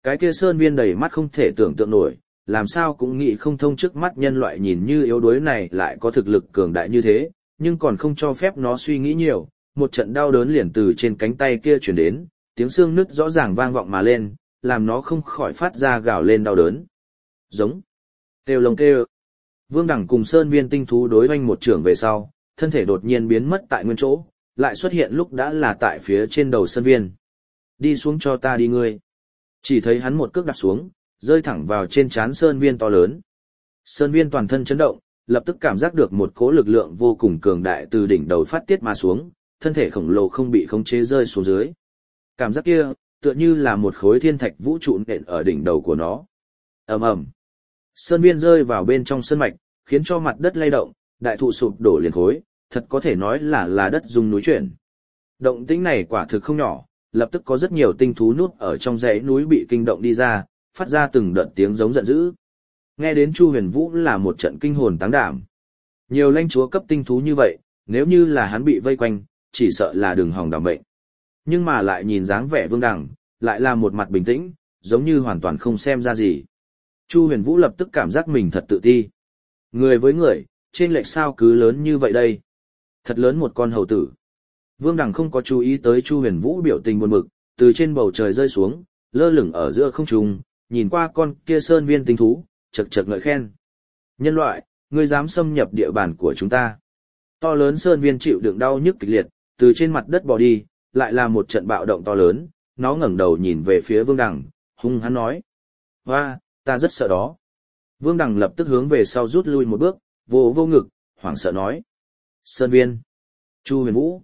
Cái kia Sơn Viên đầy mắt không thể tưởng tượng nổi, làm sao cũng nghĩ không thông trước mắt nhân loại nhìn như yếu đuối này lại có thực lực cường đại như thế, nhưng còn không cho phép nó suy nghĩ nhiều, một trận đau đớn liền từ trên cánh tay kia truyền đến, tiếng xương nứt rõ ràng vang vọng mà lên, làm nó không khỏi phát ra gào lên đau đớn. Giống. Kêu lông kêu. Vương Đẳng cùng Sơn Viên tinh thú đối oanh một trưởng về sau, thân thể đột nhiên biến mất tại nguyên chỗ, lại xuất hiện lúc đã là tại phía trên đầu Sơn Viên. Đi xuống cho ta đi ngươi. Chỉ thấy hắn một cước đạp xuống, rơi thẳng vào trên trán Sơn Viên to lớn. Sơn Viên toàn thân chấn động, lập tức cảm giác được một cỗ lực lượng vô cùng cường đại từ đỉnh đầu phát tiết mà xuống, thân thể khổng lồ không bị khống chế rơi xuống dưới. Cảm giác kia, tựa như là một khối thiên thạch vũ trụ nện ở đỉnh đầu của nó. Ầm ầm. Sơn Viên rơi vào bên trong sơn mạch, khiến cho mặt đất lay động, đại thụ sụp đổ liền khối, thật có thể nói là đất rung núi chuyển. Động tĩnh này quả thực không nhỏ, lập tức có rất nhiều tinh thú núp ở trong dãy núi bị kinh động đi ra, phát ra từng đợt tiếng giống giận dữ. Nghe đến Chu Huyền Vũ là một trận kinh hồn táng đảm. Nhiều lãnh chúa cấp tinh thú như vậy, nếu như là hắn bị vây quanh, chỉ sợ là đường hòng đảm mệnh. Nhưng mà lại nhìn dáng vẻ Vương Đằng, lại là một mặt bình tĩnh, giống như hoàn toàn không xem ra gì. Chu Huyền Vũ lập tức cảm giác mình thật tự ti. Người với người, trên lệch sao cứ lớn như vậy đây? Thật lớn một con hầu tử. Vương Đằng không có chú ý tới Chu Huyền Vũ biểu tình buồn bực, từ trên bầu trời rơi xuống, lơ lửng ở giữa không trung, nhìn qua con kia Sơn Viên tinh thú, chật chật ngợi khen. Nhân loại, ngươi dám xâm nhập địa bàn của chúng ta. To lớn Sơn Viên chịu đựng đau nhức kịch liệt, từ trên mặt đất bò đi, lại là một trận bạo động to lớn, nó ngẩng đầu nhìn về phía Vương Đằng, hung hăng nói. Hoa, ta rất sợ đó. Vương Đằng lập tức hướng về sau rút lui một bước, vô ngực, hoảng sợ nói. Sơn Viên. Chu Huyền Vũ.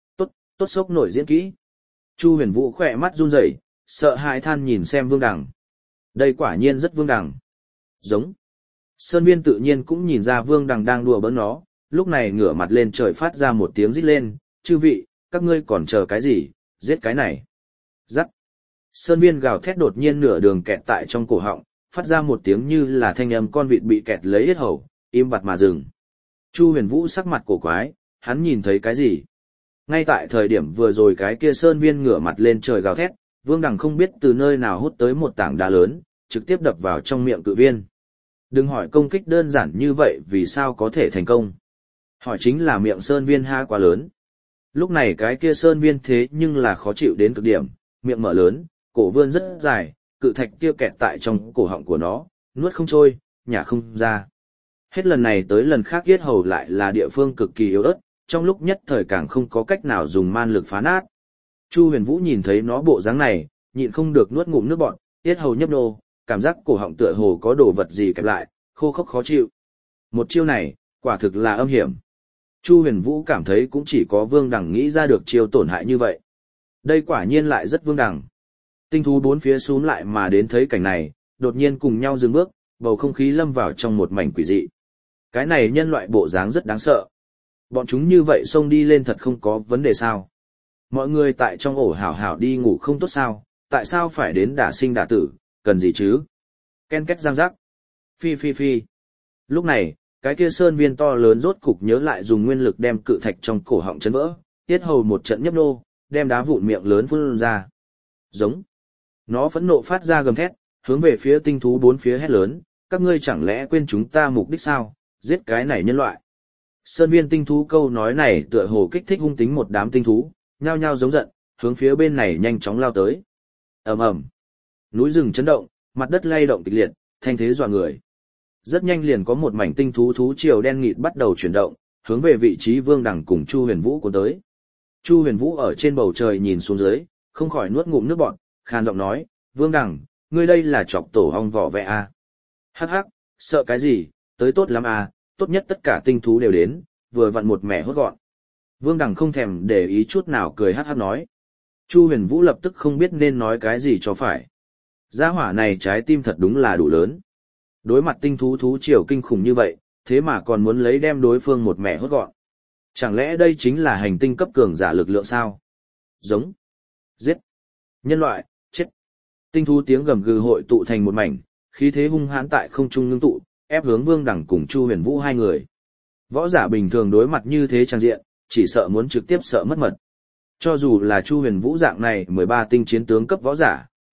Tốt sốc nổi diễn kỹ. Chu Huyền Vũ khỏe mắt run rẩy, sợ hãi than nhìn xem Vương Đằng. Đây quả nhiên rất Vương Đằng. Giống. Sơn Viên tự nhiên cũng nhìn ra Vương Đằng đang đùa bỡn nó, lúc này ngửa mặt lên trời phát ra một tiếng rít lên, chư vị, các ngươi còn chờ cái gì, giết cái này. Rắc. Sơn Viên gào thét đột nhiên nửa đường kẹt tại trong cổ họng, phát ra một tiếng như là thanh âm con vịt bị kẹt lấy yết hầu, im bặt mà dừng. Chu Huyền Vũ sắc mặt cổ quái, hắn nhìn thấy cái gì? Ngay tại thời điểm vừa rồi cái kia Sơn Viên ngửa mặt lên trời gào thét, Vương Đằng không biết từ nơi nào hút tới một tảng đá lớn, trực tiếp đập vào trong miệng cự viên. Đừng hỏi công kích đơn giản như vậy vì sao có thể thành công. Hỏi chính là miệng Sơn Viên ha quá lớn. Lúc này cái kia Sơn Viên thế nhưng là khó chịu đến cực điểm, miệng mở lớn, cổ vươn rất dài, cự thạch kia kẹt tại trong cổ họng của nó, nuốt không trôi, nhả không ra. Hết lần này tới lần khác yết hầu lại là địa phương cực kỳ yếu ớt, trong lúc nhất thời càng không có cách nào dùng man lực phá nát. Chu Huyền Vũ nhìn thấy nó bộ dáng này, nhịn không được nuốt ngụm nước bọt, yết hầu nhấp nô, cảm giác cổ họng tựa hồ có đồ vật gì kẹp lại, khô khốc khó chịu. Một chiêu này, quả thực là âm hiểm. Chu Huyền Vũ cảm thấy cũng chỉ có Vương Đằng nghĩ ra được chiêu tổn hại như vậy. Đây quả nhiên lại rất Vương Đằng. Tinh thú bốn phía xúm lại mà đến thấy cảnh này, đột nhiên cùng nhau dừng bước, bầu không khí lâm vào trong một mảnh quỷ dị. Cái này nhân loại bộ dáng rất đáng sợ. Bọn chúng như vậy xông đi lên thật không có vấn đề sao. Mọi người tại trong ổ hảo hảo đi ngủ không tốt sao, tại sao phải đến đả sinh đả tử, cần gì chứ? Ken két giang rắc. Phi phi phi. Lúc này, cái kia Sơn Viên to lớn rốt cục nhớ lại dùng nguyên lực đem cự thạch trong cổ họng chấn vỡ, tiết hầu một trận nhấp nô, đem đá vụn miệng lớn phun ra. Giống. Nó phẫn nộ phát ra gầm thét, hướng về phía tinh thú bốn phía hét lớn, các ngươi chẳng lẽ quên chúng ta mục đích sao, giết cái này nhân loại. Sơn Viên tinh thú câu nói này tựa hồ kích thích hung tính một đám tinh thú, nhao nhao giống giận, hướng phía bên này nhanh chóng lao tới. Ầm ầm. Núi rừng chấn động, mặt đất lay động kịch liệt, thanh thế dọa người. Rất nhanh liền có một mảnh tinh thú thú triều đen nghịt bắt đầu chuyển động, hướng về vị trí Vương Đằng cùng Chu Huyền Vũ cuốn tới. Chu Huyền Vũ ở trên bầu trời nhìn xuống dưới, không khỏi nuốt ngụm nước bọt, khan giọng nói, Vương Đằng, ngươi đây là chọc tổ ong vỏ vẽ à? Hắc hắc, sợ cái gì, tới tốt lắm à, tốt nhất tất cả tinh thú đều đến, vừa vặn một mẻ hốt gọn. Vương Đằng không thèm để ý chút nào cười hắc hắc nói. Chu Huyền Vũ lập tức không biết nên nói cái gì cho phải. Gia hỏa này trái tim thật đúng là đủ lớn. Đối mặt tinh thú thú triều kinh khủng như vậy, thế mà còn muốn lấy đem đối phương một mẻ hốt gọn. Chẳng lẽ đây chính là hành tinh cấp cường giả lực lượng sao? Giống. Giết. Nhân loại, chết. Tinh thú tiếng gầm gừ hội tụ thành một mảnh, khí thế hung hãn tại không trung ngưng tụ, ép hướng Vương Đằng cùng Chu Huyền Vũ hai người. Võ giả bình thường đối mặt như thế trang diện, chỉ sợ muốn trực tiếp sợ mất mật. Cho dù là Chu Huyền Vũ dạng này 13 tinh chiến tướng cấp võ giả,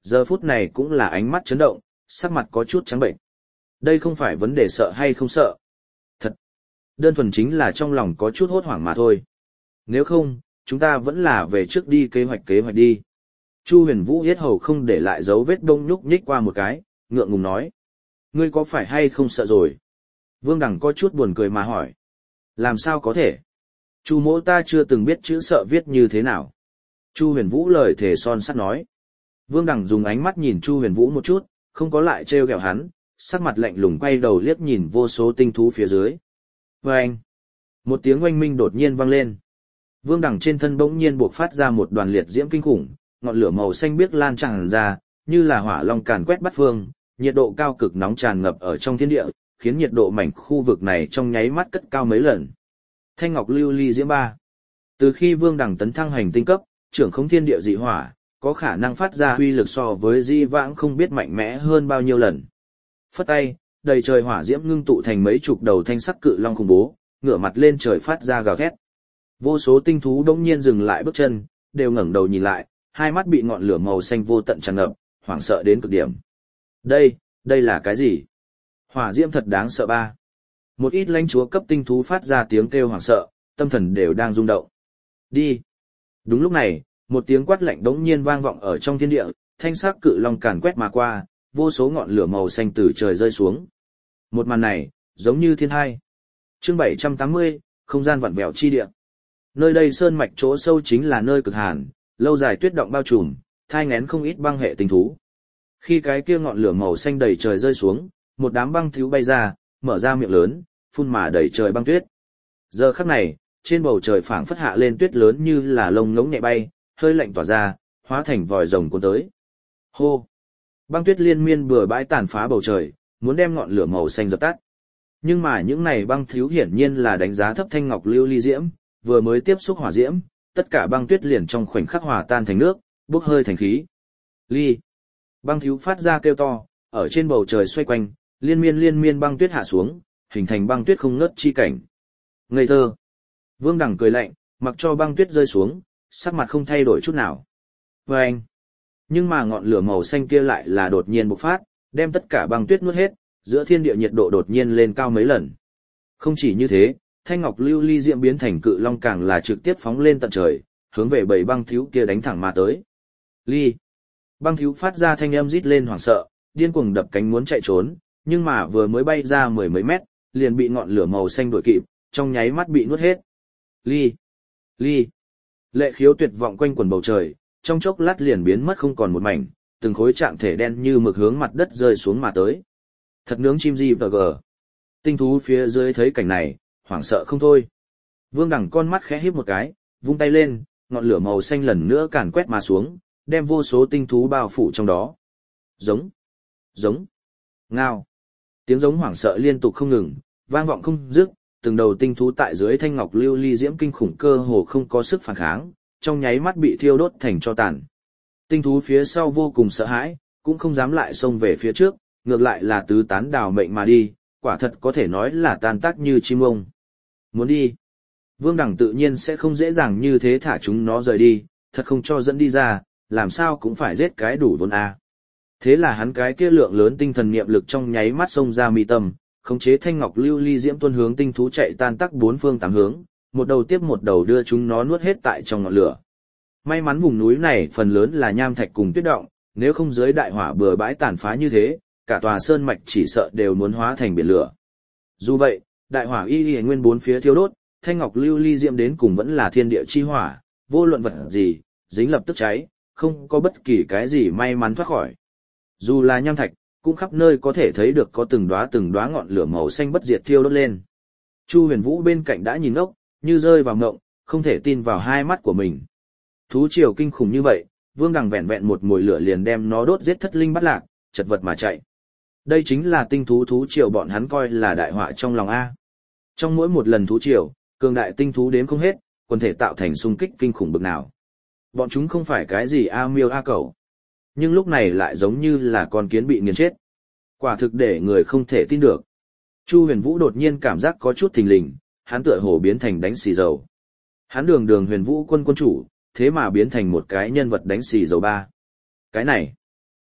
giờ phút này cũng là ánh mắt chấn động, sắc mặt có chút trắng bệnh. Đây không phải vấn đề sợ hay không sợ. Thật, đơn thuần chính là trong lòng có chút hốt hoảng mà thôi. Nếu không, chúng ta vẫn là về trước đi kế hoạch đi. Chu Huyền Vũ yết hầu không để lại dấu vết đông nhúc nhích qua một cái, ngượng ngùng nói. Ngươi có phải hay không sợ rồi? Vương Đằng có chút buồn cười mà hỏi. Làm sao có thể? Chu mỗ ta chưa từng biết chữ sợ viết như thế nào. Chu Huyền Vũ lời thề son sắt nói. Vương Đằng dùng ánh mắt nhìn Chu Huyền Vũ một chút, không có lại trêu ghẹo hắn, sắc mặt lạnh lùng quay đầu liếc nhìn vô số tinh thú phía dưới. Oanh! Một tiếng oanh minh đột nhiên vang lên. Vương Đằng trên thân bỗng nhiên bộc phát ra một đoàn liệt diễm kinh khủng, ngọn lửa màu xanh biếc lan tràn ra, như là hỏa long càn quét bát phương, nhiệt độ cao cực nóng tràn ngập ở trong thiên địa, khiến nhiệt độ mảnh khu vực này trong nháy mắt cất cao mấy lần. Thanh ngọc lưu ly diễm 3. Từ khi Vương Đằng tấn thăng hành tinh cấp, trưởng không thiên địa dị hỏa, có khả năng phát ra uy lực so với di vãng không biết mạnh mẽ hơn bao nhiêu lần. Phất tay, đầy trời hỏa diễm ngưng tụ thành mấy chục đầu thanh sắc cự long khủng bố, ngửa mặt lên trời phát ra gào thét. Vô số tinh thú đống nhiên dừng lại bước chân, đều ngẩng đầu nhìn lại, hai mắt bị ngọn lửa màu xanh vô tận tràn ngập, hoảng sợ đến cực điểm. Đây là cái gì? Hỏa diễm thật đáng sợ ba. Một ít lãnh chúa cấp tinh thú phát ra tiếng kêu hoảng sợ, tâm thần đều đang rung động. Đi. Đúng lúc này, một tiếng quát lạnh đống nhiên vang vọng ở trong thiên địa, thanh sắc cự long càn quét mà qua, vô số ngọn lửa màu xanh từ trời rơi xuống. Một màn này, giống như thiên hai. Chương 780, không gian vặn vẹo chi địa. Nơi đây sơn mạch chỗ sâu chính là nơi cực hàn, lâu dài tuyết động bao trùm, thai nghén không ít băng hệ tinh thú. Khi cái kia ngọn lửa màu xanh đầy trời rơi xuống, một đám băng thiếu bay ra, mở ra miệng lớn, phun mà đầy trời băng tuyết. Giờ khắc này, trên bầu trời phảng phất hạ lên tuyết lớn như là lông ngỗng nhẹ bay, hơi lạnh tỏa ra, hóa thành vòi rồng cuốn tới. Hô! Băng tuyết liên miên bừa bãi tàn phá bầu trời, muốn đem ngọn lửa màu xanh dập tắt. Nhưng mà những này băng thiếu hiển nhiên là đánh giá thấp thanh ngọc lưu ly diễm, vừa mới tiếp xúc hỏa diễm, tất cả băng tuyết liền trong khoảnh khắc hòa tan thành nước, bốc hơi thành khí. Ly! Băng thiếu phát ra kêu to, ở trên bầu trời xoay quanh, liên miên băng tuyết hạ xuống, hình thành băng tuyết không ngớt chi cảnh. Ngây thơ! Vương Đằng cười lạnh, mặc cho băng tuyết rơi xuống, sắc mặt không thay đổi chút nào. Vâng! Nhưng mà ngọn lửa màu xanh kia lại là đột nhiên bộc phát, đem tất cả băng tuyết nuốt hết, giữa thiên địa nhiệt độ đột nhiên lên cao mấy lần. Không chỉ như thế, thanh ngọc lưu ly diễm biến thành cự long càng là trực tiếp phóng lên tận trời, hướng về bầy băng thiếu kia đánh thẳng mà tới. Ly! Băng thiếu phát ra thanh âm rít lên hoảng sợ, điên cuồng đập cánh muốn chạy trốn, nhưng mà vừa mới bay ra mười mấy mét, liền bị ngọn lửa màu xanh đuổi kịp, trong nháy mắt bị nuốt hết. Ly! Ly! Lệ khiếu tuyệt vọng quanh quần bầu trời, trong chốc lát liền biến mất không còn một mảnh, từng khối trạng thể đen như mực hướng mặt đất rơi xuống mà tới. Thật nướng chim gì và gờ. Tinh thú phía dưới thấy cảnh này, hoảng sợ không thôi. Vương Đằng con mắt khẽ híp một cái, vung tay lên, ngọn lửa màu xanh lần nữa càn quét mà xuống, đem vô số tinh thú bao phủ trong đó. Giống, giống, ngao. Tiếng giống hoảng sợ liên tục không ngừng, vang vọng không dứt, từng đầu tinh thú tại dưới thanh ngọc lưu ly diễm kinh khủng cơ hồ không có sức phản kháng, trong nháy mắt bị thiêu đốt thành tro tàn. Tinh thú phía sau vô cùng sợ hãi, cũng không dám lại xông về phía trước, ngược lại là tứ tán đào mệnh mà đi, quả thật có thể nói là tan tác như chim ông. Muốn đi. Vương Đằng tự nhiên sẽ không dễ dàng như thế thả chúng nó rời đi, thật không cho dẫn đi ra, làm sao cũng phải giết cái đủ vốn a. Thế là hắn cái kia lượng lớn tinh thần niệm lực trong nháy mắt xông ra mi tâm, khống chế thanh ngọc lưu ly diễm tuôn hướng tinh thú chạy tan tác bốn phương tám hướng, một đầu tiếp một đầu đưa chúng nó nuốt hết tại trong ngọn lửa. May mắn vùng núi này phần lớn là nham thạch cùng tuyết động, nếu không dưới đại hỏa bừa bãi tàn phá như thế, cả tòa sơn mạch chỉ sợ đều muốn hóa thành biển lửa. Dù vậy, đại hỏa y nguyên bốn phía thiêu đốt, thanh ngọc lưu ly diễm đến cùng vẫn là thiên địa chi hỏa, vô luận vật gì, dính lập tức cháy, không có bất kỳ cái gì may mắn thoát khỏi. Dù là nham thạch, cũng khắp nơi có thể thấy được có từng đóa ngọn lửa màu xanh bất diệt thiêu đốt lên. Chu Huyền Vũ bên cạnh đã nhìn ngốc, như rơi vào ngộng, không thể tin vào hai mắt của mình. Thú triều kinh khủng như vậy, Vương Đằng vẹn vẹn một mồi lửa liền đem nó đốt giết thất linh bắt lạc, chật vật mà chạy. Đây chính là tinh thú triều bọn hắn coi là đại họa trong lòng A. Trong mỗi một lần thú triều, cường đại tinh thú đếm không hết, còn thể tạo thành xung kích kinh khủng bực nào. Bọn chúng không phải cái gì A miêu A cẩu, nhưng lúc này lại giống như là con kiến bị nghiền chết. Quả thực để người không thể tin được. Chu Huyền Vũ đột nhiên cảm giác có chút thình lình, hắn tựa hồ biến thành đánh xì dầu. Hắn đường Huyền Vũ quân chủ, thế mà biến thành một cái nhân vật đánh xì dầu ba. Cái này,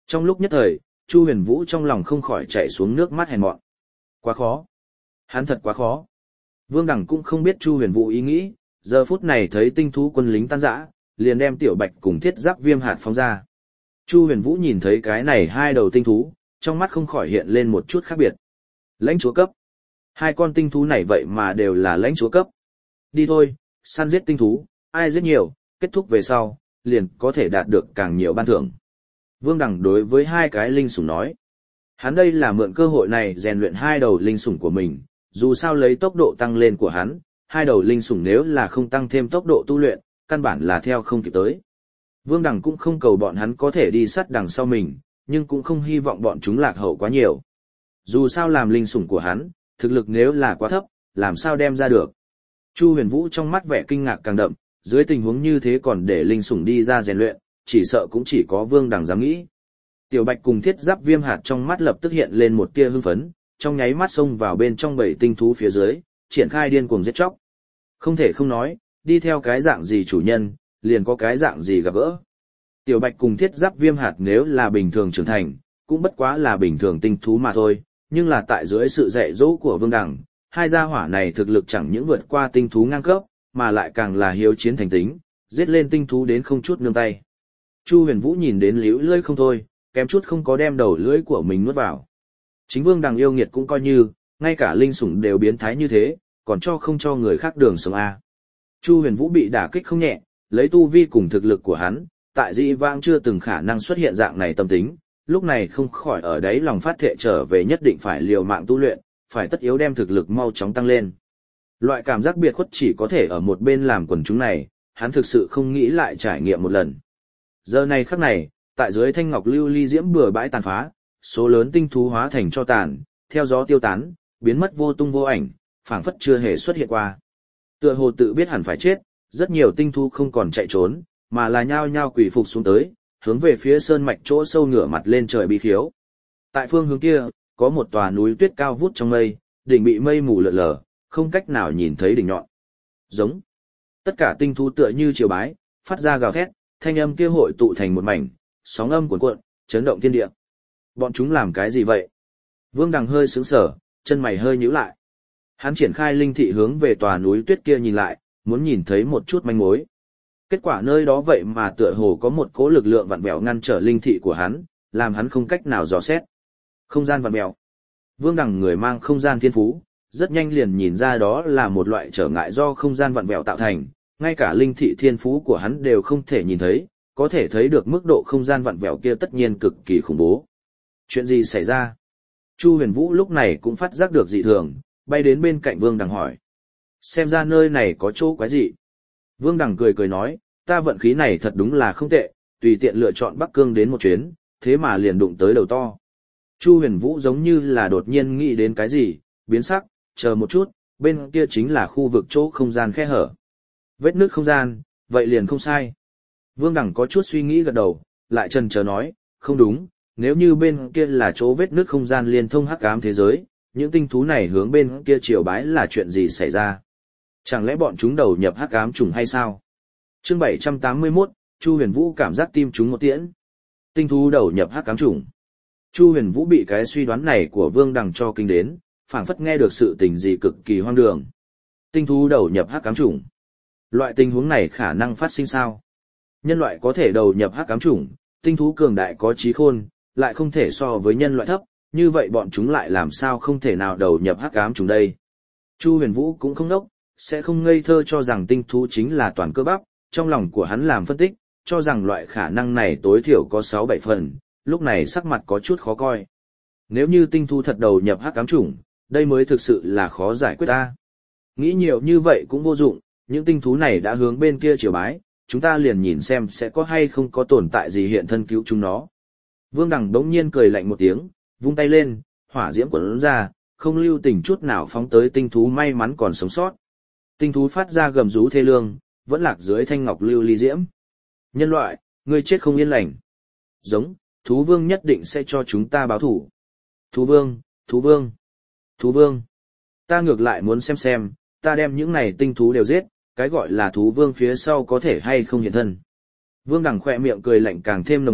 Trong lúc nhất thời, Chu Huyền Vũ trong lòng không khỏi chảy xuống nước mắt hèn mọn. Quá khó. Hắn thật quá khó. Vương Đằng cũng không biết Chu Huyền Vũ ý nghĩ, giờ phút này thấy tinh thú quân lính tan rã, liền đem Tiểu Bạch cùng Thiết Giáp Viêm hạt phóng ra. Chu Huyền Vũ nhìn thấy cái này hai đầu tinh thú, trong mắt không khỏi hiện lên một chút khác biệt. Lãnh chúa cấp. Hai con tinh thú này vậy mà đều là lãnh chúa cấp. Đi thôi, săn giết tinh thú, ai giết nhiều, kết thúc về sau, liền có thể đạt được càng nhiều ban thưởng. Vương Đằng đối với hai cái linh sủng nói. Hắn đây là mượn cơ hội này rèn luyện hai đầu linh sủng của mình, dù sao lấy tốc độ tăng lên của hắn, hai đầu linh sủng nếu là không tăng thêm tốc độ tu luyện, căn bản là theo không kịp tới. Vương Đằng cũng không cầu bọn hắn có thể đi sát đằng sau mình, nhưng cũng không hy vọng bọn chúng lạc hậu quá nhiều. Dù sao làm linh sủng của hắn, thực lực nếu là quá thấp, làm sao đem ra được. Chu Huyền Vũ trong mắt vẻ kinh ngạc càng đậm, dưới tình huống như thế còn để linh sủng đi ra rèn luyện, chỉ sợ cũng chỉ có Vương Đằng dám nghĩ. Tiểu Bạch cùng Thiết Giáp Viêm hạt trong mắt lập tức hiện lên một tia hưng phấn, trong nháy mắt xông vào bên trong bầy tinh thú phía dưới, triển khai điên cuồng giết chóc. Không thể không nói, đi theo cái dạng gì chủ nhân, liền có cái dạng gì gặp gỡ. Tiểu Bạch cùng Thiết Giáp Viêm hạt nếu là bình thường trưởng thành, cũng bất quá là bình thường tinh thú mà thôi, nhưng là tại dưới sự dạy dỗ của Vương Đằng, hai gia hỏa này thực lực chẳng những vượt qua tinh thú ngang cấp, mà lại càng là hiếu chiến thành tính, giết lên tinh thú đến không chút nương tay. Chu Huyền Vũ nhìn đến liễu lưỡi không thôi, kém chút không có đem đầu lưỡi của mình nuốt vào. Chính Vương Đằng yêu nghiệt cũng coi như, ngay cả linh sủng đều biến thái như thế, còn không cho người khác đường sống a. Chu Huyền Vũ bị đả kích không nhẹ, lấy tu vi cùng thực lực của hắn, tại dĩ vãng chưa từng khả năng xuất hiện dạng này tâm tính, lúc này không khỏi ở đấy lòng phát thệ trở về nhất định phải liều mạng tu luyện, phải tất yếu đem thực lực mau chóng tăng lên. Loại cảm giác biệt khuất chỉ có thể ở một bên làm quần chúng này, hắn thực sự không nghĩ lại trải nghiệm một lần. Giờ này khắc này, tại dưới thanh ngọc lưu ly diễm bừa bãi tàn phá, số lớn tinh thú hóa thành cho tàn, theo gió tiêu tán, biến mất vô tung vô ảnh, phảng phất chưa hề xuất hiện qua. Tựa hồ tự biết hẳn phải chết, rất nhiều tinh thú không còn chạy trốn, mà là nhao nhao quỳ phục xuống tới, hướng về phía sơn mạch chỗ sâu ngửa mặt lên trời bi khiếu. Tại phương hướng kia, có một tòa núi tuyết cao vút trong mây, đỉnh bị mây mù lượn lờ, không cách nào nhìn thấy đỉnh nhọn. Giống. Tất cả tinh thú tựa như triều bái, phát ra gào thét, thanh âm kia hội tụ thành một mảnh, sóng âm cuồn cuộn, chấn động thiên địa. Bọn chúng làm cái gì vậy? Vương Đằng hơi sững sờ, chân mày hơi nhíu lại. Hắn triển khai linh thị hướng về tòa núi tuyết kia nhìn lại, muốn nhìn thấy một chút manh mối. Kết quả nơi đó vậy mà tựa hồ có một cỗ lực lượng vặn vẹo ngăn trở linh thị của hắn, làm hắn không cách nào dò xét. Không gian vặn vẹo. Vương Đằng người mang không gian thiên phú, rất nhanh liền nhìn ra đó là một loại trở ngại do không gian vặn vẹo tạo thành, ngay cả linh thị thiên phú của hắn đều không thể nhìn thấy, có thể thấy được mức độ không gian vặn vẹo kia tất nhiên cực kỳ khủng bố. Chuyện gì xảy ra? Chu Huyền Vũ lúc này cũng phát giác được dị thường, bay đến bên cạnh Vương Đằng hỏi. Xem ra nơi này có chỗ quái dị. Vương Đằng cười cười nói, ta vận khí này thật đúng là không tệ, tùy tiện lựa chọn Bắc Cương đến một chuyến, thế mà liền đụng tới đầu to. Chu Huyền Vũ giống như là đột nhiên nghĩ đến cái gì, biến sắc, chờ một chút, bên kia chính là khu vực chỗ không gian khe hở. Vết nước không gian, vậy liền không sai. Vương Đằng có chút suy nghĩ gật đầu, lại chần chờ nói, không đúng, nếu như bên kia là chỗ vết nước không gian liên thông hắc ám thế giới, những tinh thú này hướng bên kia triều bái là chuyện gì xảy ra? Chẳng lẽ bọn chúng đầu nhập hắc ám trùng hay sao? Chương 781, Chu Huyền Vũ cảm giác tim chúng một tiễn. Tinh thú đầu nhập hắc ám trùng. Chu Huyền Vũ bị cái suy đoán này của Vương Đằng cho kinh đến, phảng phất nghe được sự tình gì cực kỳ hoang đường. Tinh thú đầu nhập hắc ám trùng. Loại tình huống này khả năng phát sinh sao? Nhân loại có thể đầu nhập hắc ám trùng, tinh thú cường đại có trí khôn, lại không thể so với nhân loại thấp, như vậy bọn chúng lại làm sao không thể nào đầu nhập hắc ám trùng đây? Chu Huyền Vũ cũng không đốc, sẽ không ngây thơ cho rằng tinh thú chính là toàn cơ bắp, trong lòng của hắn làm phân tích, cho rằng loại khả năng này tối thiểu có 6-7 phần, lúc này sắc mặt có chút khó coi. Nếu như tinh thú thật đầu nhập hắc ám trùng, đây mới thực sự là khó giải quyết ta. Nghĩ nhiều như vậy cũng vô dụng, những tinh thú này đã hướng bên kia triều bái, chúng ta liền nhìn xem sẽ có hay không có tồn tại gì hiện thân cứu chúng nó. Vương Đằng đống nhiên cười lạnh một tiếng, vung tay lên, hỏa diễm quấn ra, không lưu tình chút nào phóng tới tinh thú may mắn còn sống sót. Tinh thú phát ra gầm rú thê lương, vẫn lạc dưới thanh ngọc lưu ly diễm. Nhân loại, ngươi chết không yên lành. Giống, thú vương nhất định sẽ cho chúng ta báo thủ. Thú vương, thú vương, thú vương. Ta ngược lại muốn xem, ta đem những này tinh thú đều giết, cái gọi là thú vương phía sau có thể hay không hiện thân. Vương Đằng khỏe miệng cười lạnh càng thêm nồng đậm,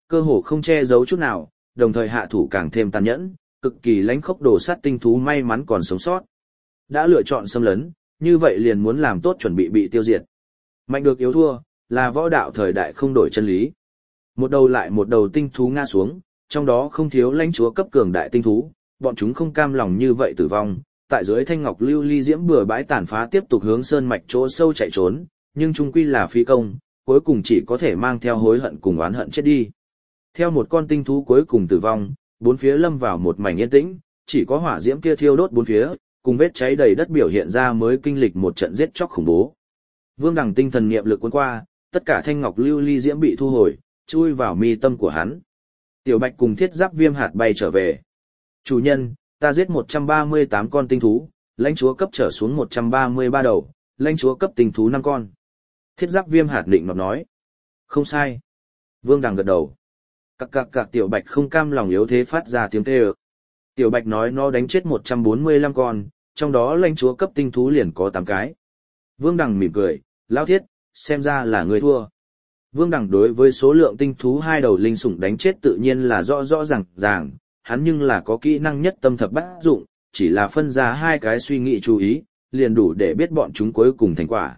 cơ hồ không che giấu chút nào, đồng thời hạ thủ càng thêm tàn nhẫn, cực kỳ lãnh khốc đồ sát tinh thú may mắn còn sống sót. Đã lựa chọn xâm lấn, như vậy liền muốn làm tốt chuẩn bị tiêu diệt. Mạnh được yếu thua, là võ đạo thời đại không đổi chân lý. Một đầu lại một đầu tinh thú ngã xuống, trong đó không thiếu lãnh chúa cấp cường đại tinh thú, bọn chúng không cam lòng như vậy tử vong, tại dưới thanh ngọc lưu ly diễm bừa bãi tàn phá tiếp tục hướng sơn mạch chỗ sâu chạy trốn, nhưng chung quy là phi công, cuối cùng chỉ có thể mang theo hối hận cùng oán hận chết đi. Theo một con tinh thú cuối cùng tử vong, bốn phía lâm vào một mảnh yên tĩnh, chỉ có hỏa diễm kia thiêu đốt bốn phía, cùng vết cháy đầy đất biểu hiện ra mới kinh lịch một trận giết chóc khủng bố. Vương Đằng tinh thần niệm lực cuốn qua, tất cả thanh ngọc lưu ly diễm bị thu hồi, chui vào mi tâm của hắn. Tiểu Bạch cùng Thiết Giáp Viêm hạt bay trở về. Chủ nhân, ta giết 138 con tinh thú, lãnh chúa cấp trở xuống 133 đầu, lãnh chúa cấp tinh thú 5 con. Thiết Giáp Viêm hạt định nọt nói. Không sai. Vương Đằng gật đầu. Cặc Tiểu Bạch không cam lòng yếu thế phát ra tiếng kêu. Tiểu Bạch nói nó đánh chết 145 con, trong đó lãnh chúa cấp tinh thú liền có 8 cái. Vương Đằng mỉm cười, Lão Thiết, xem ra là người thua. Vương Đằng đối với số lượng tinh thú 2 đầu linh sủng đánh chết tự nhiên là rõ ràng, hắn nhưng là có kỹ năng nhất tâm thập bát dụng, chỉ là phân ra 2 cái suy nghĩ chú ý, liền đủ để biết bọn chúng cuối cùng thành quả.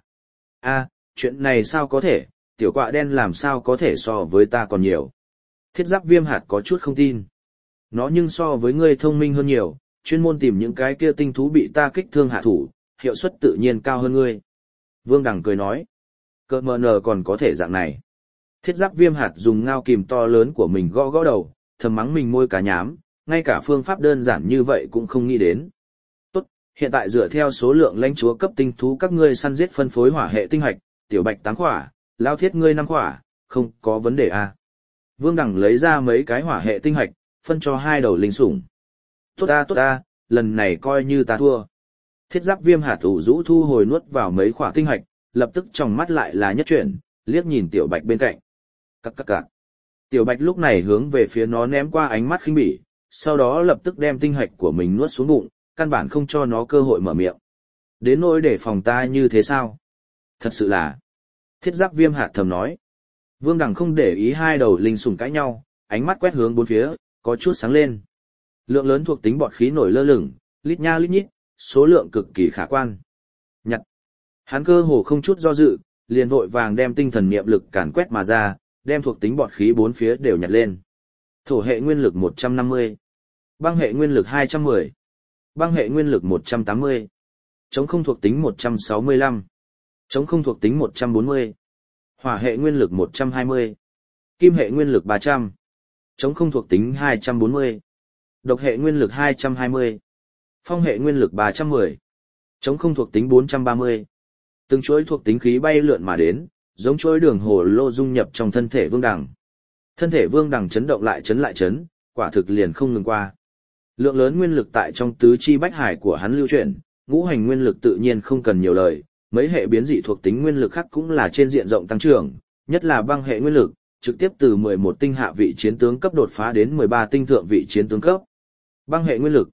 Chuyện này sao có thể, tiểu quạ đen làm sao có thể so với ta còn nhiều. Thiết Giáp Viêm hạt có chút không tin. Nó nhưng so với ngươi thông minh hơn nhiều, chuyên môn tìm những cái kia tinh thú bị ta kích thương hạ thủ, hiệu suất tự nhiên cao hơn ngươi. Vương Đằng cười nói, cơ mờ nờ còn có thể dạng này. Thiết Giáp Viêm hạt dùng ngao kìm to lớn của mình gõ đầu, thầm mắng mình môi cá nhám, ngay cả phương pháp đơn giản như vậy cũng không nghĩ đến. Tốt, hiện tại dựa theo số lượng lãnh chúa cấp tinh thú các ngươi săn giết phân phối hỏa hệ tinh hạch, Tiểu Bạch 8 khỏa, Lão Thiết ngươi 5 khỏa, không có vấn đề à. Vương Đằng lấy ra mấy cái hỏa hệ tinh hạch, phân cho 2 đầu linh sủng. Tốt ta, lần này coi như ta thua. Thiết Giáp Viêm hạt ủ rũ thu hồi nuốt vào mấy khỏa tinh hạch, lập tức tròng mắt lại là nhất chuyển, liếc nhìn Tiểu Bạch bên cạnh. Cặc. Tiểu Bạch lúc này hướng về phía nó ném qua ánh mắt khinh bỉ, sau đó lập tức đem tinh hạch của mình nuốt xuống bụng, căn bản không cho nó cơ hội mở miệng. Đến nỗi để phòng ta như thế sao? Thật sự là. Thiết Giáp Viêm hạt thầm nói. Vương Đằng không để ý 2 đầu linh sủng cãi nhau, ánh mắt quét hướng bốn phía, có chút sáng lên. Lượng lớn thuộc tính bọt khí nổi lơ lửng, lít nha lít nhít, số lượng cực kỳ khả quan. Nhặt. Hắn cơ hồ không chút do dự, liền vội vàng đem tinh thần niệm lực càn quét mà ra, đem thuộc tính bọt khí bốn phía đều nhặt lên. Thổ hệ nguyên lực 150, băng hệ nguyên lực 210, băng hệ nguyên lực 180, chống không thuộc tính 165, chống không thuộc tính 140, hỏa hệ nguyên lực 120, kim hệ nguyên lực 300, chống không thuộc tính 240, độc hệ nguyên lực 220, phong hệ nguyên lực 310, chống không thuộc tính 430. Từng chuỗi thuộc tính khí bay lượn mà đến, giống chuỗi đường hồ lô dung nhập trong thân thể Vương Đằng. Thân thể Vương Đằng chấn động lại chấn, quả thực liền không ngừng qua. Lượng lớn nguyên lực tại trong tứ chi bách hải của hắn lưu chuyển, ngũ hành nguyên lực tự nhiên không cần nhiều lời, mấy hệ biến dị thuộc tính nguyên lực khác cũng là trên diện rộng tăng trưởng, nhất là băng hệ nguyên lực, trực tiếp từ 11 tinh hạ vị chiến tướng cấp đột phá đến 13 tinh thượng vị chiến tướng cấp. Băng hệ nguyên lực,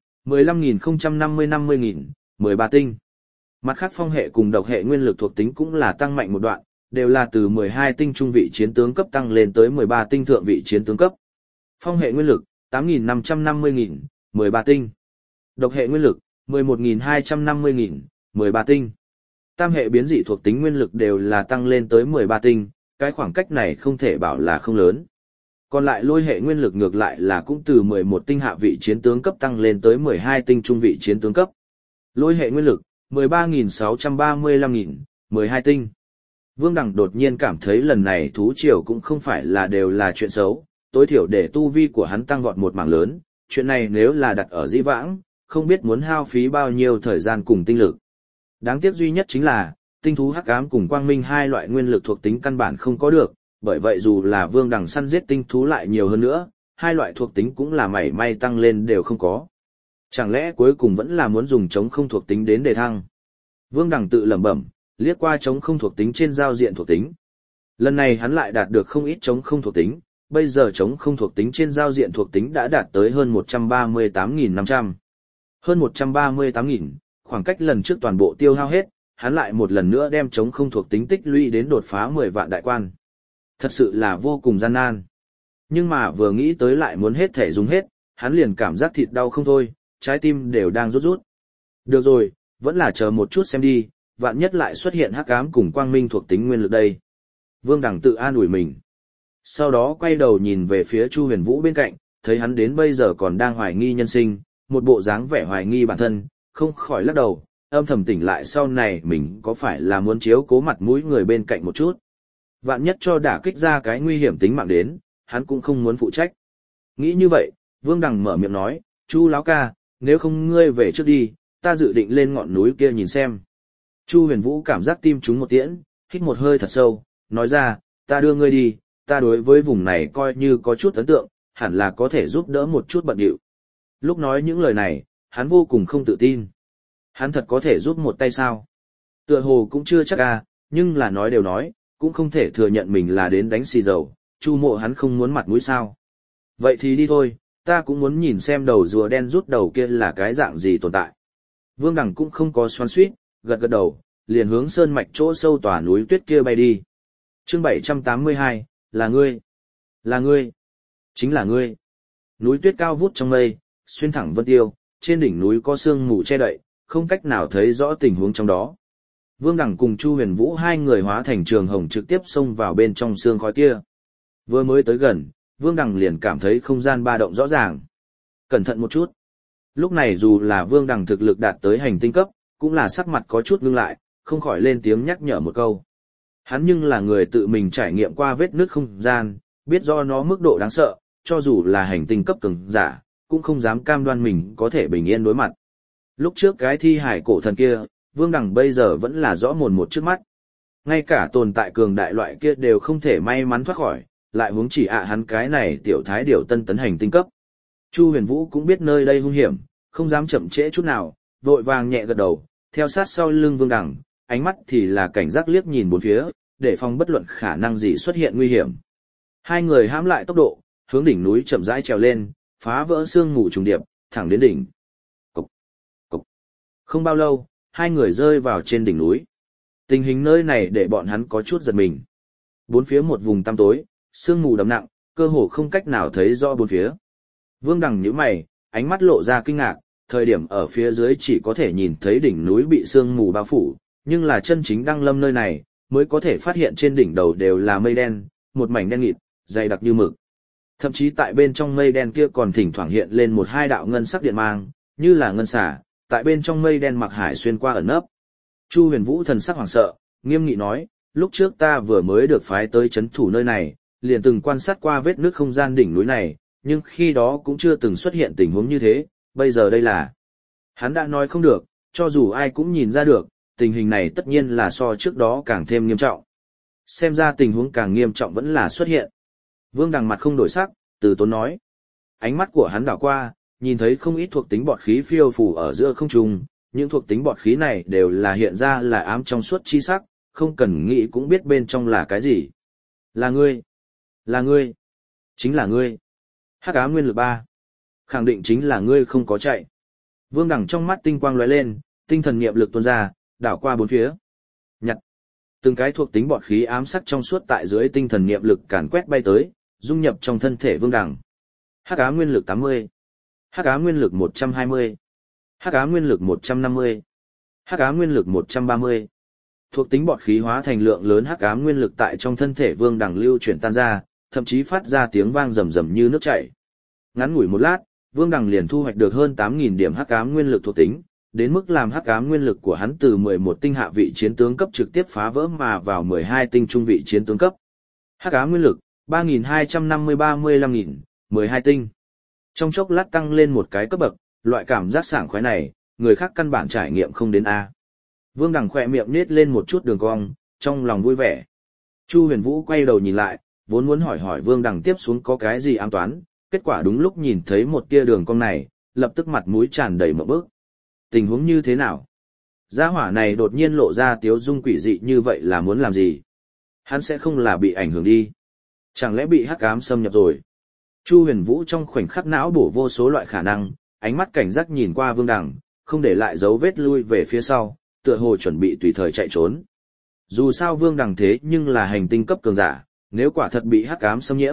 15.050-50.000, 13 tinh. Mặt khác phong hệ cùng độc hệ nguyên lực thuộc tính cũng là tăng mạnh một đoạn, đều là từ 12 tinh trung vị chiến tướng cấp tăng lên tới 13 tinh thượng vị chiến tướng cấp. Phong hệ nguyên lực, 8.550.000, 13 tinh. Độc hệ nguyên lực, 11.250.000, 13 tinh. Tam hệ biến dị thuộc tính nguyên lực đều là tăng lên tới 13 tinh, cái khoảng cách này không thể bảo là không lớn. Còn lại lôi hệ nguyên lực ngược lại là cũng từ 11 tinh hạ vị chiến tướng cấp tăng lên tới 12 tinh trung vị chiến tướng cấp. Lôi hệ nguyên lực, 13.635.000, 12 tinh. Vương Đằng đột nhiên cảm thấy lần này thú triều cũng không phải là đều là chuyện xấu, tối thiểu để tu vi của hắn tăng vọt một mảng lớn, chuyện này nếu là đặt ở dĩ vãng, không biết muốn hao phí bao nhiêu thời gian cùng tinh lực. Đáng tiếc duy nhất chính là, tinh thú hắc ám cùng quang minh 2 loại nguyên lực thuộc tính căn bản không có được, bởi vậy dù là Vương Đằng săn giết tinh thú lại nhiều hơn nữa, 2 loại thuộc tính cũng là mảy may tăng lên đều không có. Chẳng lẽ cuối cùng vẫn là muốn dùng chống không thuộc tính đến đề thăng? Vương Đằng tự lẩm bẩm, liếc qua chống không thuộc tính trên giao diện thuộc tính. Lần này hắn lại đạt được không ít chống không thuộc tính, bây giờ chống không thuộc tính trên giao diện thuộc tính đã đạt tới hơn 138.500. Hơn 138.000, khoảng cách lần trước toàn bộ tiêu hao hết, hắn lại một lần nữa đem chống không thuộc tính tích lũy đến đột phá 10 vạn đại quan. Thật sự là vô cùng gian nan. Nhưng mà vừa nghĩ tới lại muốn hết thể dùng hết, hắn liền cảm giác thịt đau không thôi, trái tim đều đang rút rút. Được rồi, vẫn là chờ một chút xem đi, vạn nhất lại xuất hiện hắc ám cùng quang minh thuộc tính nguyên lực đây. Vương Đằng tự an ủi mình. Sau đó quay đầu nhìn về phía Chu Huyền Vũ bên cạnh, thấy hắn đến bây giờ còn đang hoài nghi nhân sinh, một bộ dáng vẻ hoài nghi bản thân, không khỏi lắc đầu, âm thầm tỉnh lại sau này mình có phải là muốn chiếu cố mặt mũi người bên cạnh một chút. Vạn nhất cho đả kích ra cái nguy hiểm tính mạng đến, hắn cũng không muốn phụ trách. Nghĩ như vậy, Vương Đằng mở miệng nói, Chu lão ca, nếu không ngươi về trước đi, ta dự định lên ngọn núi kia nhìn xem. Chu Huyền Vũ cảm giác tim trúng một tiễn, hít một hơi thật sâu, nói ra, ta đưa ngươi đi, ta đối với vùng này coi như có chút ấn tượng, hẳn là có thể giúp đỡ một chút bận điệu. Lúc nói những lời này, hắn vô cùng không tự tin. Hắn thật có thể giúp một tay sao? Tựa hồ cũng chưa chắc nhưng là nói đều nói, cũng không thể thừa nhận mình là đến đánh xì dầu, Chu Mộ hắn không muốn mặt mũi sao. Vậy thì đi thôi, ta cũng muốn nhìn xem đầu rùa đen rút đầu kia là cái dạng gì tồn tại. Vương Đằng cũng không có xoắn xuýt, gật gật đầu, liền hướng sơn mạch chỗ sâu tòa núi tuyết kia bay đi. Chương 782, là ngươi. Là ngươi. Chính là ngươi. Núi tuyết cao vút trong mây, xuyên thẳng vân tiêu, trên đỉnh núi có sương mù che đậy, không cách nào thấy rõ tình huống trong đó. Vương Đằng cùng Chu Huyền Vũ hai người hóa thành trường hồng trực tiếp xông vào bên trong sương khói kia. Vừa mới tới gần, Vương Đằng liền cảm thấy không gian ba động rõ ràng. Cẩn thận một chút. Lúc này dù là Vương Đằng thực lực đạt tới hành tinh cấp, cũng là sắc mặt có chút ngưng lại, không khỏi lên tiếng nhắc nhở một câu. Hắn nhưng là người tự mình trải nghiệm qua vết nứt không gian, biết do nó mức độ đáng sợ, cho dù là hành tinh cấp cường giả, cũng không dám cam đoan mình có thể bình yên đối mặt. Lúc trước cái thi hải cổ thần kia, Vương Đằng bây giờ vẫn là rõ mồn một trước mắt. Ngay cả tồn tại cường đại loại kia đều không thể may mắn thoát khỏi, lại huống chỉ hắn cái này tiểu thái điều tân tấn hành tinh cấp. Chu Huyền Vũ cũng biết nơi đây hung hiểm, không dám chậm trễ chút nào, vội vàng nhẹ gật đầu, theo sát sau lưng Vương Đằng, ánh mắt thì là cảnh giác liếc nhìn bốn phía, để phòng bất luận khả năng gì xuất hiện nguy hiểm. Hai người hãm lại tốc độ, hướng đỉnh núi chậm rãi trèo lên, phá vỡ sương mù trùng điệp, thẳng đến đỉnh. Cục, cục. Không bao lâu, hai người rơi vào trên đỉnh núi. Tình hình nơi này để bọn hắn có chút giật mình. Bốn phía một vùng tăm tối, sương mù đậm nặng, cơ hồ không cách nào thấy rõ bốn phía. Vương Đằng nhíu mày, ánh mắt lộ ra kinh ngạc, thời điểm ở phía dưới chỉ có thể nhìn thấy đỉnh núi bị sương mù bao phủ, nhưng là chân chính đăng lâm nơi này, mới có thể phát hiện trên đỉnh đầu đều là mây đen, một mảnh đen nghịt, dày đặc như mực. Thậm chí tại bên trong mây đen kia còn thỉnh thoảng hiện lên một hai đạo ngân sắc điện mang, như là ngân xả, tại bên trong mây đen mặc hải xuyên qua ẩn nấp. Chu Huyền Vũ thần sắc hoảng sợ, nghiêm nghị nói, lúc trước ta vừa mới được phái tới chấn thủ nơi này, liền từng quan sát qua vết nứt không gian đỉnh núi này, nhưng khi đó cũng chưa từng xuất hiện tình huống như thế, bây giờ đây là... Hắn đã nói không được, cho dù ai cũng nhìn ra được, tình hình này tất nhiên là so trước đó càng thêm nghiêm trọng. Xem ra tình huống càng nghiêm trọng vẫn là xuất hiện. Vương Đằng mặt không đổi sắc, từ tốn nói. Ánh mắt của hắn đảo qua, nhìn thấy không ít thuộc tính bọt khí phiêu phù ở giữa không trung, những thuộc tính bọt khí này đều là hiện ra là ám trong suốt chi sắc, không cần nghĩ cũng biết bên trong là cái gì. Là ngươi. Là ngươi. Chính là ngươi. Hắc ám nguyên lực 3. Khẳng định chính là ngươi không có chạy. Vương Đằng trong mắt tinh quang lóe lên, tinh thần niệm lực tuôn ra, đảo qua bốn phía. Nhặt. Từng cái thuộc tính bọt khí ám sắc trong suốt tại dưới tinh thần niệm lực càn quét bay tới, dung nhập trong thân thể Vương Đằng. Hắc ám nguyên lực 80. Hắc ám nguyên lực 120. Hắc ám nguyên lực 150. Hắc ám nguyên lực 130. Thuộc tính bọt khí hóa thành lượng lớn hắc ám nguyên lực tại trong thân thể Vương Đằng lưu chuyển tan ra, thậm chí phát ra tiếng vang rầm rầm như nước chảy. Ngắn ngủi một lát, Vương Đằng liền thu hoạch được hơn 8.000 điểm hắc ám nguyên lực thuộc tính, đến mức làm hắc ám nguyên lực của hắn từ 11 tinh hạ vị chiến tướng cấp trực tiếp phá vỡ mà vào 12 tinh trung vị chiến tướng cấp. Hắc ám nguyên lực 3.250-35.000, 12 tinh. Trong chốc lát tăng lên một cái cấp bậc, loại cảm giác sảng khoái này, người khác căn bản trải nghiệm không đến a. Vương Đằng khỏe miệng nết lên một chút đường cong, trong lòng vui vẻ. Chu Huyền Vũ quay đầu nhìn lại, vốn muốn hỏi Vương Đằng tiếp xuống có cái gì ám toán, kết quả đúng lúc nhìn thấy một tia đường cong này, lập tức mặt mũi tràn đầy mộng bức. Tình huống như thế nào? Gia hỏa này đột nhiên lộ ra tiếu dung quỷ dị như vậy là muốn làm gì? Hắn sẽ không là bị ảnh hưởng đi. Chẳng lẽ bị hắc ám xâm nhập rồi? Chu Huyền Vũ trong khoảnh khắc não bổ vô số loại khả năng, ánh mắt cảnh giác nhìn qua Vương Đằng, không để lại dấu vết lui về phía sau, tựa hồ chuẩn bị tùy thời chạy trốn. Dù sao Vương Đằng thế nhưng là hành tinh cấp cường giả, nếu quả thật bị hắc ám xâm nhiễm,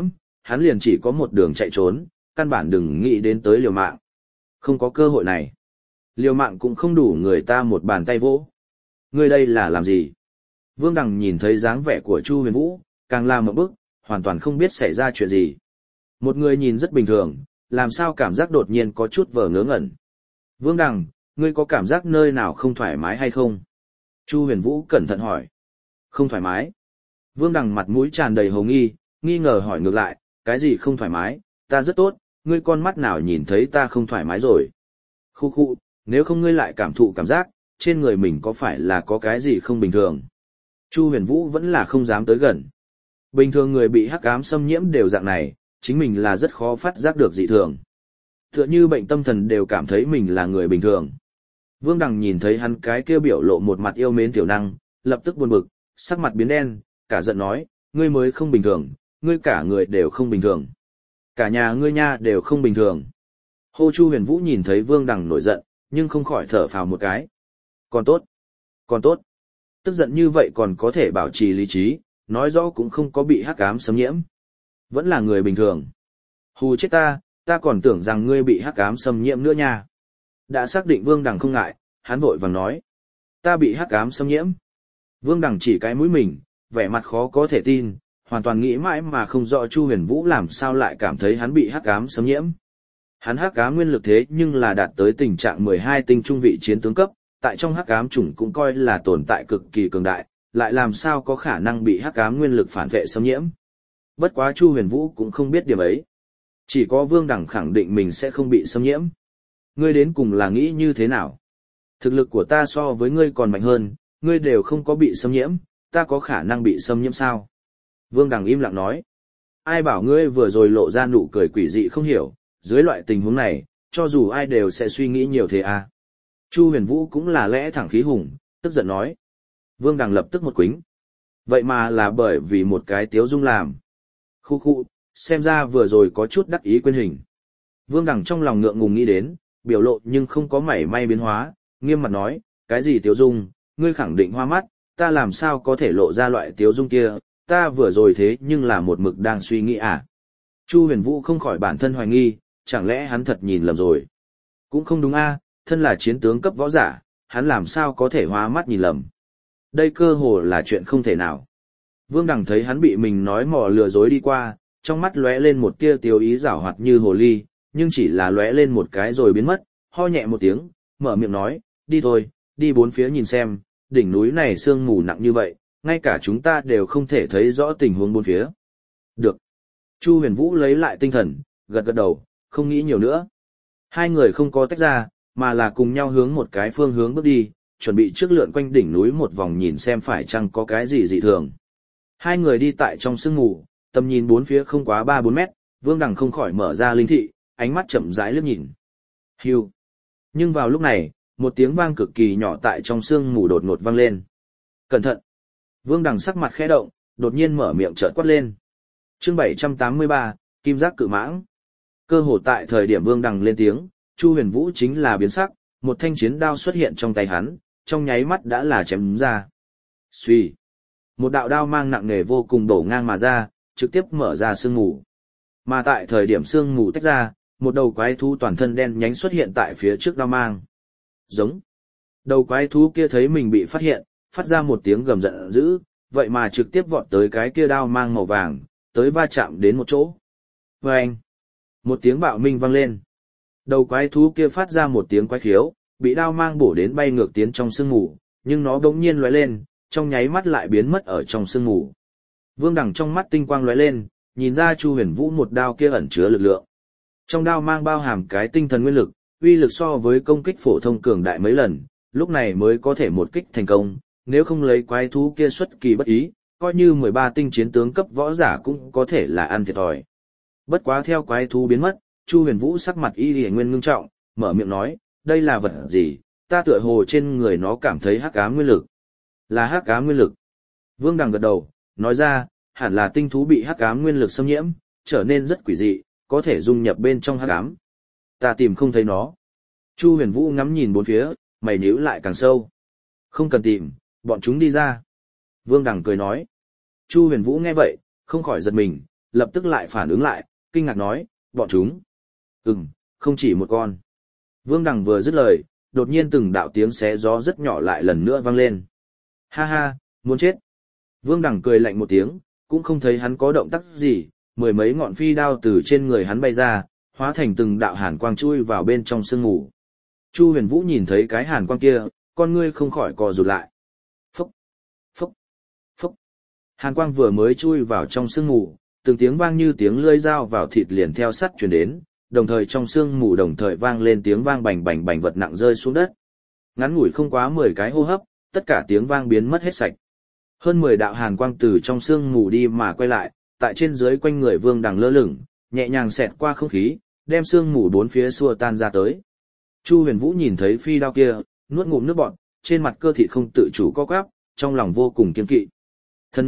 hắn liền chỉ có một đường chạy trốn, căn bản đừng nghĩ đến tới liều mạng. Không có cơ hội này. Liều mạng cũng không đủ người ta một bàn tay vỗ. Ngươi đây là làm gì? Vương Đằng nhìn thấy dáng vẻ của Chu Huyền Vũ, càng làm một bức, hoàn toàn không biết xảy ra chuyện gì. Một người nhìn rất bình thường, làm sao cảm giác đột nhiên có chút vờ ngớ ngẩn. Vương Đằng, ngươi có cảm giác nơi nào không thoải mái hay không? Chu Huyền Vũ cẩn thận hỏi. Không thoải mái. Vương Đằng mặt mũi tràn đầy hồ nghi, nghi ngờ hỏi ngược lại, cái gì không thoải mái, ta rất tốt, ngươi con mắt nào nhìn thấy ta không thoải mái rồi. Khu khu, nếu không ngươi lại cảm thụ cảm giác, trên người mình có phải là có cái gì không bình thường. Chu Huyền Vũ vẫn là không dám tới gần. Bình thường người bị hắc ám xâm nhiễm đều dạng này, chính mình là rất khó phát giác được dị thường. Tựa như bệnh tâm thần đều cảm thấy mình là người bình thường. Vương Đằng nhìn thấy hắn cái kia biểu lộ một mặt yêu mến tiểu năng, lập tức buồn bực, sắc mặt biến đen, cả giận nói, ngươi mới không bình thường, ngươi cả người đều không bình thường. Cả nhà ngươi nha đều không bình thường. Hô Chu Huyền Vũ nhìn thấy Vương Đằng nổi giận, nhưng không khỏi thở phào một cái. Còn tốt, còn tốt. Tức giận như vậy còn có thể bảo trì lý trí, nói rõ cũng không có bị hắc ám xâm nhiễm. Vẫn là người bình thường. Hù chết ta còn tưởng rằng ngươi bị hắc ám xâm nhiễm nữa nha. Đã xác định Vương Đằng không ngại, hắn vội vàng nói. Ta bị hắc ám xâm nhiễm. Vương Đằng chỉ cái mũi mình, vẻ mặt khó có thể tin, hoàn toàn nghĩ mãi mà không rõ Chu Huyền Vũ làm sao lại cảm thấy hắn bị hắc ám xâm nhiễm. Hắn hắc ám nguyên lực thế nhưng là đạt tới tình trạng 12 tinh trung vị chiến tướng cấp, tại trong hắc ám chủng cũng coi là tồn tại cực kỳ cường đại, lại làm sao có khả năng bị hắc ám nguyên lực phản vệ xâm nhiễm. Bất quá Chu Huyền Vũ cũng không biết điểm ấy. Chỉ có Vương Đằng khẳng định mình sẽ không bị xâm nhiễm. Ngươi đến cùng là nghĩ như thế nào? Thực lực của ta so với ngươi còn mạnh hơn, ngươi đều không có bị xâm nhiễm, ta có khả năng bị xâm nhiễm sao? Vương Đằng im lặng nói. Ai bảo ngươi vừa rồi lộ ra nụ cười quỷ dị không hiểu, dưới loại tình huống này, cho dù ai đều sẽ suy nghĩ nhiều thế à. Chu Huyền Vũ cũng là lẽ thẳng khí hùng, tức giận nói. Vương Đằng lập tức một quính. Vậy mà là bởi vì một cái tiếu dung làm. Khu khu, xem ra vừa rồi có chút đắc ý quên hình. Vương Đằng trong lòng ngượng ngùng nghĩ đến, biểu lộ nhưng không có mảy may biến hóa, nghiêm mặt nói, cái gì tiếu dung, ngươi khẳng định hoa mắt, ta làm sao có thể lộ ra loại tiếu dung kia, ta vừa rồi thế nhưng là một mực đang suy nghĩ à. Chu Huyền Vũ không khỏi bản thân hoài nghi, chẳng lẽ hắn thật nhìn lầm rồi. Cũng không đúng a, thân là chiến tướng cấp võ giả, hắn làm sao có thể hoa mắt nhìn lầm. Đây cơ hồ là chuyện không thể nào. Vương Đằng thấy hắn bị mình nói mò lừa dối đi qua, trong mắt lóe lên một tia tiêu ý giảo hoạt như hồ ly, nhưng chỉ là lóe lên một cái rồi biến mất, ho nhẹ một tiếng, mở miệng nói, đi thôi, đi bốn phía nhìn xem, đỉnh núi này sương mù nặng như vậy, ngay cả chúng ta đều không thể thấy rõ tình huống bốn phía. Được. Chu Huyền Vũ lấy lại tinh thần, gật gật đầu, không nghĩ nhiều nữa. Hai người không có tách ra, mà là cùng nhau hướng một cái phương hướng bước đi, chuẩn bị trước lượn quanh đỉnh núi một vòng nhìn xem phải chăng có cái gì dị thường. Hai người đi tại trong sương mù, tầm nhìn bốn phía không quá 3-4 mét, Vương Đằng không khỏi mở ra linh thị, ánh mắt chậm rãi liếc nhìn. Hưu. Nhưng vào lúc này, một tiếng vang cực kỳ nhỏ tại trong sương mù đột ngột vang lên. Cẩn thận. Vương Đằng sắc mặt khẽ động, đột nhiên mở miệng trợn quát lên. Chương 783, Kim Giác Cự Mãng. Cơ hồ tại thời điểm Vương Đằng lên tiếng, Chu Huyền Vũ chính là biến sắc, một thanh chiến đao xuất hiện trong tay hắn, trong nháy mắt đã là chém ra. Xuy. Một đạo đao mang nặng nề vô cùng đổ ngang mà ra, trực tiếp mở ra sương mù. Mà tại thời điểm sương mù tách ra, một đầu quái thú toàn thân đen nhánh xuất hiện tại phía trước đao mang. Giống. Đầu quái thú kia thấy mình bị phát hiện, phát ra một tiếng gầm giận dữ, vậy mà trực tiếp vọt tới cái kia đao mang màu vàng, tới va chạm đến một chỗ. Vâng! Một tiếng bạo minh vang lên. Đầu quái thú kia phát ra một tiếng quái khiếu, bị đao mang bổ đến bay ngược tiến trong sương mù, nhưng nó bỗng nhiên lóe lên, trong nháy mắt lại biến mất ở trong sương mù. Vương Đằng trong mắt tinh quang lóe lên, nhìn ra Chu Huyền Vũ một đao kia ẩn chứa lực lượng. Trong đao mang bao hàm cái tinh thần nguyên lực, uy lực so với công kích phổ thông cường đại mấy lần, lúc này mới có thể một kích thành công, nếu không lấy quái thú kia xuất kỳ bất ý, coi như 13 tinh chiến tướng cấp võ giả cũng có thể là ăn thiệt thòi. Bất quá theo quái thú biến mất, Chu Huyền Vũ sắc mặt y liễu nguyên ngưng trọng, mở miệng nói, đây là vật gì, ta tựa hồ trên người nó cảm thấy hắc ám nguyên lực. Là hắc ám nguyên lực. Vương Đằng gật đầu, nói ra, hẳn là tinh thú bị hắc ám nguyên lực xâm nhiễm, trở nên rất quỷ dị, có thể dung nhập bên trong hắc ám. Ta tìm không thấy nó. Chu Huyền Vũ ngắm nhìn bốn phía, mày nhíu lại càng sâu. Không cần tìm, bọn chúng đi ra. Vương Đằng cười nói. Chu Huyền Vũ nghe vậy, không khỏi giật mình, lập tức lại phản ứng lại, kinh ngạc nói, bọn chúng. Không chỉ một con. Vương Đằng vừa dứt lời, đột nhiên từng đạo tiếng xé gió rất nhỏ lại lần nữa vang lên. Ha ha, muốn chết. Vương Đằng cười lạnh một tiếng, cũng không thấy hắn có động tác gì, mười mấy ngọn phi đao từ trên người hắn bay ra, hóa thành từng đạo hàn quang chui vào bên trong sương mù. Chu Huyền Vũ nhìn thấy cái hàn quang kia, con ngươi không khỏi co rụt lại. Phốc, phốc, phốc. Hàn quang vừa mới chui vào trong sương mù, từng tiếng vang như tiếng lưỡi dao vào thịt liền theo sắt truyền đến, đồng thời trong sương mù đồng thời vang lên tiếng vang bành bành bành vật nặng rơi xuống đất. Ngắn ngủi không quá 10 cái hô hấp, tất cả tiếng vang biến mất hết sạch. Hơn 10 đạo hàn quang từ trong sương mù đi mà quay lại, tại trên dưới quanh người Vương Đằng lơ lửng, nhẹ nhàng xẹt qua không khí, đem sương mù bốn phía xua tan ra tới. Chu Huyền Vũ nhìn thấy phi đao kia, nuốt ngụm nước bọt, trên mặt cơ thịt không tự chủ co quắp, trong lòng vô cùng kiêng kỵ. Thần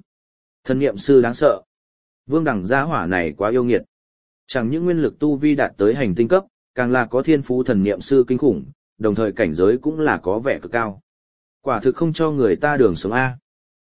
niệm sư đáng sợ. Vương Đằng gia hỏa này quá yêu nghiệt. Chẳng những nguyên lực tu vi đạt tới hành tinh cấp, càng là có thiên phú thần niệm sư kinh khủng, đồng thời cảnh giới cũng là có vẻ cực cao. Quả thực không cho người ta đường sống A.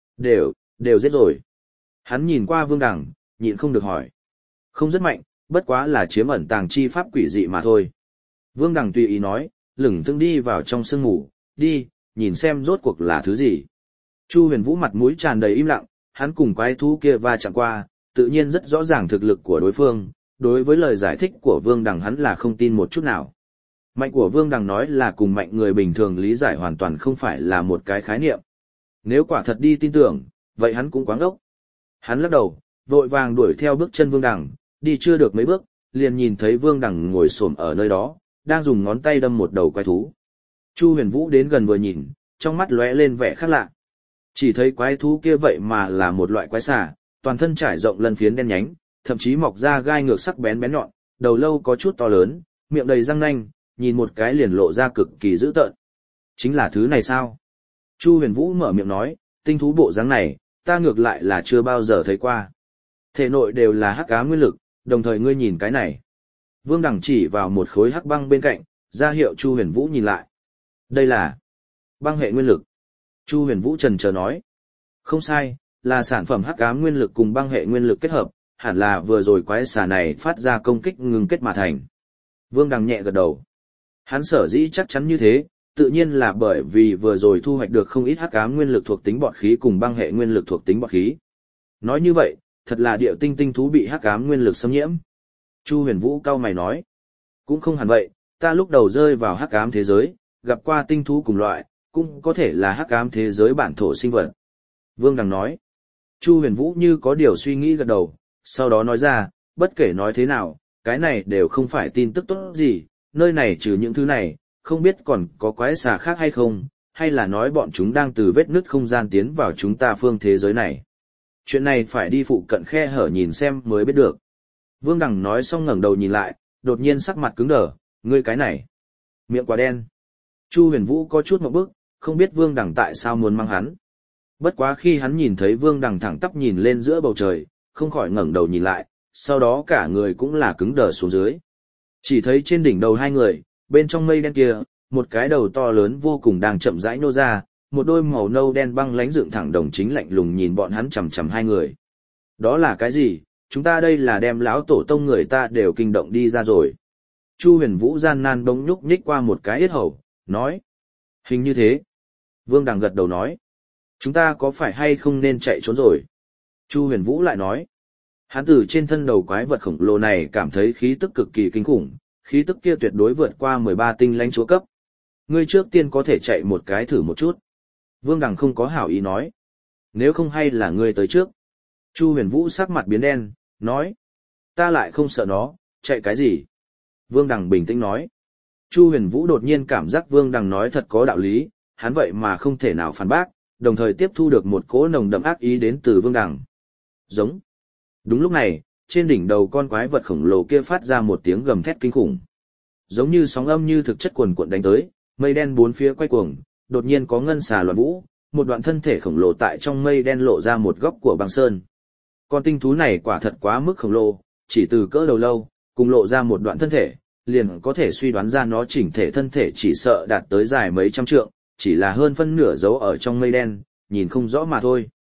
Đều giết rồi. Hắn nhìn qua Vương Đằng, nhịn không được hỏi. Không rất mạnh, bất quá là chiếm ẩn tàng chi pháp quỷ dị mà thôi. Vương Đằng tùy ý nói, lửng thững đi vào trong sương mù, đi, nhìn xem rốt cuộc là thứ gì. Chu Huyền Vũ mặt mũi tràn đầy im lặng, hắn cùng quái thú kia va chạm qua, tự nhiên rất rõ ràng thực lực của đối phương, đối với lời giải thích của Vương Đằng hắn là không tin một chút nào. Mạnh của Vương Đằng nói là cùng mạnh người bình thường lý giải hoàn toàn không phải là một cái khái niệm. Nếu quả thật đi tin tưởng, vậy hắn cũng quá ngốc. Hắn lắc đầu, vội vàng đuổi theo bước chân Vương Đằng, đi chưa được mấy bước, liền nhìn thấy Vương Đằng ngồi xổm ở nơi đó, đang dùng ngón tay đâm một đầu quái thú. Chu Huyền Vũ đến gần vừa nhìn, trong mắt lóe lên vẻ khác lạ. Chỉ thấy quái thú kia vậy mà là một loại quái xà, toàn thân trải rộng lân phiến đen nhánh, thậm chí mọc ra gai ngược sắc bén bén nhọn, đầu lâu có chút to lớn, miệng đầy răng nanh, nhìn một cái liền lộ ra cực kỳ dữ tợn. Chính là thứ này sao? Chu Huyền Vũ mở miệng nói, tinh thú bộ dáng này, ta ngược lại là chưa bao giờ thấy qua. Thể nội đều là hắc ám nguyên lực, đồng thời ngươi nhìn cái này. Vương Đằng chỉ vào một khối hắc băng bên cạnh, ra hiệu Chu Huyền Vũ nhìn lại. Đây là băng hệ nguyên lực. Chu Huyền Vũ chần chờ nói. Không sai, là sản phẩm hắc ám nguyên lực cùng băng hệ nguyên lực kết hợp, hẳn là vừa rồi quái xà này phát ra công kích ngừng kết mà thành. Vương Đằng nhẹ gật đầu. Hắn sở dĩ chắc chắn như thế, tự nhiên là bởi vì vừa rồi thu hoạch được không ít hắc ám nguyên lực thuộc tính bọt khí cùng băng hệ nguyên lực thuộc tính bọt khí. Nói như vậy, thật là điệu tinh tinh thú bị hắc ám nguyên lực xâm nhiễm. Chu Huyền Vũ cau mày nói. Cũng không hẳn vậy, ta lúc đầu rơi vào hắc ám thế giới, gặp qua tinh thú cùng loại, cũng có thể là hắc ám thế giới bản thổ sinh vật. Vương Đằng nói. Chu Huyền Vũ như có điều suy nghĩ gật đầu, sau đó nói ra, bất kể nói thế nào, cái này đều không phải tin tức tốt gì, nơi này trừ những thứ này, không biết còn có quái xà khác hay không, hay là nói bọn chúng đang từ vết nứt không gian tiến vào chúng ta phương thế giới này. Chuyện này phải đi phụ cận khe hở nhìn xem mới biết được. Vương Đằng nói xong ngẩng đầu nhìn lại, đột nhiên sắc mặt cứng đờ, ngươi cái này, miệng quá đen. Chu Huyền Vũ có chút ngượng bức, không biết Vương Đằng tại sao muốn mang hắn. Bất quá khi hắn nhìn thấy Vương Đằng thẳng tắp nhìn lên giữa bầu trời, không khỏi ngẩng đầu nhìn lại, sau đó cả người cũng là cứng đờ xuống dưới. Chỉ thấy trên đỉnh đầu hai người, bên trong mây đen kia, một cái đầu to lớn vô cùng đang chậm rãi nô ra, một đôi màu nâu đen băng lánh dựng thẳng đồng chính lạnh lùng nhìn bọn hắn chằm chằm hai người. Đó là cái gì? Chúng ta đây là đem lão tổ tông người ta đều kinh động đi ra rồi. Chu Huyền Vũ gian nan bỗng nhúc nhích qua một cái yết hầu, nói. Hình như thế. Vương Đằng gật đầu nói. Chúng ta có phải hay không nên chạy trốn rồi? Chu Huyền Vũ lại nói. Hắn từ trên thân đầu quái vật khổng lồ này cảm thấy khí tức cực kỳ kinh khủng, khí tức kia tuyệt đối vượt qua 13 tinh lãnh chúa cấp. Ngươi trước tiên có thể chạy một cái thử một chút. Vương Đằng không có hảo ý nói. Nếu không hay là ngươi tới trước. Chu Huyền Vũ sắc mặt biến đen, nói. Ta lại không sợ nó, chạy cái gì? Vương Đằng bình tĩnh nói. Chu Huyền Vũ đột nhiên cảm giác Vương Đằng nói thật có đạo lý, hắn vậy mà không thể nào phản bác, đồng thời tiếp thu được một cỗ nồng đậm ác ý đến từ Vương Đằng. Giống. Đúng lúc này, trên đỉnh đầu con quái vật khổng lồ kia phát ra một tiếng gầm thét kinh khủng. Giống như sóng âm như thực chất cuồn cuộn đánh tới, mây đen bốn phía quay cuồng, đột nhiên có ngân xà loạn vũ, một đoạn thân thể khổng lồ tại trong mây đen lộ ra một góc của băng sơn. Con tinh thú này quả thật quá mức khổng lồ, chỉ từ cỡ đầu lâu, cùng lộ ra một đoạn thân thể, liền có thể suy đoán ra nó chỉnh thể thân thể chỉ sợ đạt tới dài mấy trăm trượng, chỉ là hơn phân nửa dấu ở trong mây đen, nhìn không rõ mà thôi.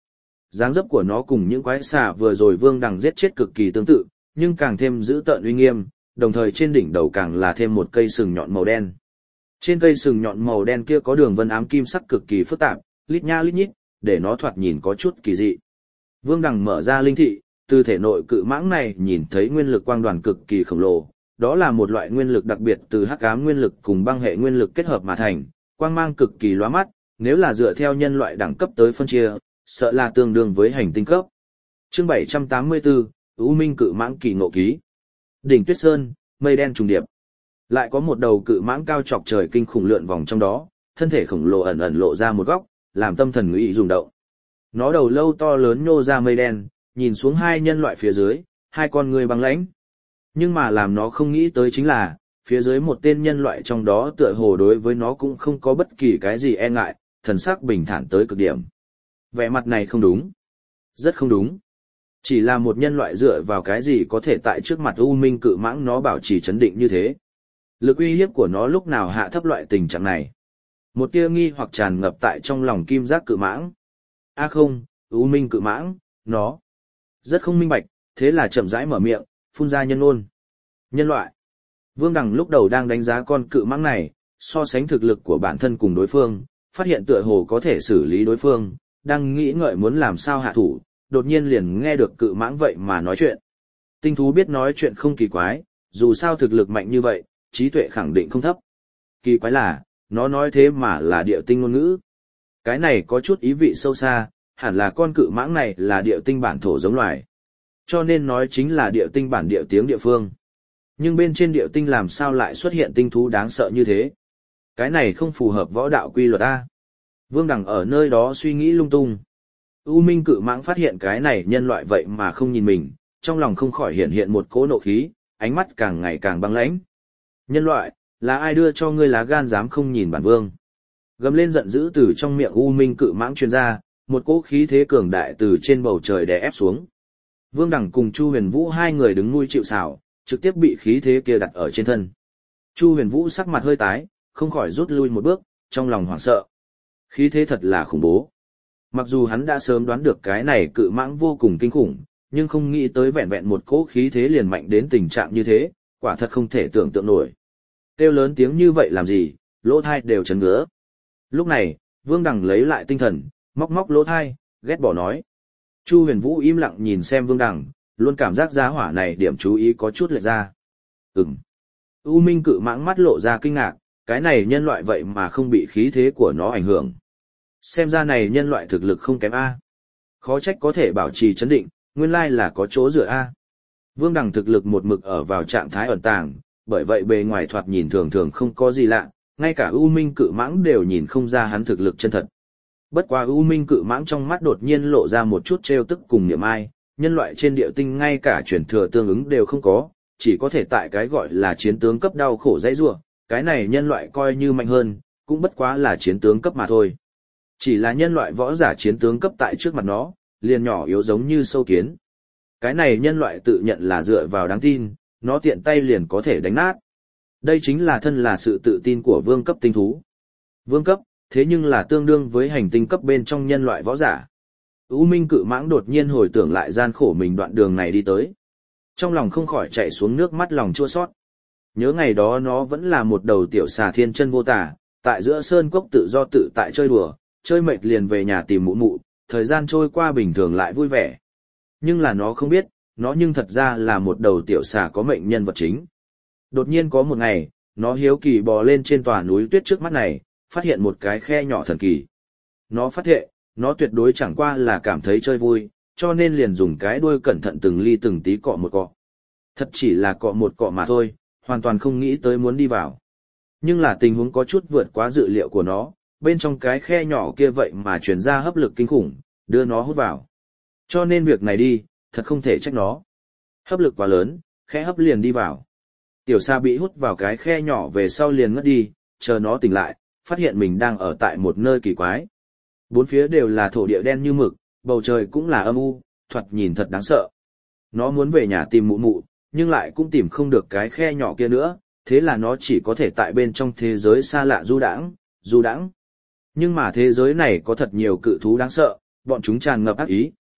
dáng dấp của nó cùng những quái xà vừa rồi Vương Đằng giết chết cực kỳ tương tự, nhưng càng thêm dữ tợn uy nghiêm, đồng thời trên đỉnh đầu càng là thêm một cây sừng nhọn màu đen. Trên cây sừng nhọn màu đen kia có đường vân ám kim sắc cực kỳ phức tạp, lít nha lít nhít, để nó thoạt nhìn có chút kỳ dị. Vương Đằng mở ra linh thị, từ thể nội cự mãng này nhìn thấy nguyên lực quang đoàn cực kỳ khổng lồ, đó là một loại nguyên lực đặc biệt từ hắc ám nguyên lực cùng băng hệ nguyên lực kết hợp mà thành, quang mang cực kỳ lóa mắt, nếu là dựa theo nhân loại đẳng cấp tới phân chia, sợ là tương đương với hành tinh cấp. Chương 784, U Minh cự mãng kỳ ngộ ký. Đỉnh Tuyết Sơn, mây đen trùng điệp. Lại có một đầu cự mãng cao chọc trời kinh khủng lượn vòng trong đó, thân thể khổng lồ ẩn ẩn lộ ra một góc, làm tâm thần ngụy rung động. Nó đầu lâu to lớn nhô ra mây đen, nhìn xuống hai nhân loại phía dưới, hai con người băng lãnh. Nhưng mà làm nó không nghĩ tới chính là, phía dưới một tên nhân loại trong đó tựa hồ đối với nó cũng không có bất kỳ cái gì e ngại, thần sắc bình thản tới cực điểm. Vẻ mặt này không đúng. Rất không đúng. Chỉ là một nhân loại dựa vào cái gì có thể tại trước mặt U Minh cự mãng nó bảo trì chấn định như thế. Lực uy hiếp của nó lúc nào hạ thấp loại tình trạng này. Một tia nghi hoặc tràn ngập tại trong lòng kim giác cự mãng. A không, U Minh cự mãng, nó rất không minh bạch, thế là chậm rãi mở miệng, phun ra nhân ôn. Nhân loại. Vương Đằng lúc đầu đang đánh giá con cự mãng này, so sánh thực lực của bản thân cùng đối phương, phát hiện tựa hồ có thể xử lý đối phương, đang nghĩ ngợi muốn làm sao hạ thủ, đột nhiên liền nghe được cự mãng vậy mà nói chuyện. Tinh thú biết nói chuyện không kỳ quái, dù sao thực lực mạnh như vậy, trí tuệ khẳng định không thấp. Kỳ quái là, nó nói thế mà là địa tinh ngôn ngữ. Cái này có chút ý vị sâu xa, hẳn là con cự mãng này là địa tinh bản thổ giống loài. Cho nên nói chính là địa tinh bản địa tiếng địa phương. Nhưng bên trên địa tinh làm sao lại xuất hiện tinh thú đáng sợ như thế? Cái này không phù hợp võ đạo quy luật A. Vương Đằng ở nơi đó suy nghĩ lung tung. U Minh cự mãng phát hiện cái này nhân loại vậy mà không nhìn mình, trong lòng không khỏi hiện hiện một cỗ nộ khí, ánh mắt càng ngày càng băng lãnh. Nhân loại, là ai đưa cho ngươi lá gan dám không nhìn bản vương? Gầm lên giận dữ từ trong miệng U Minh cự mãng truyền ra, một cỗ khí thế cường đại từ trên bầu trời đè ép xuống. Vương Đằng cùng Chu Huyền Vũ hai người đứng nuôi chịu sào, trực tiếp bị khí thế kia đặt ở trên thân. Chu Huyền Vũ sắc mặt hơi tái, không khỏi rút lui một bước, trong lòng hoảng sợ. Khí thế thật là khủng bố. Mặc dù hắn đã sớm đoán được cái này cự mãng vô cùng kinh khủng, nhưng không nghĩ tới vẹn vẹn một cỗ khí thế liền mạnh đến tình trạng như thế, quả thật không thể tưởng tượng nổi. Kêu lớn tiếng như vậy làm gì, lỗ thai đều chấn ngứa. Lúc này, Vương Đằng lấy lại tinh thần, móc móc lỗ thai, ghét bỏ nói. Chu Huyền Vũ im lặng nhìn xem Vương Đằng, luôn cảm giác giá hỏa này điểm chú ý có chút lệch ra. U Minh cự mãng mắt lộ ra kinh ngạc, cái này nhân loại vậy mà không bị khí thế của nó ảnh hưởng. Xem ra này nhân loại thực lực không kém A. Khó trách có thể bảo trì chấn định, nguyên lai là có chỗ dựa A. Vương Đằng thực lực một mực ở vào trạng thái ẩn tàng, bởi vậy bề ngoài thoạt nhìn thường thường không có gì lạ, ngay cả U Minh cự mãng đều nhìn không ra hắn thực lực chân thật. Bất quá U Minh cự mãng trong mắt đột nhiên lộ ra một chút trêu tức cùng niệm ai, nhân loại trên địa tinh ngay cả truyền thừa tương ứng đều không có, chỉ có thể tại cái gọi là chiến tướng cấp đau khổ dãy rủa, cái này nhân loại coi như mạnh hơn, cũng bất quá là chiến tướng cấp mà thôi. Chỉ là nhân loại võ giả chiến tướng cấp tại trước mặt nó, liền nhỏ yếu giống như sâu kiến. Cái này nhân loại tự nhận là dựa vào đáng tin, nó tiện tay liền có thể đánh nát. Đây chính là thân là sự tự tin của vương cấp tinh thú. Vương cấp, thế nhưng là tương đương với hành tinh cấp bên trong nhân loại võ giả. U Minh cự mãng đột nhiên hồi tưởng lại gian khổ mình đoạn đường này đi tới. Trong lòng không khỏi chạy xuống nước mắt lòng chua xót. Nhớ ngày đó nó vẫn là một đầu tiểu xà thiên chân vô tả, tại giữa sơn cốc tự do tự tại chơi đùa, chơi mệt liền về nhà tìm mụ mụ, thời gian trôi qua bình thường lại vui vẻ. Nhưng là nó không biết, nó nhưng thật ra là một đầu tiểu xà có mệnh nhân vật chính. Đột nhiên có một ngày, nó hiếu kỳ bò lên trên tòa núi tuyết trước mắt này, phát hiện một cái khe nhỏ thần kỳ. Nó phát hiện, nó tuyệt đối chẳng qua là cảm thấy chơi vui, cho nên liền dùng cái đuôi cẩn thận từng ly từng tí cọ một cọ. Thật chỉ là cọ một cọ mà thôi, hoàn toàn không nghĩ tới muốn đi vào. Nhưng là tình huống có chút vượt quá dự liệu của nó, bên trong cái khe nhỏ kia vậy mà truyền ra hấp lực kinh khủng, đưa nó hút vào. Cho nên việc này đi, thật không thể trách nó. Hấp lực quá lớn, khe hấp liền đi vào. Tiểu Sa bị hút vào cái khe nhỏ về sau liền ngất đi, chờ nó tỉnh lại, phát hiện mình đang ở tại một nơi kỳ quái. Bốn phía đều là thổ địa đen như mực, bầu trời cũng là âm u, thoạt nhìn thật đáng sợ. Nó muốn về nhà tìm mụ mụ, nhưng lại cũng tìm không được cái khe nhỏ kia nữa, thế là nó chỉ có thể tại bên trong thế giới xa lạ du đãng. Nhưng mà thế giới này có thật nhiều cự thú đáng sợ, bọn chúng tràn ngập ác ý,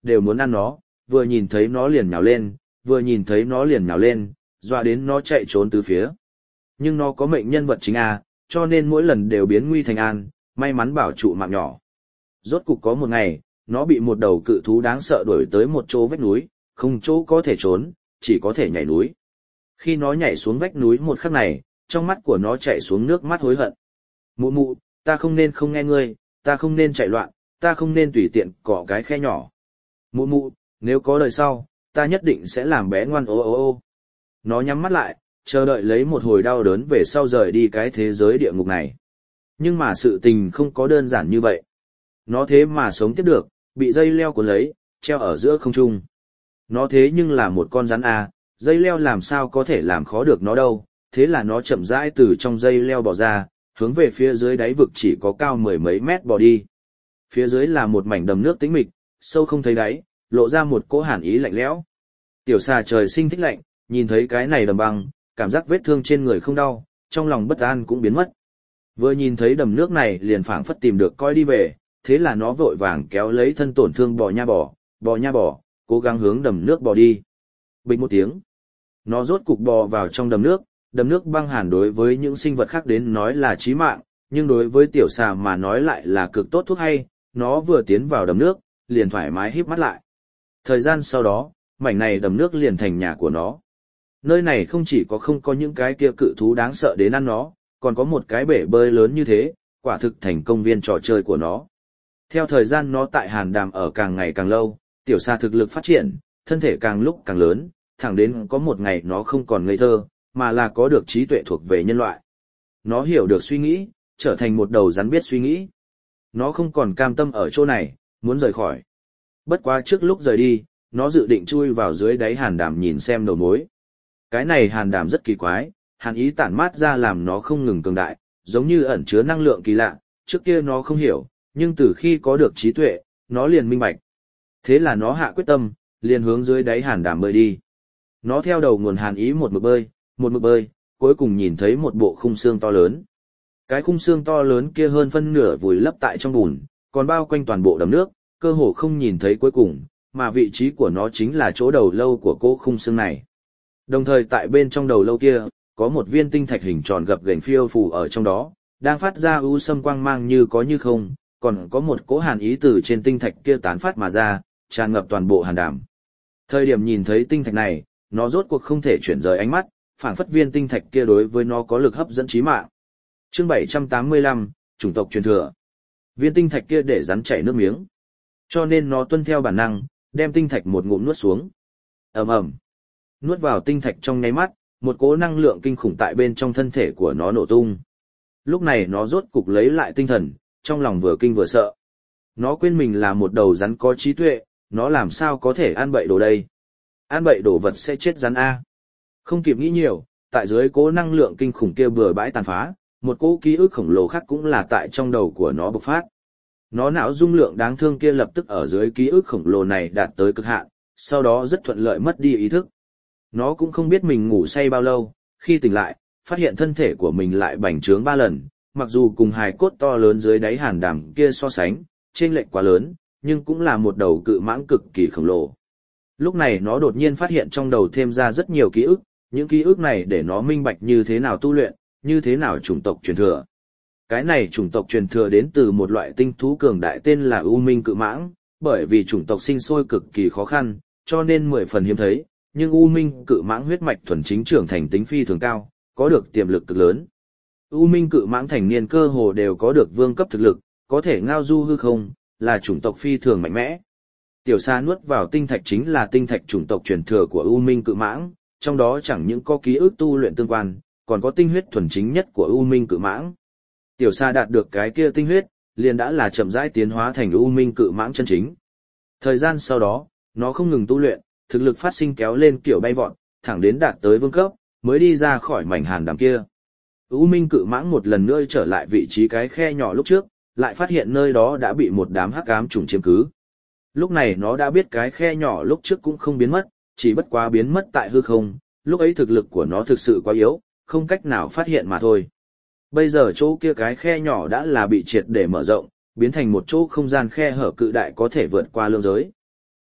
đều muốn ăn nó, vừa nhìn thấy nó liền nhào lên, vừa nhìn thấy nó liền nhào lên, dọa đến nó chạy trốn từ phía. Nhưng nó có mệnh nhân vật chính à, cho nên mỗi lần đều biến nguy thành an, may mắn bảo trụ mạng nhỏ. Rốt cục có một ngày, nó bị một đầu cự thú đáng sợ đuổi tới một chỗ vách núi, không chỗ có thể trốn, chỉ có thể nhảy núi. Khi nó nhảy xuống vách núi một khắc này, trong mắt của nó chảy xuống nước mắt hối hận. Mụ mụ, ta không nên không nghe ngươi, ta không nên chạy loạn, ta không nên tùy tiện cọ cái khe nhỏ. Mụ mụ, nếu có đời sau, ta nhất định sẽ làm bé ngoan ô ô ô. Nó nhắm mắt lại, chờ đợi lấy một hồi đau đớn về sau rời đi cái thế giới địa ngục này. Nhưng mà sự tình không có đơn giản như vậy. Nó thế mà sống tiếp được, bị dây leo cuốn lấy, treo ở giữa không trung. Nó thế nhưng là một con rắn à, dây leo làm sao có thể làm khó được nó đâu, thế là nó chậm rãi từ trong dây leo bò ra, hướng về phía dưới đáy vực chỉ có cao mười mấy mét bò đi. Phía dưới là một mảnh đầm nước tĩnh mịch, sâu không thấy đáy, lộ ra một cỗ hàn ý lạnh lẽo. Tiểu xà trời sinh thích lạnh, nhìn thấy cái này đầm băng, cảm giác vết thương trên người không đau, trong lòng bất an cũng biến mất. Vừa nhìn thấy đầm nước này liền phảng phất tìm được coi đi về, thế là nó vội vàng kéo lấy thân tổn thương bò nha bò, cố gắng hướng đầm nước bò đi. Bịch một tiếng, nó rốt cục bò vào trong đầm nước băng hàn đối với những sinh vật khác đến nói là chí mạng, nhưng đối với tiểu xà mà nói lại là cực tốt thuốc hay, nó vừa tiến vào đầm nước, liền thoải mái híp mắt lại. Thời gian sau đó, mảnh này đầm nước liền thành nhà của nó. Nơi này không chỉ không có những cái kia cự thú đáng sợ đến ăn nó, còn có một cái bể bơi lớn như thế, quả thực thành công viên trò chơi của nó. Theo thời gian nó tại Hàn Đàm ở càng ngày càng lâu, tiểu xà thực lực phát triển, thân thể càng lúc càng lớn, thẳng đến có một ngày nó không còn ngây thơ, mà là có được trí tuệ thuộc về nhân loại. Nó hiểu được suy nghĩ, trở thành một đầu rắn biết suy nghĩ. Nó không còn cam tâm ở chỗ này, muốn rời khỏi. Bất quá trước lúc rời đi, nó dự định chui vào dưới đáy Hàn Đàm nhìn xem đầu mối. Cái này Hàn Đàm rất kỳ quái, hàn ý tản mát ra làm nó không ngừng cường đại, giống như ẩn chứa năng lượng kỳ lạ, trước kia nó không hiểu, nhưng từ khi có được trí tuệ, nó liền minh bạch. Thế là nó hạ quyết tâm, liền hướng dưới đáy Hàn Đàm bơi đi. Nó theo đầu nguồn hàn ý một mực bơi, cuối cùng nhìn thấy một bộ khung xương to lớn. Cái khung xương to lớn kia hơn phân nửa vùi lấp tại trong bùn, còn bao quanh toàn bộ đầm nước, cơ hồ không nhìn thấy cuối cùng, mà vị trí của nó chính là chỗ đầu lâu của cô khung xương này. Đồng thời tại bên trong đầu lâu kia, có một viên tinh thạch hình tròn gập ghềnh phiêu phù ở trong đó, đang phát ra u sâm quang mang như có như không, còn có một cỗ hàn ý từ trên tinh thạch kia tán phát mà ra, tràn ngập toàn bộ Hàn Đàm. Thời điểm nhìn thấy tinh thạch này, nó rốt cuộc không thể chuyển rời ánh mắt, phảng phất viên tinh thạch kia đối với nó có lực hấp dẫn chí mạng. Chương 785, chủng tộc truyền thừa. Viên tinh thạch kia để rắn chảy nước miếng, cho nên nó tuân theo bản năng, đem tinh thạch một ngụm nuốt xuống. Ầm ầm. Nuốt vào tinh thạch trong nháy mắt, một cỗ năng lượng kinh khủng tại bên trong thân thể của nó nổ tung. Lúc này nó rốt cục lấy lại tinh thần, trong lòng vừa kinh vừa sợ. Nó quên mình là một đầu rắn có trí tuệ, nó làm sao có thể ăn bậy đồ đây? Ăn bậy đồ vật sẽ chết rắn A. Không kịp nghĩ nhiều, tại dưới cỗ năng lượng kinh khủng kia bừa bãi tàn phá, một cỗ ký ức khổng lồ khác cũng là tại trong đầu của nó bộc phát. Nó não dung lượng đáng thương kia lập tức ở dưới ký ức khổng lồ này đạt tới cực hạn, sau đó rất thuận lợi mất đi ý thức. Nó cũng không biết mình ngủ say bao lâu, khi tỉnh lại, phát hiện thân thể của mình lại bành trướng 3 lần, mặc dù cùng hài cốt to lớn dưới đáy Hàn Đàm kia so sánh, chênh lệch quá lớn, nhưng cũng là một đầu cự mãng cực kỳ khổng lồ. Lúc này nó đột nhiên phát hiện trong đầu thêm ra rất nhiều ký ức, những ký ức này để nó minh bạch như thế nào tu luyện, như thế nào chủng tộc truyền thừa. Cái này chủng tộc truyền thừa đến từ một loại tinh thú cường đại tên là U Minh cự mãng, bởi vì chủng tộc sinh sôi cực kỳ khó khăn, cho nên 10 phần hiếm thấy, nhưng U Minh cự mãng huyết mạch thuần chính trưởng thành tính phi thường cao, có được tiềm lực cực lớn. U Minh cự mãng thành niên cơ hồ đều có được vương cấp thực lực, có thể ngao du hư không, là chủng tộc phi thường mạnh mẽ. Tiểu Sa nuốt vào tinh thạch chính là tinh thạch chủng tộc truyền thừa của U Minh cự mãng, trong đó chẳng những có ký ức tu luyện tương quan, còn có tinh huyết thuần chính nhất của U Minh cự mãng. Tiểu Sa đạt được cái kia tinh huyết, liền đã là chậm rãi tiến hóa thành U Minh cự mãng chân chính. Thời gian sau đó, nó không ngừng tu luyện, thực lực phát sinh kéo lên kiểu bay vọt, thẳng đến đạt tới vương cấp, mới đi ra khỏi mảnh Hàn Đàm kia. U Minh cự mãng một lần nữa trở lại vị trí cái khe nhỏ lúc trước, lại phát hiện nơi đó đã bị một đám hắc ám trùng chiếm cứ. Lúc này nó đã biết cái khe nhỏ lúc trước cũng không biến mất, chỉ bất quá biến mất tại hư không, lúc ấy thực lực của nó thực sự quá yếu, không cách nào phát hiện mà thôi. Bây giờ chỗ kia cái khe nhỏ đã là bị triệt để mở rộng, biến thành một chỗ không gian khe hở cự đại có thể vượt qua lương giới.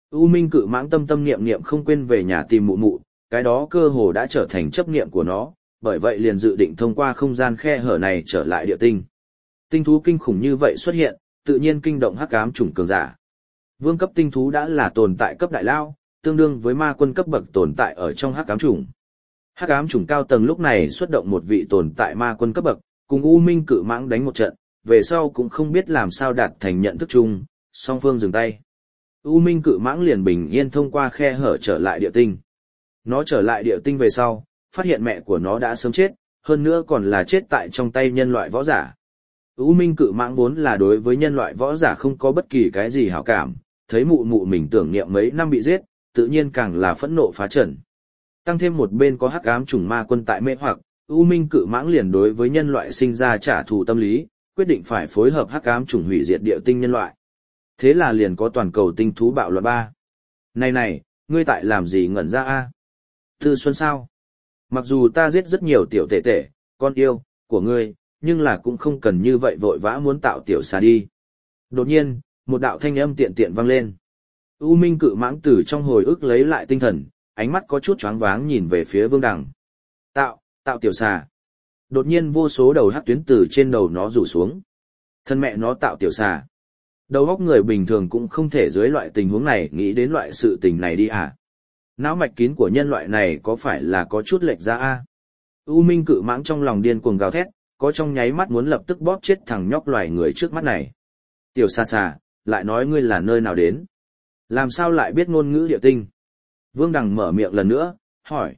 U Minh cự mãng tâm tâm niệm niệm không quên về nhà tìm mụ mụ, cái đó cơ hồ đã trở thành chấp niệm của nó, bởi vậy liền dự định thông qua không gian khe hở này trở lại địa tinh. Tinh thú kinh khủng như vậy xuất hiện, tự nhiên kinh động hắc ám chủng cường giả. Vương cấp tinh thú đã là tồn tại cấp đại lao, tương đương với ma quân cấp bậc tồn tại ở trong hắc ám chủng. Hắc ám chủng cao tầng lúc này xuất động một vị tồn tại ma quân cấp bậc, cùng U Minh cự mãng đánh một trận, về sau cũng không biết làm sao đạt thành nhận thức chung, song phương dừng tay. U Minh cự mãng liền bình yên thông qua khe hở trở lại địa tinh. Nó trở lại địa tinh về sau, phát hiện mẹ của nó đã sớm chết, hơn nữa còn là chết tại trong tay nhân loại võ giả. U Minh cự mãng vốn là đối với nhân loại võ giả không có bất kỳ cái gì hảo cảm, thấy mụ mụ mình tưởng niệm mấy năm bị giết, tự nhiên càng là phẫn nộ phá trần. Tăng thêm một bên có hắc ám chủng ma quân tại mê hoặc, U Minh cự mãng liền đối với nhân loại sinh ra trả thù tâm lý, quyết định phải phối hợp hắc ám chủng hủy diệt địa tinh nhân loại. Thế là liền có toàn cầu tinh thú bạo loạn 3. Này, ngươi tại làm gì ngẩn ra a? Tư Xuân sao? Mặc dù ta giết rất nhiều tiểu tể tể, con yêu, của ngươi, nhưng là cũng không cần như vậy vội vã muốn tạo tiểu xà đi. Đột nhiên, một đạo thanh âm tiện tiện vang lên. U Minh cự mãng từ trong hồi ức lấy lại tinh thần, ánh mắt có chút choáng váng nhìn về phía Vương Đằng. Tạo tiểu xà. Đột nhiên vô số đầu hắc tuyến từ trên đầu nó rủ xuống. Thân mẹ nó tạo tiểu xà. Đầu óc người bình thường cũng không thể dưới loại tình huống này nghĩ đến loại sự tình này đi à. Não mạch kín của nhân loại này có phải là có chút lệch ra a? U Minh cự mãng trong lòng điên cuồng gào thét, có trong nháy mắt muốn lập tức bóp chết thằng nhóc loài người trước mắt này. Tiểu xa xà, lại nói ngươi là nơi nào đến? Làm sao lại biết ngôn ngữ địa tinh? Vương Đằng mở miệng lần nữa, hỏi.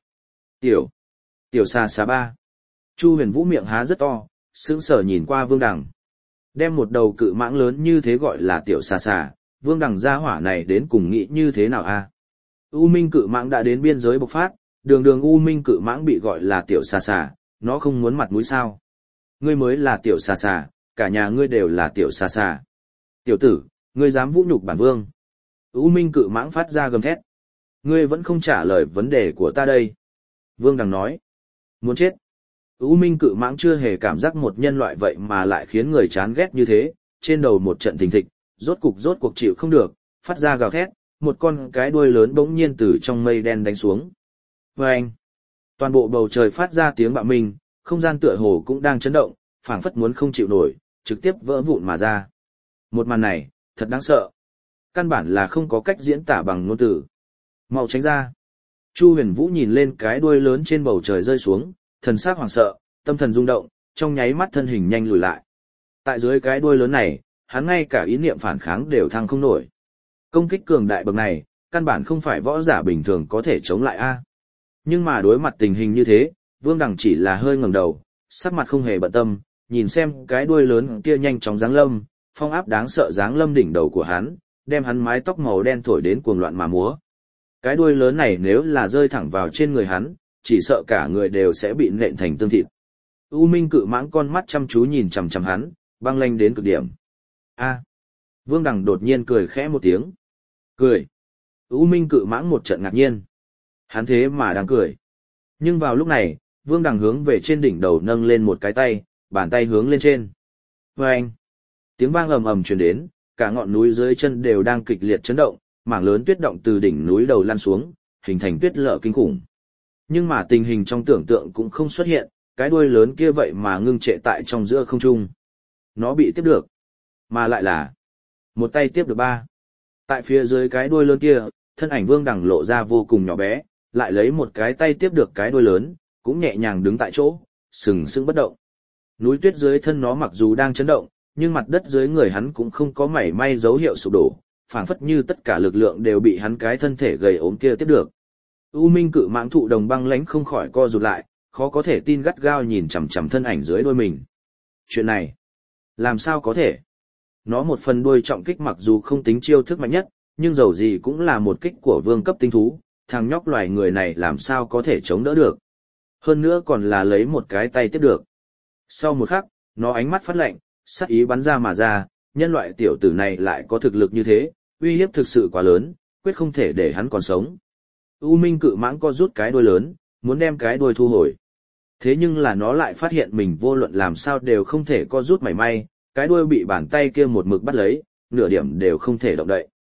Tiểu xa xà 3. Chu Huyền Vũ miệng há rất to, sững sờ nhìn qua Vương Đằng. Đem một đầu cự mãng lớn như thế gọi là tiểu xa xà, Vương Đằng gia hỏa này đến cùng nghĩ như thế nào a? U Minh cự mãng đã đến biên giới bộc phát, đường U Minh cự mãng bị gọi là tiểu xa xà, nó không muốn mặt mũi sao? Ngươi mới là tiểu xa xà, cả nhà ngươi đều là tiểu xa xà. Tiểu tử, ngươi dám vũ nhục bản vương? U Minh cự mãng phát ra gầm thét. Ngươi vẫn không trả lời vấn đề của ta đây. Vương Đằng nói. Muốn chết. U Minh cự mãng chưa hề cảm giác một nhân loại vậy mà lại khiến người chán ghét như thế, trên đầu một trận thình thịch, rốt cuộc chịu không được, phát ra gào thét, một con cái đuôi lớn bỗng nhiên từ trong mây đen đánh xuống. Vâng! Toàn bộ bầu trời phát ra tiếng bạo minh, không gian tựa hồ cũng đang chấn động, phảng phất muốn không chịu nổi, trực tiếp vỡ vụn mà ra. Một màn này, thật đáng sợ. Căn bản là không có cách diễn tả bằng ngôn từ. Mau tránh ra. Chu Huyền Vũ nhìn lên cái đuôi lớn trên bầu trời rơi xuống, thần sắc hoảng sợ, tâm thần rung động, trong nháy mắt thân hình nhanh lùi lại. Tại dưới cái đuôi lớn này, hắn ngay cả ý niệm phản kháng đều thăng không nổi. Công kích cường đại bậc này, căn bản không phải võ giả bình thường có thể chống lại a. Nhưng mà đối mặt tình hình như thế, Vương Đằng chỉ là hơi ngẩng đầu, sắc mặt không hề bận tâm, nhìn xem cái đuôi lớn kia nhanh chóng giáng lâm, phong áp đáng sợ giáng lâm đỉnh đầu của hắn, đem hắn mái tóc màu đen thổi đến cuồng loạn mà múa. Cái đuôi lớn này nếu là rơi thẳng vào trên người hắn, chỉ sợ cả người đều sẽ bị nện thành tương thịt. U Minh cự mãng con mắt chăm chú nhìn chằm chằm hắn, băng lanh đến cực điểm. A. Vương Đằng đột nhiên cười khẽ một tiếng. Cười. U Minh cự mãng một trận ngạc nhiên. Hắn thế mà đang cười. Nhưng vào lúc này, Vương Đằng hướng về trên đỉnh đầu nâng lên một cái tay, bàn tay hướng lên trên. Vâng! Tiếng vang ầm ầm truyền đến, cả ngọn núi dưới chân đều đang kịch liệt chấn động, mảng lớn tuyết động từ đỉnh núi đầu lan xuống, hình thành tuyết lở kinh khủng. Nhưng mà tình hình trong tưởng tượng cũng không xuất hiện, cái đuôi lớn kia vậy mà ngưng trệ tại trong giữa không trung. Nó bị tiếp được, mà lại là một tay tiếp được 3. Tại phía dưới cái đuôi lớn kia, thân ảnh Vương Đằng lộ ra vô cùng nhỏ bé, lại lấy một cái tay tiếp được cái đuôi lớn, cũng nhẹ nhàng đứng tại chỗ, sừng sững bất động. Núi tuyết dưới thân nó mặc dù đang chấn động, nhưng mặt đất dưới người hắn cũng không có mảy may dấu hiệu sụp đổ, phảng phất như tất cả lực lượng đều bị hắn cái thân thể gầy ốm kia tiếp được. U Minh cự mãng thụ đồng băng lãnh không khỏi co rụt lại, khó có thể tin gắt gao nhìn chằm chằm thân ảnh dưới đuôi mình. Chuyện này, làm sao có thể? Nó một phần đuôi trọng kích mặc dù không tính chiêu thức mạnh nhất, nhưng dầu gì cũng là một kích của vương cấp tinh thú, thằng nhóc loài người này làm sao có thể chống đỡ được. Hơn nữa còn là lấy một cái tay tiếp được. Sau một khắc, nó ánh mắt phát lạnh, sát ý bắn ra mà ra, nhân loại tiểu tử này lại có thực lực như thế, uy hiếp thực sự quá lớn, quyết không thể để hắn còn sống. U Minh cự mãng co rút cái đuôi lớn, muốn đem cái đuôi thu hồi. Thế nhưng là nó lại phát hiện mình vô luận làm sao đều không thể co rút mảy may, cái đuôi bị bàn tay kia một mực bắt lấy, nửa điểm đều không thể động đậy.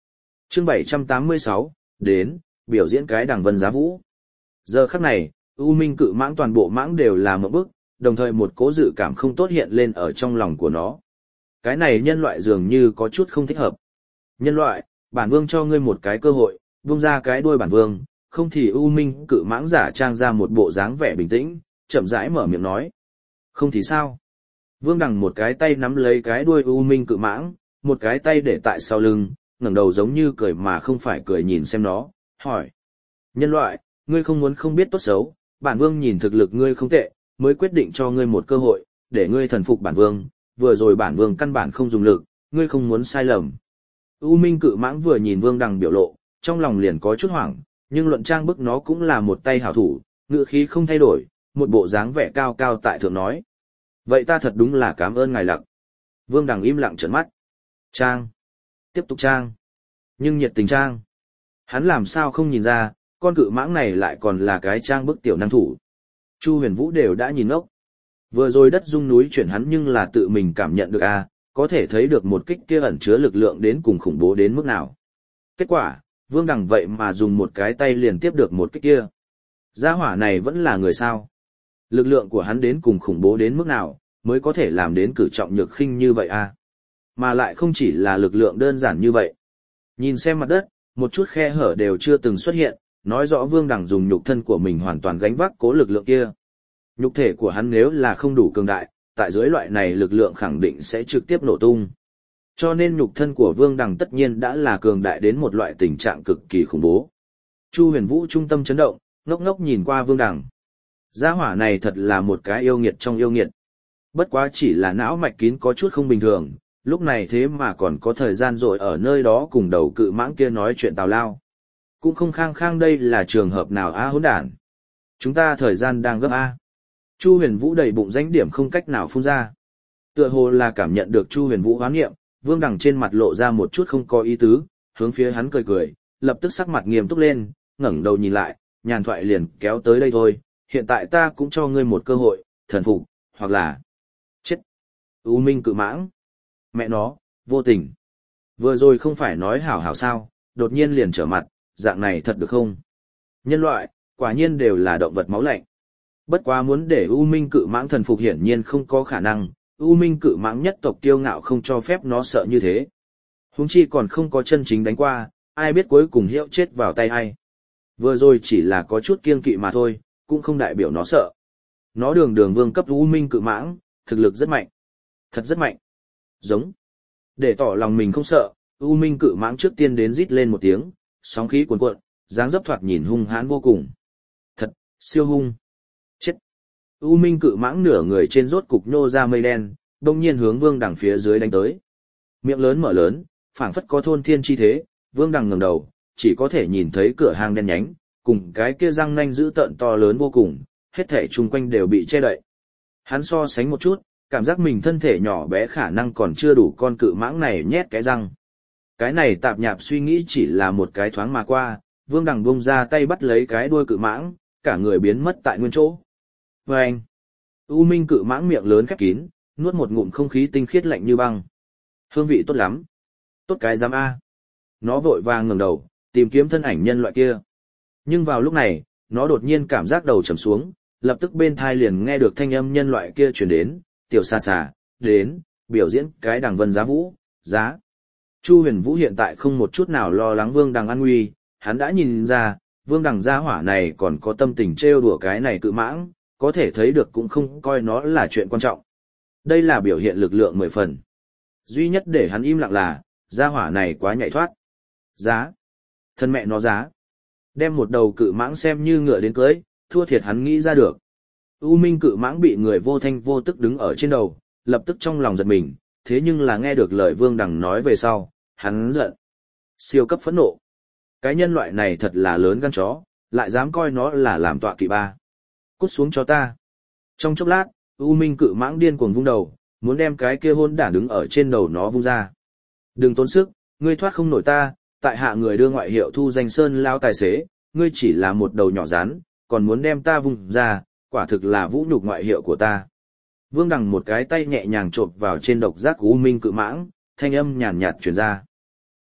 Chương 786, đến, biểu diễn cái đằng vân giá vũ. Giờ khắc này, U Minh Cự Mãng toàn bộ mãng đều là một bức, đồng thời một cố dự cảm không tốt hiện lên ở trong lòng của nó. Cái này nhân loại dường như có chút không thích hợp. Nhân loại, bản vương cho ngươi một cái cơ hội, buông ra cái đuôi bản vương, không thì U Minh Cự Mãng giả trang ra một bộ dáng vẻ bình tĩnh, chậm rãi mở miệng nói. Không thì sao? Vương Đằng một cái tay nắm lấy cái đuôi U Minh Cự Mãng, một cái tay để tại sau lưng, ngẩng đầu giống như cười mà không phải cười nhìn xem nó, hỏi. Nhân loại, ngươi không muốn không biết tốt xấu, bản vương nhìn thực lực ngươi không tệ, mới quyết định cho ngươi một cơ hội, để ngươi thần phục bản vương, vừa rồi bản vương căn bản không dùng lực, ngươi không muốn sai lầm. U Minh Cự Mãng vừa nhìn Vương Đằng biểu lộ, trong lòng liền có chút hoảng, nhưng luận trang bức nó cũng là một tay hảo thủ, ngữ khí không thay đổi, một bộ dáng vẻ cao cao tại thượng nói. Vậy ta thật đúng là cảm ơn ngài lặc. Vương Đằng im lặng trợn mắt. Trang. Tiếp tục trang. Nhưng nhiệt tình trang. Hắn làm sao không nhìn ra, con cự mãng này lại còn là cái trang bức tiểu năng thủ. Chu Huyền Vũ đều đã nhìn ngốc. Vừa rồi đất rung núi chuyển hắn nhưng là tự mình cảm nhận được có thể thấy được một kích kia ẩn chứa lực lượng đến cùng khủng bố đến mức nào. Kết quả, Vương Đằng vậy mà dùng một cái tay liền tiếp được một kích kia. Gia hỏa này vẫn là người sao? Lực lượng của hắn đến cùng khủng bố đến mức nào, mới có thể làm đến cử trọng nhược khinh như vậy Mà lại không chỉ là lực lượng đơn giản như vậy. Nhìn xem mặt đất, một chút khe hở đều chưa từng xuất hiện, nói rõ Vương Đằng dùng nhục thân của mình hoàn toàn gánh vác cố lực lượng kia. Nhục thể của hắn nếu là không đủ cường đại, tại dưới loại này lực lượng khẳng định sẽ trực tiếp nổ tung. Cho nên nhục thân của Vương Đằng tất nhiên đã là cường đại đến một loại tình trạng cực kỳ khủng bố. Chu Huyền Vũ trung tâm chấn động, ngốc ngốc nhìn qua Vương Đằng. Gia hỏa này thật là một cái yêu nghiệt trong yêu nghiệt. Bất quá chỉ là não mạch kín có chút không bình thường, lúc này thế mà còn có thời gian rồi ở nơi đó cùng đầu cự mãng kia nói chuyện tào lao. Cũng không khang khang đây là trường hợp nào hỗn đản. Chúng ta thời gian đang gấp Chu Huyền Vũ đầy bụng danh điểm không cách nào phun ra. Tựa hồ là cảm nhận được Chu Huyền Vũ hoán nghiệm, Vương Đằng trên mặt lộ ra một chút không có ý tứ, hướng phía hắn cười cười, lập tức sắc mặt nghiêm túc lên, ngẩng đầu nhìn lại, nhàn thoại liền kéo tới đây thôi, hiện tại ta cũng cho ngươi một cơ hội, thần phục, hoặc là chết. U Minh Cự Mãng. Mẹ nó, vô tình. Vừa rồi không phải nói hảo hảo sao, đột nhiên liền trở mặt, dạng này thật được không? Nhân loại, quả nhiên đều là động vật máu lạnh. Bất quá muốn để U Minh Cự Mãng thần phục hiển nhiên không có khả năng, U Minh Cự Mãng nhất tộc kiêu ngạo không cho phép nó sợ như thế. Huống chi còn không có chân chính đánh qua, ai biết cuối cùng hiệu chết vào tay ai. Vừa rồi chỉ là có chút kiêng kỵ mà thôi, cũng không đại biểu nó sợ. Nó đường đường vương cấp U Minh Cự Mãng, thực lực rất mạnh. Thật rất mạnh. Giống. Để tỏ lòng mình không sợ, U Minh Cự Mãng trước tiên đến rít lên một tiếng, sóng khí cuồn cuộn, dáng dấp thoạt nhìn hung hãn vô cùng. Thật, siêu hung. Chết. U Minh Cự Mãng nửa người trên rốt cục nhô ra mây đen, đông nhiên hướng Vương Đằng phía dưới đánh tới. Miệng lớn mở lớn, phảng phất có thôn thiên chi thế, Vương Đằng ngẩng đầu, chỉ có thể nhìn thấy cửa hang đen nhánh, cùng cái kia răng nanh dữ tợn to lớn vô cùng, hết thảy chung quanh đều bị che đậy. Hắn so sánh một chút, cảm giác mình thân thể nhỏ bé khả năng còn chưa đủ con cự mãng này nhét cái răng. Cái này tạp nhạp suy nghĩ chỉ là một cái thoáng mà qua, Vương Đằng bung ra tay bắt lấy cái đuôi cự mãng, cả người biến mất tại nguyên chỗ. Vâng! U Minh Cự Mãng miệng lớn khép kín, nuốt một ngụm không khí tinh khiết lạnh như băng. Hương vị tốt lắm. Tốt cái giám Nó vội vàng ngẩng đầu, tìm kiếm thân ảnh nhân loại kia. Nhưng vào lúc này, nó đột nhiên cảm giác đầu trầm xuống, lập tức bên thai liền nghe được thanh âm nhân loại kia truyền đến, tiểu xa xà, đến, biểu diễn cái đằng vân giá vũ, giá. Chu Huyền Vũ hiện tại không một chút nào lo lắng Vương Đằng an nguy, hắn đã nhìn ra, Vương Đằng gia hỏa này còn có tâm tình trêu đùa cái này cự mãng, có thể thấy được cũng không coi nó là chuyện quan trọng. Đây là biểu hiện lực lượng 10 phần. Duy nhất để hắn im lặng là, gia hỏa này quá nhạy thoát. Giá. Thân mẹ nó giá. Đem một đầu cự mãng xem như ngựa đến cưới, thua thiệt hắn nghĩ ra được. U Minh Cự Mãng bị người vô thanh vô tức đứng ở trên đầu, lập tức trong lòng giật mình, thế nhưng là nghe được lời Vương Đằng nói về sau, hắn giận. Siêu cấp phẫn nộ. Cái nhân loại này thật là lớn gan chó, lại dám coi nó là làm tọa kỵ ba. Cút xuống cho ta. Trong chốc lát, U Minh Cự Mãng điên cuồng vung đầu, muốn đem cái kia hôn đản đứng ở trên đầu nó vung ra. Đừng tốn sức, ngươi thoát không nổi ta, tại hạ người đưa ngoại hiệu thu danh sơn lao tài xế, ngươi chỉ là một đầu nhỏ rán, còn muốn đem ta vung ra, quả thực là vũ nhục ngoại hiệu của ta. Vương Đằng một cái tay nhẹ nhàng chộp vào trên độc giác U Minh Cự Mãng, thanh âm nhàn nhạt truyền ra.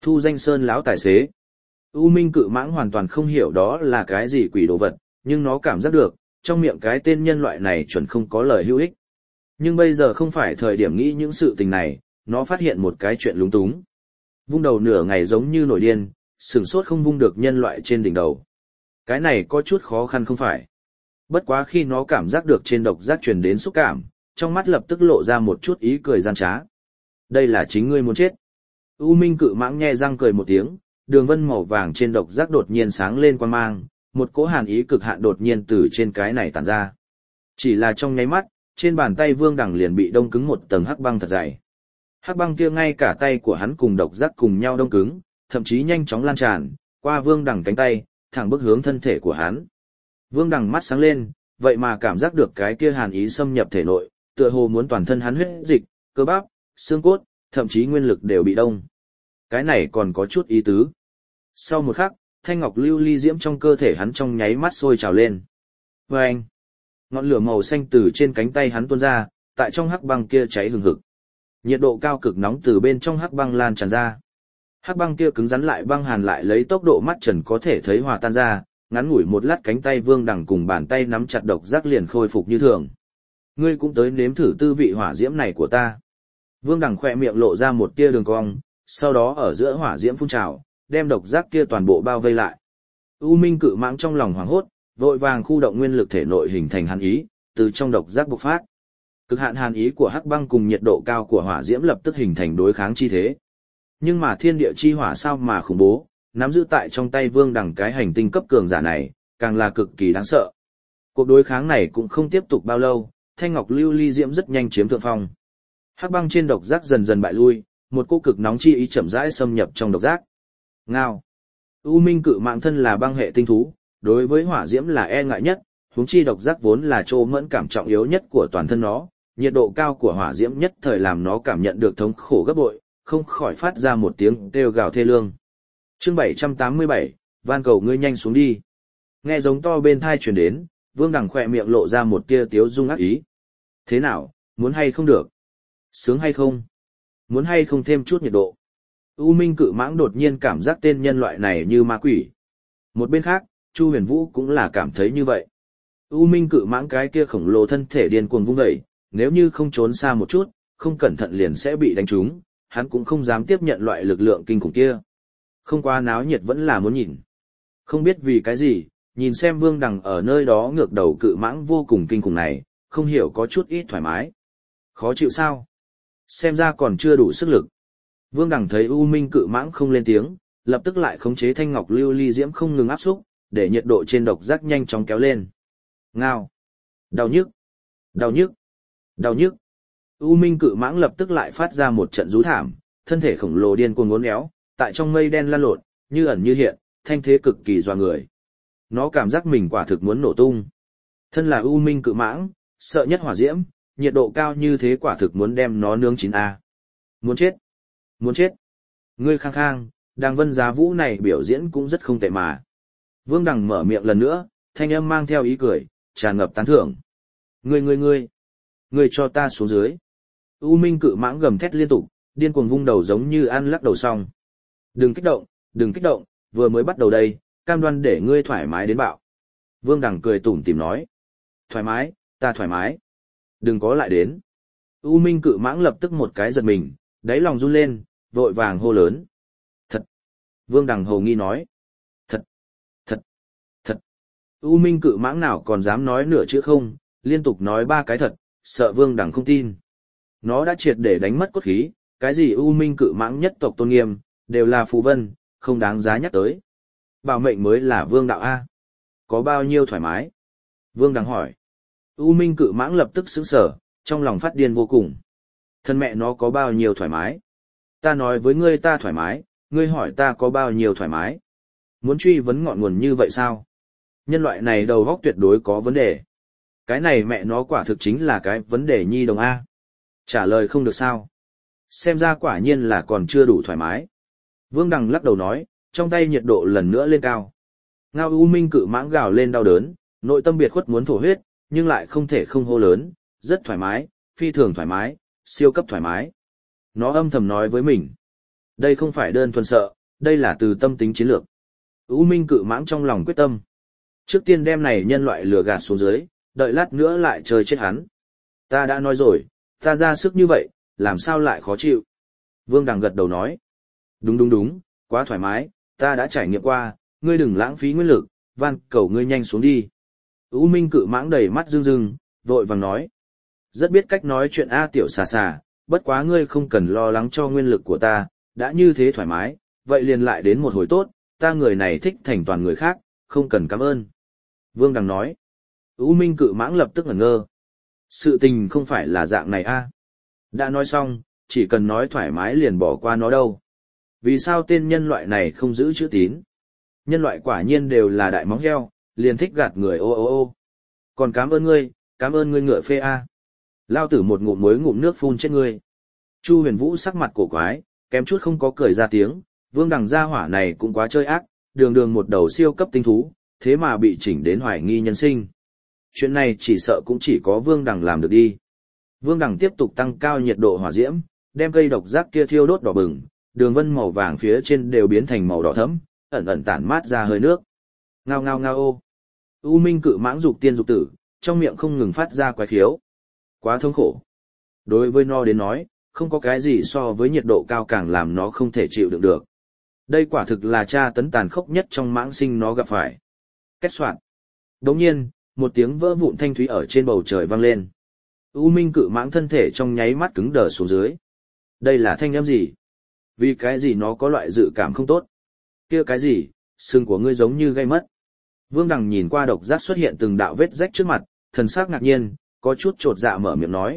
Thu danh sơn lão tài xế. U Minh cự mãng hoàn toàn không hiểu đó là cái gì quỷ đồ vật, nhưng nó cảm giác được, trong miệng cái tên nhân loại này chuẩn không có lời hữu ích. Nhưng bây giờ không phải thời điểm nghĩ những sự tình này, nó phát hiện một cái chuyện lúng túng. Vung đầu nửa ngày giống như nổi điên, sửng sốt không vung được nhân loại trên đỉnh đầu. Cái này có chút khó khăn không phải. Bất quá khi nó cảm giác được trên độc giác truyền đến xúc cảm, trong mắt lập tức lộ ra một chút ý cười gian trá. Đây là chính ngươi muốn chết. U Minh cự mãng nhe răng cười một tiếng, đường vân màu vàng trên độc giác đột nhiên sáng lên quang mang, một cỗ hàn ý cực hạn đột nhiên từ trên cái này tản ra. Chỉ là trong nháy mắt, trên bàn tay Vương Đằng liền bị đông cứng một tầng hắc băng thật dày. Hắc băng kia ngay cả tay của hắn cùng độc giác cùng nhau đông cứng, thậm chí nhanh chóng lan tràn qua Vương Đằng cánh tay, thẳng bước hướng thân thể của hắn. Vương Đằng mắt sáng lên, vậy mà cảm giác được cái kia hàn ý xâm nhập thể nội, tựa hồ muốn toàn thân hắn huyết dịch, cơ bắp, xương cốt, thậm chí nguyên lực đều bị đông. Cái này còn có chút ý tứ. Sau một khắc, thanh ngọc lưu ly diễm trong cơ thể hắn trong nháy mắt sôi trào lên. Vâng! Ngọn lửa màu xanh từ trên cánh tay hắn tuôn ra, tại trong hắc băng kia cháy hừng hực. Nhiệt độ cao cực nóng từ bên trong hắc băng lan tràn ra. Hắc băng kia cứng rắn lại băng hàn lại lấy tốc độ mắt trần có thể thấy hòa tan ra, ngắn ngủi một lát cánh tay Vương Đằng cùng bàn tay nắm chặt độc giác liền khôi phục như thường. Ngươi cũng tới nếm thử tư vị hỏa diễm này của ta. Vương Đằng khỏe miệng lộ ra một tia đường cong, sau đó ở giữa hỏa diễm phun trào, đem độc giác kia toàn bộ bao vây lại. U Minh cự mãng trong lòng hoảng hốt, vội vàng khu động nguyên lực thể nội hình thành hàn ý, từ trong độc giác bộc phát. Cực hạn hàn ý của hắc băng cùng nhiệt độ cao của hỏa diễm lập tức hình thành đối kháng chi thế. Nhưng mà thiên địa chi hỏa sao mà khủng bố, nắm giữ tại trong tay Vương Đằng cái hành tinh cấp cường giả này, càng là cực kỳ đáng sợ. Cuộc đối kháng này cũng không tiếp tục bao lâu, thanh ngọc lưu ly diễm rất nhanh chiếm thượng phong. Hắc băng trên độc giác dần dần bại lui, một cỗ cực nóng chi ý chậm rãi xâm nhập trong độc giác. Ngao. U Minh cự mãng thân là băng hệ tinh thú, đối với hỏa diễm là e ngại nhất, huống chi độc giác vốn là chỗ mẫn cảm trọng yếu nhất của toàn thân nó, nhiệt độ cao của hỏa diễm nhất thời làm nó cảm nhận được thống khổ gấp bội, không khỏi phát ra một tiếng kêu gào thê lương. Chương 787, van cầu ngươi nhanh xuống đi. Nghe giống to bên thai truyền đến, Vương Đằng khỏe miệng lộ ra một tia tiếu dung ác ý. Thế nào, muốn hay không được? Sướng hay không? Muốn hay không thêm chút nhiệt độ? U Minh cự mãng đột nhiên cảm giác tên nhân loại này như ma quỷ. Một bên khác, Chu Huyền Vũ cũng là cảm thấy như vậy. U Minh cự mãng cái kia khổng lồ thân thể điên cuồng vung dậy, nếu như không trốn xa một chút, không cẩn thận liền sẽ bị đánh trúng, hắn cũng không dám tiếp nhận loại lực lượng kinh khủng kia. Không quá náo nhiệt vẫn là muốn nhìn. Không biết vì cái gì, nhìn xem Vương Đằng ở nơi đó ngược đầu cự mãng vô cùng kinh khủng này, không hiểu có chút ít thoải mái. Khó chịu sao? Xem ra còn chưa đủ sức lực. Vương Đằng thấy U Minh cự mãng không lên tiếng, lập tức lại khống chế thanh ngọc lưu ly diễm không ngừng áp xúc, để nhiệt độ trên độc giác nhanh chóng kéo lên. Ngao. Đau nhức. Đau nhức. Đau nhức. U Minh cự mãng lập tức lại phát ra một trận rú thảm, thân thể khổng lồ điên cuồng uốn éo, tại trong mây đen lan lộn, như ẩn như hiện, thanh thế cực kỳ dọa người. Nó cảm giác mình quả thực muốn nổ tung. Thân là U Minh cự mãng, sợ nhất hỏa diễm, nhiệt độ cao như thế quả thực muốn đem nó nướng chín a. Muốn chết. Muốn chết. Ngươi khang khang, Đàng Vân Giá Vũ này biểu diễn cũng rất không tệ mà. Vương Đằng mở miệng lần nữa, thanh âm mang theo ý cười, tràn ngập tán thưởng. Ngươi cho ta xuống dưới. U Minh cự mãng gầm thét liên tục, điên cuồng vung đầu giống như ăn lắc đầu xong. Đừng kích động, vừa mới bắt đầu đây, cam đoan để ngươi thoải mái đến bạo. Vương Đằng cười tủm tỉm nói. Thoải mái, ta thoải mái. Đừng có lại đến. U Minh cự mãng lập tức một cái giật mình, đáy lòng run lên, vội vàng hô lớn. Thật. Vương Đằng hầu nghi nói. Thật. U Minh cự mãng nào còn dám nói nửa chữ không, liên tục nói ba cái thật, sợ Vương Đằng không tin. Nó đã triệt để đánh mất cốt khí, cái gì U Minh cự mãng nhất tộc tôn nghiêm, đều là phù vân, không đáng giá nhắc tới. Bảo mệnh mới là vương đạo A. Có bao nhiêu thoải mái? Vương Đằng hỏi. U Minh cự mãng lập tức sững sờ, trong lòng phát điên vô cùng. Thân mẹ nó có bao nhiêu thoải mái? Ta nói với ngươi ta thoải mái, ngươi hỏi ta có bao nhiêu thoải mái? Muốn truy vấn ngọn nguồn như vậy sao? Nhân loại này đầu óc tuyệt đối có vấn đề. Cái này mẹ nó quả thực chính là cái vấn đề nhi đồng A. Trả lời không được sao? Xem ra quả nhiên là còn chưa đủ thoải mái. Vương Đằng lắc đầu nói, trong tay nhiệt độ lần nữa lên cao. Ngao U Minh cự mãng gào lên đau đớn, nội tâm biệt khuất muốn thổ huyết, nhưng lại không thể không hô lớn, rất thoải mái, phi thường thoải mái, siêu cấp thoải mái. Nó âm thầm nói với mình. Đây không phải đơn thuần sợ, đây là từ tâm tính chiến lược. U Minh cự mãng trong lòng quyết tâm. Trước tiên đem này nhân loại lừa gạt xuống dưới, đợi lát nữa lại chơi chết hắn. Ta đã nói rồi, ta ra sức như vậy, làm sao lại khó chịu. Vương Đằng gật đầu nói. Đúng, quá thoải mái, ta đã trải nghiệm qua, ngươi đừng lãng phí nguyên lực, van cầu ngươi nhanh xuống đi. U Minh cự mãng đầy mắt rưng rưng, vội vàng nói. Rất biết cách nói chuyện A tiểu xà xà, bất quá ngươi không cần lo lắng cho nguyên lực của ta, đã như thế thoải mái, vậy liền lại đến một hồi tốt, ta người này thích thành toàn người khác, không cần cảm ơn. Vương Đằng nói. U Minh cự mãng lập tức ngẩn ngơ. Sự tình không phải là dạng này a. Đã nói xong, chỉ cần nói thoải mái liền bỏ qua nó đâu. Vì sao tên nhân loại này không giữ chữ tín? Nhân loại quả nhiên đều là đại móng heo, liền thích gạt người ô. Còn cảm ơn ngươi ngựa phê a. Lao tử một ngụm muối ngụm nước phun chết ngươi. Chu Huyền Vũ sắc mặt cổ quái, kém chút không có cười ra tiếng, Vương Đằng gia hỏa này cũng quá chơi ác, đường một đầu siêu cấp tinh thú, thế mà bị chỉnh đến hoài nghi nhân sinh. Chuyện này chỉ sợ cũng chỉ có Vương Đằng làm được đi. Vương Đằng tiếp tục tăng cao nhiệt độ hỏa diễm, đem cây độc giác kia thiêu đốt đỏ bừng, đường vân màu vàng phía trên đều biến thành màu đỏ thẫm, ẩn tản mát ra hơi nước. Ngao ô. U Minh cự mãng dục tiên dục tử, trong miệng không ngừng phát ra quái khiếu. Quá thống khổ. Đối với nó đến nói, không có cái gì so với nhiệt độ cao càng làm nó không thể chịu đựng được. Đây quả thực là tra tấn tàn khốc nhất trong mãng sinh nó gặp phải. Kết soạn. Đồng nhiên, một tiếng vỡ vụn thanh thúy ở trên bầu trời vang lên. U Minh cự mãng thân thể trong nháy mắt cứng đờ xuống dưới. Đây là thanh âm gì? Vì cái gì nó có loại dự cảm không tốt? Kia cái gì, xương của ngươi giống như gây mất. Vương Đằng nhìn qua độc giác xuất hiện từng đạo vết rách trước mặt, thần sắc ngạc nhiên, có chút chột dạ mở miệng nói.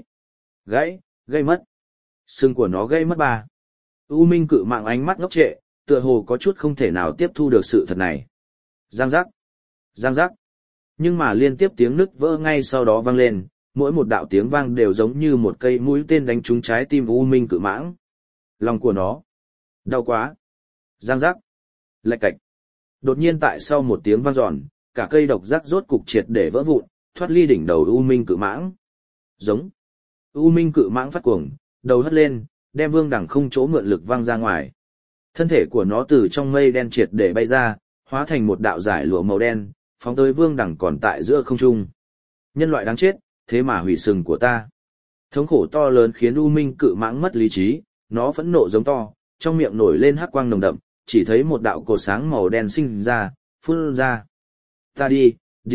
Gây mất. Xương của nó gây mất ba. U Minh cự mãng ánh mắt ngốc trệ, tựa hồ có chút không thể nào tiếp thu được sự thật này. Giang giác. Nhưng mà liên tiếp tiếng nứt vỡ ngay sau đó vang lên, mỗi một đạo tiếng vang đều giống như một cây mũi tên đánh trúng trái tim U Minh cự mãng. Lòng của nó đau quá. Giang giác. Lạch cạch. Đột nhiên tại sau một tiếng vang dọn, cả cây độc giác rốt cục triệt để vỡ vụn, thoát ly đỉnh đầu U Minh cự mãng. Giống. U Minh cự mãng phát cuồng, đầu hất lên, đem Vương Đằng không chỗ mượn lực văng ra ngoài. Thân thể của nó từ trong mây đen triệt để bay ra, hóa thành một đạo giải lụa màu đen, phóng tới Vương Đằng còn tại giữa không trung. Nhân loại đáng chết, thế mà hủy sừng của ta. Thống khổ to lớn khiến U Minh cự mãng mất lý trí, nó phẫn nộ giống to, trong miệng nổi lên hắc quang nồng đậm, chỉ thấy một đạo cột sáng màu đen sinh ra, phun ra. Ta đi,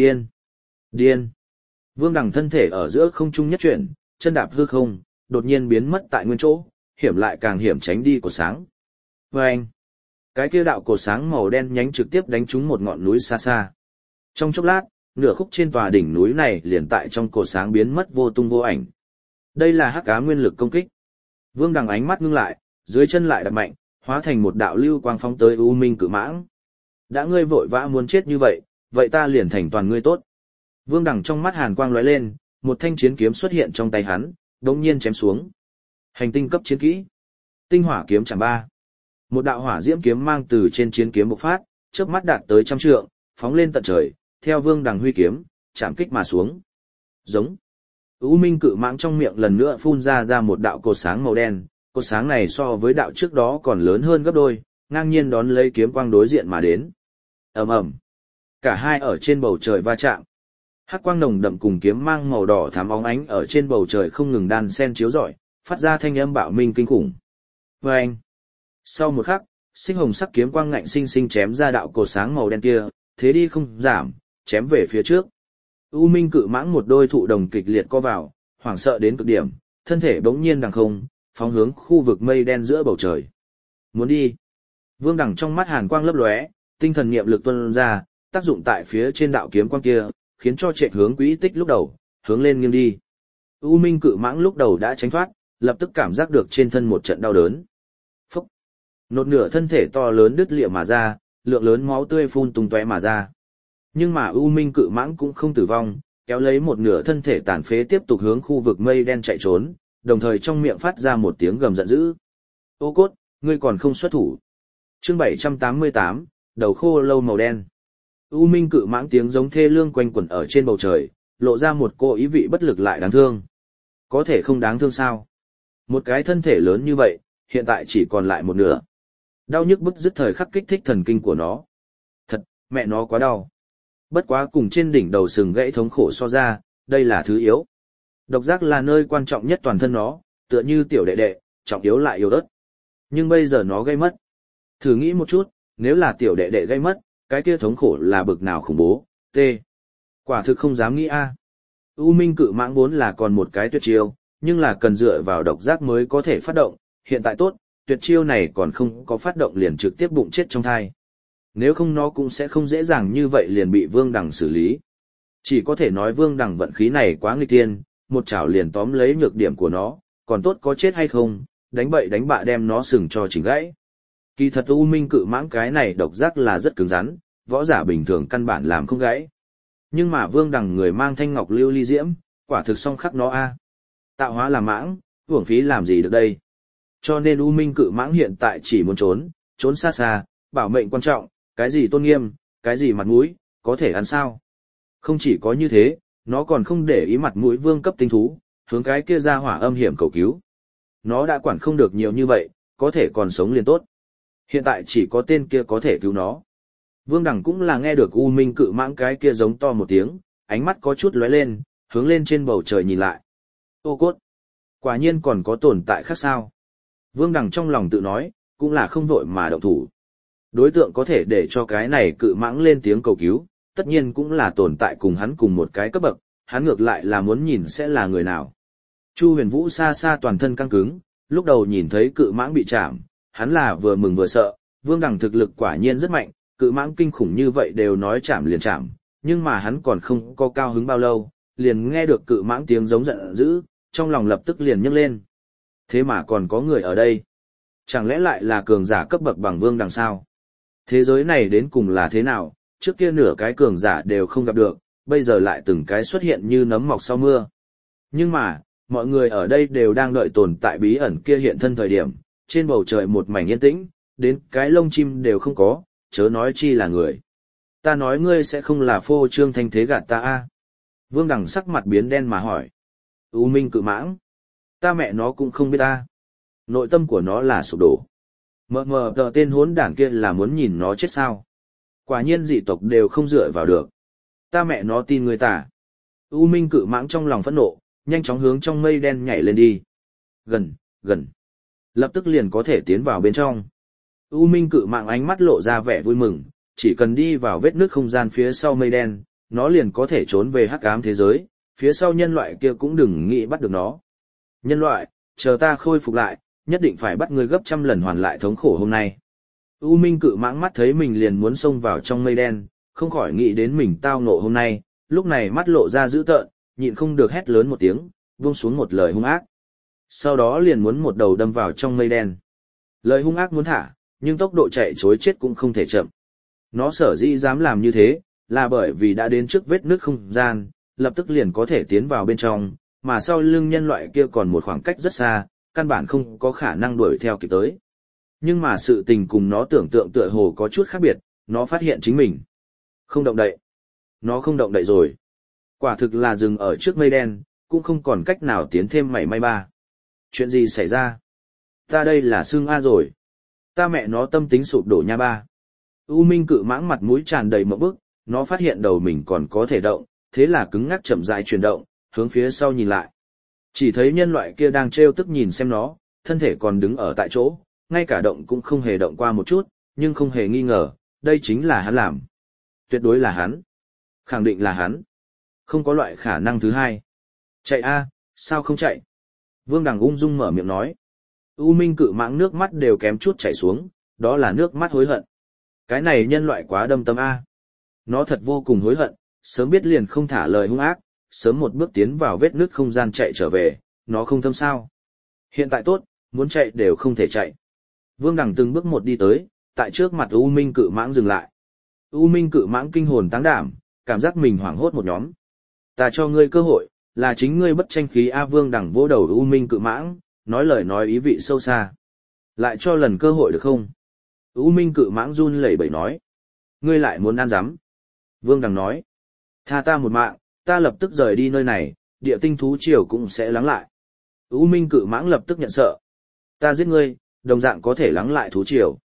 điên. Vương Đằng thân thể ở giữa không trung nhất chuyển, chân đạp hư không, đột nhiên biến mất tại nguyên chỗ, hiểm lại càng hiểm tránh đi cột sáng. Vâng! Cái kia đạo cột sáng màu đen nhánh trực tiếp đánh trúng một ngọn núi xa xa. Trong chốc lát, nửa khúc trên tòa đỉnh núi này liền tại trong cột sáng biến mất vô tung vô ảnh. Đây là hắc ám nguyên lực công kích. Vương Đằng ánh mắt ngưng lại, dưới chân lại đập mạnh, hóa thành một đạo lưu quang phóng tới U Minh cự mãng. Đã ngươi vội vã muốn chết như vậy, vậy ta liền thành toàn ngươi tốt. Vương Đằng trong mắt hàn quang lóe lên, một thanh chiến kiếm xuất hiện trong tay hắn, đống nhiên chém xuống. Hành tinh cấp chiến kỹ. Tinh hỏa kiếm chạm ba. Một đạo hỏa diễm kiếm mang từ trên chiến kiếm bộc phát, chớp mắt đạt tới 100 trượng, phóng lên tận trời, theo Vương Đằng huy kiếm, chạm kích mà xuống. Giống. U Minh cự mãng trong miệng lần nữa phun ra một đạo cột sáng màu đen, cột sáng này so với đạo trước đó còn lớn hơn gấp đôi, ngang nhiên đón lấy kiếm quang đối diện mà đến. Ầm. Cả hai ở trên bầu trời va chạm. Hắc quang nồng đậm cùng kiếm mang màu đỏ thắm óng ánh ở trên bầu trời không ngừng đan xen chiếu rọi, phát ra thanh âm bạo minh kinh khủng. Oeng. Sau một khắc, sinh hồng sắc kiếm quang ngạnh sinh sinh chém ra đạo cột sáng màu đen kia, thế đi không giảm, chém về phía trước. U Minh cự mãng một đôi thụ đồng kịch liệt co vào, hoảng sợ đến cực điểm, thân thể bỗng nhiên đằng không, phóng hướng khu vực mây đen giữa bầu trời. Muốn đi. Vương Đằng trong mắt hàn quang lấp lóe, tinh thần niệm lực tuôn ra, tác dụng tại phía trên đạo kiếm quang kia, khiến cho trệ hướng quỹ tích lúc đầu, hướng lên nghiêng đi. U Minh cự mãng lúc đầu đã tránh thoát, lập tức cảm giác được trên thân một trận đau đớn. Phốc. Nốt nửa thân thể to lớn đứt lìa mà ra, lượng lớn máu tươi phun tung tóe mà ra. Nhưng mà U Minh cự mãng cũng không tử vong, kéo lấy một nửa thân thể tàn phế tiếp tục hướng khu vực mây đen chạy trốn, đồng thời trong miệng phát ra một tiếng gầm giận dữ. Ô cốt, ngươi còn không xuất thủ. Chương 788, đầu khô lâu màu đen. U Minh cự mãng tiếng giống thê lương quanh quẩn ở trên bầu trời, lộ ra một cô ý vị bất lực lại đáng thương. Có thể không đáng thương sao? Một cái thân thể lớn như vậy, hiện tại chỉ còn lại một nửa, Đau nhức bức dứt thời khắc kích thích thần kinh của nó. Thật, mẹ nó quá đau. Bất quá cùng trên đỉnh đầu sừng gãy thống khổ so ra, đây là thứ yếu. Độc giác là nơi quan trọng nhất toàn thân nó, tựa như tiểu đệ đệ, trọng yếu lại yếu ớt. Nhưng bây giờ nó gây mất. Thử nghĩ một chút, nếu là tiểu đệ đệ gây mất, cái kia thống khổ là bực nào khủng bố, t. Quả thực không dám nghĩ a. U Minh Cự Mãng vốn là còn một cái tuyệt chiêu, nhưng là cần dựa vào độc giác mới có thể phát động, hiện tại tốt, tuyệt chiêu này còn không có phát động liền trực tiếp bụng chết trong thai. Nếu không nó cũng sẽ không dễ dàng như vậy liền bị Vương Đằng xử lý. Chỉ có thể nói Vương Đằng vận khí này quá nghịch tiên, một chảo liền tóm lấy nhược điểm của nó, còn tốt có chết hay không, đánh bậy đánh bạ đem nó sừng cho chỉnh gãy. Kỳ thật U Minh Cự Mãng cái này độc giác là rất cứng rắn, võ giả bình thường căn bản làm không gãy. Nhưng mà Vương Đằng người mang thanh ngọc lưu ly diễm, quả thực song khắc nó a. Tạo hóa làm mãng, uổng phí làm gì được đây. Cho nên U Minh Cự Mãng hiện tại chỉ muốn trốn xa xa, bảo mệnh quan trọng, cái gì tôn nghiêm, cái gì mặt mũi, có thể ăn sao. Không chỉ có như thế, nó còn không để ý mặt mũi vương cấp tinh thú, hướng cái kia ra hỏa âm hiểm cầu cứu. Nó đã quản không được nhiều như vậy, có thể còn sống liền tốt. Hiện tại chỉ có tên kia có thể cứu nó. Vương Đằng cũng là nghe được U Minh Cự Mãng cái kia giống to một tiếng, ánh mắt có chút lóe lên, hướng lên trên bầu trời nhìn lại. Ô cốt! Quả nhiên còn có tồn tại khác sao? Vương Đằng trong lòng tự nói, cũng là không vội mà động thủ. Đối tượng có thể để cho cái này Cự Mãng lên tiếng cầu cứu, tất nhiên cũng là tồn tại cùng hắn cùng một cái cấp bậc, hắn ngược lại là muốn nhìn sẽ là người nào. Chu Huyền Vũ xa xa toàn thân căng cứng, lúc đầu nhìn thấy Cự Mãng bị chạm, hắn là vừa mừng vừa sợ, Vương Đằng thực lực quả nhiên rất mạnh, Cự Mãng kinh khủng như vậy đều nói chạm liền chạm, nhưng mà hắn còn không có cao hứng bao lâu, liền nghe được Cự Mãng tiếng giống giận dữ, trong lòng lập tức liền nhấc lên. Thế mà còn có người ở đây. Chẳng lẽ lại là cường giả cấp bậc bằng Vương Đằng sao? Thế giới này đến cùng là thế nào, trước kia nửa cái cường giả đều không gặp được, bây giờ lại từng cái xuất hiện như nấm mọc sau mưa. Nhưng mà, mọi người ở đây đều đang đợi tồn tại bí ẩn kia hiện thân thời điểm, trên bầu trời một mảnh yên tĩnh, đến cái lông chim đều không có, chớ nói chi là người. Ta nói ngươi sẽ không là phô trương thanh thế gạt ta a? Vương Đằng sắc mặt biến đen mà hỏi. U Minh Cự Mãng. Ta mẹ nó cũng không biết ta. Nội tâm của nó là sụp đổ. Mờ tờ tên hốn đảng kia là muốn nhìn nó chết sao. Quả nhiên dị tộc đều không dựa vào được. Ta mẹ nó tin người ta. U Minh Cự Mãng trong lòng phẫn nộ, nhanh chóng hướng trong mây đen nhảy lên đi. Gần. Lập tức liền có thể tiến vào bên trong. U Minh Cự Mãng ánh mắt lộ ra vẻ vui mừng, chỉ cần đi vào vết nước không gian phía sau mây đen, nó liền có thể trốn về hắc ám thế giới, phía sau nhân loại kia cũng đừng nghĩ bắt được nó. Nhân loại, chờ ta khôi phục lại, nhất định phải bắt ngươi gấp trăm lần hoàn lại thống khổ hôm nay. U Minh Cự Mãng mắt thấy mình liền muốn xông vào trong mây đen, không khỏi nghĩ đến mình tao ngộ hôm nay, lúc này mắt lộ ra dữ tợn, nhịn không được hét lớn một tiếng, buông xuống một lời hung ác. Sau đó liền muốn một đầu đâm vào trong mây đen. Lời hung ác muốn thả, nhưng tốc độ chạy trối chết cũng không thể chậm. Nó sở dĩ dám làm như thế, là bởi vì đã đến trước vết nước không gian, lập tức liền có thể tiến vào bên trong, mà sau lưng nhân loại kia còn một khoảng cách rất xa, căn bản không có khả năng đuổi theo kịp tới. Nhưng mà sự tình cùng nó tưởng tượng tựa hồ có chút khác biệt, nó phát hiện chính mình không động đậy. Nó không động đậy rồi. Quả thực là dừng ở trước mây đen, cũng không còn cách nào tiến thêm mảy may ba. Chuyện gì xảy ra? Ta đây là xương A rồi. Ta mẹ nó tâm tính sụp đổ nha ba. U Minh Cự Mãng mặt mũi tràn đầy mộng bức, nó phát hiện đầu mình còn có thể động, thế là cứng ngắc chậm rãi chuyển động, hướng phía sau nhìn lại. Chỉ thấy nhân loại kia đang trêu tức nhìn xem nó, thân thể còn đứng ở tại chỗ, ngay cả động cũng không hề động qua một chút, nhưng không hề nghi ngờ, đây chính là hắn làm. Tuyệt đối là hắn. Khẳng định là hắn. Không có loại khả năng thứ hai. Chạy a, sao không chạy? Vương Đằng ung dung mở miệng nói. U Minh Cự Mãng nước mắt đều kém chút chảy xuống, đó là nước mắt hối hận. Cái này nhân loại quá đâm tâm a. Nó thật vô cùng hối hận, sớm biết liền không thả lời hung ác, sớm một bước tiến vào vết nứt không gian chạy trở về, nó không thâm sao. Hiện tại tốt, muốn chạy đều không thể chạy. Vương Đằng từng bước một đi tới, tại trước mặt U Minh Cự Mãng dừng lại. U Minh Cự Mãng kinh hồn táng đảm, cảm giác mình hoảng hốt một nhóm. Ta cho ngươi cơ hội, là chính ngươi bất tranh khí A. Vương Đằng vỗ đầu U Minh Cự Mãng, nói lời nói ý vị sâu xa. Lại cho lần cơ hội được không? U Minh Cự Mãng run lẩy bẩy nói. Ngươi lại muốn ăn dắm. Vương Đằng nói. Tha ta một mạng, ta lập tức rời đi nơi này, địa tinh thú triều cũng sẽ lắng lại. U Minh Cự Mãng lập tức nhận sợ. Ta giết ngươi, đồng dạng có thể lắng lại thú triều.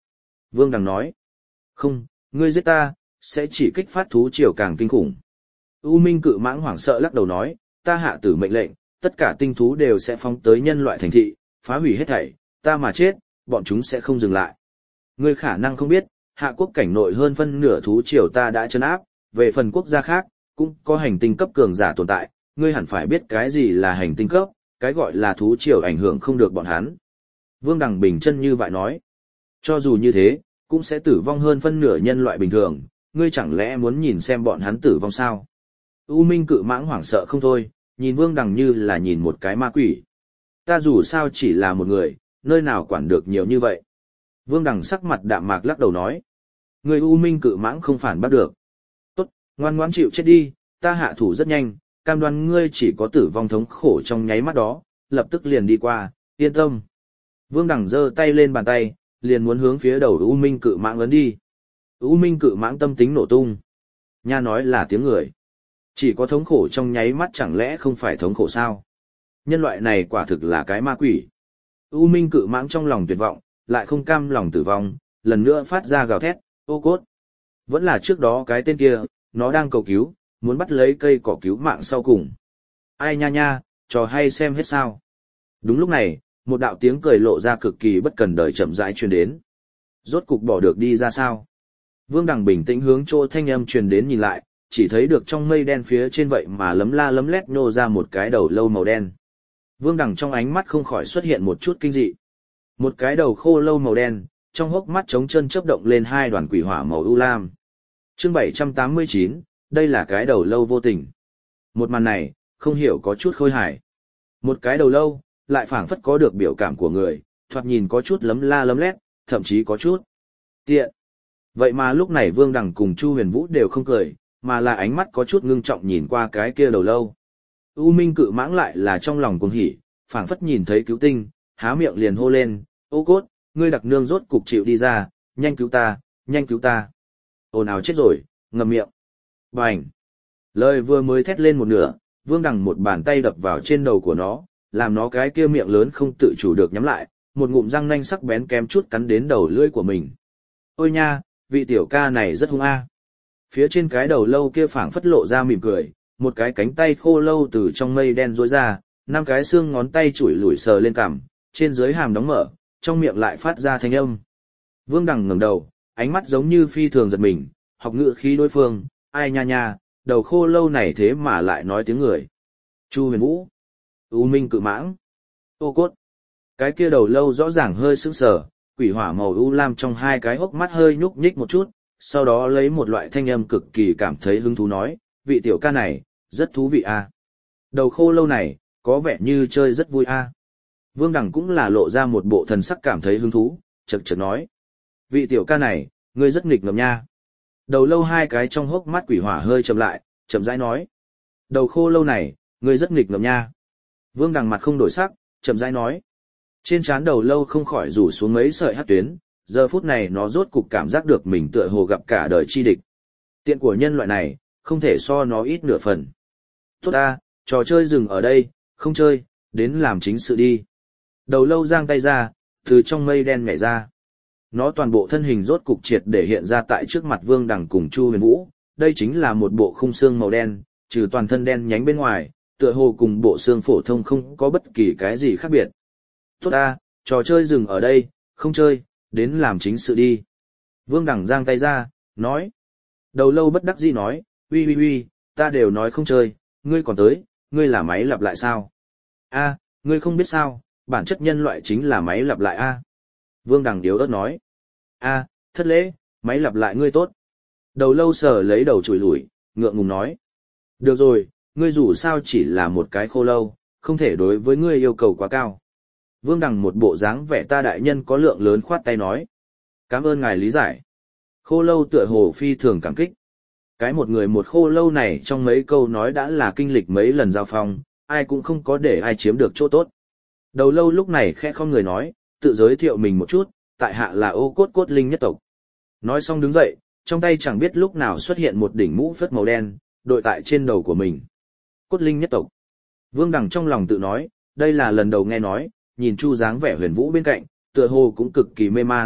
Vương Đằng nói. Không, ngươi giết ta, sẽ chỉ kích phát thú triều càng kinh khủng. U Minh Cự Mãng hoảng sợ lắc đầu nói, ta hạ tử mệnh lệnh, tất cả tinh thú đều sẽ phóng tới nhân loại thành thị, phá hủy hết thảy, ta mà chết, bọn chúng sẽ không dừng lại. Ngươi khả năng không biết, hạ quốc cảnh nội hơn phân nửa thú triều ta đã trấn áp, về phần quốc gia khác, cũng có hành tinh cấp cường giả tồn tại, ngươi hẳn phải biết cái gì là hành tinh cấp, cái gọi là thú triều ảnh hưởng không được bọn hắn. Vương Đằng bình chân như vậy nói, cho dù như thế, cũng sẽ tử vong hơn phân nửa nhân loại bình thường, ngươi chẳng lẽ muốn nhìn xem bọn hắn tử vong sao? U Minh Cự Mãng hoảng sợ không thôi, nhìn Vương Đằng như là nhìn một cái ma quỷ. Ta dù sao chỉ là một người, nơi nào quản được nhiều như vậy? Vương Đằng sắc mặt đạm mạc lắc đầu nói. Người U Minh Cự Mãng không phản bắt được. Tốt, ngoan ngoãn chịu chết đi, ta hạ thủ rất nhanh, cam đoan ngươi chỉ có tử vong thống khổ trong nháy mắt đó, lập tức liền đi qua, yên tâm. Vương Đằng giơ tay lên bàn tay, liền muốn hướng phía đầu U Minh Cự Mãng ấn đi. U Minh Cự Mãng tâm tính nổ tung. Nha nói là tiếng người. Chỉ có thống khổ trong nháy mắt chẳng lẽ không phải thống khổ sao? Nhân loại này quả thực là cái ma quỷ. U Minh Cự Mãng trong lòng tuyệt vọng, lại không cam lòng tử vong, lần nữa phát ra gào thét, ô cốt. Vẫn là trước đó cái tên kia, nó đang cầu cứu, muốn bắt lấy cây cỏ cứu mạng sau cùng. Ai nha nha, trò hay xem hết sao. Đúng lúc này, một đạo tiếng cười lộ ra cực kỳ bất cần đời chậm rãi truyền đến. Rốt cục bỏ được đi ra sao? Vương Đằng bình tĩnh hướng chỗ thanh âm truyền đến nhìn lại, chỉ thấy được trong mây đen phía trên vậy mà lấm la lấm lét nhô ra một cái đầu lâu màu đen. Vương Đằng trong ánh mắt không khỏi xuất hiện một chút kinh dị. Một cái đầu khô lâu màu đen, trong hốc mắt trống chân chớp động lên hai đoàn quỷ hỏa màu u lam. Chương 789, đây là cái đầu lâu vô tình. Một màn này, không hiểu có chút khôi hài. Một cái đầu lâu, lại phảng phất có được biểu cảm của người, thoạt nhìn có chút lấm la lấm lét, thậm chí có chút tiện. Vậy mà lúc này Vương Đằng cùng Chu Huyền Vũ đều không cười, mà là ánh mắt có chút ngưng trọng nhìn qua cái kia đầu lâu. U Minh Cự Mãng lại là trong lòng cuồng hỉ, phảng phất nhìn thấy cứu tinh, há miệng liền hô lên, ô cốt, ngươi đặc nương rốt cục chịu đi ra, nhanh cứu ta, nhanh cứu ta. Ồn ào chết rồi, ngậm miệng. Bành! Lời vừa mới thét lên một nửa, Vương Đằng một bàn tay đập vào trên đầu của nó, làm nó cái kia miệng lớn không tự chủ được nhắm lại, một ngụm răng nanh sắc bén kém chút cắn đến đầu lưỡi của mình. Ôi nha, vị tiểu ca này rất hung a. Phía trên cái đầu lâu kia phảng phất lộ ra mỉm cười, một cái cánh tay khô lâu từ trong mây đen rối ra, năm cái xương ngón tay chủi lủi sờ lên cằm, trên dưới hàm đóng mở, trong miệng lại phát ra thanh âm. Vương Đằng ngẩng đầu, ánh mắt giống như phi thường giật mình, học ngữ khí đối phương, ai nha nha, đầu khô lâu này thế mà lại nói tiếng người. Chu Huyền Vũ, U Minh Cự Mãng, ô cốt. Cái kia đầu lâu rõ ràng hơi sững sờ, quỷ hỏa màu u lam trong hai cái hốc mắt hơi nhúc nhích một chút, sau đó lấy một loại thanh âm cực kỳ cảm thấy hứng thú nói, vị tiểu ca này, rất thú vị a. Đầu khô lâu này, có vẻ như chơi rất vui a. Vương Đằng cũng là lộ ra một bộ thần sắc cảm thấy hứng thú, chật chật nói. Vị tiểu ca này, ngươi rất nghịch ngợm nha. Đầu lâu hai cái trong hốc mắt quỷ hỏa hơi chậm lại, chậm rãi nói. Đầu khô lâu này, ngươi rất nghịch ngợm nha. Vương Đằng mặt không đổi sắc, chậm rãi nói. Trên trán đầu lâu không khỏi rủ xuống mấy sợi hắc tuyến, giờ phút này nó rốt cục cảm giác được mình tựa hồ gặp cả đời chi địch. Tiện của nhân loại này, không thể so nó ít nửa phần. Tốt ta, trò chơi dừng ở đây, không chơi, đến làm chính sự đi. Đầu lâu giang tay ra, từ trong mây đen nhảy ra. Nó toàn bộ thân hình rốt cục triệt để hiện ra tại trước mặt Vương Đằng cùng Chu Huyền Vũ, đây chính là một bộ khung xương màu đen, trừ toàn thân đen nhánh bên ngoài, tựa hồ cùng bộ xương phổ thông không có bất kỳ cái gì khác biệt. Tốt ta, trò chơi dừng ở đây, không chơi, đến làm chính sự đi. Vương Đằng giang tay ra, nói. Đầu lâu bất đắc dĩ nói, uy, ta đều nói không chơi, ngươi còn tới, ngươi là máy lặp lại sao? A, ngươi không biết sao, bản chất nhân loại chính là máy lặp lại a. Vương Đằng điếu ớt nói. A, thất lễ, máy lặp lại ngươi tốt. Đầu lâu sờ lấy đầu chùi lủi, ngượng ngùng nói. Được rồi, ngươi dù sao chỉ là một cái khô lâu, không thể đối với ngươi yêu cầu quá cao. Vương Đằng một bộ dáng vẻ ta đại nhân có lượng lớn khoát tay nói. Cảm ơn ngài lý giải. Khô lâu tựa hồ phi thường cảm kích. Cái một người một khô lâu này trong mấy câu nói đã là kinh lịch mấy lần giao phong, ai cũng không có để ai chiếm được chỗ tốt. Đầu lâu lúc này khẽ không người nói, tự giới thiệu mình một chút, tại hạ là ô cốt cốt linh nhất tộc. Nói xong đứng dậy, trong tay chẳng biết lúc nào xuất hiện một đỉnh mũ phất màu đen, đội tại trên đầu của mình. Cốt linh nhất tộc. Vương Đằng trong lòng tự nói, đây là lần đầu nghe nói, nhìn Chu dáng vẻ Huyền Vũ bên cạnh, tựa hồ cũng cực kỳ mê mang,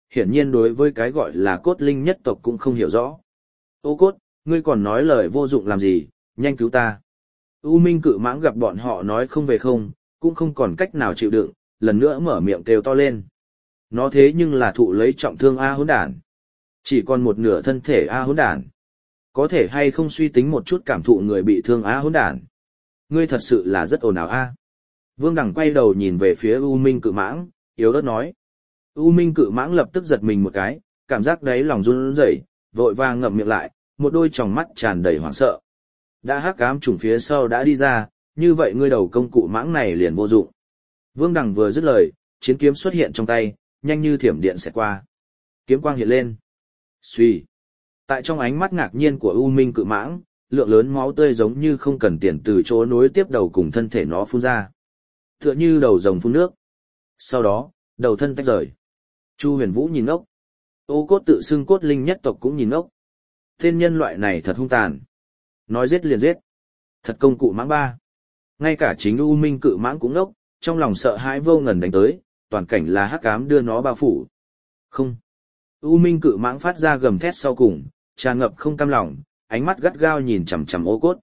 hiển nhiên đối với cái gọi là cốt linh nhất tộc cũng không hiểu rõ. Ô cốt, ngươi còn nói lời vô dụng làm gì, nhanh cứu ta. U Minh Cự Mãng gặp bọn họ nói không về không, cũng không còn cách nào chịu đựng, lần nữa mở miệng kêu to lên. Nó thế nhưng là thụ lấy trọng thương A hỗn đản. Chỉ còn một nửa thân thể A hỗn đản. Có thể hay không suy tính một chút cảm thụ người bị thương A hỗn đản. Ngươi thật sự là rất ồn ào A. Vương Đằng quay đầu nhìn về phía U Minh Cự Mãng, yếu ớt nói. U Minh Cự Mãng lập tức giật mình một cái, cảm giác đáy lòng run rẩy, vội vàng ngậm miệng lại, một đôi tròng mắt tràn đầy hoảng sợ. Đã hắc ám trùng phía sau đã đi ra, như vậy ngươi đầu công cụ mãng này liền vô dụng. Vương Đằng vừa dứt lời, chiến kiếm xuất hiện trong tay, nhanh như thiểm điện xẹt qua. Kiếm quang hiện lên. Xuy. Tại trong ánh mắt ngạc nhiên của U Minh Cự Mãng, lượng lớn máu tươi giống như không cần tiền từ chỗ nối tiếp đầu cùng thân thể nó phun ra. Tựa như đầu rồng phun nước. Sau đó, đầu thân tách rời. Chu Huyền Vũ nhìn ốc. Ô Cốt tự xưng cốt linh nhất tộc cũng nhìn ốc. Tên nhân loại này thật hung tàn. Nói giết liền giết. Thật công cụ mãng ba. Ngay cả chính U Minh Cự Mãng cũng ốc, trong lòng sợ hãi vô ngần đánh tới, toàn cảnh là hắc ám đưa nó bao phủ. Không. U Minh Cự Mãng phát ra gầm thét sau cùng, tràn ngập không cam lòng, ánh mắt gắt gao nhìn chằm chằm Ô Cốt.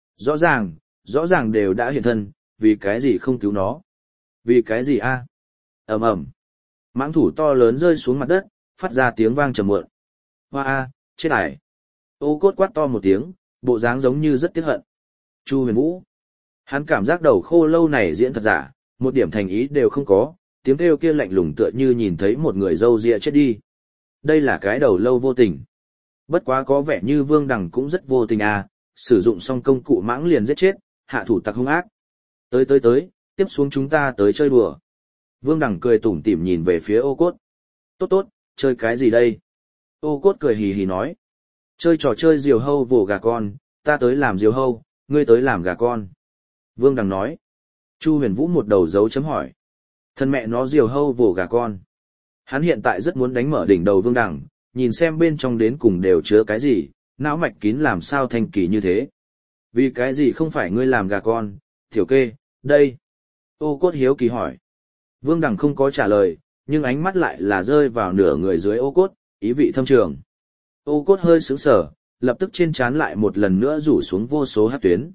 Rõ ràng đều đã hiện thân, vì cái gì không cứu nó? Vì cái gì a? Ầm ầm. Mãng thủ to lớn rơi xuống mặt đất, phát ra tiếng vang trầm muộn. Hoa a, chết ải. Ô Cốt quát to một tiếng, bộ dáng giống như rất tiếc hận. Chu Huyền Vũ. Hắn cảm giác đầu khô lâu này diễn thật giả, một điểm thành ý đều không có, tiếng kêu kia lạnh lùng tựa như nhìn thấy một người râu ria chết đi. Đây là cái đầu lâu vô tình. Bất quá có vẻ như Vương Đằng cũng rất vô tình à, sử dụng xong công cụ mãng liền giết chết, hạ thủ tặc hung ác. Tới, tiếp xuống chúng ta tới chơi đùa. Vương Đằng cười tủm tỉm nhìn về phía Ô Cốt. Tốt, chơi cái gì đây? Ô Cốt cười hì hì nói. Chơi trò chơi diều hâu vồ gà con, ta tới làm diều hâu, ngươi tới làm gà con. Vương Đằng nói. Chu Huyền Vũ một đầu dấu chấm hỏi. Thân mẹ nó diều hâu vồ gà con. Hắn hiện tại rất muốn đánh mở đỉnh đầu Vương Đằng, nhìn xem bên trong đến cùng đều chứa cái gì, não mạch kín làm sao thanh kỳ như thế. Vì cái gì không phải ngươi làm gà con, tiểu kê, đây. Ô Cốt hiếu kỳ hỏi. Vương Đằng không có trả lời, nhưng ánh mắt lại là rơi vào nửa người dưới Ô Cốt, ý vị thâm trường. Ô Cốt hơi sững sờ, lập tức trên trán lại một lần nữa rủ xuống vô số hát tuyến.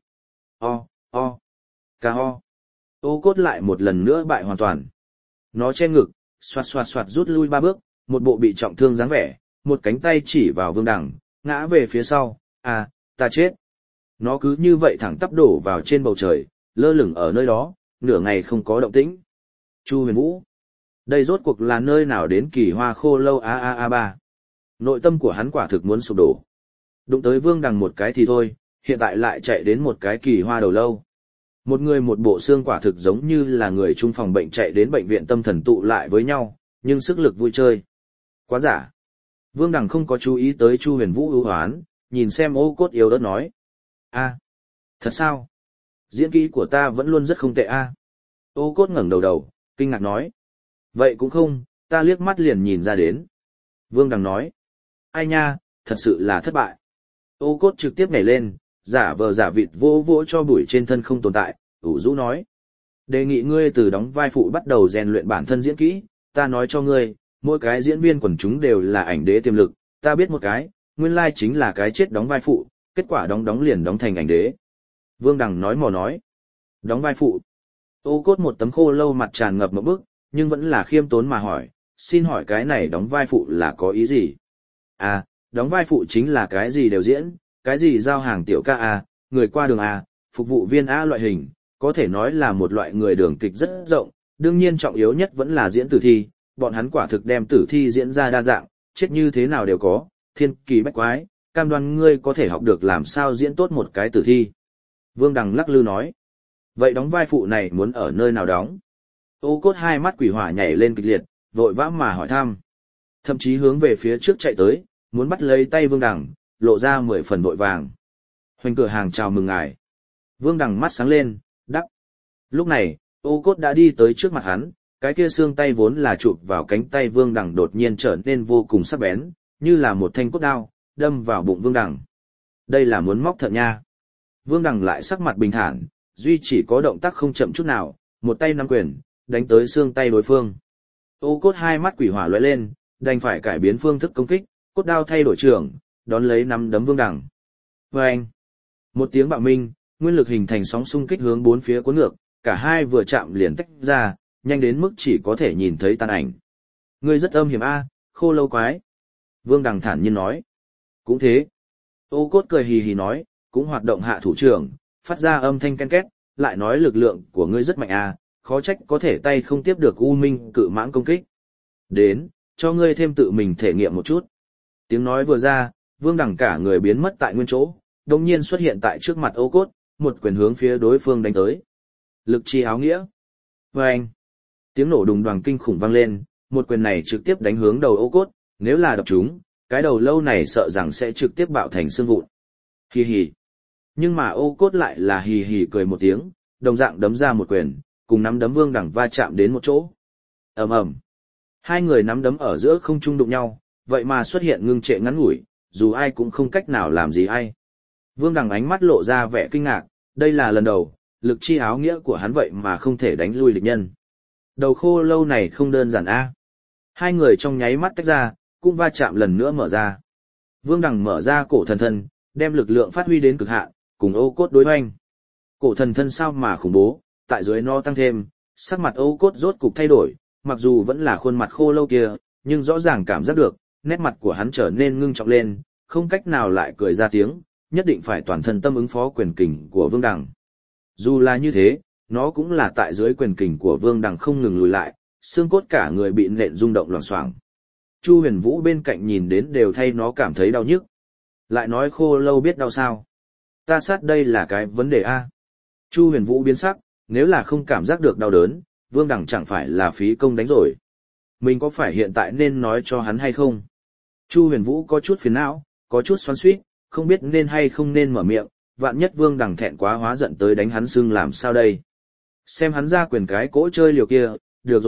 Ca ho. Ô Cốt lại một lần nữa bại hoàn toàn. Nó che ngực, xoạt rút lui 3 bước, một bộ bị trọng thương dáng vẻ, một cánh tay chỉ vào Vương Đằng, ngã về phía sau, ta chết. Nó cứ như vậy thẳng tắp đổ vào trên bầu trời, lơ lửng ở nơi đó, nửa ngày không có động tĩnh. Chu Huyền Vũ. Đây rốt cuộc là nơi nào đến kỳ hoa khô lâu ba. Nội tâm của hắn quả thực muốn sụp đổ. Đụng tới Vương Đằng một cái thì thôi, hiện tại lại chạy đến một cái kỳ hoa đầu lâu. Một người một bộ xương quả thực giống như là người trung phòng bệnh chạy đến bệnh viện tâm thần tụ lại với nhau, nhưng sức lực vui chơi. Quá giả. Vương Đằng không có chú ý tới Chu Huyền Vũ ưu hoán, nhìn xem Ô Cốt yếu ớt nói. Thật sao? Diễn kỹ của ta vẫn luôn rất không tệ Ô Cốt ngẩng đầu, kinh ngạc nói. Vậy cũng không, ta liếc mắt liền nhìn ra đến. Vương Đằng nói. Ai nha, thật sự là thất bại. Ô Cốt trực tiếp nhảy lên, giả vờ giả vịt vỗ cho bụi trên thân không tồn tại, ủ rũ nói. Đề nghị ngươi từ đóng vai phụ bắt đầu rèn luyện bản thân diễn kỹ, ta nói cho ngươi, mỗi cái diễn viên quần chúng đều là ảnh đế tiềm lực, ta biết một cái, nguyên lai chính là cái chết đóng vai phụ, kết quả đóng liền đóng thành ảnh đế. Vương Đằng nói mò nói. Đóng vai phụ. Ô Cốt một tấm khô lâu mặt tràn ngập một bức, nhưng vẫn là khiêm tốn mà hỏi, xin hỏi cái này đóng vai phụ là có ý gì? Đóng vai phụ chính là cái gì đều diễn, cái gì giao hàng tiểu ca người qua đường phục vụ viên loại hình, có thể nói là một loại người đường kịch rất rộng, đương nhiên trọng yếu nhất vẫn là diễn tử thi, bọn hắn quả thực đem tử thi diễn ra đa dạng, chết như thế nào đều có, thiên kỳ bách quái, cam đoan ngươi có thể học được làm sao diễn tốt một cái tử thi. Vương Đằng lắc lư nói, vậy đóng vai phụ này muốn ở nơi nào đóng? Ô Cốt hai mắt quỷ hỏa nhảy lên kịch liệt, vội vã mà hỏi thăm. Thậm chí hướng về phía trước chạy tới, muốn bắt lấy tay Vương Đằng, lộ ra 10 phần vội vàng. Hoành cửa hàng chào mừng ngài. Vương Đằng mắt sáng lên, đắc. Lúc này, Ô Cốt đã đi tới trước mặt hắn, cái kia xương tay vốn là chụp vào cánh tay Vương Đằng đột nhiên trở nên vô cùng sắc bén, như là một thanh cốt đao, đâm vào bụng Vương Đằng. Đây là muốn móc thận nha. Vương Đằng lại sắc mặt bình thản, duy chỉ có động tác không chậm chút nào, một tay nắm quyền, đánh tới xương tay đối phương. Ô Cốt hai mắt quỷ hỏa lóe lên, đành phải cải biến phương thức công kích, cốt đao thay đổi trường, đón lấy nắm đấm Vương Đằng. Vâng! Một tiếng bạo minh, nguyên lực hình thành sóng xung kích hướng bốn phía cuốn ngược, cả hai vừa chạm liền tách ra, nhanh đến mức chỉ có thể nhìn thấy tàn ảnh. Ngươi rất âm hiểm a, Khô Lâu quái. Vương Đằng thản nhiên nói. Cũng thế. Ô Cốt cười hì hì nói, cũng hoạt động hạ thủ trưởng, phát ra âm thanh ken két, lại nói lực lượng của ngươi rất mạnh a, khó trách có thể tay không tiếp được U Minh cự mãng công kích. Đến, cho ngươi thêm tự mình thể nghiệm một chút. Tiếng nói vừa ra, Vương Đằng cả người biến mất tại nguyên chỗ, đồng nhiên xuất hiện tại trước mặt Ô Cốt, một quyền hướng phía đối phương đánh tới. Lực chi áo nghĩa. Vâng! Tiếng nổ đùng đoàng kinh khủng vang lên, một quyền này trực tiếp đánh hướng đầu Ô Cốt, nếu là đập chúng, cái đầu lâu này sợ rằng sẽ trực tiếp bạo thành xương vụn. Hì hì. Nhưng mà Ô Cốt lại là hì hì cười một tiếng, đồng dạng đấm ra một quyền, cùng nắm đấm Vương Đằng va chạm đến một chỗ. Ầm ầm. Hai người nắm đấm ở giữa không trung đụng nhau, vậy mà xuất hiện ngưng trệ ngắn ngủi, dù ai cũng không cách nào làm gì ai. Vương Đằng ánh mắt lộ ra vẻ kinh ngạc, đây là lần đầu, lực chi áo nghĩa của hắn vậy mà không thể đánh lui địch nhân. Đầu Khô Lâu này không đơn giản a. Hai người trong nháy mắt tách ra, cũng va chạm lần nữa mở ra. Vương Đằng mở ra cổ thần thân, đem lực lượng phát huy đến cực hạn, cùng Ô Cốt đối hoành. Cổ thần thân sao mà khủng bố, tại dưới nó tăng thêm, sắc mặt Ô Cốt rốt cục thay đổi, mặc dù vẫn là khuôn mặt Khô Lâu kia, nhưng rõ ràng cảm giác được, nét mặt của hắn trở nên ngưng trọng lên, không cách nào lại cười ra tiếng, nhất định phải toàn thân tâm ứng phó quyền kình của Vương Đằng. Dù là như thế, nó cũng là tại dưới quyền kình của Vương Đằng không ngừng lùi lại, xương cốt cả người bị nện rung động loảng xoảng. Chu Huyền Vũ bên cạnh nhìn đến đều thay nó cảm thấy đau nhức. Lại nói Khô Lâu biết đau sao? Ta sát đây là cái vấn đề a. Chu Huyền Vũ biến sắc, nếu là không cảm giác được đau đớn, Vương Đằng chẳng phải là phí công đánh rồi. Mình có phải hiện tại nên nói cho hắn hay không? Chu Huyền Vũ có chút phiền não, có chút xoắn xuýt, không biết nên hay không nên mở miệng, vạn nhất Vương Đằng thẹn quá hóa giận tới đánh hắn sưng làm sao đây? Xem hắn ra quyền cái cỗ chơi liều kia, được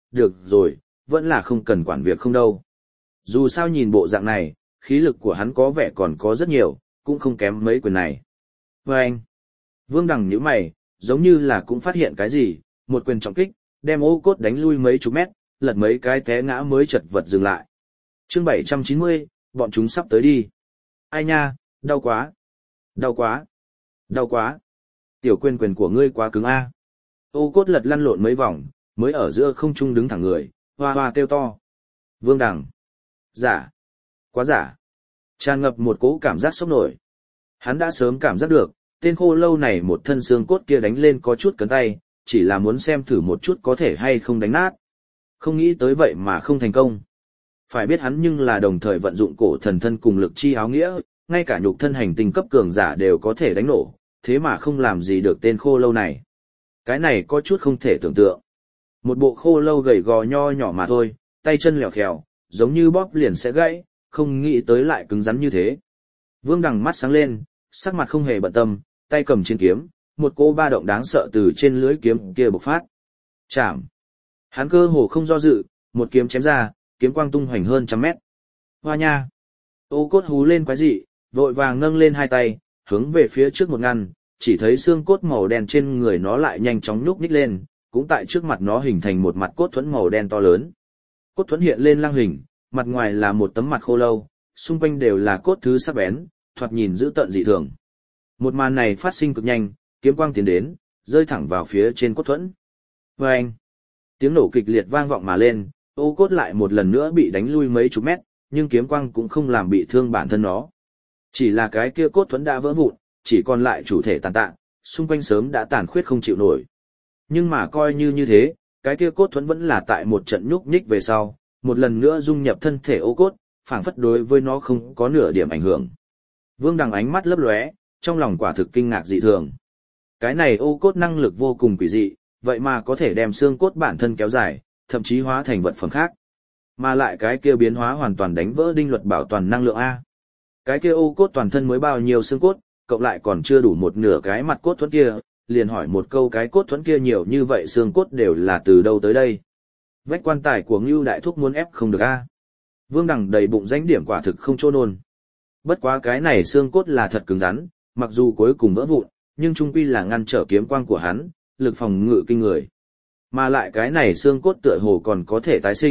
rồi, vẫn là không cần quản việc không đâu. Dù sao nhìn bộ dạng này, khí lực của hắn có vẻ còn có rất nhiều, cũng không kém mấy quyền này. Và anh, Vương Đằng nhíu mày, giống như là cũng phát hiện cái gì, một quyền trọng kích, đem Ô Cốt đánh lui mấy chục mét, lật mấy cái té ngã mới chật vật dừng lại. Chương 790, bọn chúng sắp tới đi. Ai nha, đau quá. Đau quá. Đau quá. Tiểu quyền của ngươi quá cứng a. Ô Cốt lật lăn lộn mấy vòng, mới ở giữa không trung đứng thẳng người, hoa hoa kêu to. Vương Đằng. Giả. Quá giả. Tràn ngập một cỗ cảm giác sốc nổi. Hắn đã sớm cảm giác được, tên Khô Lâu này một thân xương cốt kia đánh lên có chút cấn tay, chỉ là muốn xem thử một chút có thể hay không đánh nát. Không nghĩ tới vậy mà không thành công. Phải biết hắn nhưng là đồng thời vận dụng cổ thần thân cùng lực chi áo nghĩa, ngay cả nhục thân hành tinh cấp cường giả đều có thể đánh nổ, thế mà không làm gì được tên Khô Lâu này. Cái này có chút không thể tưởng tượng. Một bộ Khô Lâu gầy gò nho nhỏ mà thôi, tay chân lèo khèo, giống như bóp liền sẽ gãy, không nghĩ tới lại cứng rắn như thế. Vương Đằng mắt sáng lên, sắc mặt không hề bận tâm, tay cầm chiến kiếm, một cỗ ba động đáng sợ từ trên lưỡi kiếm kia bộc phát. Chạm. Hắn cơ hồ không do dự, một kiếm chém ra, kiếm quang tung hoành hơn trăm mét. Hoa nha. Ô Cốt hú lên quái dị, vội vàng nâng lên hai tay, hướng về phía trước một ngăn, chỉ thấy xương cốt màu đen trên người nó lại nhanh chóng nhúc nhích lên, cũng tại trước mặt nó hình thành một mặt cốt thuẫn màu đen to lớn. Cốt thuẫn hiện lên lang hình, mặt ngoài là một tấm mặt khô lâu, xung quanh đều là cốt thứ sắc bén, thoạt nhìn dữ tợn dị thường. Một màn này phát sinh cực nhanh, kiếm quang tiến đến, rơi thẳng vào phía trên cốt thuẫn. Vâng! Tiếng nổ kịch liệt vang vọng mà lên, Ô Cốt lại một lần nữa bị đánh lui mấy chục mét, nhưng kiếm quang cũng không làm bị thương bản thân nó. Chỉ là cái kia cốt thuẫn đã vỡ vụn, chỉ còn lại chủ thể tàn tạ, xung quanh sớm đã tàn khuyết không chịu nổi. Nhưng mà coi như thế, cái kia cốt thuẫn vẫn là tại một trận nhúc nhích về sau, một lần nữa dung nhập thân thể Ô Cốt, phảng phất đối với nó không có nửa điểm ảnh hưởng. Vương Đằng ánh mắt lấp lóe, trong lòng quả thực kinh ngạc dị thường. Cái này Ô Cốt năng lực vô cùng quỷ dị, vậy mà có thể đem xương cốt bản thân kéo dài, thậm chí hóa thành vật phẩm khác. Mà lại cái kia biến hóa hoàn toàn đánh vỡ định luật bảo toàn năng lượng A. Cái kia Ô Cốt toàn thân mới bao nhiêu xương cốt, cộng lại còn chưa đủ một nửa cái mặt cốt thuẫn kia, liền hỏi một câu cái cốt thuẫn kia nhiều như vậy xương cốt đều là từ đâu tới đây. Vách quan tài của Ngưu Đại Thúc muốn ép không được A. Vương Đằng đầy bụng danh điểm quả thực không chỗ nôn. Bất quá cái này xương cốt là thật cứng rắn, mặc dù cuối cùng vỡ vụn, nhưng chung quy là ngăn trở kiếm quang của hắn, lực phòng ngự kinh người. Mà lại cái này xương cốt tựa hồ còn có thể tái sinh,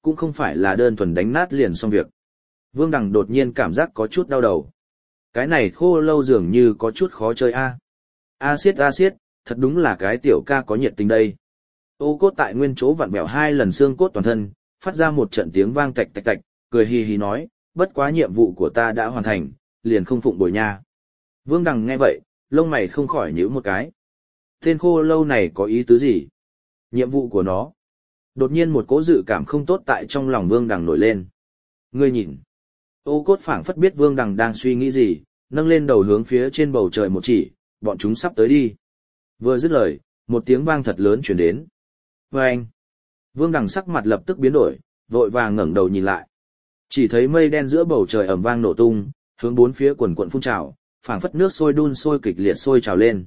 cũng không phải là đơn thuần đánh nát liền xong việc. Vương Đằng đột nhiên cảm giác có chút đau đầu. Cái này khô lâu dường như có chút khó chơi a. A xiết, thật đúng là cái tiểu ca có nhiệt tình đây. Ô Cốt tại nguyên chỗ vặn vẹo 2 lần xương cốt toàn thân, phát ra một trận tiếng vang tạch tạch tạch, cười hì hì nói, bất quá nhiệm vụ của ta đã hoàn thành, liền không phụng bồi nha. Vương Đằng nghe vậy, lông mày không khỏi nhíu một cái. Tên khô lâu này có ý tứ gì? Nhiệm vụ của nó. Đột nhiên một cỗ dự cảm không tốt tại trong lòng Vương Đằng nổi lên. Ngươi nhìn. Ô Cốt phảng phất biết Vương Đằng đang suy nghĩ gì, nâng lên đầu hướng phía trên bầu trời một chỉ, bọn chúng sắp tới đi. Vừa dứt lời, một tiếng vang thật lớn truyền đến. Vâng! Vương Đằng sắc mặt lập tức biến đổi, vội vàng ngẩng đầu nhìn lại. Chỉ thấy mây đen giữa bầu trời ầm vang nổ tung, hướng bốn phía quần quận phun trào, phảng phất nước sôi đun sôi kịch liệt sôi trào lên.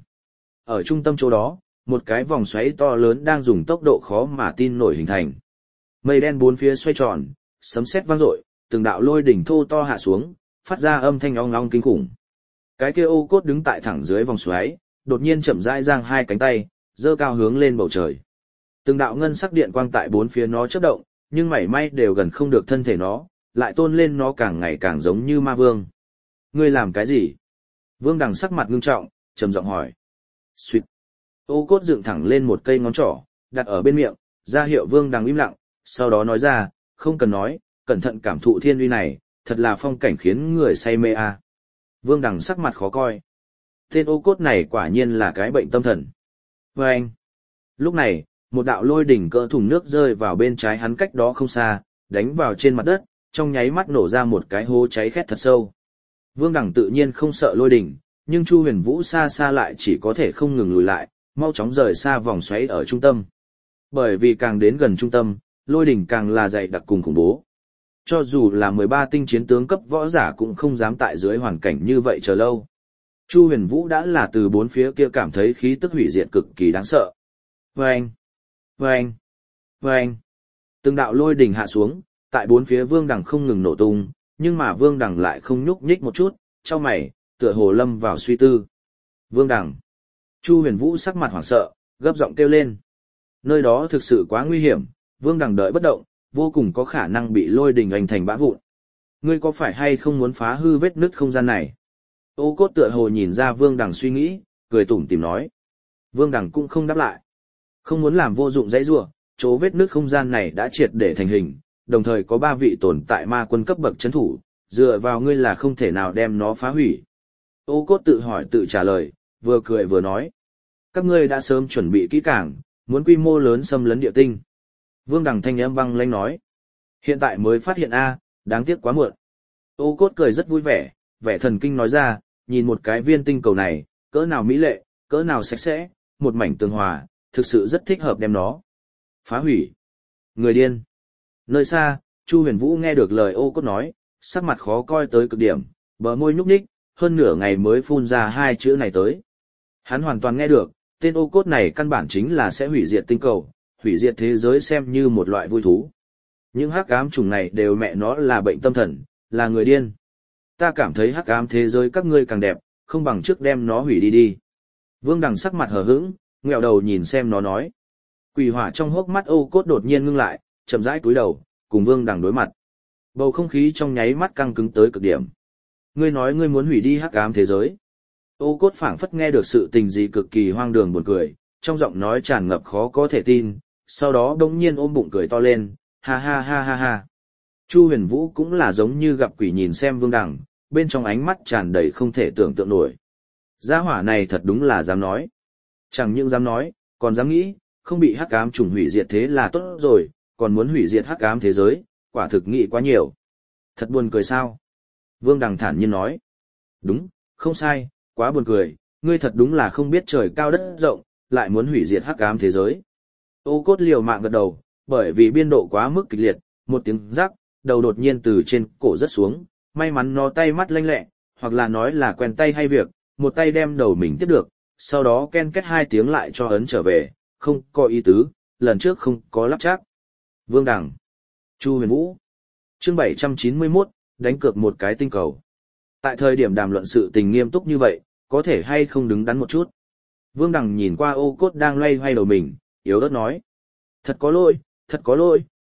Ở trung tâm chỗ đó, một cái vòng xoáy to lớn đang dùng tốc độ khó mà tin nổi hình thành. Mây đen bốn phía xoay tròn, sấm sét vang dội, từng đạo lôi đỉnh thô to hạ xuống, phát ra âm thanh ong ong kinh khủng. Cái kia Ô Cốt đứng tại thẳng dưới vòng xoáy, đột nhiên chậm rãi giang hai cánh tay, giơ cao hướng lên bầu trời. Từng đạo ngân sắc điện quang tại bốn phía nó chớp động, nhưng mảy may đều gần không được thân thể nó, lại tôn lên nó càng ngày càng giống như ma vương. Ngươi làm cái gì? Vương Đằng sắc mặt ngưng trọng, trầm giọng hỏi. Xuyệt. Ô Cốt dựng thẳng lên một cây ngón trỏ, đặt ở bên miệng, ra hiệu Vương Đằng im lặng, sau đó nói ra, không cần nói, cẩn thận cảm thụ thiên uy này, thật là phong cảnh khiến người say mê a. Vương Đằng sắc mặt khó coi. Tên Ô Cốt này quả nhiên là cái bệnh tâm thần. Và anh. Lúc này, một đạo lôi đỉnh cỡ thùng nước rơi vào bên trái hắn cách đó không xa, đánh vào trên mặt đất, trong nháy mắt nổ ra một cái hố cháy khét thật sâu. Vương Đằng tự nhiên không sợ lôi đỉnh, nhưng Chu Huyền Vũ xa xa lại chỉ có thể không ngừng lùi lại, mau chóng rời xa vòng xoáy ở trung tâm. Bởi vì càng đến gần trung tâm, lôi đỉnh càng là dày đặc cùng khủng bố. Cho dù là 13 tinh chiến tướng cấp võ giả cũng không dám tại dưới hoàn cảnh như vậy chờ lâu. Chu Huyền Vũ đã là từ bốn phía kia cảm thấy khí tức hủy diệt cực kỳ đáng sợ. Vâng! Vâng! Vâng! Từng đạo lôi đỉnh hạ xuống, tại bốn phía Vương Đằng không ngừng nổ tung, nhưng mà Vương Đằng lại không nhúc nhích một chút, chau mày, tựa hồ lâm vào suy tư. Vương Đằng! Chu Huyền Vũ sắc mặt hoảng sợ, gấp giọng kêu lên. Nơi đó thực sự quá nguy hiểm, Vương Đằng đợi bất động, vô cùng có khả năng bị lôi đỉnh ảnh thành bã vụn. Ngươi có phải hay không muốn phá hư vết nứt không gian này? Ô Cốt tựa hồ nhìn ra Vương Đằng suy nghĩ, cười tủm tỉm nói. Vương Đằng cũng không đáp lại. Không muốn làm vô dụng dãy rủa, chỗ vết nứt không gian này đã triệt để thành hình, đồng thời có 3 vị tồn tại ma quân cấp bậc chấn thủ, dựa vào ngươi là không thể nào đem nó phá hủy. Ô Cốt tự hỏi tự trả lời, vừa cười vừa nói. Các ngươi đã sớm chuẩn bị kỹ càng, muốn quy mô lớn xâm lấn địa tinh. Vương Đằng thanh âm băng lãnh nói. Hiện tại mới phát hiện a, đáng tiếc quá muộn. Ô Cốt cười rất vui vẻ, vẻ thần kinh nói ra, nhìn một cái viên tinh cầu này, cỡ nào mỹ lệ, cỡ nào sạch sẽ, một mảnh tường hòa, thực sự rất thích hợp đem nó phá hủy. Người điên. Nơi xa, Chu Huyền Vũ nghe được lời Ô Cốt nói, sắc mặt khó coi tới cực điểm, bờ môi nhúc nhích, hơn nửa ngày mới phun ra 2 chữ này tới. Hắn hoàn toàn nghe được, tên Ô Cốt này căn bản chính là sẽ hủy diệt tinh cầu, hủy diệt thế giới xem như một loại vui thú. Những hắc ám chủng này đều mẹ nó là bệnh tâm thần, là người điên. Ta cảm thấy hắc ám thế giới các ngươi càng đẹp, không bằng trước đem nó hủy đi đi. Vương Đằng sắc mặt hờ hững, ngẹo đầu nhìn xem nó nói. Quỷ hỏa trong hốc mắt Ô Cốt đột nhiên ngưng lại, chậm rãi cúi đầu, cùng Vương Đằng đối mặt. Bầu không khí trong nháy mắt căng cứng tới cực điểm. Ngươi nói ngươi muốn hủy đi hắc ám thế giới. Ô Cốt phảng phất nghe được sự tình gì cực kỳ hoang đường buồn cười, trong giọng nói tràn ngập khó có thể tin, sau đó đống nhiên ôm bụng cười to lên, ha ha ha ha ha. Chu Huyền Vũ cũng là giống như gặp quỷ nhìn xem Vương Đằng, bên trong ánh mắt tràn đầy không thể tưởng tượng nổi. Gia hỏa này thật đúng là dám nói. Chẳng những dám nói, còn dám nghĩ, không bị hắc ám trùng hủy diệt thế là tốt rồi, còn muốn hủy diệt hắc ám thế giới, quả thực nghĩ quá nhiều. Thật buồn cười sao? Vương Đằng thản nhiên nói. Đúng, không sai, quá buồn cười, ngươi thật đúng là không biết trời cao đất rộng, lại muốn hủy diệt hắc ám thế giới. Ô Cốt liều mạng gật đầu, bởi vì biên độ quá mức kịch liệt, một tiếng rắc, đầu đột nhiên từ trên cổ rớt xuống, may mắn nó tay mắt lanh lẹ, hoặc là nói là quen tay hay việc, một tay đem đầu mình tiếp được, sau đó ken kết 2 tiếng lại cho ấn trở về, không có ý tứ, lần trước không có lắp chắc. Vương Đằng, Chu Huyền Vũ, chương 791, đánh cược một cái tinh cầu. Tại thời điểm đàm luận sự tình nghiêm túc như vậy, có thể hay không đứng đắn một chút. Vương Đằng nhìn qua Ô Cốt đang loay hoay đầu mình, yếu ớt nói. Thật có lỗi,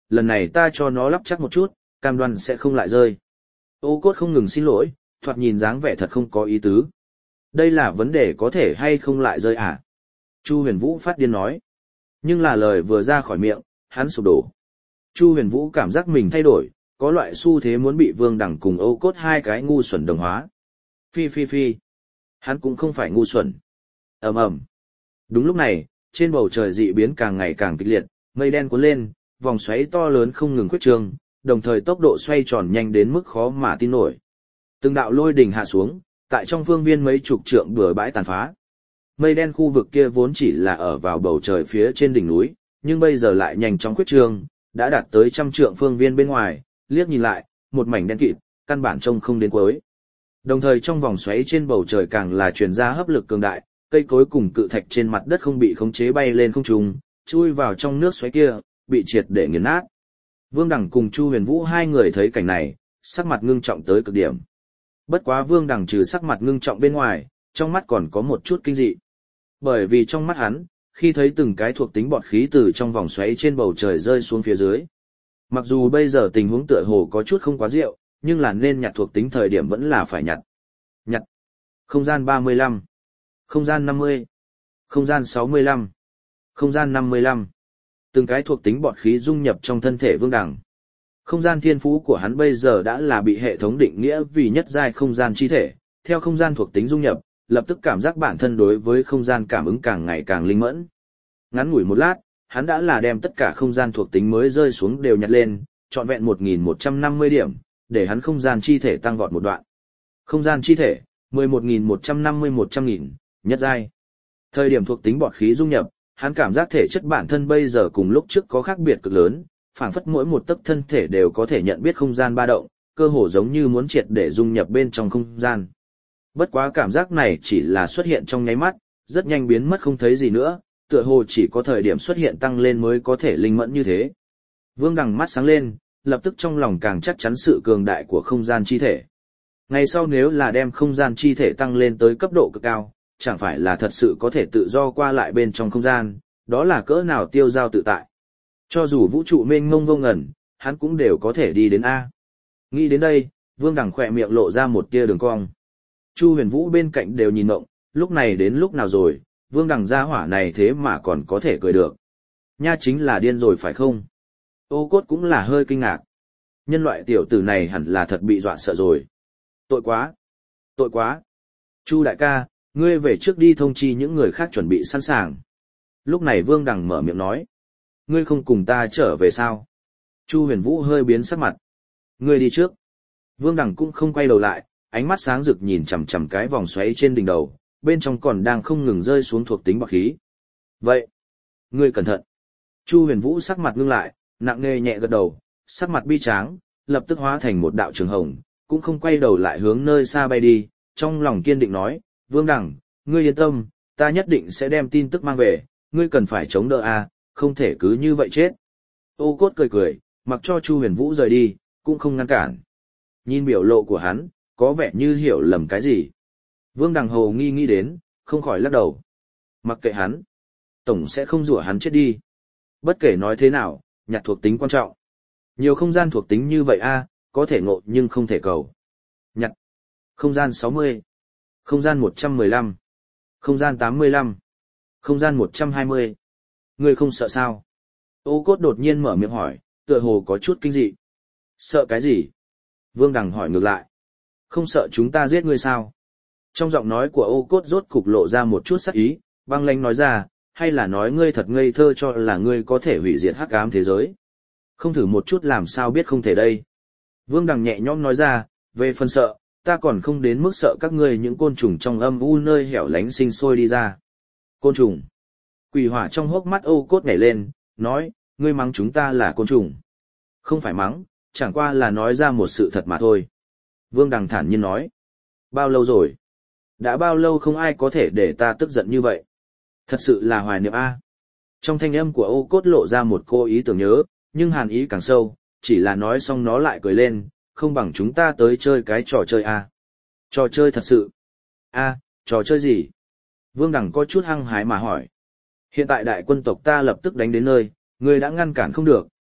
lần này ta cho nó lắp chắc một chút, cam đoan sẽ không lại rơi. Ô Cốt không ngừng xin lỗi, thoạt nhìn dáng vẻ thật không có ý tứ. Đây là vấn đề có thể hay không lại rơi à? Chu Huyền Vũ phát điên nói. Nhưng là lời vừa ra khỏi miệng, hắn sụp đổ. Chu Huyền Vũ cảm giác mình thay đổi, có loại xu thế muốn bị Vương Đằng cùng Ô Cốt hai cái ngu xuẩn đồng hóa. Phi phi phi. Hắn cũng không phải ngu xuẩn. Ầm ầm. Đúng lúc này, trên bầu trời dị biến càng ngày càng kịch liệt, mây đen cuốn lên, vòng xoáy to lớn không ngừng khuếch trương, đồng thời tốc độ xoay tròn nhanh đến mức khó mà tin nổi. Từng đạo lôi đỉnh hạ xuống, tại trong phương viên mấy chục trượng bừa bãi tàn phá. Mây đen khu vực kia vốn chỉ là ở vào bầu trời phía trên đỉnh núi, nhưng bây giờ lại nhanh chóng khuếch trương, đã đạt tới trăm trượng phương viên bên ngoài, liếc nhìn lại, một mảnh đen kịt, căn bản trông không đến cuối. Đồng thời trong vòng xoáy trên bầu trời càng là truyền ra hấp lực cường đại, cây cối cùng cự thạch trên mặt đất không bị khống chế bay lên không trung, chui vào trong nước xoáy kia, bị triệt để nghiền nát. Vương Đằng cùng Chu Huyền Vũ hai người thấy cảnh này, sắc mặt ngưng trọng tới cực điểm. Bất quá Vương Đằng trừ sắc mặt ngưng trọng bên ngoài, trong mắt còn có một chút kinh dị. Bởi vì trong mắt hắn, khi thấy từng cái thuộc tính bọt khí từ trong vòng xoáy trên bầu trời rơi xuống phía dưới. Mặc dù bây giờ tình huống tựa hồ có chút không quá diệu, nhưng là nên nhặt thuộc tính thời điểm vẫn là phải nhặt. Nhặt. Không gian 35. Không gian 50. Không gian 65. Không gian 55. Từng cái thuộc tính bọt khí dung nhập trong thân thể Vương Đằng. Không gian thiên phú của hắn bây giờ đã là bị hệ thống định nghĩa vì nhất giai không gian chi thể, theo không gian thuộc tính dung nhập, lập tức cảm giác bản thân đối với không gian cảm ứng càng ngày càng linh mẫn. Ngắn ngủi một lát, hắn đã là đem tất cả không gian thuộc tính mới rơi xuống đều nhặt lên, trọn vẹn 1150 điểm, để hắn không gian chi thể tăng vọt một đoạn. Không gian chi thể, 1150-100.000, nhất giai. Thời điểm thuộc tính bọt khí dung nhập, hắn cảm giác thể chất bản thân bây giờ cùng lúc trước có khác biệt cực lớn, phảng phất mỗi một tấc thân thể đều có thể nhận biết không gian ba động, cơ hồ giống như muốn triệt để dung nhập bên trong không gian. Bất quá cảm giác này chỉ là xuất hiện trong nháy mắt, rất nhanh biến mất không thấy gì nữa, tựa hồ chỉ có thời điểm xuất hiện tăng lên mới có thể linh mẫn như thế. Vương Đằng mắt sáng lên, lập tức trong lòng càng chắc chắn sự cường đại của không gian chi thể. Ngày sau nếu là đem không gian chi thể tăng lên tới cấp độ cực cao, chẳng phải là thật sự có thể tự do qua lại bên trong không gian, đó là cỡ nào tiêu dao tự tại. Cho dù vũ trụ mênh mông vô ngần, hắn cũng đều có thể đi đến A. Nghĩ đến đây, Vương Đằng khỏe miệng lộ ra một tia đường cong. Chu Huyền Vũ bên cạnh đều nhìn ngộng, lúc này đến lúc nào rồi, Vương Đằng gia hỏa này thế mà còn có thể cười được. Nha chính là điên rồi phải không? Ô Cốt cũng là hơi kinh ngạc. Nhân loại tiểu tử này hẳn là thật bị dọa sợ rồi. Tội quá! Tội quá! Chu đại ca, ngươi về trước đi thông chi những người khác chuẩn bị sẵn sàng. Lúc này Vương Đằng mở miệng nói. Ngươi không cùng ta trở về sao? Chu Huyền Vũ hơi biến sắc mặt. Ngươi đi trước. Vương Đằng cũng không quay đầu lại, ánh mắt sáng rực nhìn chằm chằm cái vòng xoáy trên đỉnh đầu, bên trong còn đang không ngừng rơi xuống thuộc tính bọt khí. Vậy, ngươi cẩn thận. Chu Huyền Vũ sắc mặt ngưng lại, nặng nề nhẹ gật đầu, sắc mặt bi tráng, lập tức hóa thành một đạo trường hồng, cũng không quay đầu lại hướng nơi xa bay đi, trong lòng kiên định nói, Vương Đằng, ngươi yên tâm, ta nhất định sẽ đem tin tức mang về, ngươi cần phải chống đỡ a, không thể cứ như vậy chết. Ô Cốt cười cười, mặc cho Chu Huyền Vũ rời đi, cũng không ngăn cản. Nhìn biểu lộ của hắn, có vẻ như hiểu lầm cái gì. Vương Đằng hồ nghi nghĩ đến, không khỏi lắc đầu. Mặc kệ hắn, tổng sẽ không rủa hắn chết đi. Bất kể nói thế nào, nhặt thuộc tính quan trọng. Nhiều không gian thuộc tính như vậy a, có thể ngộ nhưng không thể cầu. Nhặt. Không gian 60. Không gian 115. Không gian 85. Không gian 120. Ngươi không sợ sao? Ô Cốt đột nhiên mở miệng hỏi, tựa hồ có chút kinh dị. Sợ cái gì? Vương Đằng hỏi ngược lại. Không sợ chúng ta giết ngươi sao? Trong giọng nói của Ô Cốt rốt cục lộ ra một chút sắc ý, băng lãnh nói ra, hay là nói ngươi thật ngây thơ cho là ngươi có thể hủy diệt hắc ám thế giới? Không thử một chút làm sao biết không thể đây? Vương Đằng nhẹ nhõm nói ra, về phần sợ, ta còn không đến mức sợ các ngươi những côn trùng trong âm u nơi hẻo lánh sinh sôi đi ra. Côn trùng. Quỷ hỏa trong hốc mắt Ô Cốt nhảy lên, nói, ngươi mắng chúng ta là côn trùng. Không phải mắng, chẳng qua là nói ra một sự thật mà thôi. Vương Đằng thản nhiên nói. Bao lâu rồi? Đã bao lâu không ai có thể để ta tức giận như vậy? Thật sự là hoài niệm a. Trong thanh âm của Ô Cốt lộ ra một cô ý tưởng nhớ, nhưng hàn ý càng sâu, chỉ là nói xong nó lại cười lên, không bằng chúng ta tới chơi cái trò chơi a. Trò chơi thật sự. A, trò chơi gì? Vương Đằng có chút hăng hái mà hỏi. Hiện tại đại quân tộc ta lập tức đánh đến nơi, ngươi đã ngăn cản không được,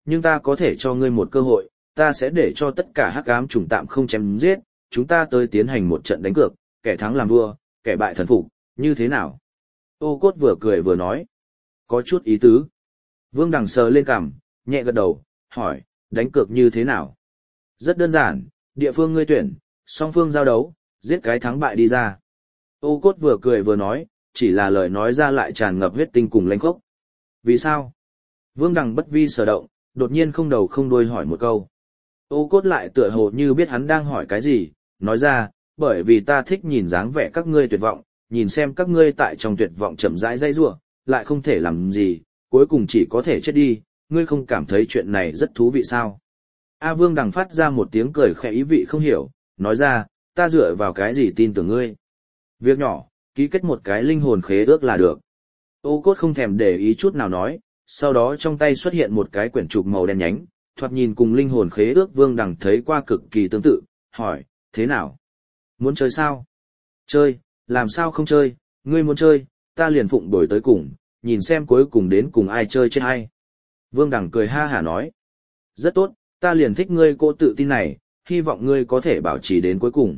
nhưng ta có thể cho ngươi một cơ hội, ta sẽ để cho tất cả hắc ám trùng tạm không chém giết, chúng ta tới tiến hành một trận đánh cược, kẻ thắng làm vua, kẻ bại thần phục, như thế nào? Ô Cốt vừa cười vừa nói. Có chút ý tứ. Vương Đằng sờ lên cằm, nhẹ gật đầu, hỏi, đánh cược như thế nào? Rất đơn giản, địa phương ngươi tuyển, song phương giao đấu, giết cái thắng bại đi ra. Ô Cốt vừa cười vừa nói, chỉ là lời nói ra lại tràn ngập huyết tinh cùng lanh khốc. Vì sao? Vương Đằng bất vi sở động, đột nhiên không đầu không đuôi hỏi một câu. Ô Cốt lại tựa hồ như biết hắn đang hỏi cái gì, nói ra, bởi vì ta thích nhìn dáng vẻ các ngươi tuyệt vọng, nhìn xem các ngươi tại trong tuyệt vọng chậm rãi dây rủa, lại không thể làm gì, cuối cùng chỉ có thể chết đi, ngươi không cảm thấy chuyện này rất thú vị sao? A Vương Đằng phát ra một tiếng cười khẽ ý vị không hiểu, nói ra, ta dựa vào cái gì tin tưởng ngươi? Việc nhỏ, ký kết một cái linh hồn khế ước là được. Ô Cốt không thèm để ý chút nào nói, sau đó trong tay xuất hiện một cái quyển trục màu đen nhánh, thoạt nhìn cùng linh hồn khế ước Vương Đằng thấy qua cực kỳ tương tự, hỏi, thế nào? Muốn chơi sao? Chơi, làm sao không chơi, ngươi muốn chơi, ta liền phụng đổi tới cùng, nhìn xem cuối cùng đến cùng ai chơi chết hay. Vương Đằng cười ha hả nói, rất tốt, ta liền thích ngươi cô tự tin này, hy vọng ngươi có thể bảo trì đến cuối cùng.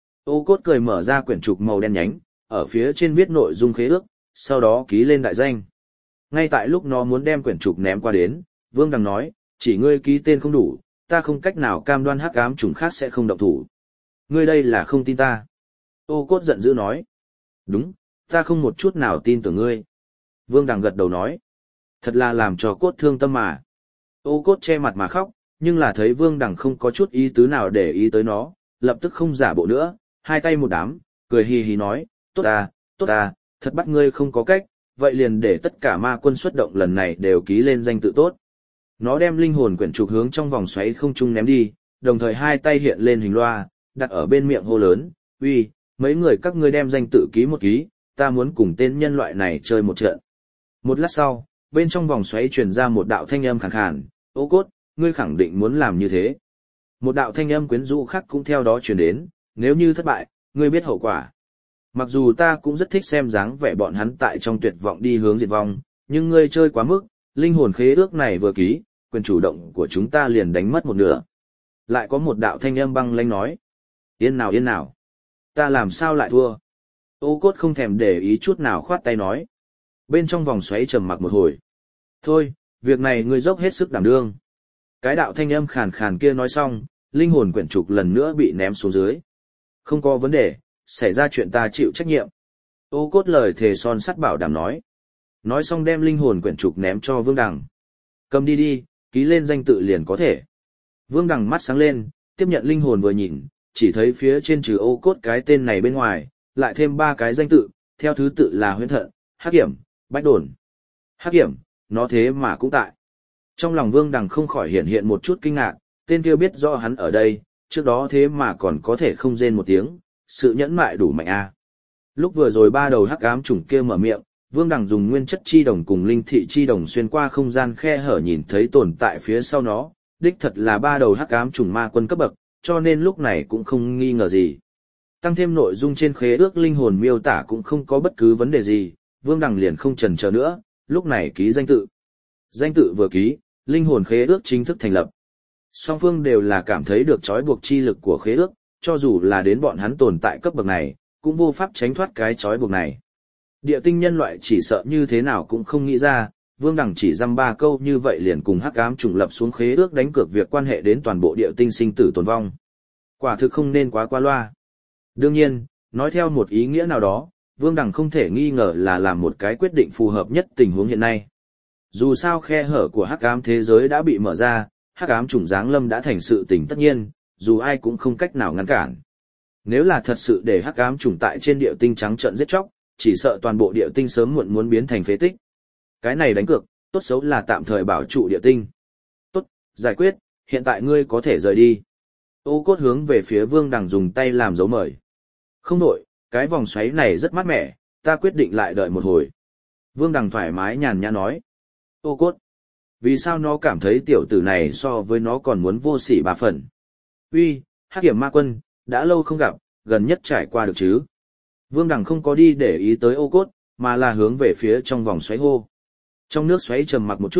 Ô Cốt cười mở ra quyển trục màu đen nhánh, ở phía trên viết nội dung khế ước, sau đó ký lên đại danh. Ngay tại lúc nó muốn đem quyển trục ném qua đến, Vương Đằng nói, chỉ ngươi ký tên không đủ, ta không cách nào cam đoan hắc ám trùng khác sẽ không động thủ. Ngươi đây là không tin ta. Ô Cốt giận dữ nói. Đúng, ta không một chút nào tin tưởng ngươi. Vương Đằng gật đầu nói. Thật là làm cho Cốt thương tâm mà. Ô Cốt che mặt mà khóc, nhưng là thấy Vương Đằng không có chút ý tứ nào để ý tới nó, lập tức không giả bộ nữa, hai tay một đám, cười hì hì nói, tốt à, thật bắt ngươi không có cách, vậy liền để tất cả ma quân xuất động lần này đều ký lên danh tự tốt. Nó đem linh hồn quyển trục hướng trong vòng xoáy không trung ném đi, đồng thời hai tay hiện lên hình loa, đặt ở bên miệng hô lớn, uy, mấy người các ngươi đem danh tự ký một ký, ta muốn cùng tên nhân loại này chơi một trận. Một lát sau, bên trong vòng xoáy truyền ra một đạo thanh âm khàn khàn, Ô Cốt, ngươi khẳng định muốn làm như thế. Một đạo thanh âm quyến rũ khác cũng theo đó truyền đến, nếu như thất bại, ngươi biết hậu quả. Mặc dù ta cũng rất thích xem dáng vẻ bọn hắn tại trong tuyệt vọng đi hướng diệt vong, nhưng ngươi chơi quá mức, linh hồn khế ước này vừa ký, quyền chủ động của chúng ta liền đánh mất một nửa. Lại có một đạo thanh âm băng lãnh nói. Yên nào. Ta làm sao lại thua? Ô Cốt không thèm để ý chút nào khoát tay nói. Bên trong vòng xoáy trầm mặc một hồi. Thôi, việc này ngươi dốc hết sức đảm đương. Cái đạo thanh âm khàn khàn kia nói xong, linh hồn quyển trục lần nữa bị ném xuống dưới. Không có vấn đề, xảy ra chuyện ta chịu trách nhiệm. Ô Cốt lời thề son sắt bảo đảm nói. Nói xong đem linh hồn quyển trục ném cho Vương Đằng. Cầm đi, ký lên danh tự liền có thể. Vương Đằng mắt sáng lên, tiếp nhận linh hồn vừa nhìn, chỉ thấy phía trên trừ Ô Cốt cái tên này bên ngoài, lại thêm 3 cái danh tự, theo thứ tự là Huyễn Thận, Hắc Hiểm, Bách Đồn. Hắc Hiểm, nó thế mà cũng tại. Trong lòng Vương Đằng không khỏi hiện một chút kinh ngạc, tên kia biết rõ hắn ở đây, trước đó thế mà còn có thể không rên một tiếng, sự nhẫn mại đủ mạnh a. Lúc vừa rồi 3 đầu hắc ám trùng kia mở miệng, Vương Đằng dùng nguyên chất chi đồng cùng linh thị chi đồng xuyên qua không gian khe hở nhìn thấy tồn tại phía sau nó, đích thật là 3 đầu hắc ám trùng ma quân cấp bậc, cho nên lúc này cũng không nghi ngờ gì. Tăng thêm nội dung trên khế ước linh hồn miêu tả cũng không có bất cứ vấn đề gì, Vương Đằng liền không chần chờ nữa, lúc này ký danh tự. Danh tự vừa ký, linh hồn khế ước chính thức thành lập. Song phương đều là cảm thấy được trói buộc chi lực của khế ước, cho dù là đến bọn hắn tồn tại cấp bậc này, cũng vô pháp tránh thoát cái trói buộc này. Địa tinh nhân loại chỉ sợ như thế nào cũng không nghĩ ra, Vương Đằng chỉ dăm 3 câu như vậy liền cùng hắc ám trùng lập xuống khế ước đánh cược việc quan hệ đến toàn bộ địa tinh sinh tử tồn vong. Quả thực không nên quá qua loa. Đương nhiên, nói theo một ý nghĩa nào đó, Vương Đằng không thể nghi ngờ là làm một cái quyết định phù hợp nhất tình huống hiện nay. Dù sao khe hở của hắc ám thế giới đã bị mở ra, hắc ám trùng giáng lâm đã thành sự tình tất nhiên, dù ai cũng không cách nào ngăn cản. Nếu là thật sự để hắc ám trùng tại trên địa tinh trắng trợn giết chóc, chỉ sợ toàn bộ địa tinh sớm muộn muốn biến thành phế tích. Cái này đánh cược, tốt xấu là tạm thời bảo trụ địa tinh. Tốt, giải quyết, hiện tại ngươi có thể rời đi. Ô Cốt hướng về phía Vương Đằng dùng tay làm dấu mời. Không đổi, cái vòng xoáy này rất mát mẻ, ta quyết định lại đợi một hồi. Vương Đằng thoải mái nhàn nhã nói. Ô Cốt, vì sao nó cảm thấy tiểu tử này so với nó còn muốn vô sỉ 3 phần? Uy, Hắc Hiểm ma quân, đã lâu không gặp, gần nhất trải qua được chứ? Vương Đằng không có đi để ý tới Ô Cốt, mà là hướng về phía trong vòng xoáy hô. Trong nước xoáy trầm mặc một chút,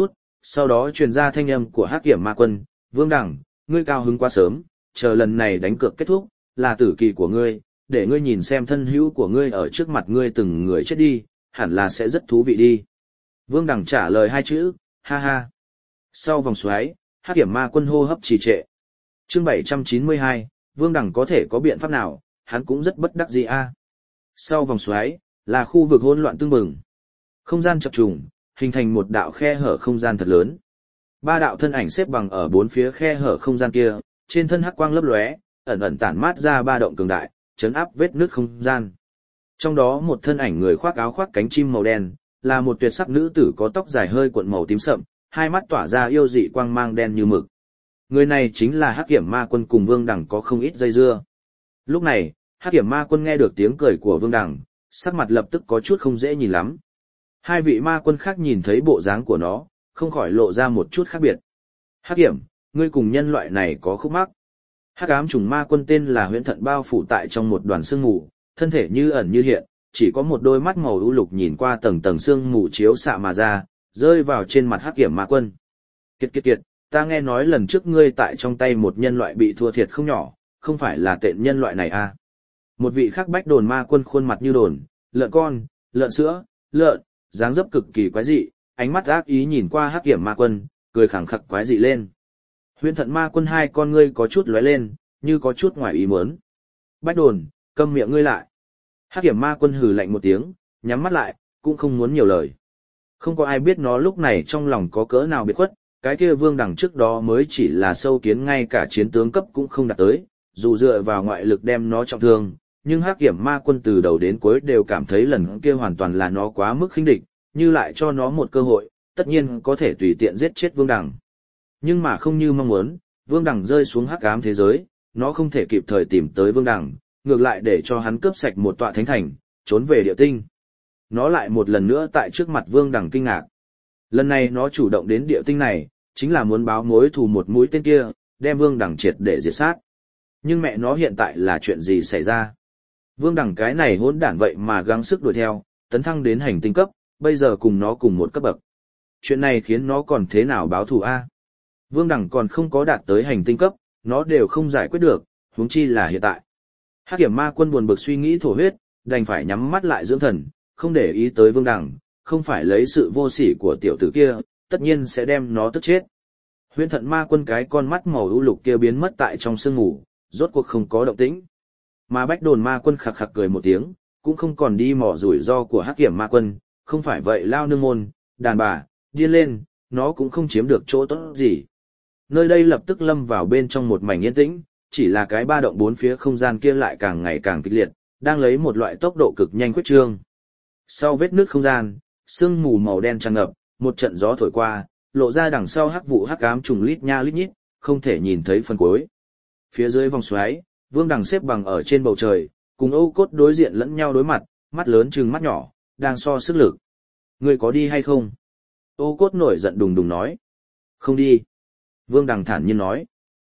sau đó truyền ra thanh âm của Hắc Kiểm Ma Quân, Vương Đẳng, ngươi cao hứng quá sớm, chờ lần này đánh cược kết thúc, là tử kỳ của ngươi, để ngươi nhìn xem thân hữu của ngươi ở trước mặt ngươi từng người chết đi, hẳn là sẽ rất thú vị đi. Vương Đẳng trả lời hai chữ, ha ha. Sau vòng xoáy, Hắc Kiểm Ma Quân hô hấp trì trệ. Chương 792, Vương Đẳng có thể có biện pháp nào, hắn cũng rất bất đắc dĩ a. Sau vòng xoáy, là khu vực hỗn loạn tương bừng. Không gian chập trùng, hình thành một đạo khe hở không gian thật lớn. Ba đạo thân ảnh xếp bằng ở bốn phía khe hở không gian kia, trên thân hắc quang lấp lóe, ẩn ẩn tản mát ra ba động cường đại, chấn áp vết nứt không gian. Trong đó một thân ảnh người khoác áo khoác cánh chim màu đen, là một tuyệt sắc nữ tử có tóc dài hơi cuộn màu tím sậm, hai mắt tỏa ra yêu dị quang mang đen như mực. Người này chính là Hắc Kiểm Ma Quân cùng Vương Đẳng có không ít dây dưa. Lúc này, Hắc Kiểm Ma Quân nghe được tiếng cười của Vương Đẳng, sắc mặt lập tức có chút không dễ nhìn lắm. Hai vị ma quân khác nhìn thấy bộ dáng của nó, không khỏi lộ ra một chút khác biệt. Hắc Kiểm, ngươi cùng nhân loại này có khúc mắc. Hắc ám trùng ma quân tên là Huyễn Thận bao phủ tại trong một đoàn sương mù, thân thể như ẩn như hiện, chỉ có một đôi mắt màu u lục nhìn qua tầng tầng sương mù chiếu xạ mà ra, rơi vào trên mặt Hắc Kiểm ma quân. Kiệt kiệt kiệt, ta nghe nói lần trước ngươi tại trong tay một nhân loại bị thua thiệt không nhỏ, không phải là tện nhân loại này à? Một vị khác bách đồn ma quân khuôn mặt như đồn, lợn con, lợn sữa, lợn, dáng dấp cực kỳ quái dị, ánh mắt ác ý nhìn qua Hắc Kiểm ma quân, cười khẳng khặc quái dị lên. Huyễn Thận ma quân hai con ngươi có chút lóe lên, như có chút ngoài ý muốn. Bách đồn, câm miệng ngươi lại. Hắc Kiểm ma quân hừ lạnh một tiếng, nhắm mắt lại, cũng không muốn nhiều lời. Không có ai biết nó lúc này trong lòng có cỡ nào biệt khuất, cái kia Vương Đẳng trước đó mới chỉ là sâu kiến ngay cả chiến tướng cấp cũng không đạt tới, dù dựa vào ngoại lực đem nó trọng thương, nhưng Hắc Kiểm ma quân từ đầu đến cuối đều cảm thấy lần kia hoàn toàn là nó quá mức khinh địch, như lại cho nó một cơ hội, tất nhiên có thể tùy tiện giết chết Vương Đẳng. Nhưng mà không như mong muốn, Vương Đẳng rơi xuống hắc ám thế giới, nó không thể kịp thời tìm tới Vương Đẳng, ngược lại để cho hắn cướp sạch một tọa thánh thành, trốn về địa tinh. Nó lại một lần nữa tại trước mặt Vương Đẳng kinh ngạc. Lần này nó chủ động đến địa tinh này, chính là muốn báo mối thù một mũi tên kia, đem Vương Đẳng triệt để diệt sát. Nhưng mẹ nó hiện tại là chuyện gì xảy ra? Vương Đẳng cái này hỗn đản vậy mà gắng sức đuổi theo, tấn thăng đến hành tinh cấp, bây giờ cùng nó cùng một cấp bậc. Chuyện này khiến nó còn thế nào báo thù a? Vương Đẳng còn không có đạt tới hành tinh cấp, nó đều không giải quyết được, huống chi là hiện tại. Hắc Kiểm ma quân buồn bực suy nghĩ thổ huyết, đành phải nhắm mắt lại dưỡng thần, không để ý tới Vương Đẳng, không phải lấy sự vô sỉ của tiểu tử kia, tất nhiên sẽ đem nó tức chết. Huyễn Thận ma quân cái con mắt màu u lục kia biến mất tại trong sương mù, rốt cuộc không có động tĩnh. Mà Bách Đồn ma quân khặc khặc cười một tiếng, cũng không còn đi mò rủi ro của Hắc Kiểm ma quân, không phải vậy lao nương môn, đàn bà, điên lên, nó cũng không chiếm được chỗ tốt gì. Nơi đây lập tức lâm vào bên trong một mảnh yên tĩnh, chỉ là cái ba động bốn phía không gian kia lại càng ngày càng kịch liệt, đang lấy một loại tốc độ cực nhanh quyết trương. Sau vết nứt không gian, sương mù màu đen tràn ngập, một trận gió thổi qua, lộ ra đằng sau hắc vụ hắc ám trùng lít nha lít nhít, không thể nhìn thấy phần cuối. Phía dưới vòng xoáy, Vương Đằng xếp bằng ở trên bầu trời, cùng Âu Cốt đối diện lẫn nhau đối mặt, mắt lớn trừng mắt nhỏ, đang so sức lực. Ngươi có đi hay không? Âu Cốt nổi giận đùng đùng nói. Không đi. Vương Đằng thản nhiên nói.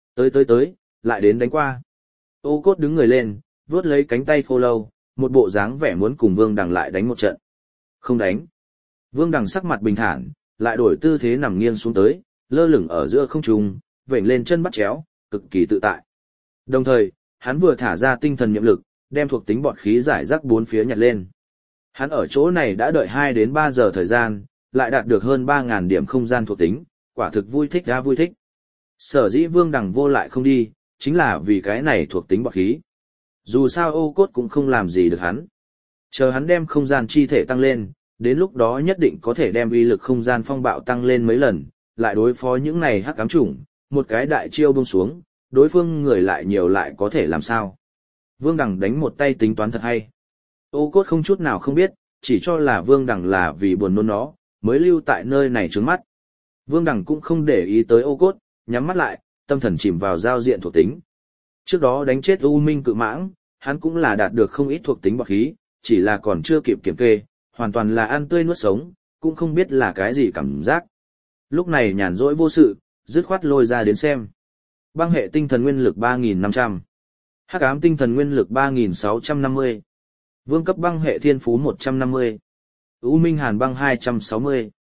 Tới, lại đến đánh qua. Âu Cốt đứng người lên, vuốt lấy cánh tay khô lâu, một bộ dáng vẻ muốn cùng Vương Đằng lại đánh một trận. Không đánh. Vương Đằng sắc mặt bình thản, lại đổi tư thế nằm nghiêng xuống tới, lơ lửng ở giữa không trung, vểnh lên chân bắt chéo, cực kỳ tự tại. Đồng thời, hắn vừa thả ra tinh thần niệm lực, đem thuộc tính bọt khí giải rác bốn phía nhặt lên. Hắn ở chỗ này đã đợi 2 đến 3 giờ thời gian, lại đạt được hơn 3.000 điểm không gian thuộc tính, quả thực vui thích ra vui thích. Sở dĩ Vương Đằng vô lại không đi, chính là vì cái này thuộc tính bọt khí. Dù sao Âu Cốt cũng không làm gì được hắn. Chờ hắn đem không gian chi thể tăng lên, đến lúc đó nhất định có thể đem uy lực không gian phong bạo tăng lên mấy lần, lại đối phó những này hắc ám chủng, một cái đại chiêu buông xuống, đối phương người lại nhiều lại có thể làm sao. Vương Đằng đánh một tay tính toán thật hay. Âu Cốt không chút nào không biết, chỉ cho là Vương Đằng là vì buồn nôn nó, mới lưu tại nơi này trướng mắt. Vương Đằng cũng không để ý tới Âu Cốt, nhắm mắt lại, tâm thần chìm vào giao diện thuộc tính. Trước đó đánh chết U Minh Cự Mãng, hắn cũng là đạt được không ít thuộc tính bọt khí, chỉ là còn chưa kịp kiểm kê, hoàn toàn là ăn tươi nuốt sống, cũng không biết là cái gì cảm giác. Lúc này nhàn rỗi vô sự, dứt khoát lôi ra đến xem. Băng hệ tinh thần nguyên lực 3.500. Hắc ám tinh thần nguyên lực 3.650. Vương cấp băng hệ thiên phú 150. U Minh Hàn băng 260.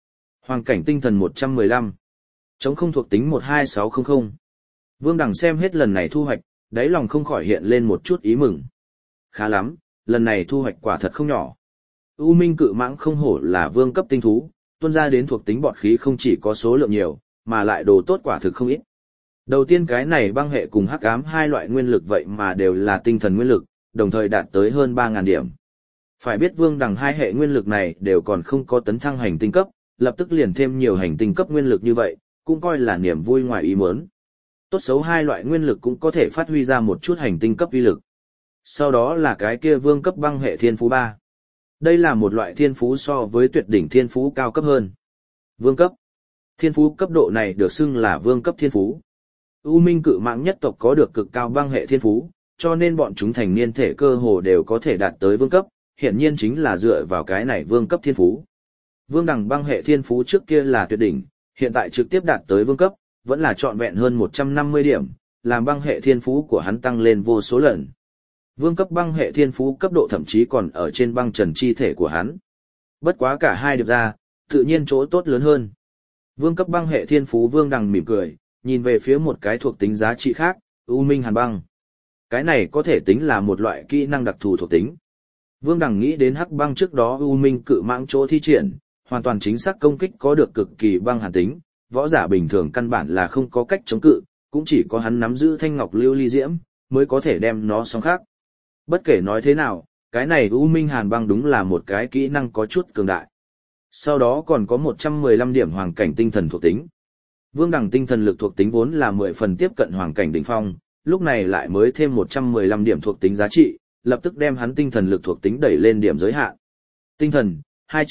Hoàng cảnh tinh thần 115. Chống không thuộc tính 12600. Vương Đằng xem hết lần này thu hoạch, đáy lòng không khỏi hiện lên một chút ý mừng. Khá lắm, lần này thu hoạch quả thật không nhỏ. U Minh cự mãng không hổ là vương cấp tinh thú, tuôn ra đến thuộc tính bọt khí không chỉ có số lượng nhiều, mà lại đồ tốt quả thực không ít. Đầu tiên cái này băng hệ cùng hắc ám hai loại nguyên lực vậy mà đều là tinh thần nguyên lực, đồng thời đạt tới hơn 3000 điểm. Phải biết Vương Đằng hai hệ nguyên lực này đều còn không có tấn thăng hành tinh cấp, lập tức liền thêm nhiều hành tinh cấp nguyên lực như vậy, cũng coi là niềm vui ngoài ý muốn. Tốt xấu hai loại nguyên lực cũng có thể phát huy ra một chút hành tinh cấp uy lực. Sau đó là cái kia vương cấp băng hệ thiên phú 3. Đây là một loại thiên phú so với tuyệt đỉnh thiên phú cao cấp hơn. Vương cấp. Thiên phú cấp độ này được xưng là vương cấp thiên phú. U Minh cự mãng nhất tộc có được cực cao băng hệ thiên phú, cho nên bọn chúng thành niên thể cơ hồ đều có thể đạt tới vương cấp, hiển nhiên chính là dựa vào cái này vương cấp thiên phú. Vương Đằng băng hệ thiên phú trước kia là tuyệt đỉnh, hiện tại trực tiếp đạt tới vương cấp, vẫn là trọn vẹn hơn 150 điểm, làm băng hệ thiên phú của hắn tăng lên vô số lần. Vương cấp băng hệ thiên phú cấp độ thậm chí còn ở trên băng trần chi thể của hắn. Bất quá cả hai điệp ra, tự nhiên chỗ tốt lớn hơn. Vương cấp băng hệ thiên phú Vương Đằng mỉm cười, nhìn về phía một cái thuộc tính giá trị khác, U Minh hàn băng. Cái này có thể tính là một loại kỹ năng đặc thù thuộc tính. Vương Đằng nghĩ đến hắc băng trước đó U Minh cự mãng chỗ thi triển, hoàn toàn chính xác công kích có được cực kỳ băng hàn tính, võ giả bình thường căn bản là không có cách chống cự, cũng chỉ có hắn nắm giữ thanh ngọc lưu ly diễm, mới có thể đem nó song khác. Bất kể nói thế nào, cái này U Minh hàn băng đúng là một cái kỹ năng có chút cường đại. Sau đó còn có 115 điểm hoàng cảnh tinh thần thuộc tính. Vương Đằng tinh thần lực thuộc tính vốn là 10 phần tiếp cận hoàng cảnh đỉnh phong, lúc này lại mới thêm 115 điểm thuộc tính giá trị, lập tức đem hắn tinh thần lực thuộc tính đẩy lên điểm giới hạn. Tinh thần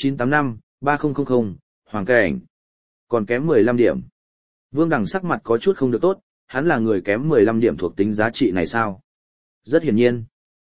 2985-3000, hoàng cảnh. Còn kém 15 điểm. Vương Đằng sắc mặt có chút không được tốt, hắn là người kém 15 điểm thuộc tính giá trị này sao? Rất hiển nhiên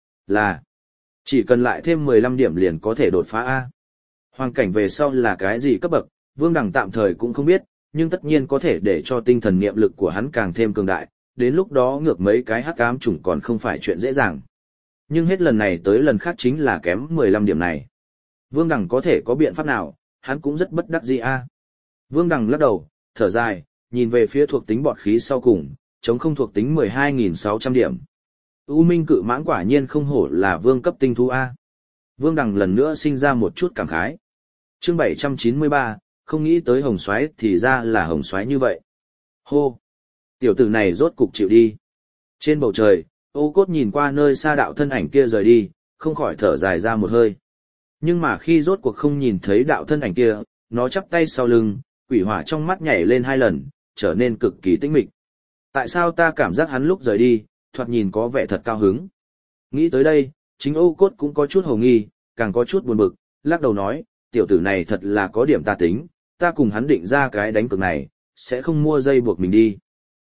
là chỉ cần lại thêm 15 điểm liền có thể đột phá A. Hoàng cảnh về sau là cái gì cấp bậc, Vương Đằng tạm thời cũng không biết, nhưng tất nhiên có thể để cho tinh thần niệm lực của hắn càng thêm cường đại, đến lúc đó ngược mấy cái hắc ám chủng còn không phải chuyện dễ dàng. Nhưng hết lần này tới lần khác chính là kém 15 điểm này. Vương Đằng có thể có biện pháp nào, hắn cũng rất bất đắc dĩ a. Vương Đằng lắc đầu, thở dài, nhìn về phía thuộc tính bọt khí sau cùng, chống không thuộc tính 12.600 điểm. U Minh cự mãng quả nhiên không hổ là vương cấp tinh thú A. Vương Đằng lần nữa sinh ra một chút cảm khái. Chương 793, không nghĩ tới hồng soái thì ra là hồng soái như vậy. Hô! Tiểu tử này rốt cục chịu đi. Trên bầu trời, Ô Cốt nhìn qua nơi xa đạo thân ảnh kia rời đi, không khỏi thở dài ra một hơi. Nhưng mà khi rốt cuộc không nhìn thấy đạo thân ảnh kia, nó chắp tay sau lưng, quỷ hỏa trong mắt nhảy lên 2 lần, trở nên cực kỳ tĩnh mịch. Tại sao ta cảm giác hắn lúc rời đi, thoạt nhìn có vẻ thật cao hứng? Nghĩ tới đây, chính Ô Cốt cũng có chút hồ nghi, càng có chút buồn bực, lắc đầu nói, tiểu tử này thật là có điểm ta tính, ta cùng hắn định ra cái đánh cược này, sẽ không mua dây buộc mình đi.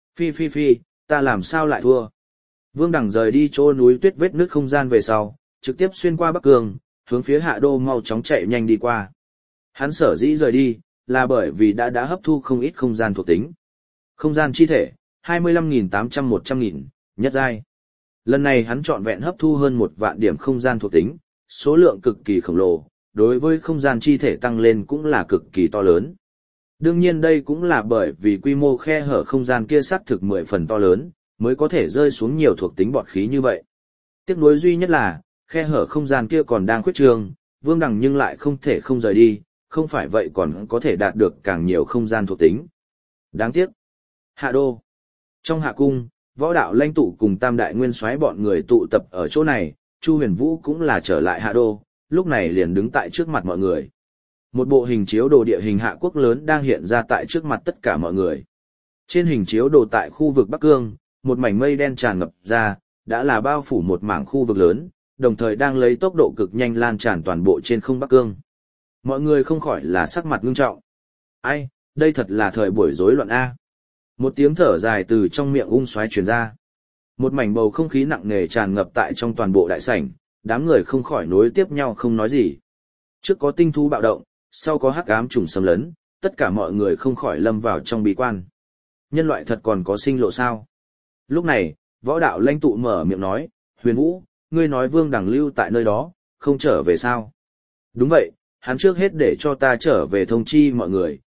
Phi, ta làm sao lại thua? Vương Đằng rời đi chỗ núi tuyết vết nước không gian về sau, trực tiếp xuyên qua Bắc Cương, hướng phía Hạ Đô mau chóng chạy nhanh đi qua. Hắn sở dĩ rời đi, là bởi vì đã hấp thu không ít không gian thuộc tính. Không gian chi thể, 25.800-100.000, nhất giai. Lần này hắn trọn vẹn hấp thu hơn 1 vạn điểm không gian thuộc tính, số lượng cực kỳ khổng lồ, đối với không gian chi thể tăng lên cũng là cực kỳ to lớn. Đương nhiên đây cũng là bởi vì quy mô khe hở không gian kia xác thực 10 phần to lớn, mới có thể rơi xuống nhiều thuộc tính bọt khí như vậy. Tiếc nuối duy nhất là, khe hở không gian kia còn đang khuyết trương, Vương Đằng nhưng lại không thể không rời đi, không phải vậy còn có thể đạt được càng nhiều không gian thuộc tính. Đáng tiếc. Hạ Đô. Trong Hạ Cung, võ đạo lãnh tụ cùng tam đại nguyên soái bọn người tụ tập ở chỗ này, Chu Huyền Vũ cũng là trở lại Hạ Đô, lúc này liền đứng tại trước mặt mọi người. Một bộ hình chiếu đồ địa hình Hạ Quốc lớn đang hiện ra tại trước mặt tất cả mọi người. Trên hình chiếu đồ tại khu vực Bắc Cương, một mảnh mây đen tràn ngập ra, đã là bao phủ một mảng khu vực lớn, đồng thời đang lấy tốc độ cực nhanh lan tràn toàn bộ trên không Bắc Cương. Mọi người không khỏi là sắc mặt ngưng trọng. Ai, đây thật là thời buổi rối loạn A. Một tiếng thở dài từ trong miệng ung soái truyền ra. Một mảnh bầu không khí nặng nề tràn ngập tại trong toàn bộ đại sảnh, đám người không khỏi nối tiếp nhau không nói gì. Trước có tinh thú bạo động, sau có hắc ám trùng xâm lấn, tất cả mọi người không khỏi lâm vào trong bí quan. Nhân loại thật còn có sinh lộ sao? Lúc này, võ đạo lãnh tụ mở miệng nói, Huyền Vũ, ngươi nói Vương Đằng lưu tại nơi đó, không trở về sao? Đúng vậy, hắn trước hết để cho ta trở về thông chi mọi người,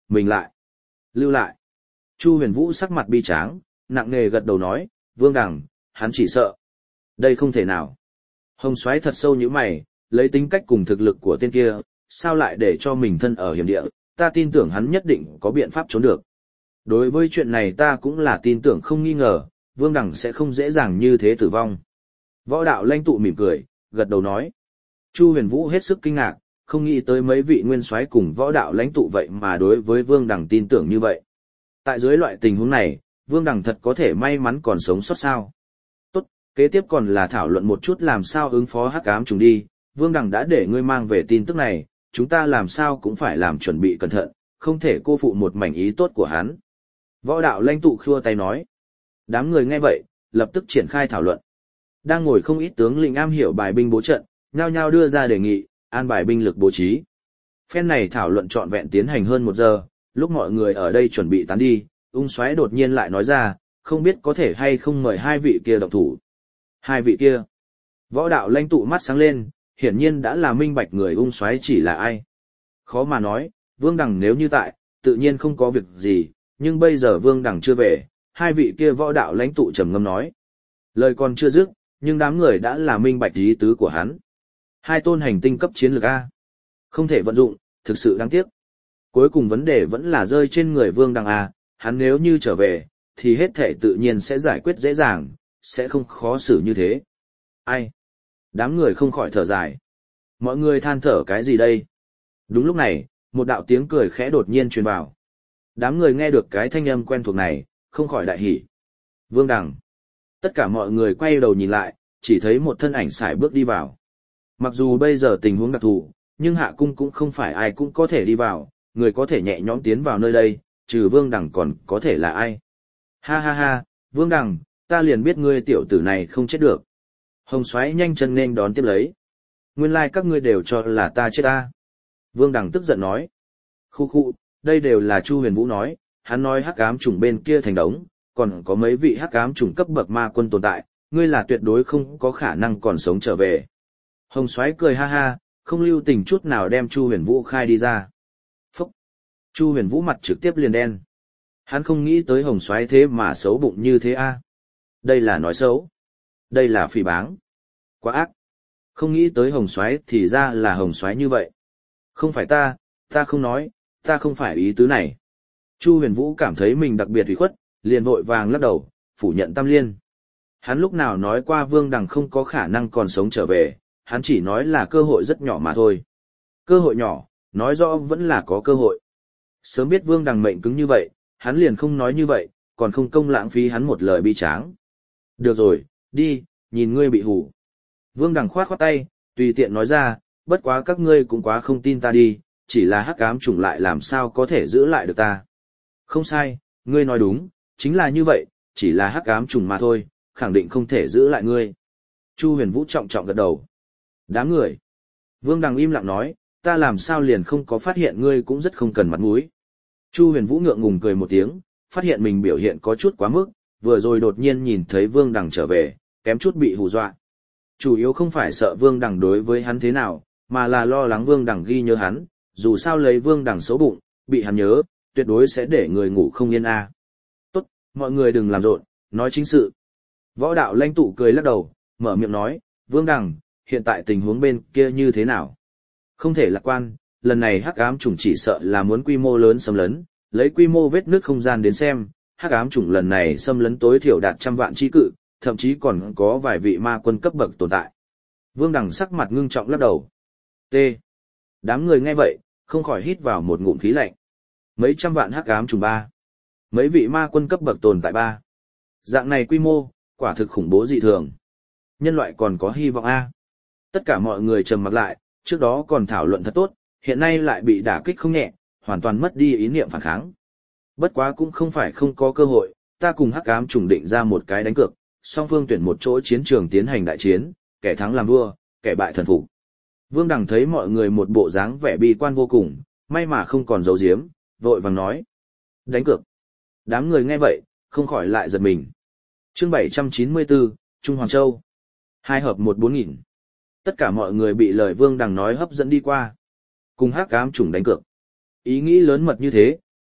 mình lại, lưu lại. Chu Huyền Vũ sắc mặt bi tráng, nặng nề gật đầu nói, Vương Đằng, hắn chỉ sợ. Đây không thể nào. Hồng Soái thật sâu như mày, lấy tính cách cùng thực lực của tên kia, sao lại để cho mình thân ở hiểm địa, ta tin tưởng hắn nhất định có biện pháp trốn được. Đối với chuyện này ta cũng là tin tưởng không nghi ngờ, Vương Đằng sẽ không dễ dàng như thế tử vong. Võ đạo lãnh tụ mỉm cười, gật đầu nói. Chu Huyền Vũ hết sức kinh ngạc, không nghĩ tới mấy vị nguyên soái cùng võ đạo lãnh tụ vậy mà đối với Vương Đằng tin tưởng như vậy. Tại dưới loại tình huống này, Vương Đằng thật có thể may mắn còn sống sót sao. Tốt, kế tiếp còn là thảo luận một chút làm sao ứng phó hắc ám trùng đi, Vương Đằng đã để ngươi mang về tin tức này, chúng ta làm sao cũng phải làm chuẩn bị cẩn thận, không thể cô phụ một mảnh ý tốt của hắn. Võ đạo lãnh tụ khua tay nói. Đám người nghe vậy, lập tức triển khai thảo luận. Đang ngồi không ít tướng lĩnh am hiểu bài binh bố trận, nhao nhao đưa ra đề nghị, an bài binh lực bố trí. Phen này thảo luận trọn vẹn tiến hành hơn 1 giờ, lúc mọi người ở đây chuẩn bị tán đi, ung soái đột nhiên lại nói ra, không biết có thể hay không mời 2 vị kia động thủ. 2 vị kia. Võ đạo lãnh tụ mắt sáng lên, hiển nhiên đã là minh bạch người ung soái chỉ là ai. Khó mà nói, Vương Đằng nếu như tại, tự nhiên không có việc gì, nhưng bây giờ Vương Đằng chưa về, 2 vị kia võ đạo lãnh tụ trầm ngâm nói. Lời còn chưa dứt, nhưng đám người đã là minh bạch ý tứ của hắn. 2 tôn hành tinh cấp chiến lược A. Không thể vận dụng, thực sự đáng tiếc. Cuối cùng vấn đề vẫn là rơi trên người Vương Đằng A, hắn nếu như trở về, thì hết thể tự nhiên sẽ giải quyết dễ dàng, sẽ không khó xử như thế. Ai? Đám người không khỏi thở dài. Mọi người than thở cái gì đây? Đúng lúc này, một đạo tiếng cười khẽ đột nhiên truyền vào. Đám người nghe được cái thanh âm quen thuộc này, không khỏi đại hỉ. Vương Đằng. Tất cả mọi người quay đầu nhìn lại, chỉ thấy một thân ảnh sải bước đi vào. Mặc dù bây giờ tình huống đặc thù, nhưng hạ cung cũng không phải ai cũng có thể đi vào, người có thể nhẹ nhõm tiến vào nơi đây, trừ Vương Đằng còn có thể là ai. Ha ha ha, Vương Đằng, ta liền biết ngươi tiểu tử này không chết được. Hồng Soái nhanh chân nên đón tiếp lấy. Nguyên lai các ngươi đều cho là ta chết ta. Vương Đằng tức giận nói. Khu khu, đây đều là Chu Huyền Vũ nói, hắn nói hắc ám chủng bên kia thành đống, còn có mấy vị hắc ám chủng cấp bậc ma quân tồn tại, ngươi là tuyệt đối không có khả năng còn sống trở về. Hồng Soái cười ha ha, không lưu tình chút nào đem Chu Huyền Vũ khai đi ra. Phúc! Chu Huyền Vũ mặt trực tiếp liền đen. Hắn không nghĩ tới Hồng Soái thế mà xấu bụng như thế a. Đây là nói xấu. Đây là phỉ báng. Quá ác. Không nghĩ tới Hồng Soái thì ra là Hồng Soái như vậy. Không phải ta không nói, ta không phải ý tứ này. Chu Huyền Vũ cảm thấy mình đặc biệt ủy khuất, liền vội vàng lắc đầu, phủ nhận Tam Liên. Hắn lúc nào nói qua Vương Đằng không có khả năng còn sống trở về, hắn chỉ nói là cơ hội rất nhỏ mà thôi. Cơ hội nhỏ, nói rõ vẫn là có cơ hội. Sớm biết Vương Đằng mệnh cứng như vậy, hắn liền không nói như vậy, còn không công lãng phí hắn một lời bi tráng. Được rồi, đi, nhìn ngươi bị hủ. Vương Đằng khoát khoát tay, tùy tiện nói ra, bất quá các ngươi cũng quá không tin ta đi, chỉ là hắc ám chủng lại làm sao có thể giữ lại được ta. Không sai, ngươi nói đúng, chính là như vậy, chỉ là hắc ám trùng mà thôi, khẳng định không thể giữ lại ngươi. Chu Huyền Vũ trọng trọng gật đầu. Đám người. Vương Đằng im lặng nói, ta làm sao liền không có phát hiện ngươi cũng rất không cần mặt mũi. Chu Huyền Vũ ngượng ngùng cười một tiếng, phát hiện mình biểu hiện có chút quá mức, vừa rồi đột nhiên nhìn thấy Vương Đằng trở về, kém chút bị hù dọa. Chủ yếu không phải sợ Vương Đằng đối với hắn thế nào, mà là lo lắng Vương Đằng ghi nhớ hắn, dù sao lấy Vương Đằng xấu bụng, bị hắn nhớ, tuyệt đối sẽ để người ngủ không yên a. Tốt, mọi người đừng làm rộn, nói chính sự. Võ đạo lãnh tụ cười lắc đầu, mở miệng nói, Vương Đằng, hiện tại tình huống bên kia như thế nào? Không thể lạc quan, lần này hắc ám chủng chỉ sợ là muốn quy mô lớn xâm lấn, lấy quy mô vết nứt không gian đến xem, hắc ám chủng lần này xâm lấn tối thiểu đạt 100 vạn chi cự, thậm chí còn có vài vị ma quân cấp bậc tồn tại. Vương Đằng sắc mặt ngưng trọng lắc đầu. T. Đám người nghe vậy, không khỏi hít vào một ngụm khí lạnh. Mấy trăm vạn hắc ám trùng 3. Mấy vị ma quân cấp bậc tồn tại 3. Dạng này quy mô, quả thực khủng bố dị thường. Nhân loại còn có hy vọng a. Tất cả mọi người trầm mặc lại, trước đó còn thảo luận thật tốt, hiện nay lại bị đả kích không nhẹ, hoàn toàn mất đi ý niệm phản kháng. Bất quá cũng không phải không có cơ hội, ta cùng hắc ám trùng định ra một cái đánh cược, song phương tuyển một chỗ chiến trường tiến hành đại chiến, kẻ thắng làm vua, kẻ bại thần phục. Vương Đằng thấy mọi người một bộ dáng vẻ bi quan vô cùng, may mà không còn giấu giếm, vội vàng nói. Đánh cược. Đám người nghe vậy, không khỏi lại giật mình. Chương 794, Trung Hoàng Châu. 2 hợp 1-4000. Tất cả mọi người bị lời Vương Đằng nói hấp dẫn đi qua. Cùng hắc ám chủng đánh cược. Ý nghĩ lớn mật như thế,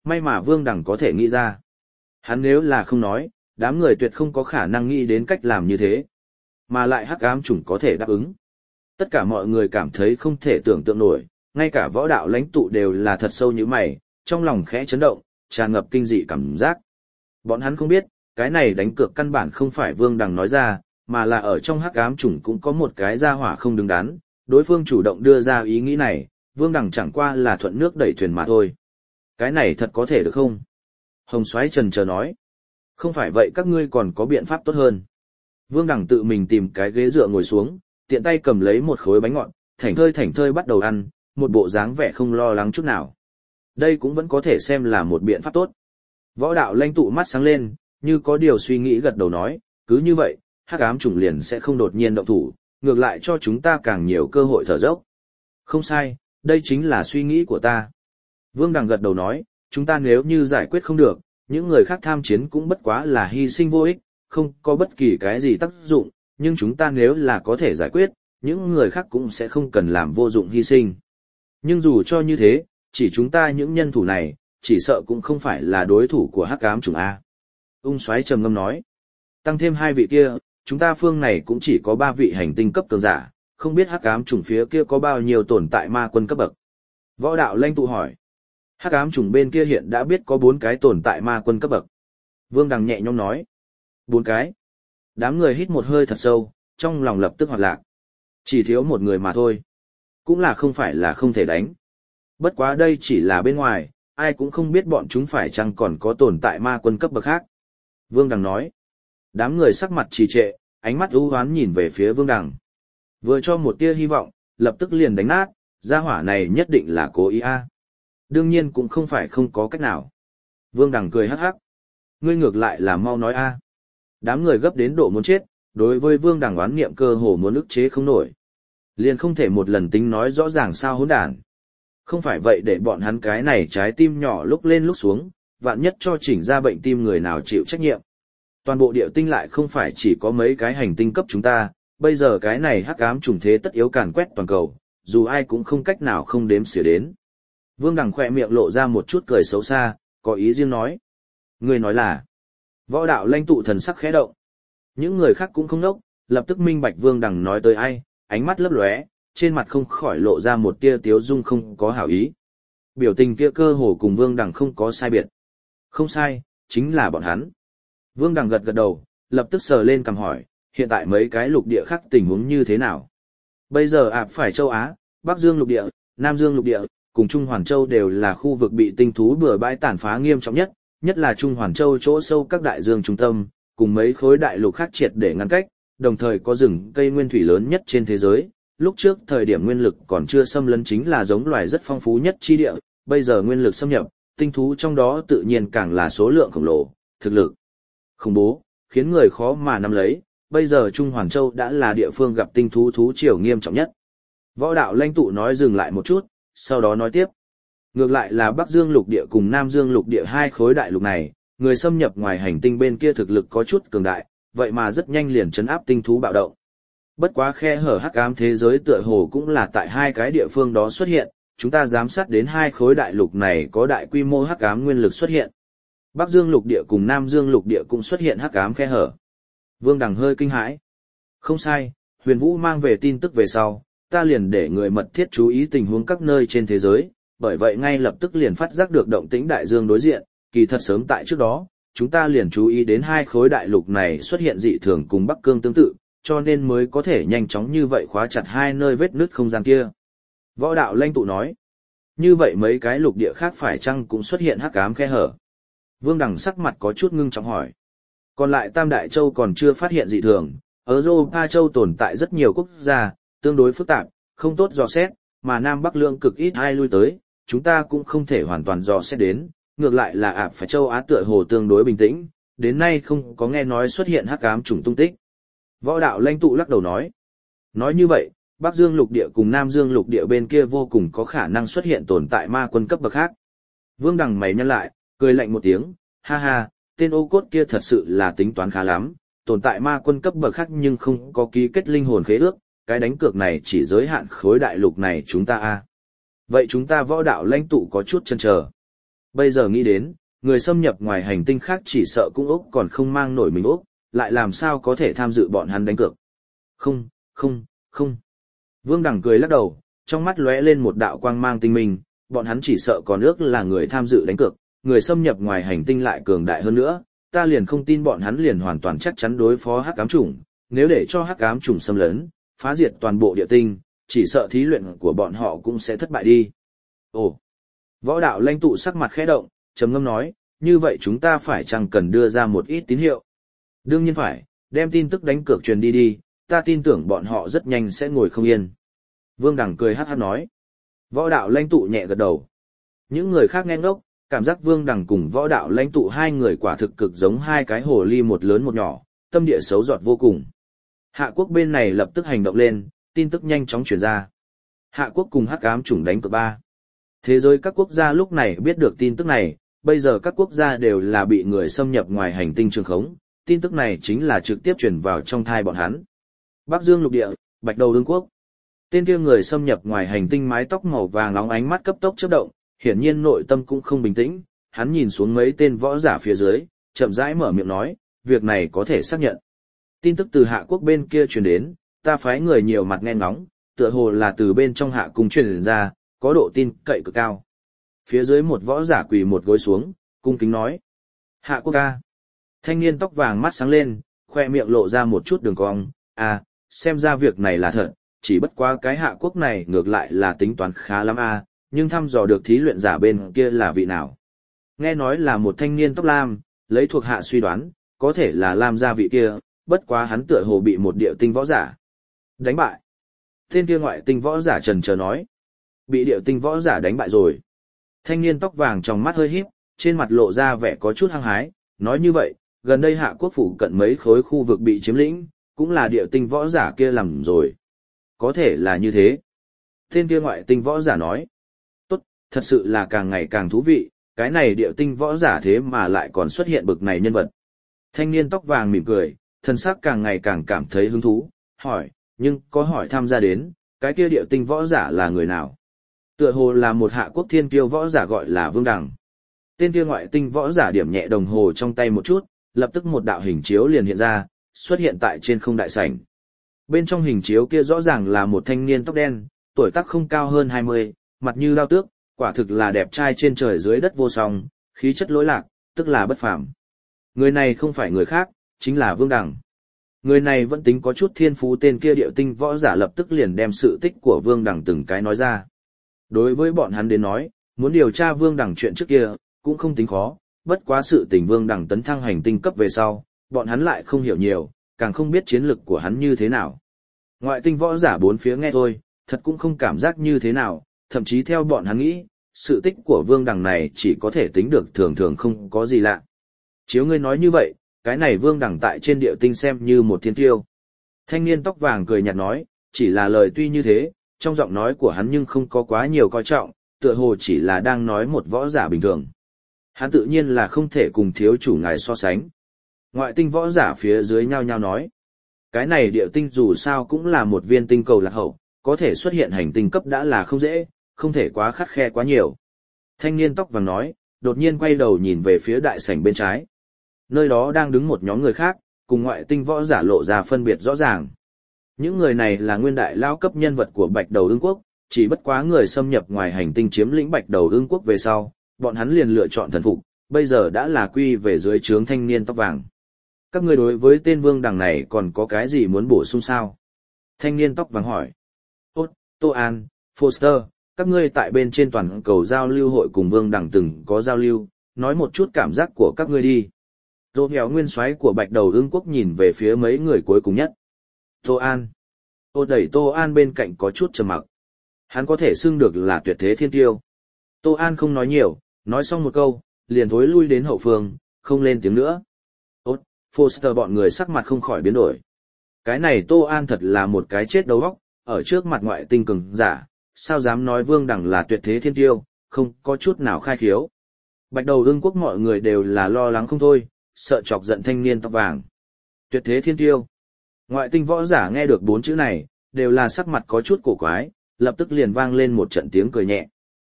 May mà Vương Đằng có thể nghĩ ra. Hắn nếu là không nói, đám người tuyệt không có khả năng nghĩ đến cách làm như thế. Mà lại hắc ám chủng có thể đáp ứng. Tất cả mọi người cảm thấy không thể tưởng tượng nổi, ngay cả võ đạo lãnh tụ đều là thật sâu như mày, trong lòng khẽ chấn động, tràn ngập kinh dị cảm giác. Bọn hắn không biết, cái này đánh cược căn bản không phải Vương Đằng nói ra, mà là ở trong hắc ám chủng cũng có một cái gia hỏa không đứng đắn, đối phương chủ động đưa ra ý nghĩ này, Vương Đằng chẳng qua là thuận nước đẩy thuyền mà thôi. Cái này thật có thể được không? Hồng Soái trần chờ nói. Không phải vậy các ngươi còn có biện pháp tốt hơn. Vương Đằng tự mình tìm cái ghế dựa ngồi xuống, tiện tay cầm lấy một khối bánh ngọt, thảnh thơi bắt đầu ăn, một bộ dáng vẻ không lo lắng chút nào. Đây cũng vẫn có thể xem là một biện pháp tốt. Võ đạo lãnh tụ mắt sáng lên, như có điều suy nghĩ gật đầu nói, cứ như vậy, hắc ám chủng liền sẽ không đột nhiên động thủ, ngược lại cho chúng ta càng nhiều cơ hội thở dốc. Không sai, đây chính là suy nghĩ của ta. Vương Đằng gật đầu nói, chúng ta nếu như giải quyết không được, những người khác tham chiến cũng bất quá là hy sinh vô ích, không có bất kỳ cái gì tác dụng, nhưng chúng ta nếu là có thể giải quyết, những người khác cũng sẽ không cần làm vô dụng hy sinh. Nhưng dù cho như thế, chỉ chúng ta những nhân thủ này, chỉ sợ cũng không phải là đối thủ của hắc ám chủng A. Ung Soái trầm ngâm nói, tăng thêm 2 vị kia, chúng ta phương này cũng chỉ có 3 vị hành tinh cấp cường giả, không biết hắc ám chủng phía kia có bao nhiêu tồn tại ma quân cấp bậc. Võ đạo lãnh tụ hỏi, hắc ám chủng bên kia hiện đã biết có 4 cái tồn tại ma quân cấp bậc. Vương Đằng nhẹ nhõm nói, 4 cái. Đám người hít một hơi thật sâu, trong lòng lập tức hoạt lạc. Chỉ thiếu một người mà thôi. Cũng là không phải là không thể đánh. Bất quá đây chỉ là bên ngoài, ai cũng không biết bọn chúng phải chăng còn có tồn tại ma quân cấp bậc khác. Vương Đằng nói. Đám người sắc mặt trì trệ, ánh mắt u hoán nhìn về phía Vương Đằng. Vừa cho một tia hy vọng, lập tức liền đánh nát, gia hỏa này nhất định là cố ý a. Đương nhiên cũng không phải không có cách nào. Vương Đằng cười hắc hắc. Ngươi ngược lại là mau nói a. Đám người gấp đến độ muốn chết, đối với Vương Đằng oán niệm cơ hồ muốn ức chế không nổi. Liền không thể một lần tính nói rõ ràng sao hỗn đản. Không phải vậy để bọn hắn cái này trái tim nhỏ lúc lên lúc xuống, vạn nhất cho chỉnh ra bệnh tim người nào chịu trách nhiệm. Toàn bộ địa tinh lại không phải chỉ có mấy cái hành tinh cấp chúng ta, bây giờ cái này hắc ám trùng thế tất yếu càn quét toàn cầu, dù ai cũng không cách nào không đếm xỉa đến. Vương Đằng khỏe miệng lộ ra một chút cười xấu xa, có ý riêng nói. Người nói là, võ đạo lãnh tụ thần sắc khẽ động. Những người khác cũng không nốc, lập tức minh bạch Vương Đằng nói tới ai, ánh mắt lấp lóe, trên mặt không khỏi lộ ra một tia tiếu dung không có hảo ý. Biểu tình kia cơ hồ cùng Vương Đằng không có sai biệt. Không sai, chính là bọn hắn. Vương Đằng gật gật đầu, lập tức sờ lên cằm hỏi, hiện tại mấy cái lục địa khác tình huống như thế nào? Bây giờ phải châu Á, Bắc Dương lục địa, Nam Dương lục địa, cùng Trung Hoàn Châu đều là khu vực bị tinh thú bừa bãi tàn phá nghiêm trọng nhất, nhất là Trung Hoàn Châu chỗ sâu các đại dương trung tâm, cùng mấy khối đại lục khác triệt để ngăn cách, đồng thời có rừng cây nguyên thủy lớn nhất trên thế giới. Lúc trước thời điểm nguyên lực còn chưa xâm lấn chính là giống loài rất phong phú nhất chi địa, bây giờ nguyên lực xâm nhập, tinh thú trong đó tự nhiên càng là số lượng khổng lồ, thực lực khủng bố, khiến người khó mà nắm lấy. Bây giờ Trung Hoàn Châu đã là địa phương gặp tinh thú thú triều nghiêm trọng nhất. Võ đạo lãnh tụ nói dừng lại một chút, sau đó nói tiếp. Ngược lại là Bắc Dương lục địa cùng Nam Dương lục địa hai khối đại lục này, người xâm nhập ngoài hành tinh bên kia thực lực có chút cường đại, vậy mà rất nhanh liền trấn áp tinh thú bạo động. Bất quá khe hở hắc ám thế giới tựa hồ cũng là tại hai cái địa phương đó xuất hiện, chúng ta giám sát đến hai khối đại lục này có đại quy mô hắc ám nguyên lực xuất hiện. Bắc Dương lục địa cùng Nam Dương lục địa cũng xuất hiện hắc ám khe hở. Vương Đằng hơi kinh hãi. Không sai, Huyền Vũ mang về tin tức về sau, ta liền để người mật thiết chú ý tình huống các nơi trên thế giới, bởi vậy ngay lập tức liền phát giác được động tĩnh đại dương đối diện, kỳ thật sớm tại trước đó, chúng ta liền chú ý đến hai khối đại lục này xuất hiện dị thường cùng Bắc Cương tương tự, cho nên mới có thể nhanh chóng như vậy khóa chặt hai nơi vết nứt không gian kia. Võ đạo lãnh tụ nói, như vậy mấy cái lục địa khác phải chăng cũng xuất hiện hắc ám khe hở? Vương Đằng sắc mặt có chút ngưng trọng hỏi. Còn lại Tam Đại Châu còn chưa phát hiện dị thường, ở Europa Châu tồn tại rất nhiều quốc gia, tương đối phức tạp, không tốt dò xét, mà Nam Bắc lượng cực ít ai lui tới, chúng ta cũng không thể hoàn toàn dò xét đến, ngược lại là phải Châu Á tựa hồ tương đối bình tĩnh, đến nay không có nghe nói xuất hiện hắc ám chủng tung tích. Võ đạo lãnh tụ lắc đầu nói. Nói như vậy, Bắc Dương lục địa cùng Nam Dương lục địa bên kia vô cùng có khả năng xuất hiện tồn tại ma quân cấp bậc khác. Vương Đằng mày nhăn lại, cười lạnh một tiếng, ha ha, tên ô cốt kia thật sự là tính toán khá lắm, tồn tại ma quân cấp bậc khác nhưng không có ký kết linh hồn khế ước, cái đánh cược này chỉ giới hạn khối đại lục này chúng ta a. Vậy chúng ta võ đạo lãnh tụ có chút chần chờ. Bây giờ nghĩ đến, người xâm nhập ngoài hành tinh khác chỉ sợ cũng Úc còn không mang nổi mình Úc, lại làm sao có thể tham dự bọn hắn đánh cược. Không, không, không. Vương Đằng cười lắc đầu, trong mắt lóe lên một đạo quang mang tinh minh, bọn hắn chỉ sợ còn ước là người tham dự đánh cược, người xâm nhập ngoài hành tinh lại cường đại hơn nữa, ta liền không tin bọn hắn liền hoàn toàn chắc chắn đối phó hắc ám chủng, nếu để cho hắc ám chủng xâm lấn, phá diệt toàn bộ địa tinh, chỉ sợ thí luyện của bọn họ cũng sẽ thất bại đi. Ồ. Võ đạo lãnh tụ sắc mặt khẽ động, trầm ngâm nói, như vậy chúng ta phải chăng cần đưa ra một ít tín hiệu? Đương nhiên phải, đem tin tức đánh cược truyền đi đi, ta tin tưởng bọn họ rất nhanh sẽ ngồi không yên. Vương Đằng cười hát hát nói. Võ đạo lãnh tụ nhẹ gật đầu. Những người khác nghe ngốc, cảm giác Vương Đằng cùng võ đạo lãnh tụ hai người quả thực cực giống hai cái hồ ly một lớn một nhỏ, tâm địa xấu giọt vô cùng. Hạ quốc bên này lập tức hành động lên, tin tức nhanh chóng truyền ra. Hạ quốc cùng hắc ám chủng đánh cược 3. Thế giới các quốc gia lúc này biết được tin tức này, bây giờ các quốc gia đều là bị người xâm nhập ngoài hành tinh trường khống, tin tức này chính là trực tiếp truyền vào trong thai bọn hắn. Bắc Dương lục địa, Bạch Đầu Đương quốc. Tên kia người xâm nhập ngoài hành tinh mái tóc màu vàng nóng ánh mắt cấp tốc chớp động, hiển nhiên nội tâm cũng không bình tĩnh, hắn nhìn xuống mấy tên võ giả phía dưới, chậm rãi mở miệng nói, việc này có thể xác nhận. Tin tức từ Hạ quốc bên kia truyền đến, ta phái người nhiều mặt nghe ngóng, tựa hồ là từ bên trong Hạ cung truyền ra, có độ tin cậy cực cao. Phía dưới một võ giả quỳ một gối xuống, cung kính nói. Hạ quốc ca. Thanh niên tóc vàng mắt sáng lên, khoe miệng lộ ra một chút đường cong, xem ra việc này là thật, chỉ bất quá cái Hạ quốc này ngược lại là tính toán khá lắm nhưng thăm dò được thí luyện giả bên kia là vị nào. Nghe nói là một thanh niên tóc lam, lấy thuộc hạ suy đoán, có thể là lam gia vị kia, bất quá hắn tựa hồ bị một địa tinh võ giả đánh bại. Tên kia ngoại tinh võ giả trần chờ nói. Bị địa tinh võ giả đánh bại rồi. Thanh niên tóc vàng trong mắt hơi híp, trên mặt lộ ra vẻ có chút hăng hái, nói như vậy, gần đây Hạ quốc phủ cận mấy khối khu vực bị chiếm lĩnh, cũng là địa tinh võ giả kia làm rồi. Có thể là như thế. Tên kia ngoại tinh võ giả nói. Tốt, thật sự là càng ngày càng thú vị, cái này địa tinh võ giả thế mà lại còn xuất hiện bực này nhân vật. Thanh niên tóc vàng mỉm cười, thân sắc càng ngày càng cảm thấy hứng thú, hỏi, nhưng có hỏi tham gia đến, cái kia địa tinh võ giả là người nào? Tựa hồ là một Hạ quốc thiên kiêu võ giả gọi là Vương Đằng. Tên kia ngoại tinh võ giả điểm nhẹ đồng hồ trong tay một chút, lập tức một đạo hình chiếu liền hiện ra, xuất hiện tại trên không đại sảnh. Bên trong hình chiếu kia rõ ràng là một thanh niên tóc đen, tuổi tác không cao hơn 20, mặt như lao tước, quả thực là đẹp trai trên trời dưới đất vô song, khí chất lỗi lạc, tức là bất phàm. Người này không phải người khác, chính là Vương Đằng. Người này vẫn tính có chút thiên phú, tên kia địa tinh võ giả lập tức liền đem sự tích của Vương Đằng từng cái nói ra. Đối với bọn hắn đến nói, muốn điều tra Vương Đằng chuyện trước kia, cũng không tính khó, bất quá sự tình Vương Đằng tấn thăng hành tinh cấp về sau, bọn hắn lại không hiểu nhiều, càng không biết chiến lực của hắn như thế nào. Ngoại tinh võ giả bốn phía nghe thôi, thật cũng không cảm giác như thế nào, thậm chí theo bọn hắn nghĩ, sự tích của Vương Đằng này chỉ có thể tính được thường thường không có gì lạ. Chiếu ngươi nói như vậy, cái này Vương Đằng tại trên địa tinh xem như một thiên tiêu. Thanh niên tóc vàng cười nhạt nói, chỉ là lời tuy như thế, trong giọng nói của hắn nhưng không có quá nhiều coi trọng, tựa hồ chỉ là đang nói một võ giả bình thường. Hắn tự nhiên là không thể cùng thiếu chủ ngài so sánh. Ngoại tinh võ giả phía dưới nhao nhao nói, cái này địa tinh dù sao cũng là một viên tinh cầu lạc hậu, có thể xuất hiện hành tinh cấp đã là không dễ, không thể quá khắt khe quá nhiều. Thanh niên tóc vàng nói, đột nhiên quay đầu nhìn về phía đại sảnh bên trái. Nơi đó đang đứng một nhóm người khác, cùng ngoại tinh võ giả lộ ra phân biệt rõ ràng. Những người này là nguyên đại lao cấp nhân vật của Bạch Đầu Ưng quốc, chỉ bất quá người xâm nhập ngoài hành tinh chiếm lĩnh Bạch Đầu Ưng quốc về sau, bọn hắn liền lựa chọn thần phục, bây giờ đã là quy về dưới trướng thanh niên tóc vàng. Các ngươi đối với tên Vương Đằng này còn có cái gì muốn bổ sung sao? Thanh niên tóc vàng hỏi. Tô An, Foster, các ngươi tại bên trên toàn cầu giao lưu hội cùng Vương Đằng từng có giao lưu, nói một chút cảm giác của các ngươi đi. Dô nghèo nguyên soái của Bạch Đầu Ưng quốc nhìn về phía mấy người cuối cùng nhất. Tô An. Đẩy Tô An bên cạnh có chút trầm mặc. Hắn có thể xưng được là tuyệt thế thiên tiêu. Tô An không nói nhiều, nói xong một câu, liền thối lui đến hậu phương, không lên tiếng nữa. Foster bọn người sắc mặt không khỏi biến đổi. Cái này Tô An thật là một cái chết đầu óc, ở trước mặt ngoại tinh cường giả, sao dám nói Vương Đằng là tuyệt thế thiên tiêu, không có chút nào khai khiếu. Bạch Đầu Ưng quốc mọi người đều là lo lắng không thôi, sợ chọc giận thanh niên tóc vàng. Tuyệt thế thiên tiêu. Ngoại tinh võ giả nghe được 4 chữ này, đều là sắc mặt có chút cổ quái, lập tức liền vang lên một trận tiếng cười nhẹ.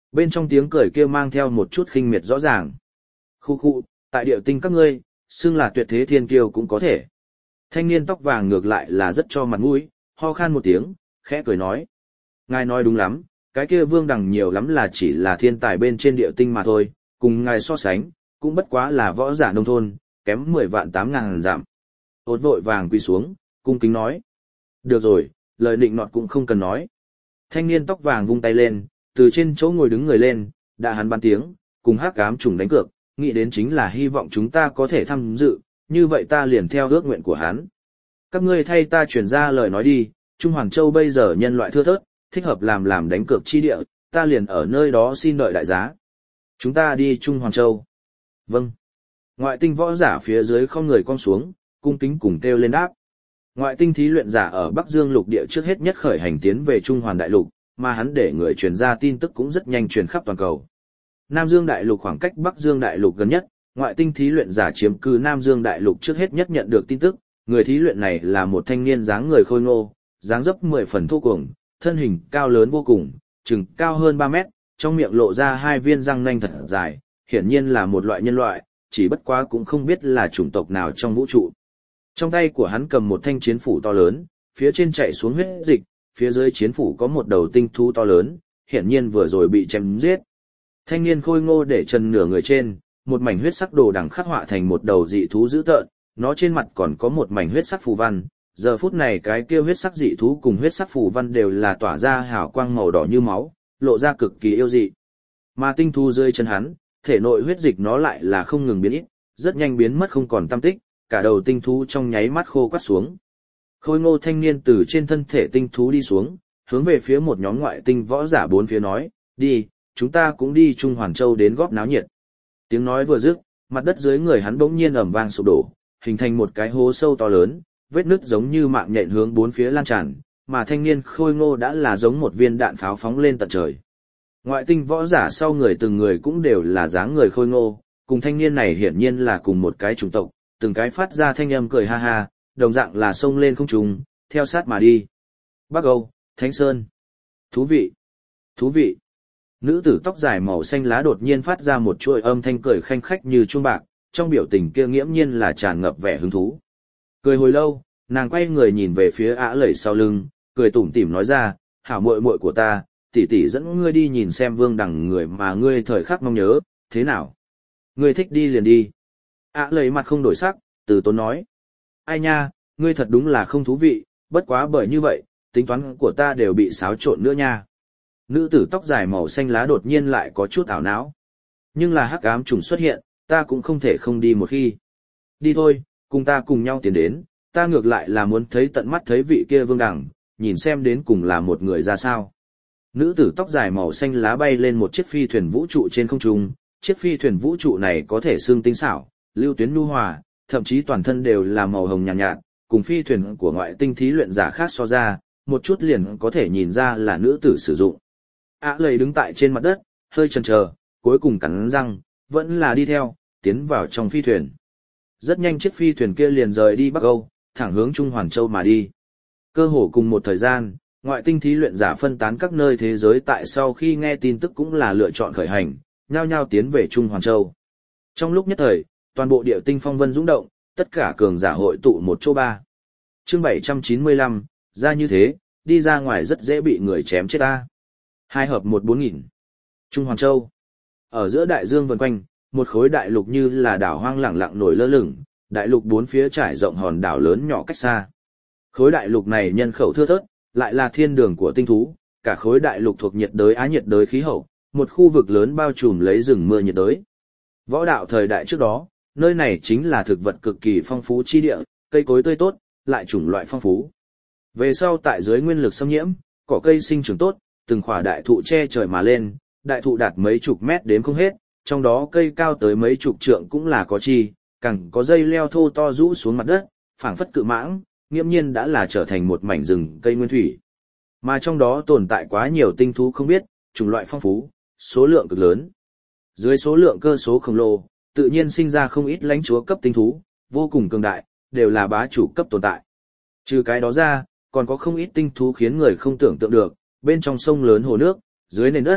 Bên trong tiếng cười kia mang theo một chút khinh miệt rõ ràng. Khu khu, tại địa tinh các ngươi, xưng là tuyệt thế thiên kiêu cũng có thể. Thanh niên tóc vàng ngược lại là rất cho mặt mũi, ho khan một tiếng, khẽ cười nói. Ngài nói đúng lắm, cái kia Vương Đằng nhiều lắm là chỉ là thiên tài bên trên địa tinh mà thôi, cùng ngài so sánh, cũng bất quá là võ giả nông thôn, kém 10 vạn 8.000 giảm. Ốt vội vàng quỳ xuống, cung kính nói. Được rồi, lời định nọt cũng không cần nói. Thanh niên tóc vàng vung tay lên, từ trên chỗ ngồi đứng người lên, đã hắn ban tiếng, cùng hắc ám trùng đánh cược, nghĩ đến chính là hy vọng chúng ta có thể tham dự, như vậy ta liền theo ước nguyện của hắn. Các ngươi thay ta truyền ra lời nói đi, Trung Hoàng Châu bây giờ nhân loại thưa thớt, thích hợp làm đánh cược chi địa, ta liền ở nơi đó xin đợi đại giá. Chúng ta đi Trung Hoàng Châu. Vâng. Ngoại tinh võ giả phía dưới không người cong xuống, cung kính cùng kêu lên đáp. Ngoại tinh thí luyện giả ở Bắc Dương lục địa trước hết nhất khởi hành tiến về Trung Hoàn đại lục, mà hắn để người truyền ra tin tức cũng rất nhanh truyền khắp toàn cầu. Nam Dương đại lục khoảng cách Bắc Dương đại lục gần nhất, ngoại tinh thí luyện giả chiếm cư Nam Dương đại lục trước hết nhất nhận được tin tức, người thí luyện này là một thanh niên dáng người khôi ngô, dáng dấp 10 phần thô cuồng, thân hình cao lớn vô cùng, chừng cao hơn 3 mét, trong miệng lộ ra 2 viên răng nanh thật dài, hiển nhiên là một loại nhân loại, chỉ bất quá cũng không biết là chủng tộc nào trong vũ trụ. Trong tay của hắn cầm một thanh chiến phủ to lớn, phía trên chạy xuống huyết dịch, phía dưới chiến phủ có một đầu tinh thú to lớn, hiển nhiên vừa rồi bị chém giết. Thanh niên khôi ngô để trần nửa người trên, một mảnh huyết sắc đồ đằng khắc họa thành một đầu dị thú dữ tợn, nó trên mặt còn có một mảnh huyết sắc phù văn. Giờ phút này cái kia huyết sắc dị thú cùng huyết sắc phù văn đều là tỏa ra hào quang màu đỏ như máu, lộ ra cực kỳ yêu dị. Mà tinh thú dưới chân hắn, thể nội huyết dịch nó lại là không ngừng biến ít, rất nhanh biến mất không còn tăm tích, cả đầu tinh thú trong nháy mắt khô quắt xuống. Khôi ngô thanh niên từ trên thân thể tinh thú đi xuống, hướng về phía một nhóm ngoại tinh võ giả bốn phía nói, đi, chúng ta cũng đi Trung Hoàn Châu đến góp náo nhiệt. Tiếng nói vừa dứt, mặt đất dưới người hắn bỗng nhiên ầm vang sụp đổ, hình thành một cái hố sâu to lớn, vết nứt giống như mạng nhện hướng bốn phía lan tràn, mà thanh niên khôi ngô đã là giống một viên đạn pháo phóng lên tận trời. Ngoại tinh võ giả sau người từng người cũng đều là dáng người khôi ngô, cùng thanh niên này hiển nhiên là cùng một cái chủng tộc, từng cái phát ra thanh âm cười ha ha, đồng dạng là xông lên không trung, theo sát mà đi. Bắc Âu, Thánh Sơn. Thú vị. Thú vị. Nữ tử tóc dài màu xanh lá đột nhiên phát ra một chuỗi âm thanh cười khanh khách như chuông bạc, trong biểu tình kia nghiễm nhiên là tràn ngập vẻ hứng thú. Cười hồi lâu, nàng quay người nhìn về phía Ả Lẩy sau lưng, cười tủm tỉm nói ra, hảo muội muội của ta, tỷ tỷ dẫn ngươi đi nhìn xem Vương Đằng người mà ngươi thời khắc mong nhớ, thế nào? Ngươi thích đi liền đi. Ả Lẩy mặt không đổi sắc, từ tốn nói. Ai nha, ngươi thật đúng là không thú vị, bất quá bởi như vậy, tính toán của ta đều bị xáo trộn nữa nha. Nữ tử tóc dài màu xanh lá đột nhiên lại có chút ảo não. Nhưng là hắc ám trùng xuất hiện, ta cũng không thể không đi một khi. Đi thôi, cùng ta cùng nhau tiến đến, ta ngược lại là muốn thấy tận mắt thấy vị kia Vương Đằng, nhìn xem đến cùng là một người ra sao. Nữ tử tóc dài màu xanh lá bay lên một chiếc phi thuyền vũ trụ trên không trung, chiếc phi thuyền vũ trụ này có thể xương tinh xảo, lưu tuyến nhu hòa, thậm chí toàn thân đều là màu hồng nhạt nhạt, cùng phi thuyền của ngoại tinh thí luyện giả khác so ra, một chút liền có thể nhìn ra là nữ tử sử dụng. Ả Lẩy đứng tại trên mặt đất, hơi chần chờ, cuối cùng cắn răng, vẫn là đi theo, tiến vào trong phi thuyền. Rất nhanh chiếc phi thuyền kia liền rời đi Bắc Âu, thẳng hướng Trung Hoàn Châu mà đi. Cơ hồ cùng một thời gian, ngoại tinh thí luyện giả phân tán các nơi thế giới tại sau khi nghe tin tức cũng là lựa chọn khởi hành, nhao nhao tiến về Trung Hoàn Châu. Trong lúc nhất thời, toàn bộ địa tinh phong vân dũng động, tất cả cường giả hội tụ một chỗ ba. Chương 795, ra như thế, đi ra ngoài rất dễ bị người chém chết ta. 2 hợp 1-4000. Trung Hoàn Châu. Ở giữa đại dương vần quanh, một khối đại lục như là đảo hoang lẳng lặng nổi lơ lửng, đại lục bốn phía trải rộng hòn đảo lớn nhỏ cách xa. Khối đại lục này nhân khẩu thưa thớt, lại là thiên đường của tinh thú, cả khối đại lục thuộc nhiệt đới Á nhiệt đới khí hậu, một khu vực lớn bao trùm lấy rừng mưa nhiệt đới. Võ đạo thời đại trước đó, nơi này chính là thực vật cực kỳ phong phú chi địa, cây cối tươi tốt, lại chủng loại phong phú. Về sau tại dưới nguyên lực xâm nhiễm, cỏ cây sinh trưởng tốt, từng khỏa đại thụ che trời mà lên, đại thụ đạt mấy chục mét đếm không hết, trong đó cây cao tới mấy chục trượng cũng là có chi, càng có dây leo thô to rũ xuống mặt đất, phảng phất cự mãng, nghiễm nhiên đã là trở thành một mảnh rừng cây nguyên thủy. Mà trong đó tồn tại quá nhiều tinh thú không biết, chủng loại phong phú, số lượng cực lớn. Dưới số lượng cơ số khổng lồ, tự nhiên sinh ra không ít lãnh chúa cấp tinh thú, vô cùng cường đại, đều là bá chủ cấp tồn tại. Trừ cái đó ra, còn có không ít tinh thú khiến người không tưởng tượng được, bên trong sông lớn hồ nước, dưới nền đất,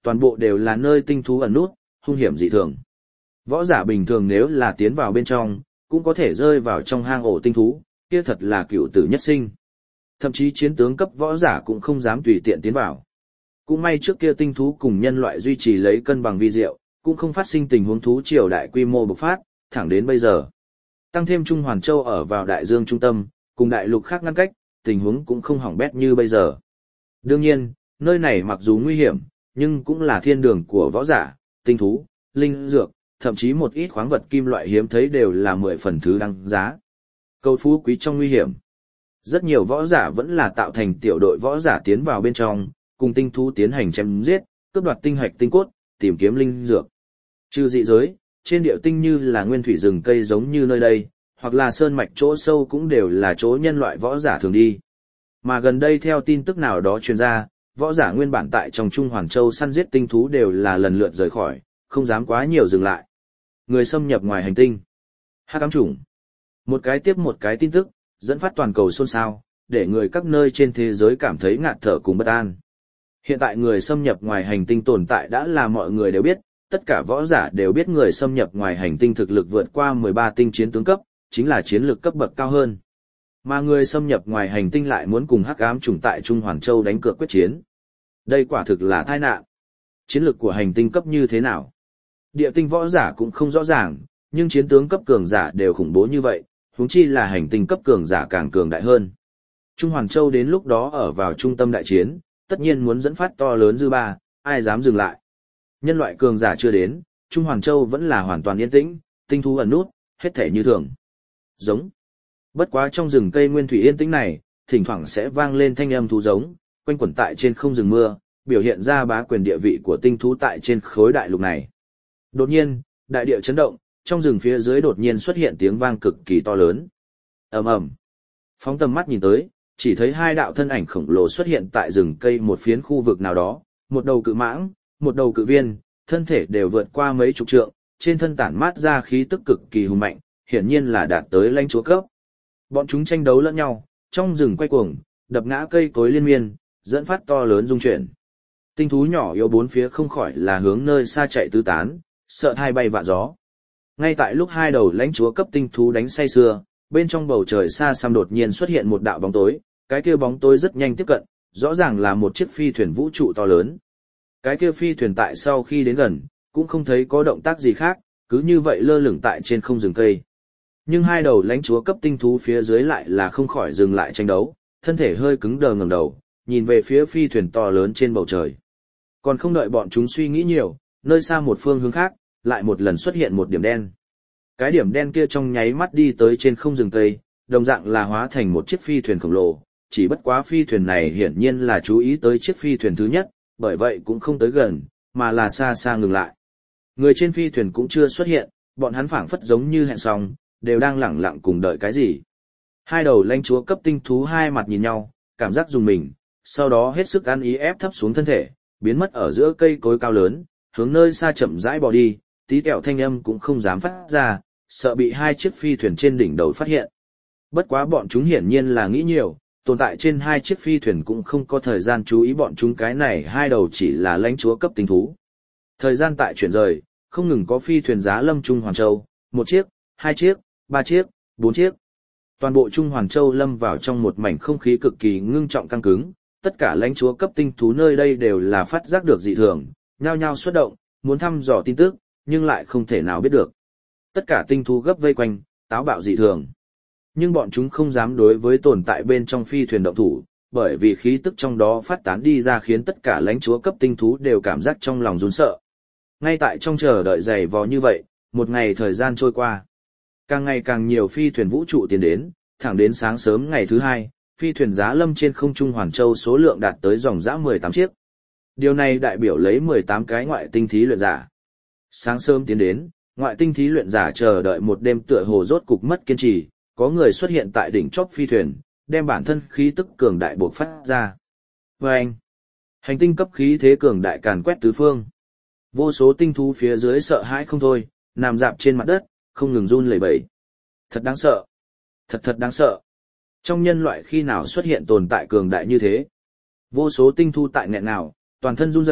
toàn bộ đều là nơi tinh thú ẩn nút, hung hiểm dị thường. Võ giả bình thường nếu là tiến vào bên trong, cũng có thể rơi vào trong hang ổ tinh thú, kia thật là cựu tử nhất sinh. Thậm chí chiến tướng cấp võ giả cũng không dám tùy tiện tiến vào. Cũng may trước kia tinh thú cùng nhân loại duy trì lấy cân bằng vi diệu, cũng không phát sinh tình huống thú triều đại quy mô bộc phát, thẳng đến bây giờ. Tăng thêm Trung Hoàn Châu ở vào đại dương trung tâm, cùng đại lục khác ngăn cách, tình huống cũng không hỏng bét như bây giờ. Đương nhiên, nơi này mặc dù nguy hiểm, nhưng cũng là thiên đường của võ giả, tinh thú, linh dược, thậm chí một ít khoáng vật kim loại hiếm thấy đều là 10 phần thứ đăng giá. Cầu phú quý trong nguy hiểm. Rất nhiều võ giả vẫn là tạo thành tiểu đội võ giả tiến vào bên trong, cùng tinh thú tiến hành chém giết, cướp đoạt tinh hạch tinh cốt, tìm kiếm linh dược. Trừ dị giới, trên địa tinh như là nguyên thủy rừng cây giống như nơi đây, hoặc là sơn mạch chỗ sâu cũng đều là chỗ nhân loại võ giả thường đi. Mà gần đây theo tin tức nào đó truyền ra, võ giả nguyên bản tại trong Trung Hoàn Châu săn giết tinh thú đều là lần lượt rời khỏi, không dám quá nhiều dừng lại. Người xâm nhập ngoài hành tinh. Hắc ám chủng. Một cái tiếp một cái tin tức, dẫn phát toàn cầu xôn xao, để người các nơi trên thế giới cảm thấy ngạt thở cùng bất an. Hiện tại người xâm nhập ngoài hành tinh tồn tại đã là mọi người đều biết, tất cả võ giả đều biết người xâm nhập ngoài hành tinh thực lực vượt qua 13 tinh chiến tướng cấp, chính là chiến lược cấp bậc cao hơn. Mà người xâm nhập ngoài hành tinh lại muốn cùng hắc ám chủng tại Trung Hoàn Châu đánh cược quyết chiến. Đây quả thực là tai nạn. Chiến lược của hành tinh cấp như thế nào? Địa tinh võ giả cũng không rõ ràng, nhưng chiến tướng cấp cường giả đều khủng bố như vậy, huống chi là hành tinh cấp cường giả càng cường đại hơn. Trung Hoàn Châu đến lúc đó ở vào trung tâm đại chiến, tất nhiên muốn dẫn phát to lớn dư ba, ai dám dừng lại. Nhân loại cường giả chưa đến, Trung Hoàn Châu vẫn là hoàn toàn yên tĩnh, tinh thú ẩn nút, hết thể như thường. Giống. Bất quá trong rừng cây nguyên thủy yên tĩnh này, thỉnh thoảng sẽ vang lên thanh âm thú giống, quanh quẩn tại trên không rừng mưa, biểu hiện ra bá quyền địa vị của tinh thú tại trên khối đại lục này. Đột nhiên, đại địa chấn động, trong rừng phía dưới đột nhiên xuất hiện tiếng vang cực kỳ to lớn. Ầm ầm. Phóng tầm mắt nhìn tới, chỉ thấy hai đạo thân ảnh khổng lồ xuất hiện tại rừng cây một phiến khu vực nào đó, một đầu cự mãng, một đầu cự viên, thân thể đều vượt qua mấy chục trượng, trên thân tản mát ra khí tức cực kỳ hùng mạnh, hiển nhiên là đạt tới lãnh chúa cấp. Bọn chúng tranh đấu lẫn nhau, trong rừng quay cuồng, đập ngã cây cối liên miên, dẫn phát to lớn rung chuyển. Tinh thú nhỏ yếu bốn phía không khỏi là hướng nơi xa chạy tứ tán, sợ hai bay vạ gió. Ngay tại lúc hai đầu lãnh chúa cấp tinh thú đánh say sưa, bên trong bầu trời xa xăm đột nhiên xuất hiện một đạo bóng tối, cái kia bóng tối rất nhanh tiếp cận, rõ ràng là một chiếc phi thuyền vũ trụ to lớn. Cái kia phi thuyền tại sau khi đến gần, cũng không thấy có động tác gì khác, cứ như vậy lơ lửng tại trên không rừng cây. Nhưng hai đầu lãnh chúa cấp tinh thú phía dưới lại là không khỏi dừng lại tranh đấu, thân thể hơi cứng đờ ngẩng đầu, nhìn về phía phi thuyền to lớn trên bầu trời. Còn không đợi bọn chúng suy nghĩ nhiều, nơi xa một phương hướng khác, lại một lần xuất hiện một điểm đen. Cái điểm đen kia trong nháy mắt đi tới trên không rừng cây, đồng dạng là hóa thành một chiếc phi thuyền khổng lồ, chỉ bất quá phi thuyền này hiển nhiên là chú ý tới chiếc phi thuyền thứ nhất, bởi vậy cũng không tới gần, mà là xa xa ngừng lại. Người trên phi thuyền cũng chưa xuất hiện, bọn hắn phảng phất giống như hẹn xong, đều đang lẳng lặng cùng đợi cái gì. Hai đầu lãnh chúa cấp tinh thú hai mặt nhìn nhau, cảm giác dùng mình, sau đó hết sức ăn ý ép thấp xuống thân thể, biến mất ở giữa cây cối cao lớn, hướng nơi xa chậm rãi bỏ đi, tí kẹo thanh âm cũng không dám phát ra, sợ bị hai chiếc phi thuyền trên đỉnh đầu phát hiện. Bất quá bọn chúng hiển nhiên là nghĩ nhiều, tồn tại trên hai chiếc phi thuyền cũng không có thời gian chú ý bọn chúng, cái này hai đầu chỉ là lãnh chúa cấp tinh thú. Thời gian tại chuyển rời, không ngừng có phi thuyền giá lâm Trung Hoàn Châu, một chiếc, hai chiếc, ba chiếc, bốn chiếc. Toàn bộ Trung Hoàn Châu lâm vào trong một mảnh không khí cực kỳ ngưng trọng căng cứng, tất cả lãnh chúa cấp tinh thú nơi đây đều là phát giác được dị thường, nhao nhao xuất động, muốn thăm dò tin tức, nhưng lại không thể nào biết được. Tất cả tinh thú gấp vây quanh, táo bạo dị thường. Nhưng bọn chúng không dám đối với tồn tại bên trong phi thuyền động thủ, bởi vì khí tức trong đó phát tán đi ra khiến tất cả lãnh chúa cấp tinh thú đều cảm giác trong lòng run sợ. Ngay tại trong chờ đợi dày vò như vậy, một ngày thời gian trôi qua. Càng ngày càng nhiều phi thuyền vũ trụ tiến đến, thẳng đến sáng sớm ngày thứ hai, phi thuyền giá lâm trên không trung Hoàn Châu số lượng đạt tới dòng dã 18 chiếc. Điều này đại biểu lấy 18 cái ngoại tinh thí luyện giả. Sáng sớm tiến đến, ngoại tinh thí luyện giả chờ đợi một đêm tựa hồ rốt cục mất kiên trì, có người xuất hiện tại đỉnh chóp phi thuyền, đem bản thân khí tức cường đại buộc phát ra. Và anh, hành tinh cấp khí thế cường đại càn quét tứ phương. Vô số tinh thú phía dưới sợ hãi không thôi, nằm dạp trên mặt đất, không ngừng run lẩy bẩy. Thật đáng sợ. Thật đáng sợ. Trong nhân loại khi nào xuất hiện tồn tại cường đại như thế? Vô số tinh thú tại nghẹn nào, toàn thân run rẩy,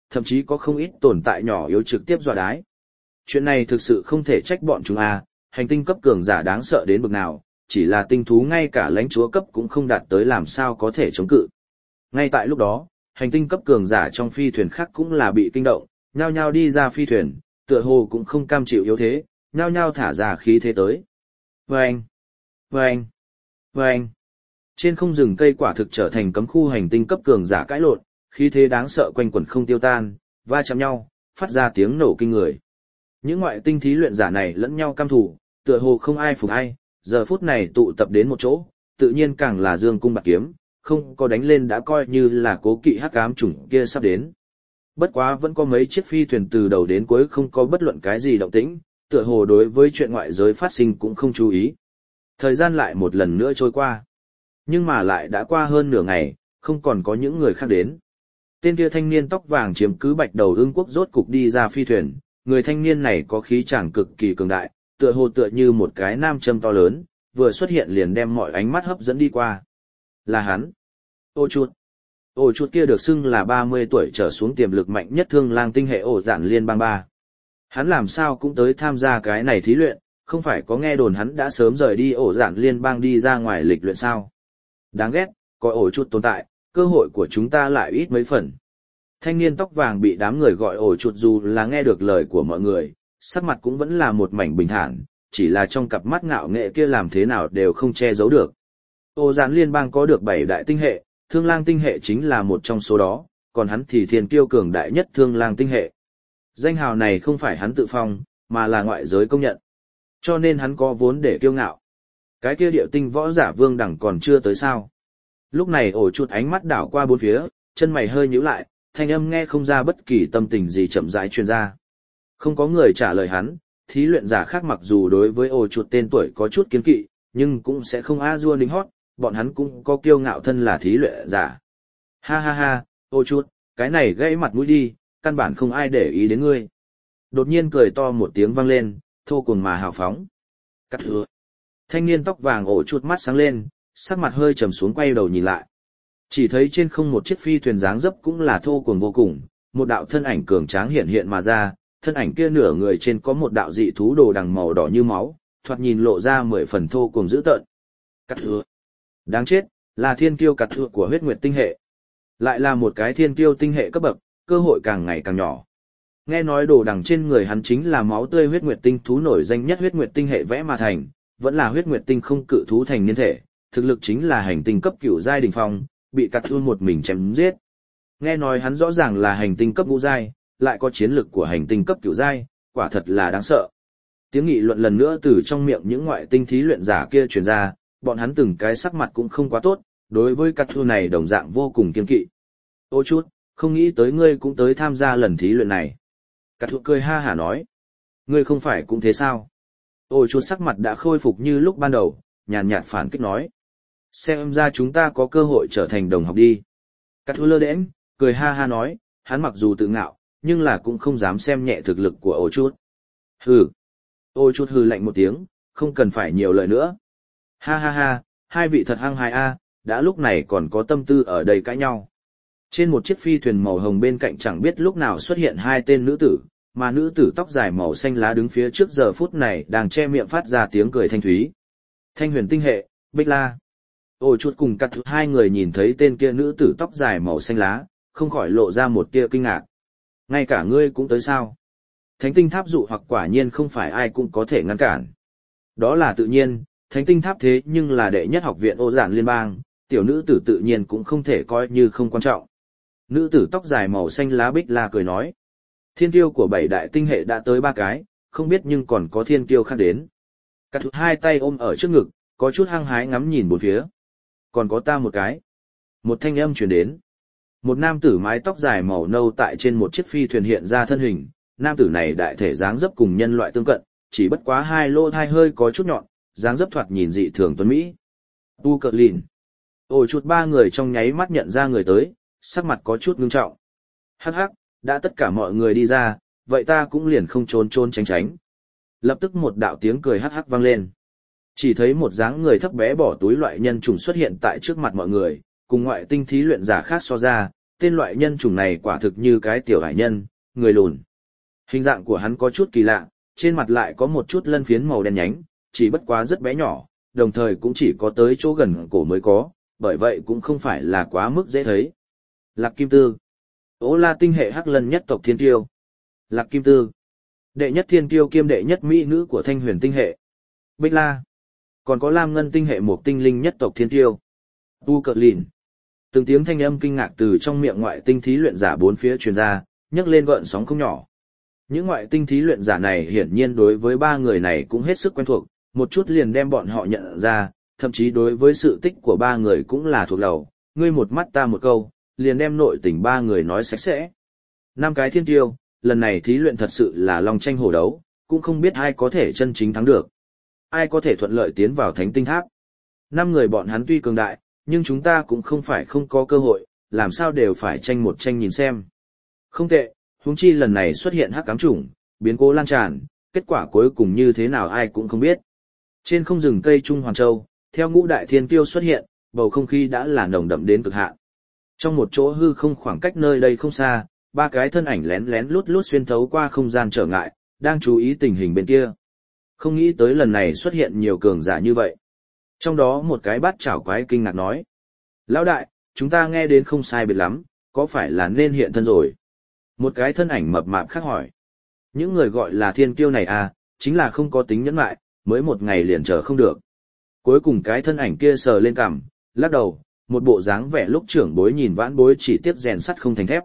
thậm chí có không ít tồn tại nhỏ yếu trực tiếp dọa đái. Chuyện này thực sự không thể trách bọn chúng hành tinh cấp cường giả đáng sợ đến bực nào, chỉ là tinh thú ngay cả lãnh chúa cấp cũng không đạt tới làm sao có thể chống cự. Ngay tại lúc đó, hành tinh cấp cường giả trong phi thuyền khác cũng là bị kinh động, nhao nhao đi ra phi thuyền, tựa hồ cũng không cam chịu yếu thế, nhao nhao thả ra khí thế tới. Vâng! Vâng! Vâng! Trên không rừng cây quả thực trở thành cấm khu hành tinh cấp cường giả cãi lộn, khí thế đáng sợ quanh quẩn không tiêu tan, va chạm nhau, phát ra tiếng nổ kinh người. Những ngoại tinh thí luyện giả này lẫn nhau căm thù, tựa hồ không ai phục ai, giờ phút này tụ tập đến một chỗ, tự nhiên càng là dương cung bạc kiếm, không có đánh lên đã coi như là cố kỵ hắc ám chủng kia sắp đến. Bất quá vẫn có mấy chiếc phi thuyền từ đầu đến cuối không có bất luận cái gì động tĩnh, tựa hồ đối với chuyện ngoại giới phát sinh cũng không chú ý. Thời gian lại một lần nữa trôi qua. Nhưng mà lại đã qua hơn nửa ngày, không còn có những người khác đến. Tên kia thanh niên tóc vàng chiếm cứ Bạch Đầu Ưng Quốc rốt cục đi ra phi thuyền, người thanh niên này có khí chàng cực kỳ cường đại, tựa hồ tựa như một cái nam châm to lớn, vừa xuất hiện liền đem mọi ánh mắt hấp dẫn đi qua. Là hắn. Ô chuột kia được xưng là 30 tuổi trở xuống tiềm lực mạnh nhất thương lang tinh hệ ổ dạn liên bang 3. Hắn làm sao cũng tới tham gia cái này thí luyện, không phải có nghe đồn hắn đã sớm rời đi ổ dạn liên bang đi ra ngoài lịch luyện sao. Đáng ghét, có ổ chuột tồn tại, cơ hội của chúng ta lại ít mấy phần. Thanh niên tóc vàng bị đám người gọi ổ chuột dù là nghe được lời của mọi người, sắc mặt cũng vẫn là một mảnh bình thản, chỉ là trong cặp mắt ngạo nghệ kia làm thế nào đều không che giấu được. Ổ dạn liên bang có được 7 đại tinh hệ, thương lang tinh hệ chính là một trong số đó, còn hắn thì thiên kiêu cường đại nhất thương lang tinh hệ. Danh hào này không phải hắn tự phong, mà là ngoại giới công nhận. Cho nên hắn có vốn để kiêu ngạo. Cái kia điệu tinh võ giả vương đẳng còn chưa tới sao. Lúc này ổ chuột ánh mắt đảo qua bốn phía, chân mày hơi nhíu lại, thanh âm nghe không ra bất kỳ tâm tình gì chậm rãi truyền ra. Không có người trả lời hắn, thí luyện giả khác mặc dù đối với ổ chuột tên tuổi có chút kiến kỵ, nhưng cũng sẽ không a dua đính hót, bọn hắn cũng có kiêu ngạo thân là thí luyện giả. Ha ha ha, ổ chuột, cái này gãy mặt mũi đi, căn bản không ai để ý đến ngươi. Đột nhiên cười to một tiếng vang lên, thô cuồng mà hào phóng. Cắt hứa. Thanh niên tóc vàng ổ chuột mắt sáng lên, sắc mặt hơi trầm xuống quay đầu nhìn lại. Chỉ thấy trên không một chiếc phi thuyền dáng dấp cũng là thô cuồng vô cùng, một đạo thân ảnh cường tráng hiện hiện mà ra, thân ảnh kia nửa người trên có một đạo dị thú đồ đằng màu đỏ như máu, thoạt nhìn lộ ra 10 phần thô cuồng dữ tợn. Cắt hứa. Đáng chết, là thiên kiêu cắt hứa của huyết nguyệt tinh hệ. Lại là một cái thiên kiêu tinh hệ cấp bậc, cơ hội càng ngày càng nhỏ. Nghe nói đồ đằng trên người hắn chính là máu tươi huyết nguyệt tinh thú nổi danh nhất huyết nguyệt tinh hệ vẽ mà thành, vẫn là huyết nguyệt tinh không cự thú thành niên thể, thực lực chính là hành tinh cấp cửu giai đỉnh phong, bị cắt thun một mình chém giết. Nghe nói hắn rõ ràng là hành tinh cấp ngũ giai, lại có chiến lực của hành tinh cấp cửu giai, quả thật là đáng sợ. Tiếng nghị luận lần nữa từ trong miệng những ngoại tinh thí luyện giả kia truyền ra, bọn hắn từng cái sắc mặt cũng không quá tốt, đối với cắt thun này đồng dạng vô cùng kiên kỵ. Ô chút, không nghĩ tới ngươi cũng tới tham gia lần thí luyện này. Cắt thun cười ha hả nói. Ngươi không phải cũng thế sao? Ô chút sắc mặt đã khôi phục như lúc ban đầu, nhàn nhạt phản kích nói. Xem ra chúng ta có cơ hội trở thành đồng học đi. Cắt thun lơ đễnh, cười ha ha nói, hắn mặc dù tự ngạo, nhưng là cũng không dám xem nhẹ thực lực của ô chút. Hừ. Ô chút hừ lạnh một tiếng, không cần phải nhiều lời nữa. Ha ha ha, hai vị thật hăng hái a, đã lúc này còn có tâm tư ở đây cãi nhau. Trên một chiếc phi thuyền màu hồng bên cạnh chẳng biết lúc nào xuất hiện hai tên nữ tử, mà nữ tử tóc dài màu xanh lá đứng phía trước giờ phút này đang che miệng phát ra tiếng cười thanh thúy. Thanh huyền tinh hệ, Bích La. Ôi chút cùng cắt hai người nhìn thấy tên kia nữ tử tóc dài màu xanh lá, không khỏi lộ ra một tia kinh ngạc. Ngay cả ngươi cũng tới sao? Thánh tinh tháp dụ hoặc quả nhiên không phải ai cũng có thể ngăn cản. Đó là tự nhiên, thánh tinh tháp thế nhưng là đệ nhất học viện ô giản liên bang, tiểu nữ tử tự nhiên cũng không thể coi như không quan trọng. Nữ tử tóc dài màu xanh lá Bích La cười nói. Thiên kiêu của 7 đại tinh hệ đã tới 3 cái, không biết nhưng còn có thiên kiêu khác đến. Cắt hai tay ôm ở trước ngực, có chút hăng hái ngắm nhìn bốn phía. Còn có ta một cái. Một thanh âm truyền đến. Một nam tử mái tóc dài màu nâu tại trên một chiếc phi thuyền hiện ra thân hình. Nam tử này đại thể dáng dấp cùng nhân loại tương cận, chỉ bất quá hai lỗ thai hơi có chút nhọn, dáng dấp thoạt nhìn dị thường tuấn mỹ. Tu Cợt Lìn. Ôi chút ba người trong nháy mắt nhận ra người tới, sắc mặt có chút ngưng trọng. Hắc hắc, đã tất cả mọi người đi ra, vậy ta cũng liền không trốn trốn tránh tránh. Lập tức một đạo tiếng cười hắc hắc vang lên. Chỉ thấy một dáng người thấp bé bỏ túi loại nhân trùng xuất hiện tại trước mặt mọi người, cùng ngoại tinh thí luyện giả khác so ra, tên loại nhân chủng này quả thực như cái tiểu hải nhân, người lùn. Hình dạng của hắn có chút kỳ lạ, trên mặt lại có một chút lân phiến màu đen nhánh, chỉ bất quá rất bé nhỏ, đồng thời cũng chỉ có tới chỗ gần cổ mới có, bởi vậy cũng không phải là quá mức dễ thấy. Lạc Kim Tư. Ô La tinh hệ hắc lân nhất tộc thiên tiêu. Lạc Kim Tư. Đệ nhất thiên tiêu kiêm đệ nhất mỹ nữ của Thanh Huyền tinh hệ. Bích La. Còn có Lam Ngân tinh hệ một tinh linh nhất tộc thiên tiêu. Tu Cờ Lìn. Từng tiếng thanh âm kinh ngạc từ trong miệng ngoại tinh thí luyện giả bốn phía truyền ra, nhấc lên gợn sóng không nhỏ. Những ngoại tinh thí luyện giả này hiển nhiên đối với ba người này cũng hết sức quen thuộc, một chút liền đem bọn họ nhận ra, thậm chí đối với sự tích của ba người cũng là thuộc đầu, ngươi một mắt ta một câu, liền đem nội tình ba người nói sạch sẽ. 5 cái thiên tiêu, lần này thí luyện thật sự là long tranh hổ đấu, cũng không biết ai có thể chân chính thắng được. Ai có thể thuận lợi tiến vào thánh tinh tháp. 5 người bọn hắn tuy cường đại, nhưng chúng ta cũng không phải không có cơ hội, làm sao đều phải tranh một tranh nhìn xem. Không tệ, huống chi lần này xuất hiện hắc ám chủng, biến cố lan tràn, kết quả cuối cùng như thế nào ai cũng không biết. Trên không rừng cây Trung Hoàn Châu, theo ngũ đại thiên kiêu xuất hiện, bầu không khí đã là nồng đậm đến cực hạn. Trong một chỗ hư không khoảng cách nơi đây không xa, 3 cái thân ảnh lén lén lút lút xuyên thấu qua không gian trở ngại, đang chú ý tình hình bên kia. Không nghĩ tới lần này xuất hiện nhiều cường giả như vậy. Trong đó một cái bát chảo quái kinh ngạc nói. Lão đại, chúng ta nghe đến không sai biệt lắm, có phải là nên hiện thân rồi? Một cái thân ảnh mập mạp khác hỏi. Những người gọi là thiên kiêu này à, chính là không có tính nhẫn lại, mới một ngày liền chờ không được. Cuối cùng cái thân ảnh kia sờ lên cằm, lắc đầu, một bộ dáng vẻ lúc trưởng bối nhìn vãn bối chỉ tiếp rèn sắt không thành thép.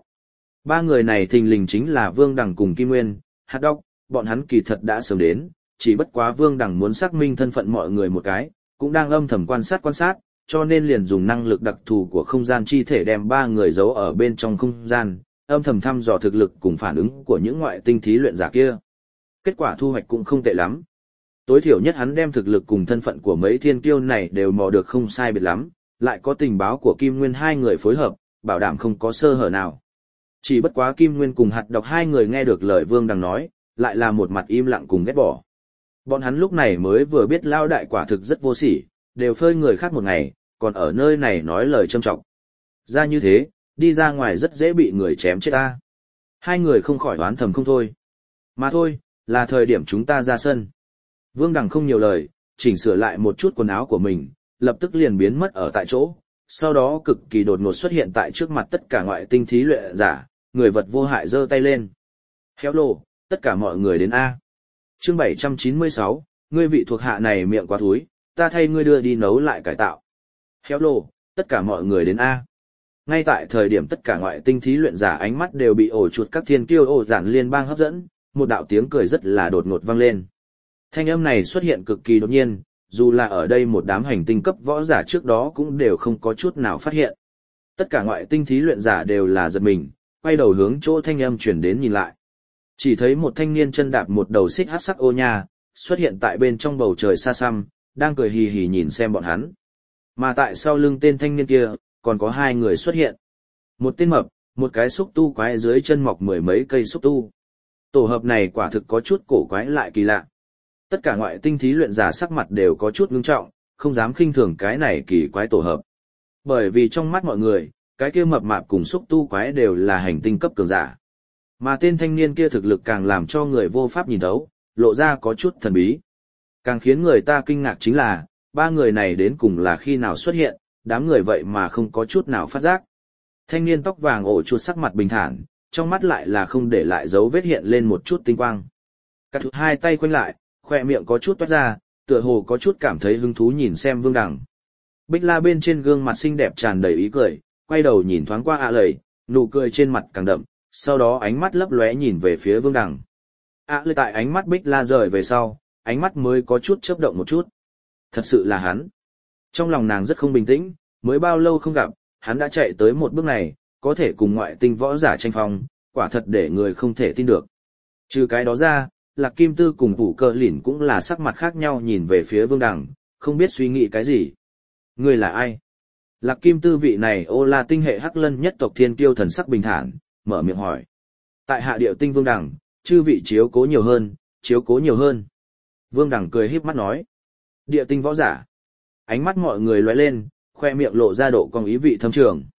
3 người này thình lình chính là Vương Đằng cùng Kim Nguyên, Hạt Đốc, bọn hắn kỳ thật đã sớm đến, chỉ bất quá Vương Đằng muốn xác minh thân phận mọi người một cái, cũng đang âm thầm quan sát, cho nên liền dùng năng lực đặc thù của không gian chi thể đem 3 người giấu ở bên trong không gian, âm thầm thăm dò thực lực cùng phản ứng của những ngoại tinh thí luyện giả kia. Kết quả thu hoạch cũng không tệ lắm. Tối thiểu nhất hắn đem thực lực cùng thân phận của mấy thiên kiêu này đều mò được không sai biệt lắm, lại có tình báo của Kim Nguyên 2 người phối hợp, bảo đảm không có sơ hở nào. Chỉ bất quá Kim Nguyên cùng Hạt Độc 2 người nghe được lời Vương Đằng nói, lại là một mặt im lặng cùng ghét bỏ. Bọn hắn lúc này mới vừa biết lao đại quả thực rất vô sỉ, đều phơi người khác một ngày, còn ở nơi này nói lời châm trọng. Ra như thế, đi ra ngoài rất dễ bị người chém chết ta. 2 người không khỏi oán thầm không thôi. Mà thôi, là thời điểm chúng ta ra sân. Vương Đằng không nhiều lời, chỉnh sửa lại một chút quần áo của mình, lập tức liền biến mất ở tại chỗ, sau đó cực kỳ đột ngột xuất hiện tại trước mặt tất cả ngoại tinh thí luyện giả, người vật vô hại giơ tay lên. Hello, tất cả mọi người đến A. Chương 796, ngươi vị thuộc hạ này miệng quá thúi, ta thay ngươi đưa đi nấu lại cải tạo. Hello, tất cả mọi người đến A. Ngay tại thời điểm tất cả ngoại tinh thí luyện giả ánh mắt đều bị ổ chuột các thiên kiêu ổ giản liên bang hấp dẫn, một đạo tiếng cười rất là đột ngột vang lên. Thanh âm này xuất hiện cực kỳ đột nhiên, dù là ở đây một đám hành tinh cấp võ giả trước đó cũng đều không có chút nào phát hiện. Tất cả ngoại tinh thí luyện giả đều là giật mình, quay đầu hướng chỗ thanh âm chuyển đến nhìn lại. Chỉ thấy một thanh niên chân đạp một đầu xích hắc sắc ô nha, xuất hiện tại bên trong bầu trời xa xăm, đang cười hì hì nhìn xem bọn hắn. Mà tại sau lưng tên thanh niên kia, còn có 2 người xuất hiện. Một tên mập, một cái xúc tu quái dưới chân mọc 10 mấy cây xúc tu. Tổ hợp này quả thực có chút cổ quái lại kỳ lạ. Tất cả ngoại tinh thí luyện giả sắc mặt đều có chút ngưng trọng, không dám khinh thường cái này kỳ quái tổ hợp. Bởi vì trong mắt mọi người, cái kia mập mạp cùng xúc tu quái đều là hành tinh cấp cường giả. Mà tên thanh niên kia thực lực càng làm cho người vô pháp nhìn thấu, lộ ra có chút thần bí. Càng khiến người ta kinh ngạc chính là, 3 người này đến cùng là khi nào xuất hiện, đám người vậy mà không có chút nào phát giác. Thanh niên tóc vàng ổ chuột sắc mặt bình thản, trong mắt lại là không để lại dấu vết hiện lên một chút tinh quang. Cắt 2 tay quanh lại, khoe miệng có chút toát ra, tựa hồ có chút cảm thấy hứng thú nhìn xem Vương Đằng. Bích La bên trên gương mặt xinh đẹp tràn đầy ý cười, quay đầu nhìn thoáng qua ạ lầy, nụ cười trên mặt càng đậm, sau đó ánh mắt lấp lóe nhìn về phía Vương Đằng. ạ lầy tại ánh mắt Bích La rời về sau, ánh mắt mới có chút chớp động một chút. Thật sự là hắn. Trong lòng nàng rất không bình tĩnh, mới bao lâu không gặp, hắn đã chạy tới một bước này, có thể cùng ngoại tinh võ giả tranh phong, quả thật để người không thể tin được. Trừ cái đó ra, Lạc Kim Tư cùng Thủ Cơ Lĩnh cũng là sắc mặt khác nhau nhìn về phía Vương Đằng, không biết suy nghĩ cái gì. Ngươi là ai? Lạc Kim Tư vị này ô la tinh hệ hắc lân nhất tộc thiên kiêu thần sắc bình thản, mở miệng hỏi. Tại hạ điệu tinh Vương Đằng, chư vị chiếu cố nhiều hơn, chiếu cố nhiều hơn. Vương Đằng cười híp mắt nói. Địa tinh võ giả. Ánh mắt mọi người lóe lên, khoe miệng lộ ra độ cong ý vị thâm trường.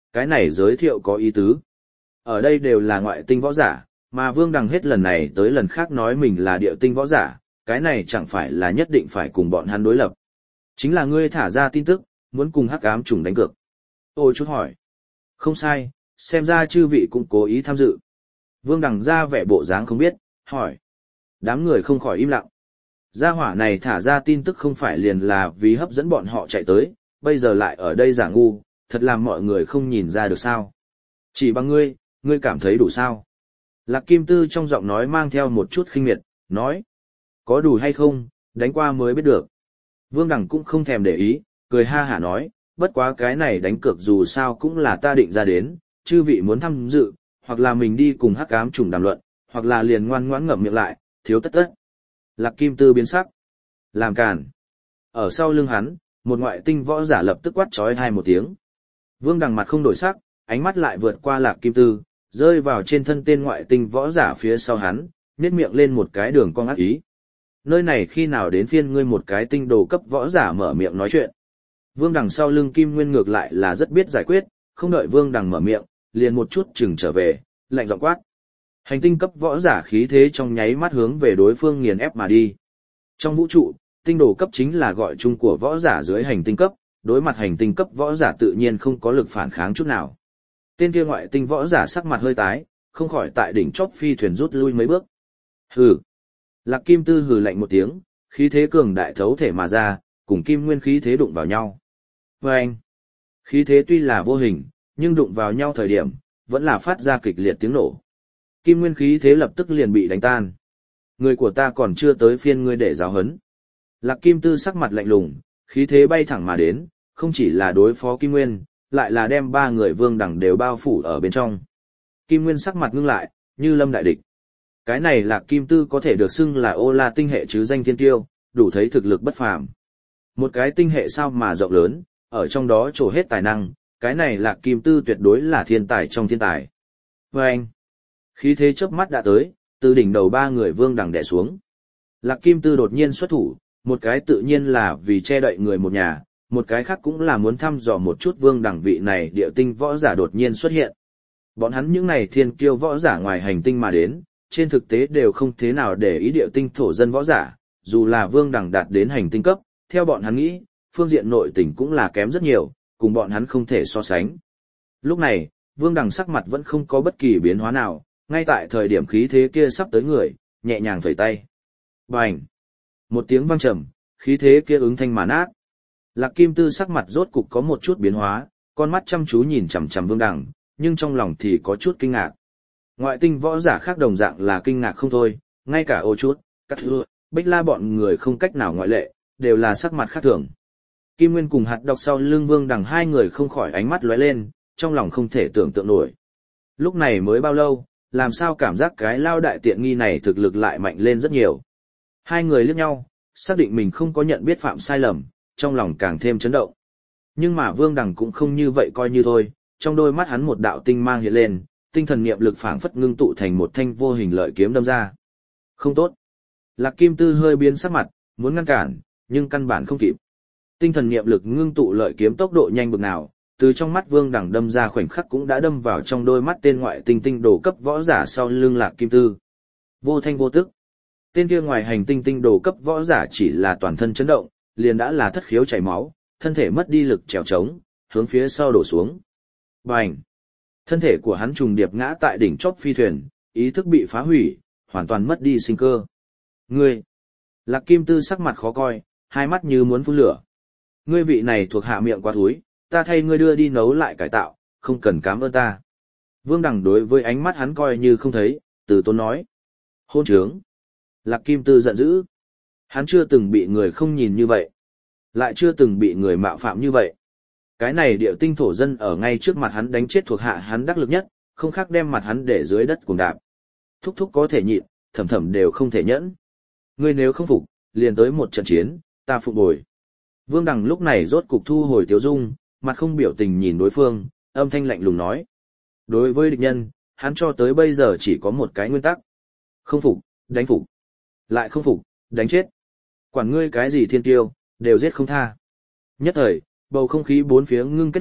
Cái này giới thiệu có ý tứ. Ở đây đều là ngoại tinh võ giả, mà Vương Đằng hết lần này tới lần khác nói mình là địa tinh võ giả, cái này chẳng phải là nhất định phải cùng bọn hắn đối lập. Chính là ngươi thả ra tin tức, muốn cùng hắc ám chủng đánh cược. Ô chút hỏi. Không sai, xem ra chư vị cũng cố ý tham dự. Vương Đằng ra vẻ bộ dáng không biết, hỏi. Đám người không khỏi im lặng. Gia hỏa này thả ra tin tức không phải liền là vì hấp dẫn bọn họ chạy tới, bây giờ lại ở đây giả ngu, thật làm mọi người không nhìn ra được sao. Chỉ bằng ngươi cảm thấy đủ sao. Lạc Kim Tư trong giọng nói mang theo một chút khinh miệt, nói. Có đủ hay không, đánh qua mới biết được. Vương Đằng cũng không thèm để ý, cười ha hả nói, bất quá cái này đánh cược dù sao cũng là ta định ra đến, chư vị muốn tham dự, hoặc là mình đi cùng hắc ám chủng đàm luận, hoặc là liền ngoan ngoãn ngậm miệng lại, thiếu tất tất. Lạc Kim Tư biến sắc. Làm càn. Ở sau lưng hắn, một ngoại tinh võ giả lập tức quát trói hai một tiếng. Vương Đằng mặt không đổi sắc, ánh mắt lại vượt qua Lạc Kim Tư, rơi vào trên thân tên ngoại tinh võ giả phía sau hắn, nhếch miệng lên một cái đường cong ác ý. Nơi này khi nào đến phiên ngươi một cái tinh đồ cấp võ giả mở miệng nói chuyện. Vương Đằng sau lưng Kim Nguyên ngược lại là rất biết giải quyết, không đợi Vương Đằng mở miệng, liền một chút chừng trở về, lạnh giọng quát. Hành tinh cấp võ giả khí thế trong nháy mắt hướng về đối phương nghiền ép mà đi. Trong vũ trụ, tinh đồ cấp chính là gọi chung của võ giả dưới hành tinh cấp, đối mặt hành tinh cấp võ giả tự nhiên không có lực phản kháng chút nào. Tên kia ngoại tinh võ giả sắc mặt hơi tái, không khỏi tại đỉnh chóp phi thuyền rút lui mấy bước. Hừ. Lạc Kim Tư hừ lạnh một tiếng, khí thế cường đại thấu thể mà ra, cùng Kim Nguyên khí thế đụng vào nhau. Vâng! Khí thế tuy là vô hình, nhưng đụng vào nhau thời điểm, vẫn là phát ra kịch liệt tiếng nổ. Kim Nguyên khí thế lập tức liền bị đánh tan. Người của ta còn chưa tới phiên ngươi để giáo hấn. Lạc Kim Tư sắc mặt lạnh lùng, khí thế bay thẳng mà đến, không chỉ là đối phó Kim Nguyên, lại là đem ba người Vương Đằng đều bao phủ ở bên trong. Kim Nguyên sắc mặt ngưng lại, như lâm đại địch. Cái này Lạc Kim Tư có thể được xưng là ô la tinh hệ chứ danh thiên tiêu, đủ thấy thực lực bất phàm. Một cái tinh hệ sao mà rộng lớn, ở trong đó trổ hết tài năng, cái này Lạc Kim Tư tuyệt đối là thiên tài trong thiên tài. Và anh, khí thế chớp mắt đã tới, từ đỉnh đầu ba người Vương Đằng đè xuống. Lạc Kim Tư đột nhiên xuất thủ, một cái tự nhiên là vì che đậy người một nhà, một cái khác cũng là muốn thăm dò một chút Vương Đằng vị này địa tinh võ giả đột nhiên xuất hiện. Bọn hắn những này thiên kiêu võ giả ngoài hành tinh mà đến, trên thực tế đều không thế nào để ý địa tinh thổ dân võ giả, dù là Vương Đằng đạt đến hành tinh cấp, theo bọn hắn nghĩ, phương diện nội tình cũng là kém rất nhiều, cùng bọn hắn không thể so sánh. Lúc này, Vương Đằng sắc mặt vẫn không có bất kỳ biến hóa nào, ngay tại thời điểm khí thế kia sắp tới người, nhẹ nhàng phẩy tay. Bành! Một tiếng vang trầm, khí thế kia ứng thanh mà nát. Lạc Kim Tư sắc mặt rốt cục có một chút biến hóa, con mắt chăm chú nhìn chằm chằm Vương Đằng, nhưng trong lòng thì có chút kinh ngạc. Ngoại tinh võ giả khác đồng dạng là kinh ngạc không thôi, ngay cả Ô Chút, Cắt Hưa, Bích La bọn người không cách nào ngoại lệ, đều là sắc mặt khác thường. Kim Nguyên cùng hạt độc sau lưng Vương Đằng hai người không khỏi ánh mắt lóe lên, trong lòng không thể tưởng tượng nổi. Lúc này mới bao lâu, làm sao cảm giác cái lao đại tiện nghi này thực lực lại mạnh lên rất nhiều. Hai người liếc nhau, xác định mình không có nhận biết phạm sai lầm, trong lòng càng thêm chấn động. Nhưng mà Vương Đằng cũng không như vậy coi như thôi, trong đôi mắt hắn một đạo tinh mang hiện lên, tinh thần niệm lực phảng phất ngưng tụ thành một thanh vô hình lợi kiếm đâm ra. Không tốt. Lạc Kim Tư hơi biến sắc mặt, muốn ngăn cản, nhưng căn bản không kịp. Tinh thần niệm lực ngưng tụ lợi kiếm tốc độ nhanh bực nào, từ trong mắt Vương Đằng đâm ra khoảnh khắc cũng đã đâm vào trong đôi mắt tên ngoại tinh tinh đồ cấp võ giả sau lưng Lạc Kim Tư. Vô thanh vô tức. Tên kia ngoài hành tinh tinh đồ cấp võ giả chỉ là toàn thân chấn động, liền đã là thất khiếu chảy máu, thân thể mất đi lực trèo trống, hướng phía sau đổ xuống. Bành! Thân thể của hắn trùng điệp ngã tại đỉnh chóp phi thuyền, ý thức bị phá hủy, hoàn toàn mất đi sinh cơ. Ngươi! Lạc Kim Tư sắc mặt khó coi, hai mắt như muốn phun lửa. Ngươi vị này thuộc hạ miệng quá thúi, ta thay ngươi đưa đi nấu lại cải tạo, không cần cảm ơn ta. Vương Đằng đối với ánh mắt hắn coi như không thấy, từ tốn nói. Hôn trướng! Lạc Kim Tư giận dữ. Hắn chưa từng bị người không nhìn như vậy. Lại chưa từng bị người mạo phạm như vậy. Cái này điệu tinh thổ dân ở ngay trước mặt hắn đánh chết thuộc hạ hắn đắc lực nhất, không khác đem mặt hắn để dưới đất cùng đạp. Thúc thúc có thể nhịn, thầm thầm đều không thể nhẫn. Ngươi nếu không phục, liền tới một trận chiến, ta phục bồi. Vương Đằng lúc này rốt cục thu hồi tiếu dung, mặt không biểu tình nhìn đối phương, âm thanh lạnh lùng nói. Đối với địch nhân, hắn cho tới bây giờ chỉ có một cái nguyên tắc. Không phục, đánh phục. Lại không phục, đánh chết. Quản ngươi cái gì thiên tiêu, đều giết không tha. Nhất thời, bầu không khí bốn phía ngưng kết lại,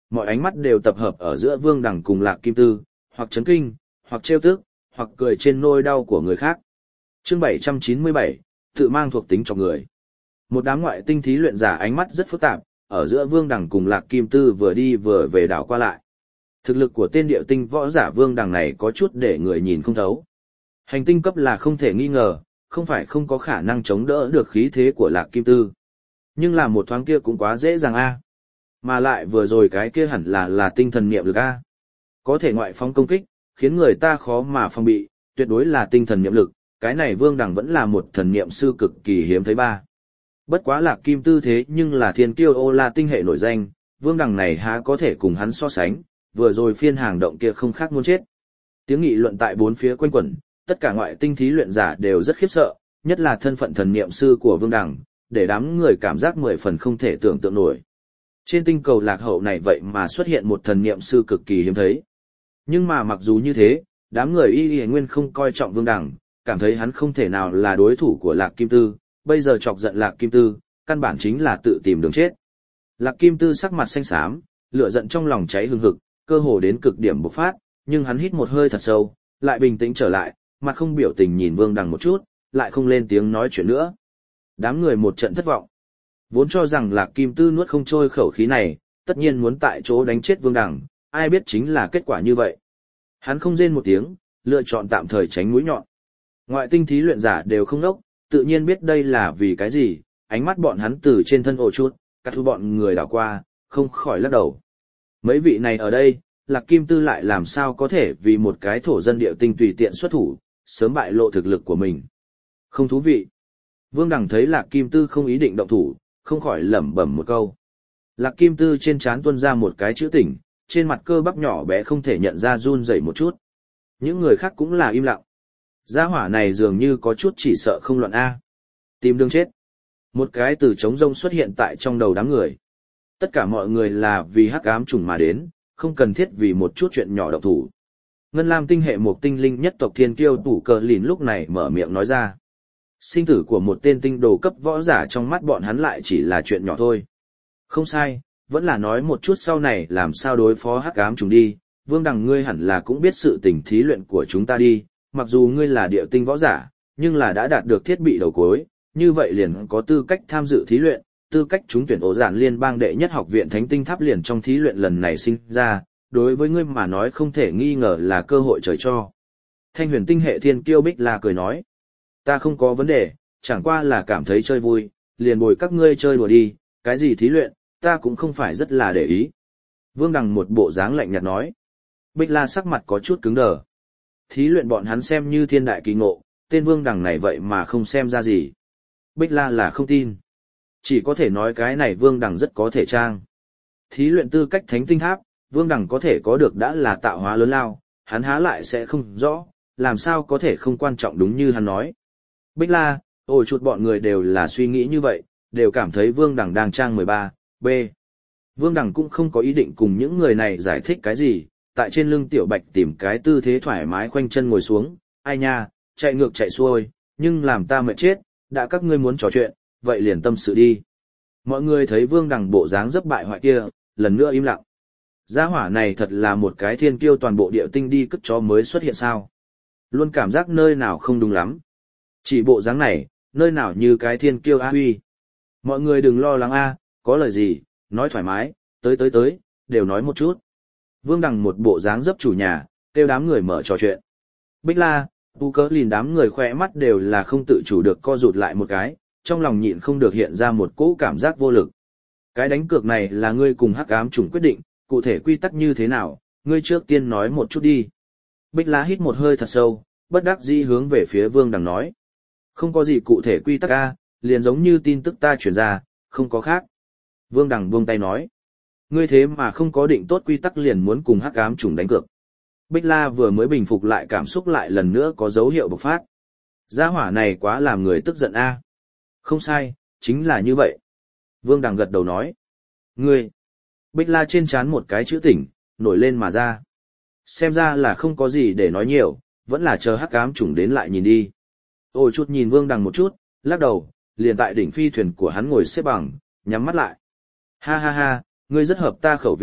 mọi ánh mắt đều tập hợp ở giữa Vương Đằng cùng Lạc Kim Tư, hoặc chấn kinh, hoặc trêu tức, hoặc cười trên nỗi đau của người khác. Chương 797, tự mang thuộc tính cho người. Một đám ngoại tinh thí luyện giả ánh mắt rất phức tạp, ở giữa Vương Đằng cùng Lạc Kim Tư vừa đi vừa về đảo qua lại. Thực lực của tên điệu tinh võ giả Vương Đằng này có chút để người nhìn không thấu. Hành tinh cấp là không thể nghi ngờ, không phải không có khả năng chống đỡ được khí thế của Lạc Kim Tư. Nhưng là một thoáng kia cũng quá dễ dàng a. Mà lại vừa rồi cái kia hẳn là tinh thần niệm lực a. Có thể ngoại phóng công kích, khiến người ta khó mà phòng bị, tuyệt đối là tinh thần niệm lực, cái này Vương Đằng vẫn là một thần niệm sư cực kỳ hiếm thấy ba. Bất quá Lạc Kim Tư thế nhưng là thiên kiêu ô la tinh hệ nổi danh, Vương Đằng này há có thể cùng hắn so sánh, vừa rồi phiên hàng động kia không khác muốn chết. Tiếng nghị luận tại bốn phía quanh quẩn, tất cả ngoại tinh thí luyện giả đều rất khiếp sợ, nhất là thân phận thần niệm sư của Vương Đằng, để đám người cảm giác 10 phần không thể tưởng tượng nổi. Trên tinh cầu lạc hậu này vậy mà xuất hiện một thần niệm sư cực kỳ hiếm thấy. Nhưng mà mặc dù như thế, đám người y nguyên không coi trọng Vương Đằng, cảm thấy hắn không thể nào là đối thủ của Lạc Kim Tư, bây giờ chọc giận Lạc Kim Tư, căn bản chính là tự tìm đường chết. Lạc Kim Tư sắc mặt xanh xám, lửa giận trong lòng cháy hừng hực, cơ hồ đến cực điểm bộc phát, nhưng hắn hít một hơi thật sâu, lại bình tĩnh trở lại, mặt không biểu tình nhìn Vương Đằng một chút, lại không lên tiếng nói chuyện nữa. Đám người một trận thất vọng. Vốn cho rằng Lạc Kim Tư nuốt không trôi khẩu khí này, tất nhiên muốn tại chỗ đánh chết Vương Đằng, ai biết chính là kết quả như vậy. Hắn không rên một tiếng, lựa chọn tạm thời tránh mũi nhọn. Ngoại tinh thí luyện giả đều không đốc, tự nhiên biết đây là vì cái gì, ánh mắt bọn hắn từ trên thân ổ chút, các thứ bọn người đảo qua, không khỏi lắc đầu. Mấy vị này ở đây, Lạc Kim Tư lại làm sao có thể vì một cái thổ dân địa tinh tùy tiện xuất thủ, sớm bại lộ thực lực của mình. Không thú vị. Vương Đằng thấy Lạc Kim Tư không ý định động thủ, không khỏi lẩm bẩm một câu. Lạc Kim Tư trên trán tuôn ra một cái chữ tỉnh, trên mặt cơ bắp nhỏ bé không thể nhận ra run rẩy một chút. Những người khác cũng là im lặng. Gia hỏa này dường như có chút chỉ sợ không loạn A. Tìm đường chết. Một cái từ trống rông xuất hiện tại trong đầu đám người. Tất cả mọi người là vì hắc ám trùng mà đến, không cần thiết vì một chút chuyện nhỏ động thủ. Ngân Lam tinh hệ một tinh linh nhất tộc thiên kiêu tủ cờ lìn lúc này mở miệng nói ra. Sinh tử của một tên tinh đồ cấp võ giả trong mắt bọn hắn lại chỉ là chuyện nhỏ thôi. Không sai, vẫn là nói một chút sau này làm sao đối phó hắc ám trùng đi. Vương Đằng ngươi hẳn là cũng biết sự tình thí luyện của chúng ta đi, mặc dù ngươi là địa tinh võ giả, nhưng là đã đạt được thiết bị đầu cuối, như vậy liền có tư cách tham dự thí luyện, tư cách trúng tuyển ổ giản liên bang đệ nhất học viện Thánh Tinh Tháp liền trong thí luyện lần này sinh ra, đối với ngươi mà nói không thể nghi ngờ là cơ hội trời cho. Thanh huyền tinh hệ thiên kiêu Bích La cười nói, ta không có vấn đề, chẳng qua là cảm thấy chơi vui, liền bồi các ngươi chơi đùa đi, cái gì thí luyện, ta cũng không phải rất là để ý. Vương Đằng một bộ dáng lạnh nhạt nói. Bích La sắc mặt có chút cứng đờ. Thí luyện bọn hắn xem như thiên đại kỳ ngộ, tên Vương Đằng này vậy mà không xem ra gì. Bích La là không tin. Chỉ có thể nói cái này Vương Đằng rất có thể trang. Thí luyện tư cách Thánh Tinh Tháp, Vương Đằng có thể có được đã là tạo hóa lớn lao, hắn há lại sẽ không rõ, làm sao có thể không quan trọng đúng như hắn nói. Bích La, ôi chuột bọn người đều là suy nghĩ như vậy, đều cảm thấy Vương Đằng đang trang 13, B. Vương Đằng cũng không có ý định cùng những người này giải thích cái gì, tại trên lưng Tiểu Bạch tìm cái tư thế thoải mái khoanh chân ngồi xuống, ai nha, chạy ngược chạy xuôi, nhưng làm ta mệt chết, đã các ngươi muốn trò chuyện, vậy liền tâm sự đi. Mọi người thấy Vương Đằng bộ dáng rất bại hoại kia, lần nữa im lặng. Gia hỏa này thật là một cái thiên kiêu toàn bộ địa tinh đi cất chó mới xuất hiện sao. Luôn cảm giác nơi nào không đúng lắm. Chỉ bộ dáng này, nơi nào như cái thiên kiêu A Huy. Mọi người đừng lo lắng A, có lời gì, nói thoải mái, tới, đều nói một chút. Vương Đằng một bộ dáng dấp chủ nhà, kêu đám người mở trò chuyện. Bích La, Tu Cớ Lìn đám người khỏe mắt đều là không tự chủ được co rụt lại một cái, trong lòng nhịn không được hiện ra một cỗ cảm giác vô lực. Cái đánh cược này là ngươi cùng hắc ám chủng quyết định, cụ thể quy tắc như thế nào, ngươi trước tiên nói một chút đi. Bích La hít một hơi thật sâu, bất đắc dĩ hướng về phía Vương Đằng nói. Không có gì cụ thể quy tắc a, liền giống như tin tức ta truyền ra, không có khác. Vương Đằng buông tay nói. Ngươi thế mà không có định tốt quy tắc liền muốn cùng hắc ám chủng đánh cược. Bích La vừa mới bình phục lại cảm xúc lại lần nữa có dấu hiệu bộc phát. Gia hỏa này quá làm người tức giận a. Không sai, chính là như vậy. Vương Đằng gật đầu nói. Ngươi. Bích La trên trán một cái chữ tỉnh, nổi lên mà ra. Xem ra là không có gì để nói nhiều, vẫn là chờ hắc ám chủng đến lại nhìn đi. Ôi chút nhìn Vương Đằng một chút, lắc đầu, liền tại đỉnh phi thuyền của hắn ngồi xếp bằng, nhắm mắt lại. Ha ha ha, ngươi rất hợp ta khẩu vị,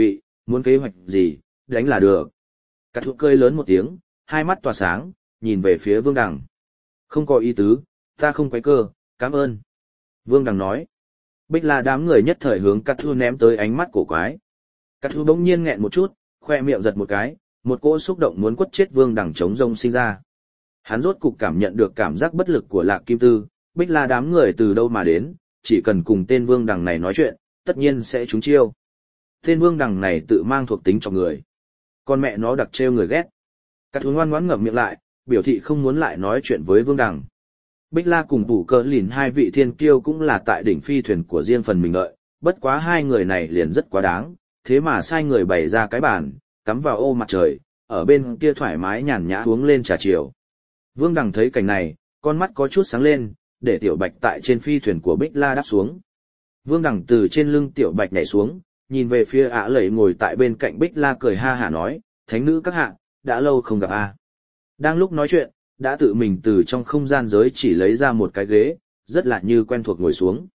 muốn kế hoạch gì, đánh là được. Cát Thua cười lớn một tiếng, hai mắt tỏa sáng, nhìn về phía Vương Đằng. Không có ý tứ, ta không quấy cơ, cảm ơn. Vương Đằng nói. Bích La đám người nhất thời hướng Cát Thua ném tới ánh mắt cổ quái. Cát Thua bỗng nhiên nghẹn một chút, khoe miệng giật một cái, một cỗ xúc động muốn quất chết Vương Đằng trống rông sinh ra. Hắn rốt cục cảm nhận được cảm giác bất lực của Lạc Kim Tư, Bích La đám người từ đâu mà đến, chỉ cần cùng tên Vương Đằng này nói chuyện, tất nhiên sẽ trúng chiêu. Tên Vương Đằng này tự mang thuộc tính cho người. Con mẹ nó đặc trêu người ghét. Cát Thua ngoan ngoãn ngậm miệng lại, biểu thị không muốn lại nói chuyện với Vương Đằng. Bích La cùng Tủ Cờ Lìn hai vị thiên kiêu cũng là tại đỉnh phi thuyền của riêng phần mình đợi, bất quá hai người này liền rất quá đáng, thế mà sai người bày ra cái bàn, cắm vào ô mặt trời, ở bên kia thoải mái nhàn nhã uống lên trà chiều. Vương Đằng thấy cảnh này, con mắt có chút sáng lên, để Tiểu Bạch tại trên phi thuyền của Bích La đáp xuống. Vương Đằng từ trên lưng Tiểu Bạch nhảy xuống, nhìn về phía Ả Lẩy ngồi tại bên cạnh Bích La cười ha hả nói, thánh nữ các hạ, đã lâu không gặp a. Đang lúc nói chuyện, đã tự mình từ trong không gian giới chỉ lấy ra một cái ghế, rất là như quen thuộc ngồi xuống.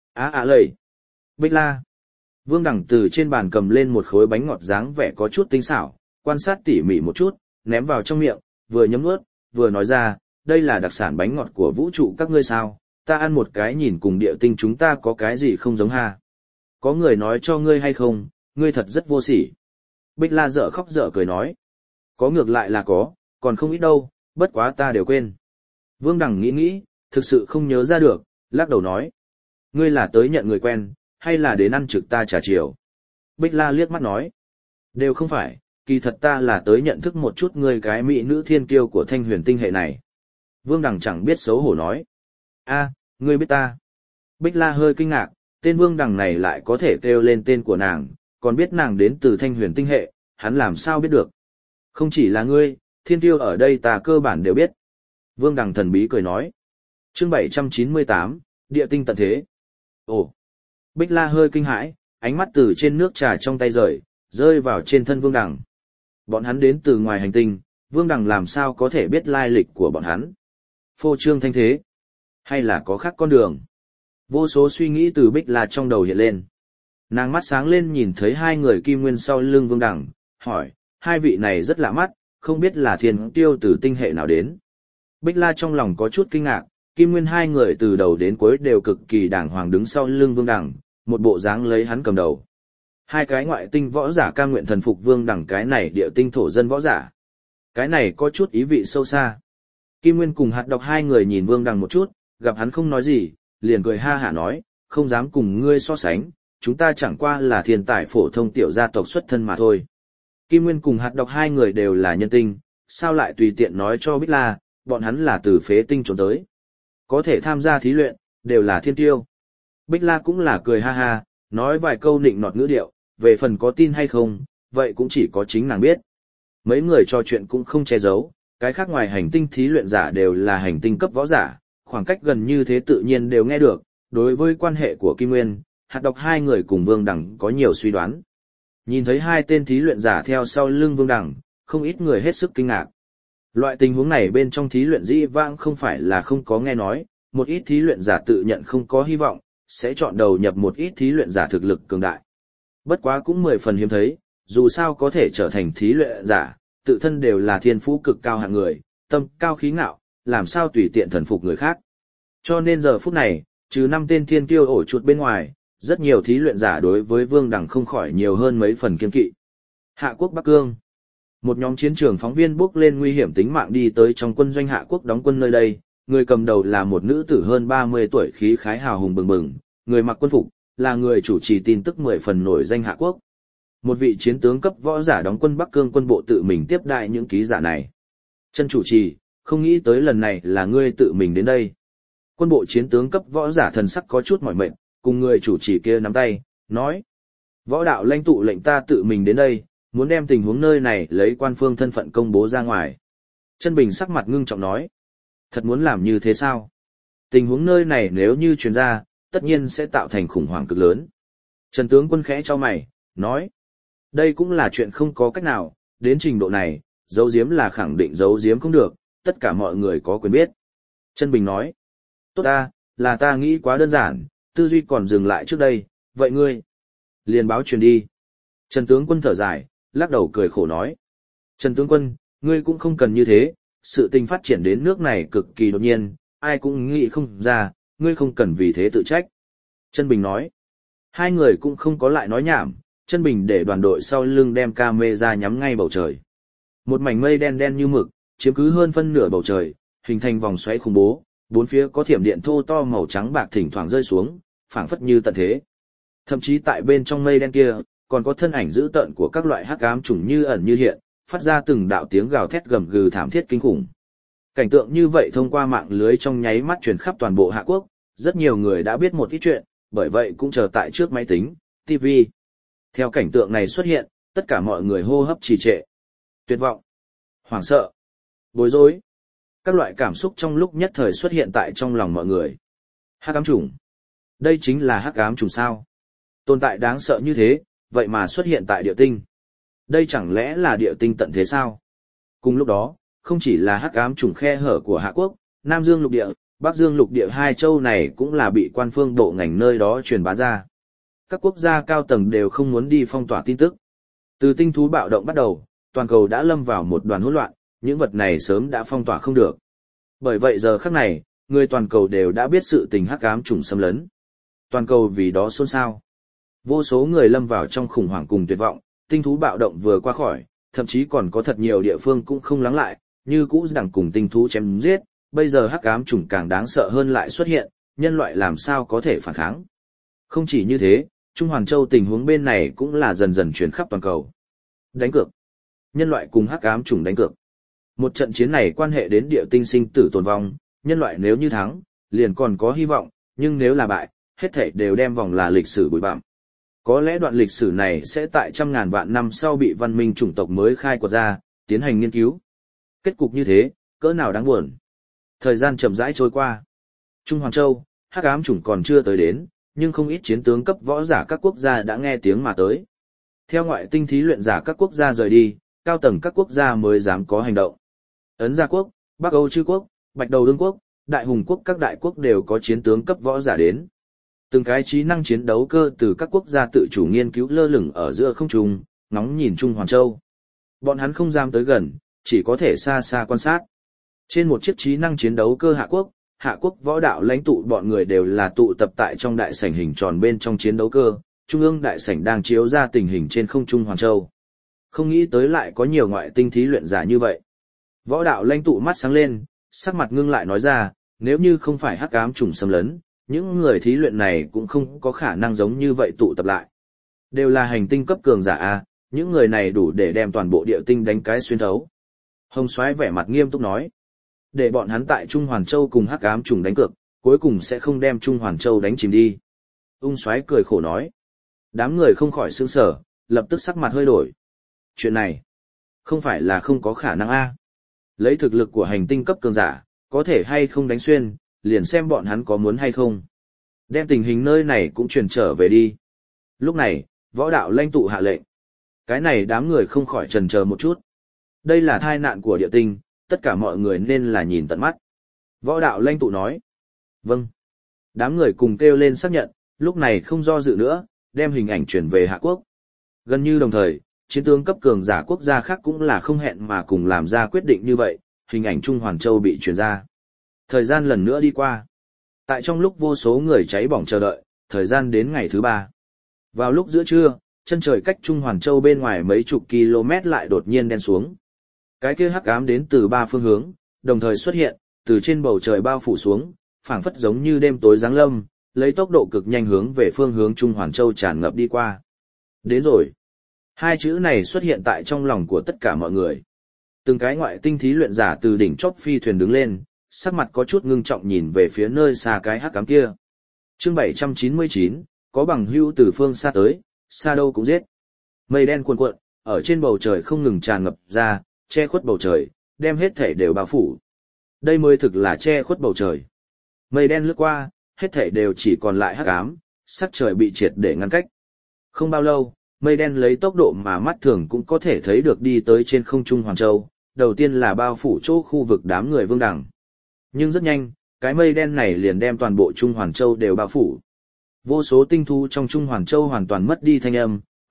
Ả Lẩy, Bích La. Vương Đằng từ trên bàn cầm lên một khối bánh ngọt dáng vẻ có chút tinh xảo, quan sát tỉ mỉ một chút, ném vào trong miệng, vừa nhấm nuốt, vừa nói ra, đây là đặc sản bánh ngọt của vũ trụ các ngươi sao, ta ăn một cái nhìn cùng địa tinh chúng ta có cái gì không giống ha. Có người nói cho ngươi hay không, ngươi thật rất vô sỉ. Bích La dở khóc dở cười nói. Có ngược lại là có, còn không ít đâu, bất quá ta đều quên. Vương Đằng nghĩ, thực sự không nhớ ra được, lắc đầu nói. Ngươi là tới nhận người quen, hay là đến ăn trực ta trà chiều? Bích La liếc mắt nói. Đều không phải, kỳ thật ta là tới nhận thức một chút ngươi cái mỹ nữ thiên kiêu của Thanh Huyền tinh hệ này. Vương Đằng chẳng biết xấu hổ nói. A, ngươi biết ta. Bích La hơi kinh ngạc, tên Vương Đằng này lại có thể kêu lên tên của nàng, còn biết nàng đến từ Thanh Huyền tinh hệ, hắn làm sao biết được. Không chỉ là ngươi, thiên kiêu ở đây ta cơ bản đều biết. Vương Đằng thần bí cười nói. Chương 798, địa tinh tận thế. Ồ. Bích La hơi kinh hãi, ánh mắt từ trên nước trà trong tay rơi vào trên thân Vương Đằng. Bọn hắn đến từ ngoài hành tinh, Vương Đằng làm sao có thể biết lai lịch của bọn hắn? Phô trương thanh thế? Hay là có khác con đường? Vô số suy nghĩ từ Bích La trong đầu hiện lên. Nàng mắt sáng lên nhìn thấy hai người kim nguyên sau lưng Vương Đằng, hỏi, hai vị này rất lạ mắt, không biết là thiên tiêu từ tinh hệ nào đến. Bích La trong lòng có chút kinh ngạc, kim nguyên hai người từ đầu đến cuối đều cực kỳ đàng hoàng đứng sau lưng Vương Đằng, một bộ dáng lấy hắn cầm đầu. Hai cái ngoại tinh võ giả cam nguyện thần phục Vương Đằng, cái này địa tinh thổ dân võ giả. Cái này có chút ý vị sâu xa. Kim Nguyên cùng Hạt Độc hai người nhìn Vương Đằng một chút, gặp hắn không nói gì, liền cười ha hả nói, không dám cùng ngươi so sánh, chúng ta chẳng qua là thiên tài phổ thông tiểu gia tộc xuất thân mà thôi. Kim Nguyên cùng Hạt Độc hai người đều là nhân tinh, sao lại tùy tiện nói cho Bích La, bọn hắn là từ phế tinh trốn tới. Có thể tham gia thí luyện, đều là thiên tiêu. Bích La cũng là cười ha ha, nói vài câu nịnh nọt ngữ điệu, về phần có tin hay không, vậy cũng chỉ có chính nàng biết. Mấy người trò chuyện cũng không che giấu, cái khác ngoài hành tinh thí luyện giả đều là hành tinh cấp võ giả, khoảng cách gần như thế tự nhiên đều nghe được, đối với quan hệ của Kim Nguyên, Hạt Độc hai người cùng Vương Đằng có nhiều suy đoán. Nhìn thấy hai tên thí luyện giả theo sau lưng Vương Đằng, không ít người hết sức kinh ngạc. Loại tình huống này bên trong thí luyện dĩ vãng không phải là không có nghe nói, một ít thí luyện giả tự nhận không có hy vọng, sẽ chọn đầu nhập một ít thí luyện giả thực lực cường đại. Bất quá cũng 10 phần hiếm thấy, dù sao có thể trở thành thí luyện giả, tự thân đều là thiên phú cực cao hạng người, tâm cao khí ngạo, làm sao tùy tiện thần phục người khác. Cho nên giờ phút này, trừ 5 tên thiên kiêu ổ chuột bên ngoài, rất nhiều thí luyện giả đối với Vương Đằng không khỏi nhiều hơn mấy phần kiên kỵ. Hạ quốc Bắc Cương. Một nhóm chiến trường phóng viên bước lên nguy hiểm tính mạng đi tới trong quân doanh Hạ quốc đóng quân nơi đây, người cầm đầu là một nữ tử hơn 30 tuổi khí khái hào hùng bừng bừng, người mặc quân phục, là người chủ trì tin tức 10 phần nổi danh Hạ quốc. Một vị chiến tướng cấp võ giả đóng quân Bắc Cương quân bộ tự mình tiếp đại những ký giả này. Chân chủ trì, không nghĩ tới lần này là ngươi tự mình đến đây. Quân bộ chiến tướng cấp võ giả thần sắc có chút mỏi mệt, cùng người chủ trì kia nắm tay, nói. Võ đạo lãnh tụ lệnh ta tự mình đến đây, muốn đem tình huống nơi này lấy quan phương thân phận công bố ra ngoài. Chân Bình sắc mặt ngưng trọng nói. Thật muốn làm như thế sao? Tình huống nơi này nếu như truyền ra, tất nhiên sẽ tạo thành khủng hoảng cực lớn. Trần tướng quân khẽ cho mày, nói. Đây cũng là chuyện không có cách nào, đến trình độ này, giấu giếm là khẳng định giấu giếm không được, tất cả mọi người có quyền biết. Chân Bình nói. Tốt ta, là ta nghĩ quá đơn giản, tư duy còn dừng lại trước đây, vậy ngươi liền báo truyền đi. Trần tướng quân thở dài, lắc đầu cười khổ nói. Trần tướng quân, ngươi cũng không cần như thế, sự tình phát triển đến nước này cực kỳ đột nhiên, ai cũng nghĩ không ra, ngươi không cần vì thế tự trách. Trân Bình nói. Hai người cũng không có lại nói nhảm, Trân Bình để đoàn đội sau lưng đem camera nhắm ngay bầu trời. Một mảnh mây đen đen như mực, chiếm cứ hơn phân nửa bầu trời, hình thành vòng xoáy khủng bố, bốn phía có thiểm điện thô to màu trắng bạc thỉnh thoảng rơi xuống, phảng phất như tận thế. Thậm chí tại bên trong mây đen kia, còn có thân ảnh dữ tợn của các loại hắc ám trùng như ẩn như hiện, phát ra từng đạo tiếng gào thét gầm gừ thảm thiết kinh khủng. Cảnh tượng như vậy thông qua mạng lưới trong nháy mắt truyền khắp toàn bộ Hạ Quốc, rất nhiều người đã biết một ít chuyện, bởi vậy cũng chờ tại trước máy tính, TV. Theo cảnh tượng này xuất hiện, tất cả mọi người hô hấp trì trệ. Tuyệt vọng, hoảng sợ, bối rối. Các loại cảm xúc trong lúc nhất thời xuất hiện tại trong lòng mọi người. Hắc ám trùng. Đây chính là hắc ám trùng sao? Tồn tại đáng sợ như thế, vậy mà xuất hiện tại địa tinh. Đây chẳng lẽ là địa tinh tận thế sao? Cùng lúc đó, không chỉ là hắc ám trùng khe hở của Hạ Quốc, Nam Dương lục địa, Bắc Dương lục địa hai châu này cũng là bị quan phương bộ ngành nơi đó truyền bá ra. Các quốc gia cao tầng đều không muốn đi phong tỏa tin tức. Từ tinh thú bạo động bắt đầu, toàn cầu đã lâm vào một đoàn hỗn loạn, những vật này sớm đã phong tỏa không được. Bởi vậy giờ khắc này, người toàn cầu đều đã biết sự tình hắc ám trùng xâm lấn. Toàn cầu vì đó xôn xao. Vô số người lâm vào trong khủng hoảng cùng tuyệt vọng, tinh thú bạo động vừa qua khỏi, thậm chí còn có thật nhiều địa phương cũng không lắng lại, như cũ rằng cùng tinh thú chém giết, bây giờ hắc ám trùng càng đáng sợ hơn lại xuất hiện, nhân loại làm sao có thể phản kháng. Không chỉ như thế, Trung Hoàn Châu tình huống bên này cũng là dần dần chuyển khắp toàn cầu. Đánh cược. Nhân loại cùng hắc ám trùng đánh cược. Một trận chiến này quan hệ đến địa tinh sinh tử tồn vong, nhân loại nếu như thắng, liền còn có hy vọng, nhưng nếu là bại, hết thảy đều đem vòng là lịch sử bụi bặm. Có lẽ đoạn lịch sử này sẽ tại trăm ngàn vạn năm sau bị văn minh chủng tộc mới khai quật ra, tiến hành nghiên cứu. Kết cục như thế, cỡ nào đáng buồn. Thời gian chậm rãi trôi qua. Trung Hoàng Châu, hắc ám chủng còn chưa tới đến, nhưng không ít chiến tướng cấp võ giả các quốc gia đã nghe tiếng mà tới. Theo ngoại tinh thí luyện giả các quốc gia rời đi, cao tầng các quốc gia mới dám có hành động. Ấn Gia Quốc, Bắc Âu Chư Quốc, Bạch Đầu Đương Quốc, Đại Hùng Quốc các đại quốc đều có chiến tướng cấp võ giả đến. Từng cái trí năng chiến đấu cơ từ các quốc gia tự chủ nghiên cứu lơ lửng ở giữa không trung, ngóng nhìn Trung Hoàn Châu. Bọn hắn không dám tới gần, chỉ có thể xa xa quan sát. Trên một chiếc trí năng chiến đấu cơ Hạ Quốc võ đạo lãnh tụ bọn người đều là tụ tập tại trong đại sảnh hình tròn bên trong chiến đấu cơ, trung ương đại sảnh đang chiếu ra tình hình trên không trung Hoàn Châu. Không nghĩ tới lại có nhiều ngoại tinh thí luyện giả như vậy. Võ đạo lãnh tụ mắt sáng lên, sắc mặt ngưng lại nói ra, nếu như không phải hắc ám trùng xâm lấn, những người thí luyện này cũng không có khả năng giống như vậy tụ tập lại. Đều là hành tinh cấp cường giả A, những người này đủ để đem toàn bộ địa tinh đánh cái xuyên thấu. Hồng Soái vẻ mặt nghiêm túc nói, để bọn hắn tại Trung Hoàn Châu cùng hắc ám trùng đánh cược, cuối cùng sẽ không đem Trung Hoàn Châu đánh chìm đi. Ung Soái cười khổ nói, đám người không khỏi sửng sở, lập tức sắc mặt hơi đổi. Chuyện này, không phải là không có khả năng A. Lấy thực lực của hành tinh cấp cường giả, có thể hay không đánh xuyên, liền xem bọn hắn có muốn hay không. Đem tình hình nơi này cũng truyền trở về đi. Lúc này, võ đạo lãnh tụ hạ lệnh. Cái này đám người không khỏi chần chờ một chút. Đây là tai nạn của địa tinh, tất cả mọi người nên là nhìn tận mắt. Võ đạo lãnh tụ nói. Vâng. Đám người cùng kêu lên xác nhận, lúc này không do dự nữa, đem hình ảnh chuyển về Hạ Quốc. Gần như đồng thời, chiến tướng cấp cường giả quốc gia khác cũng là không hẹn mà cùng làm ra quyết định như vậy, hình ảnh Trung Hoàn Châu bị truyền ra. Thời gian lần nữa đi qua. Tại trong lúc vô số người cháy bỏng chờ đợi, thời gian đến ngày thứ 3. Vào lúc giữa trưa, chân trời cách Trung Hoàn Châu bên ngoài mấy chục km lại đột nhiên đen xuống. Cái kia hắc ám đến từ 3 phương hướng, đồng thời xuất hiện, từ trên bầu trời bao phủ xuống, phảng phất giống như đêm tối giáng lâm, lấy tốc độ cực nhanh hướng về phương hướng Trung Hoàn Châu tràn ngập đi qua. Đến rồi. Hai chữ này xuất hiện tại trong lòng của tất cả mọi người. Từng cái ngoại tinh thí luyện giả từ đỉnh chóp phi thuyền đứng lên, sắc mặt có chút ngưng trọng nhìn về phía nơi xa cái hắc ám kia. Chương 799, có bằng hữu từ phương xa tới, xa đâu cũng giết. Mây đen cuồn cuộn, ở trên bầu trời không ngừng tràn ngập ra, che khuất bầu trời, đem hết thể đều bao phủ. Đây mới thực là che khuất bầu trời. Mây đen lướt qua, hết thể đều chỉ còn lại hắc ám, sắc trời bị triệt để ngăn cách. Không bao lâu, mây đen lấy tốc độ mà mắt thường cũng có thể thấy được đi tới trên không trung Hoàn Châu, đầu tiên là bao phủ chỗ khu vực đám người Vương Đẳng. Nhưng rất nhanh, cái mây đen này liền đem toàn bộ Trung Hoàn Châu đều bao phủ. Vô số tinh thú trong Trung Hoàn Châu hoàn toàn mất đi thanh âm,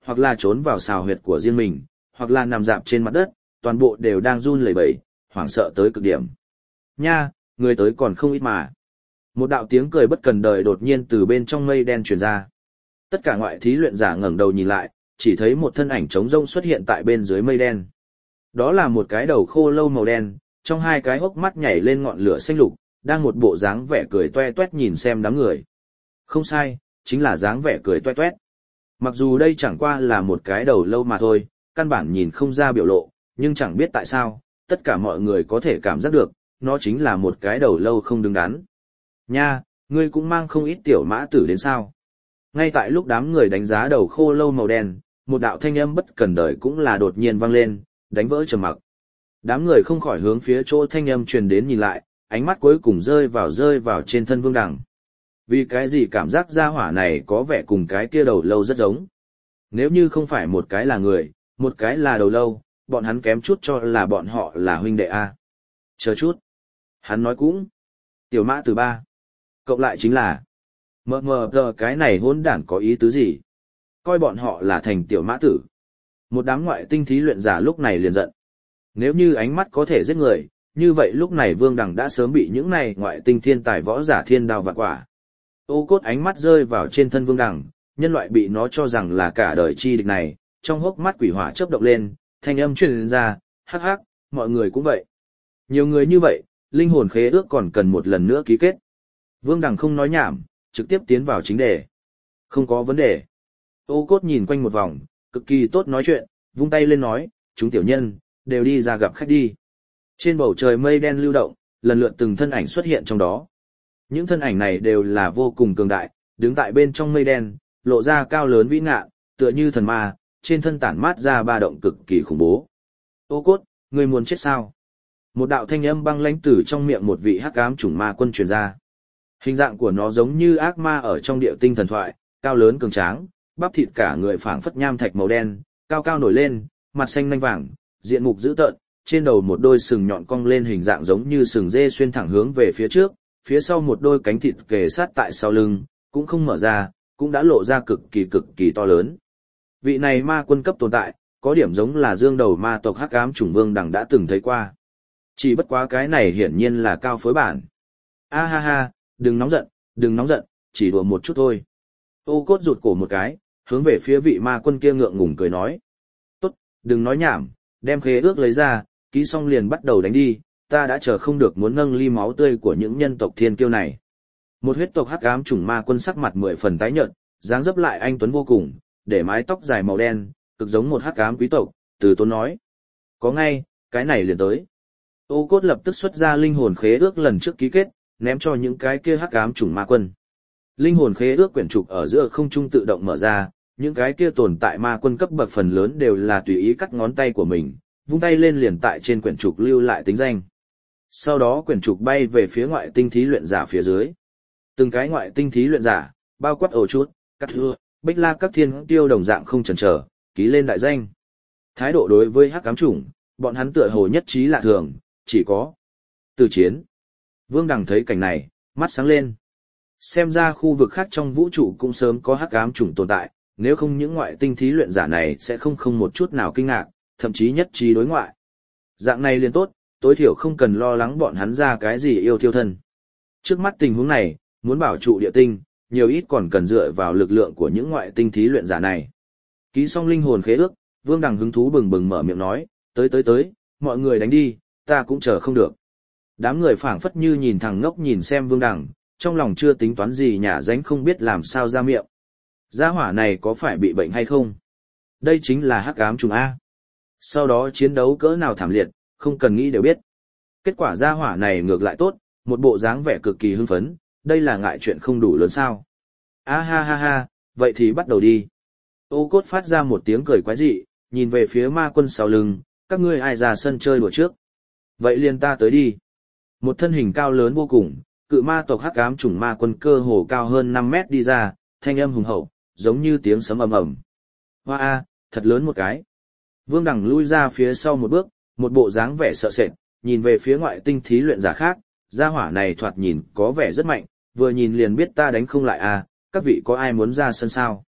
hoặc là trốn vào xào huyệt của riêng mình, hoặc là nằm dạp trên mặt đất, toàn bộ đều đang run lẩy bẩy, hoảng sợ tới cực điểm. Nha, người tới còn không ít mà. Một đạo tiếng cười bất cần đời đột nhiên từ bên trong mây đen truyền ra. Tất cả ngoại thí luyện giả ngẩng đầu nhìn lại, chỉ thấy một thân ảnh trống rông xuất hiện tại bên dưới mây đen. Đó là một cái đầu khô lâu màu đen, trong hai cái hốc mắt nhảy lên ngọn lửa xanh lục, đang một bộ dáng vẻ cười toe toét nhìn xem đám người. Không sai, chính là dáng vẻ cười toe toét. Mặc dù đây chẳng qua là một cái đầu lâu mà thôi, căn bản nhìn không ra biểu lộ, nhưng chẳng biết tại sao, tất cả mọi người có thể cảm giác được, nó chính là một cái đầu lâu không đứng đắn. Nha, ngươi cũng mang không ít tiểu mã tử đến sao? Ngay tại lúc đám người đánh giá đầu khô lâu màu đen, một đạo thanh âm bất cần đời cũng là đột nhiên vang lên, đánh vỡ trầm mặc. Đám người không khỏi hướng phía chỗ thanh âm truyền đến nhìn lại, ánh mắt cuối cùng rơi vào trên thân Vương Đằng. Vì cái gì cảm giác gia hỏa này có vẻ cùng cái kia đầu lâu rất giống. Nếu như không phải một cái là người, một cái là đầu lâu, bọn hắn kém chút cho là bọn họ là huynh đệ A. Chờ chút. Hắn nói cũng. Tiểu mã từ 3. Cộng lại chính là. Mờ cái này hỗn đản có ý tứ gì? Coi bọn họ là thành tiểu mã tử. Một đám ngoại tinh thí luyện giả lúc này liền giận. Nếu như ánh mắt có thể giết người, như vậy lúc này Vương Đằng đã sớm bị những này ngoại tinh thiên tài võ giả thiên đao vạn quả. Ô cốt ánh mắt rơi vào trên thân Vương Đằng, nhân loại bị nó cho rằng là cả đời chi địch này, trong hốc mắt quỷ hỏa chớp động lên, thanh âm truyền ra, hắc hắc, mọi người cũng vậy. Nhiều người như vậy, linh hồn khế ước còn cần một lần nữa ký kết. Vương Đằng không nói nhảm, trực tiếp tiến vào chính đề. Không có vấn đề. Ô cốt nhìn quanh một vòng, cực kỳ tốt nói chuyện, vung tay lên nói, chúng tiểu nhân, đều đi ra gặp khách đi. Trên bầu trời mây đen lưu động, lần lượt từng thân ảnh xuất hiện trong đó. Những thân ảnh này đều là vô cùng cường đại, đứng tại bên trong mây đen, lộ ra cao lớn vĩ ngạn, tựa như thần ma, trên thân tản mát ra ba động cực kỳ khủng bố. Ô cốt, ngươi muốn chết sao? Một đạo thanh âm băng lãnh từ trong miệng một vị hắc ám chủng ma quân truyền ra. Hình dạng của nó giống như ác ma ở trong địa tinh thần thoại, cao lớn cường tráng, bắp thịt cả người phảng phất nham thạch màu đen, cao cao nổi lên, mặt xanh nanh vàng, diện mục dữ tợn, trên đầu một đôi sừng nhọn cong lên hình dạng giống như sừng dê xuyên thẳng hướng về phía trước, phía sau một đôi cánh thịt kề sát tại sau lưng, cũng không mở ra, cũng đã lộ ra cực kỳ to lớn. Vị này ma quân cấp tồn tại, có điểm giống là dương đầu ma tộc hắc ám chủng Vương Đằng đã từng thấy qua. Chỉ bất quá cái này hiển nhiên là cao phối bản. A ha ha, đừng nóng giận, chỉ đùa một chút thôi. Ô cốt rụt cổ một cái, hướng về phía vị ma quân kia ngượng ngùng cười nói. Tốt, đừng nói nhảm, đem khế ước lấy ra, ký xong liền bắt đầu đánh đi, ta đã chờ không được muốn nâng ly máu tươi của những nhân tộc thiên kiêu này. Một huyết tộc hắc ám chủng ma quân sắc mặt 10 phần tái nhợt, dáng dấp lại anh tuấn vô cùng, để mái tóc dài màu đen, cực giống một hắc ám quý tộc, từ tốn nói. Có ngay, cái này liền tới. Ô cốt lập tức xuất ra linh hồn khế ước lần trước ký kết, ném cho những cái kia hắc ám chủng ma quân. Linh hồn khế ước quyển trục ở giữa không trung tự động mở ra, những cái kia tồn tại ma quân cấp bậc phần lớn đều là tùy ý cắt ngón tay của mình, vung tay lên liền tại trên quyển trục lưu lại tính danh. Sau đó quyển trục bay về phía ngoại tinh thí luyện giả phía dưới. Từng cái ngoại tinh thí luyện giả, bao quát ổ chút, cắt thưa, bích la các thiên tiêu đồng dạng không chần chờ, ký lên đại danh. Thái độ đối với hắc ám chủng, bọn hắn tựa hồ nhất trí lạ thường, chỉ có từ chiến. Vương Đằng thấy cảnh này, mắt sáng lên. Xem ra khu vực khác trong vũ trụ cũng sớm có hắc ám chủng tồn tại, nếu không những ngoại tinh thí luyện giả này sẽ không một chút nào kinh ngạc, thậm chí nhất trí đối ngoại. Dạng này liền tốt, tối thiểu không cần lo lắng bọn hắn ra cái gì yêu thiêu thân. Trước mắt tình huống này, muốn bảo trụ địa tinh, nhiều ít còn cần dựa vào lực lượng của những ngoại tinh thí luyện giả này. Ký xong linh hồn khế ước, Vương Đằng hứng thú bừng bừng mở miệng nói, tới, mọi người đánh đi, ta cũng chờ không được. Đám người phảng phất như nhìn thằng ngốc nhìn xem Vương Đằng, trong lòng chưa tính toán gì nhả dánh không biết làm sao ra miệng. Gia hỏa này có phải bị bệnh hay không? Đây chính là hắc ám trùng A. Sau đó chiến đấu cỡ nào thảm liệt, không cần nghĩ đều biết. Kết quả gia hỏa này ngược lại tốt, một bộ dáng vẻ cực kỳ hưng phấn, đây là ngại chuyện không đủ lớn sao. A ha ha ha, vậy thì bắt đầu đi. Ô cốt phát ra một tiếng cười quái dị, nhìn về phía ma quân sau lưng, các ngươi ai ra sân chơi đùa trước. Vậy liền ta tới đi. Một thân hình cao lớn vô cùng, cự ma tộc hắc ám chủng ma quân cơ hồ cao hơn 5 mét đi ra, thanh âm hùng hậu, giống như tiếng sấm ầm ầm. Hoa a, thật lớn một cái. Vương Đằng lui ra phía sau một bước, một bộ dáng vẻ sợ sệt, nhìn về phía ngoại tinh thí luyện giả khác, gia hỏa này thoạt nhìn có vẻ rất mạnh, vừa nhìn liền biết ta đánh không lại a, các vị có ai muốn ra sân sao?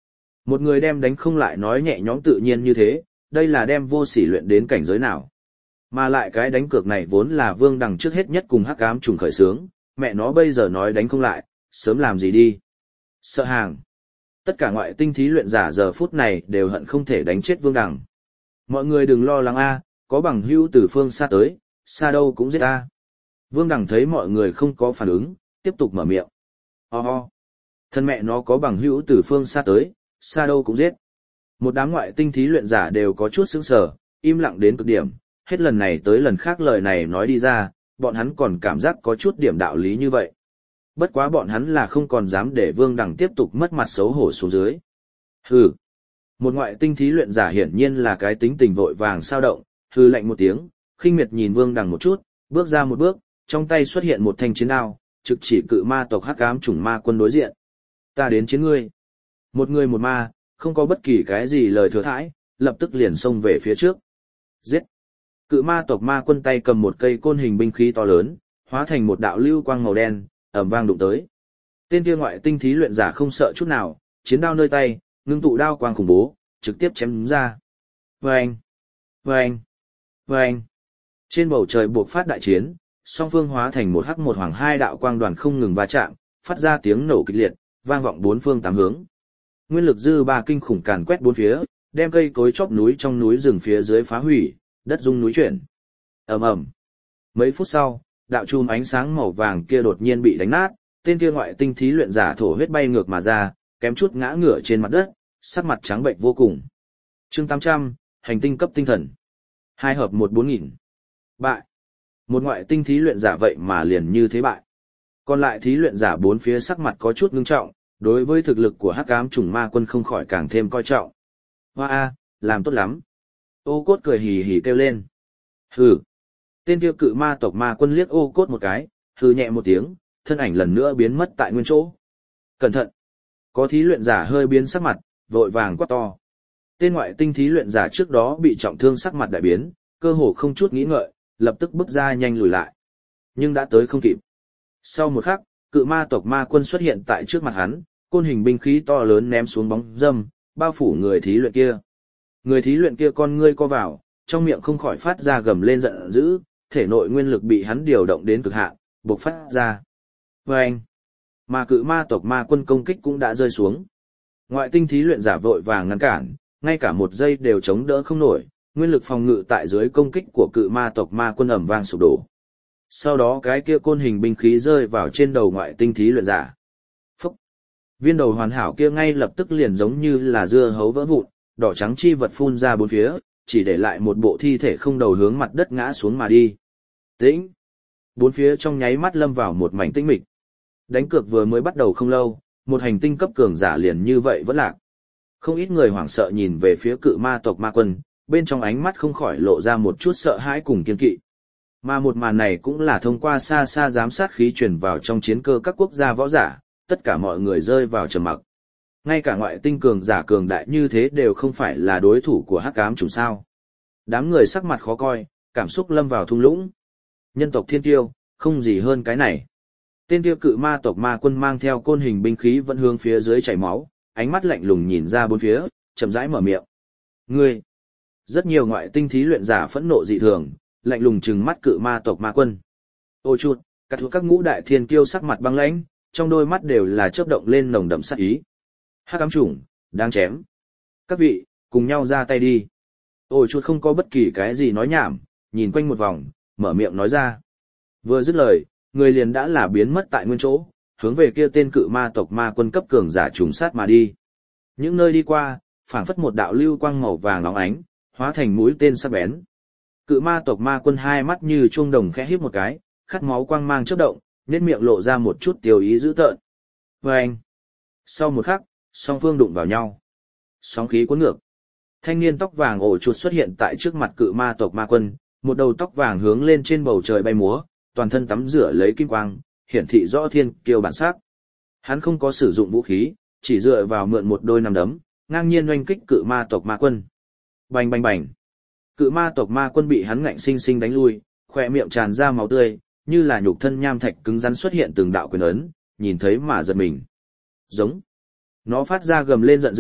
Một người đem đánh không lại nói nhẹ nhõm tự nhiên như thế, đây là đem vô sỉ luyện đến cảnh giới nào. Mà lại cái đánh cược này vốn là Vương Đằng trước hết nhất cùng hắc ám trùng khởi sướng, mẹ nó bây giờ nói đánh không lại, sớm làm gì đi. Sợ hàng. Tất cả ngoại tinh thí luyện giả giờ phút này đều hận không thể đánh chết Vương Đằng. Mọi người đừng lo lắng a, có bằng hữu từ phương xa tới, xa đâu cũng giết ta. Vương Đằng thấy mọi người không có phản ứng, tiếp tục mở miệng. Ho. Thân mẹ nó có bằng hữu từ phương xa tới, xa đâu cũng giết. Một đám ngoại tinh thí luyện giả đều có chút sững sờ, im lặng đến cực điểm, hết lần này tới lần khác lời này nói đi ra, bọn hắn còn cảm giác có chút điểm đạo lý như vậy. Bất quá bọn hắn là không còn dám để Vương Đằng tiếp tục mất mặt xấu hổ xuống dưới. Hừ. Một ngoại tinh thí luyện giả hiển nhiên là cái tính tình vội vàng sao động, hừ lạnh một tiếng, khinh miệt nhìn Vương Đằng một chút, bước ra một bước, trong tay xuất hiện một thanh chiến đao, trực chỉ cự ma tộc hắc ám chủng ma quân đối diện. Ta đến chiến ngươi. Một người một ma, không có bất kỳ cái gì lời thừa thãi, lập tức liền xông về phía trước. Giết. Cự ma tộc ma quân tay cầm một cây côn hình binh khí to lớn, hóa thành một đạo lưu quang màu đen, ầm vang đụng tới. Tên kia ngoại tinh thí luyện giả không sợ chút nào, chiến đao nơi tay, ngưng tụ đao quang khủng bố, trực tiếp chém ra. Vâng! Vâng! Vâng! Trên bầu trời buộc phát đại chiến, song phương hóa thành một hắc một hoàng hai đạo quang đoàn không ngừng va chạm, phát ra tiếng nổ kịch liệt, vang vọng bốn phương tám hướng. Nguyên lực dư ba kinh khủng càn quét bốn phía, đem cây cối chóp núi trong núi rừng phía dưới phá hủy, đất rung núi chuyển. Ầm ầm. Mấy phút sau, đạo chùm ánh sáng màu vàng kia đột nhiên bị đánh nát, tên kia ngoại tinh thí luyện giả thổ huyết bay ngược mà ra, kém chút ngã ngửa trên mặt đất, sắc mặt trắng bệnh vô cùng. Chương 800, hành tinh cấp tinh thần. 2 hợp 1-4000. Bại. Một ngoại tinh thí luyện giả vậy mà liền như thế bại. Còn lại thí luyện giả bốn phía sắc mặt có chút ngưng trọng, đối với thực lực của hắc ám chủng ma quân không khỏi càng thêm coi trọng. Hoa a, làm tốt lắm. Ô Cốt cười hì hì kêu lên. Hừ. Tên kia cự ma tộc ma quân liếc Ô Cốt một cái, hừ nhẹ một tiếng, thân ảnh lần nữa biến mất tại nguyên chỗ. Cẩn thận. Có thí luyện giả hơi biến sắc mặt, vội vàng quát to. Tên ngoại tinh thí luyện giả trước đó bị trọng thương sắc mặt đại biến, cơ hồ không chút nghĩ ngợi, lập tức bước ra nhanh lùi lại. Nhưng đã tới không kịp. Sau một khắc, cự ma tộc ma quân xuất hiện tại trước mặt hắn, côn hình binh khí to lớn ném xuống bóng dâm, bao phủ người thí luyện kia. Người thí luyện kia con ngươi co vào, trong miệng không khỏi phát ra gầm lên giận dữ, thể nội nguyên lực bị hắn điều động đến cực hạn, bộc phát ra. Vâng! Mà cự ma tộc ma quân công kích cũng đã rơi xuống. Ngoại tinh thí luyện giả vội vàng ngăn cản, ngay cả một giây đều chống đỡ không nổi, nguyên lực phòng ngự tại dưới công kích của cự ma tộc ma quân ầm vang sụp đổ. Sau đó cái kia côn hình binh khí rơi vào trên đầu ngoại tinh thí luyện giả. Phúc! Viên đầu hoàn hảo kia ngay lập tức liền giống như là dưa hấu vỡ vụn, đỏ trắng chi vật phun ra bốn phía, chỉ để lại một bộ thi thể không đầu hướng mặt đất ngã xuống mà đi. Tĩnh! Bốn phía trong nháy mắt lâm vào một mảnh tĩnh mịch. Đánh cược vừa mới bắt đầu không lâu, một hành tinh cấp cường giả liền như vậy vẫn lạc. Không ít người hoảng sợ nhìn về phía cự ma tộc ma quân, bên trong ánh mắt không khỏi lộ ra một chút sợ hãi cùng kiên kỵ. Mà một màn này cũng là thông qua xa xa giám sát khí truyền vào trong chiến cơ các quốc gia võ giả, tất cả mọi người rơi vào trầm mặc. Ngay cả ngoại tinh cường giả cường đại như thế đều không phải là đối thủ của hắc ám chủng sao. Đám người sắc mặt khó coi, cảm xúc lâm vào thung lũng. Nhân tộc thiên tiêu, không gì hơn cái này. Tên kia cự ma tộc ma quân mang theo côn hình binh khí vẫn hướng phía dưới chảy máu, ánh mắt lạnh lùng nhìn ra bốn phía, chậm rãi mở miệng. Ngươi! Rất nhiều ngoại tinh thí luyện giả phẫn nộ dị thường, lạnh lùng trừng mắt cự ma tộc ma quân. Ôi chuột, các ngũ đại thiên kiêu sắc mặt băng lãnh, trong đôi mắt đều là chớp động lên nồng đậm sát ý. Hắc ám chủng, đang chém. Các vị, cùng nhau ra tay đi. Ôi chuột không có bất kỳ cái gì nói nhảm, nhìn quanh một vòng, mở miệng nói ra. Vừa dứt lời, người liền đã là biến mất tại nguyên chỗ, hướng về kia tên cự ma tộc ma quân cấp cường giả trùng sát mà đi. Những nơi đi qua, phảng phất một đạo lưu quang màu vàng óng ánh, hóa thành mũi tên sắc bén. Cự ma tộc ma quân hai mắt như chuông đồng khẽ híp một cái, khát máu quang mang chớp động, nét miệng lộ ra một chút tiêu ý dữ tợn. Vâng! Sau một khắc, song phương đụng vào nhau. Sóng khí cuốn ngược. Thanh niên tóc vàng ổ chuột xuất hiện tại trước mặt cự ma tộc ma quân, một đầu tóc vàng hướng lên trên bầu trời bay múa, toàn thân tắm rửa lấy kim quang, hiển thị rõ thiên kiêu bản sắc. Hắn không có sử dụng vũ khí, chỉ dựa vào mượn một đôi nắm đấm, ngang nhiên oanh kích cự ma tộc ma quân. Bành bành bành. Cự ma tộc ma quân bị hắn ngạnh sinh sinh đánh lui, khỏe miệng tràn ra máu tươi, như là nhục thân nham thạch cứng rắn xuất hiện từng đạo quyền ấn, nhìn thấy mà giật mình. Giống. Nó phát ra gầm lên giận dữ,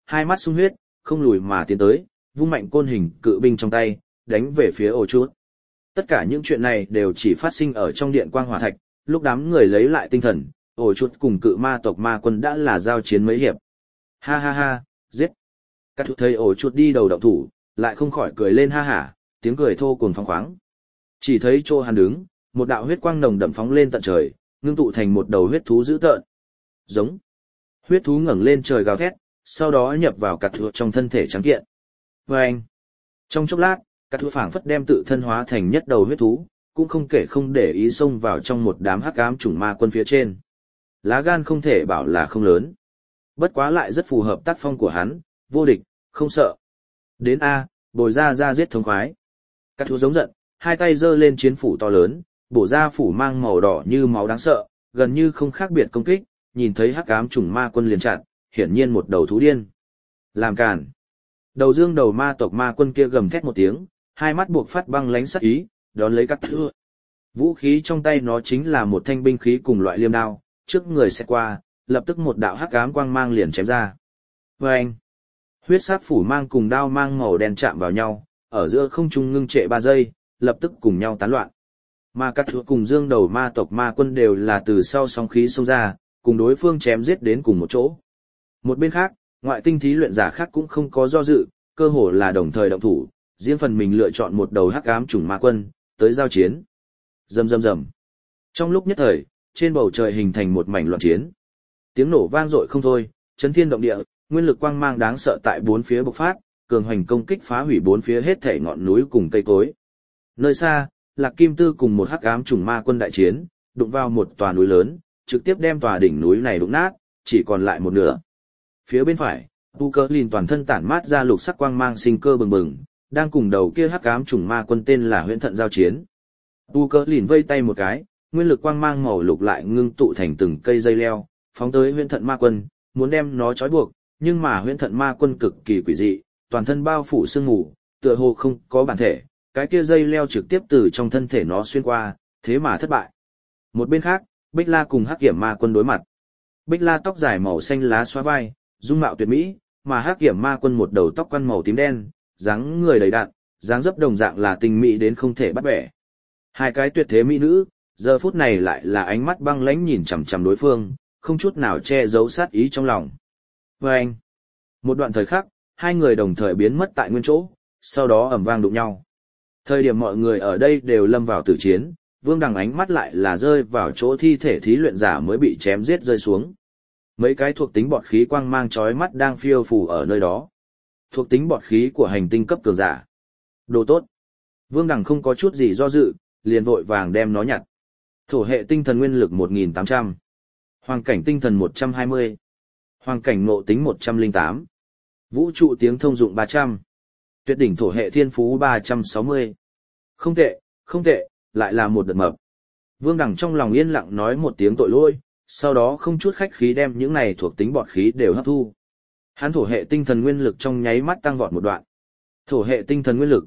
hai mắt sung huyết, không lùi mà tiến tới, vung mạnh côn hình cự binh trong tay, đánh về phía ổ chuột. Tất cả những chuyện này đều chỉ phát sinh ở trong điện quang hỏa thạch, lúc đám người lấy lại tinh thần, ổ chuột cùng cự ma tộc ma quân đã là giao chiến mấy hiệp. Ha ha ha, giết. Các thủ thấy ổ chuột đi đầu động thủ, lại không khỏi cười lên ha hả, tiếng cười thô cuồng phóng khoáng. Chỉ thấy chỗ hắn đứng, một đạo huyết quang nồng đậm phóng lên tận trời, ngưng tụ thành một đầu huyết thú dữ tợn. Giống. Huyết thú ngẩng lên trời gào thét, sau đó nhập vào cắt thua trong thân thể trắng kiện. Và anh. Trong chốc lát, cắt thua phảng phất đem tự thân hóa thành nhất đầu huyết thú, cũng không kể không để ý xông vào trong một đám hắc ám chủng ma quân phía trên. Lá gan không thể bảo là không lớn. Bất quá lại rất phù hợp tác phong của hắn, vô địch, không sợ. Đến A, bồi ra giết thống khoái. Cắt thua giống giận, hai tay giơ lên chiến phủ to lớn, bổ ra phủ mang màu đỏ như máu đáng sợ, gần như không khác biệt công kích, nhìn thấy hắc ám chủng ma quân liền chặn, hiển nhiên một đầu thú điên. Làm cản. Đầu dương đầu ma tộc ma quân kia gầm thét một tiếng, hai mắt buộc phát băng lánh sắc ý, đón lấy các thưa. Vũ khí trong tay nó chính là một thanh binh khí cùng loại liêm đao, trước người sẽ qua, lập tức một đạo hắc ám quang mang liền chém ra. Vâng! Huyết sắc phủ mang cùng đao mang màu đen chạm vào nhau, ở giữa không trung ngưng trệ 3 giây, lập tức cùng nhau tán loạn. Mà các thưa cùng dương đầu ma tộc ma quân đều là từ sau sóng khí xông ra, cùng đối phương chém giết đến cùng một chỗ. Một bên khác, ngoại tinh thí luyện giả khác cũng không có do dự, cơ hồ là đồng thời động thủ, riêng phần mình lựa chọn một đầu hắc ám chủng ma quân, tới giao chiến. Rầm rầm rầm. Trong lúc nhất thời, trên bầu trời hình thành một mảnh loạn chiến. Tiếng nổ vang dội không thôi, chấn thiên động địa, nguyên lực quang mang đáng sợ tại bốn phía bộc phát, cường hoành công kích phá hủy bốn phía hết thảy ngọn núi cùng cây cối. Nơi xa, Lạc Kim Tư cùng một hắc ám chủng ma quân đại chiến, đụng vào một tòa núi lớn, trực tiếp đem tòa đỉnh núi này đụng nát, chỉ còn lại một nửa. Phía bên phải, Tu Cơ Lìn toàn thân tản mát ra lục sắc quang mang sinh cơ bừng bừng, đang cùng đầu kia hắc ám chủng ma quân tên là Huyễn Thận giao chiến. Tu Cơ Lìn vây tay một cái, nguyên lực quang mang màu lục lại ngưng tụ thành từng cây dây leo, phóng tới Huyễn Thận ma quân, muốn đem nó trói buộc, nhưng mà Huyễn Thận ma quân cực kỳ quỷ dị, toàn thân bao phủ sương mù, tựa hồ không có bản thể, cái kia dây leo trực tiếp từ trong thân thể nó xuyên qua, thế mà thất bại. Một bên khác, Bích La cùng Hắc Kiểm Ma Quân đối mặt. Bích La tóc dài màu xanh lá xóa vai, dung mạo tuyệt mỹ, mà Hắc Kiểm Ma Quân một đầu tóc quăn màu tím đen, dáng người đầy đặn, dáng dấp đồng dạng là tình mỹ đến không thể bắt bẻ. Hai cái tuyệt thế mỹ nữ, giờ phút này lại là ánh mắt băng lãnh nhìn chằm chằm đối phương, không chút nào che giấu sát ý trong lòng. Vâng! Một đoạn thời khắc, hai người đồng thời biến mất tại nguyên chỗ, sau đó ầm vang đụng nhau. Thời điểm mọi người ở đây đều lâm vào tử chiến, Vương Đằng ánh mắt lại là rơi vào chỗ thi thể thí luyện giả mới bị chém giết rơi xuống. Mấy cái thuộc tính bọt khí quang mang chói mắt đang phiêu phù ở nơi đó. Thuộc tính bọt khí của hành tinh cấp cường giả. Đồ tốt. Vương Đằng không có chút gì do dự, liền vội vàng đem nó nhặt. Thổ hệ tinh thần nguyên lực 1.800. Hoàng cảnh tinh thần 120. Hoàng cảnh ngộ tính 108. Vũ trụ tiếng thông dụng 300. Tuyệt đỉnh thổ hệ thiên phú 360. Không tệ, không tệ, lại là một đợt mập. Vương Đằng trong lòng yên lặng nói một tiếng tội lỗi, sau đó không chút khách khí đem những này thuộc tính bọt khí đều hấp thu. Hắn thổ hệ tinh thần nguyên lực trong nháy mắt tăng vọt một đoạn. Thổ hệ tinh thần nguyên lực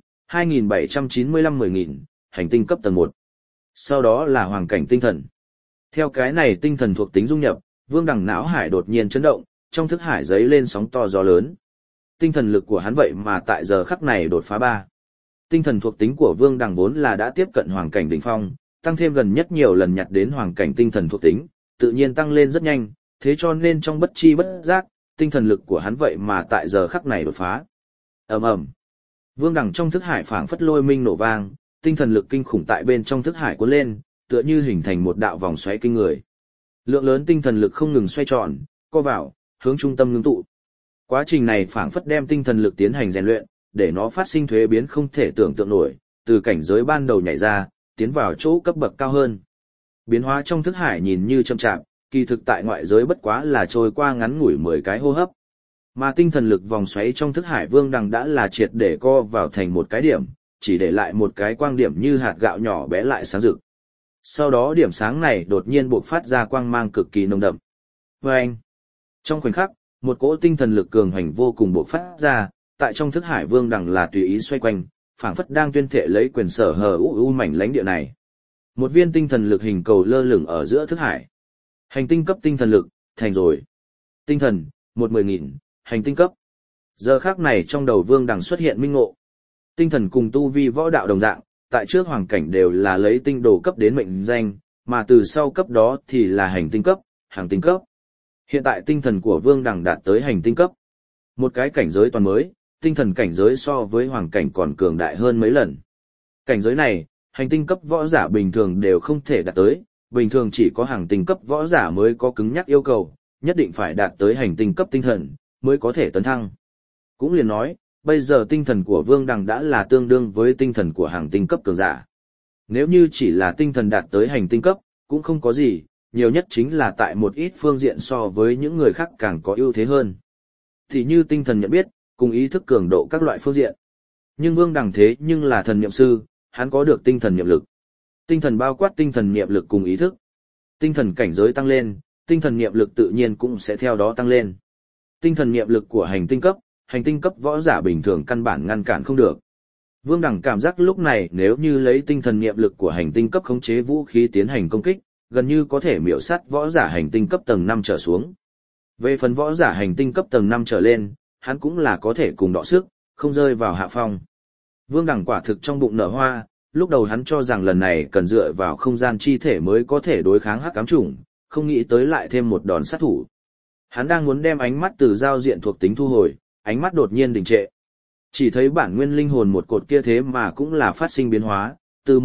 2795-10.000, hành tinh cấp tầng 1. Sau đó là hoàng cảnh tinh thần. Theo cái này tinh thần thuộc tính dung nhập, Vương Đằng não hải đột nhiên chấn động, trong thức hải giấy lên sóng to gió lớn. Tinh thần lực của hắn vậy mà tại giờ khắc này đột phá 3. Tinh thần thuộc tính của Vương Đằng vốn là đã tiếp cận hoàng cảnh đỉnh phong, tăng thêm gần nhất nhiều lần nhặt đến hoàng cảnh tinh thần thuộc tính, tự nhiên tăng lên rất nhanh, thế cho nên trong bất chi bất giác, tinh thần lực của hắn vậy mà tại giờ khắc này đột phá. Ầm ầm. Vương Đằng trong thức hải phảng phất lôi minh nổ vang, tinh thần lực kinh khủng tại bên trong thức hải cuốn lên, tựa như hình thành một đạo vòng xoáy kinh người. Lượng lớn tinh thần lực không ngừng xoay tròn, co vào, hướng trung tâm ngưng tụ. Quá trình này phảng phất đem tinh thần lực tiến hành rèn luyện, để nó phát sinh thuế biến không thể tưởng tượng nổi, từ cảnh giới ban đầu nhảy ra, tiến vào chỗ cấp bậc cao hơn. Biến hóa trong thức hải nhìn như chậm chạp, kỳ thực tại ngoại giới bất quá là trôi qua ngắn ngủi 10 cái hô hấp. Mà tinh thần lực vòng xoáy trong thức hải Vương Đằng đã là triệt để co vào thành một cái điểm, chỉ để lại một cái quang điểm như hạt gạo nhỏ bé lại sáng rực. Sau đó điểm sáng này đột nhiên bộc phát ra quang mang cực kỳ nồng đậm. Vâng! Trong khoảnh khắc, một cỗ tinh thần lực cường hành vô cùng bộc phát ra, tại trong thức hải Vương Đằng là tùy ý xoay quanh, phảng phất đang tuyên thệ lấy quyền sở hờ mảnh lãnh địa này. Một viên tinh thần lực hình cầu lơ lửng ở giữa thức hải. Hành tinh cấp tinh thần lực, thành rồi. Tinh thần, 10.000, hành tinh cấp, Giờ khắc này trong đầu Vương Đằng xuất hiện minh ngộ. Tinh thần cùng tu vi võ đạo đồng dạng, tại trước hoàng cảnh đều là lấy tinh đồ cấp đến mệnh danh, mà từ sau cấp đó thì là hành tinh cấp, hàng tinh cấp. Hiện tại tinh thần của Vương Đằng đạt tới hành tinh cấp. Một cái cảnh giới toàn mới, tinh thần cảnh giới so với hoàng cảnh còn cường đại hơn mấy lần. Cảnh giới này, hành tinh cấp võ giả bình thường đều không thể đạt tới, bình thường chỉ có hàng tinh cấp võ giả mới có cứng nhắc yêu cầu, nhất định phải đạt tới hành tinh cấp tinh thần, mới có thể tấn thăng. Cũng liền nói, bây giờ tinh thần của Vương Đằng đã là tương đương với tinh thần của hàng tinh cấp cường giả. Nếu như chỉ là tinh thần đạt tới hành tinh cấp, cũng không có gì, nhiều nhất chính là tại một ít phương diện so với những người khác càng có ưu thế hơn. Thì như tinh thần nhận biết, cùng ý thức cường độ các loại phương diện. Nhưng Vương Đằng thế nhưng là thần niệm sư, hắn có được tinh thần niệm lực. Tinh thần bao quát tinh thần niệm lực cùng ý thức. Tinh thần cảnh giới tăng lên, tinh thần niệm lực tự nhiên cũng sẽ theo đó tăng lên. Tinh thần niệm lực của hành tinh cấp võ giả bình thường căn bản ngăn cản không được. Vương Đằng cảm giác lúc này nếu như lấy tinh thần niệm lực của hành tinh cấp khống chế vũ khí tiến hành công kích, gần như có thể miểu sát võ giả hành tinh cấp tầng 5 trở xuống. Về phần võ giả hành tinh cấp tầng 5 trở lên, hắn cũng là có thể cùng đọ sức, không rơi vào hạ phong. Vương Đằng quả thực trong bụng nở hoa, lúc đầu hắn cho rằng lần này cần dựa vào không gian chi thể mới có thể đối kháng hắc ám chủng, không nghĩ tới lại thêm một đòn sát thủ. Hắn đang muốn đem ánh mắt từ giao diện thuộc tính thu hồi, ánh mắt đột nhiên đình trệ. Chỉ thấy bản nguyên linh hồn một cột kia thế mà cũng là phát sinh biến hóa, từ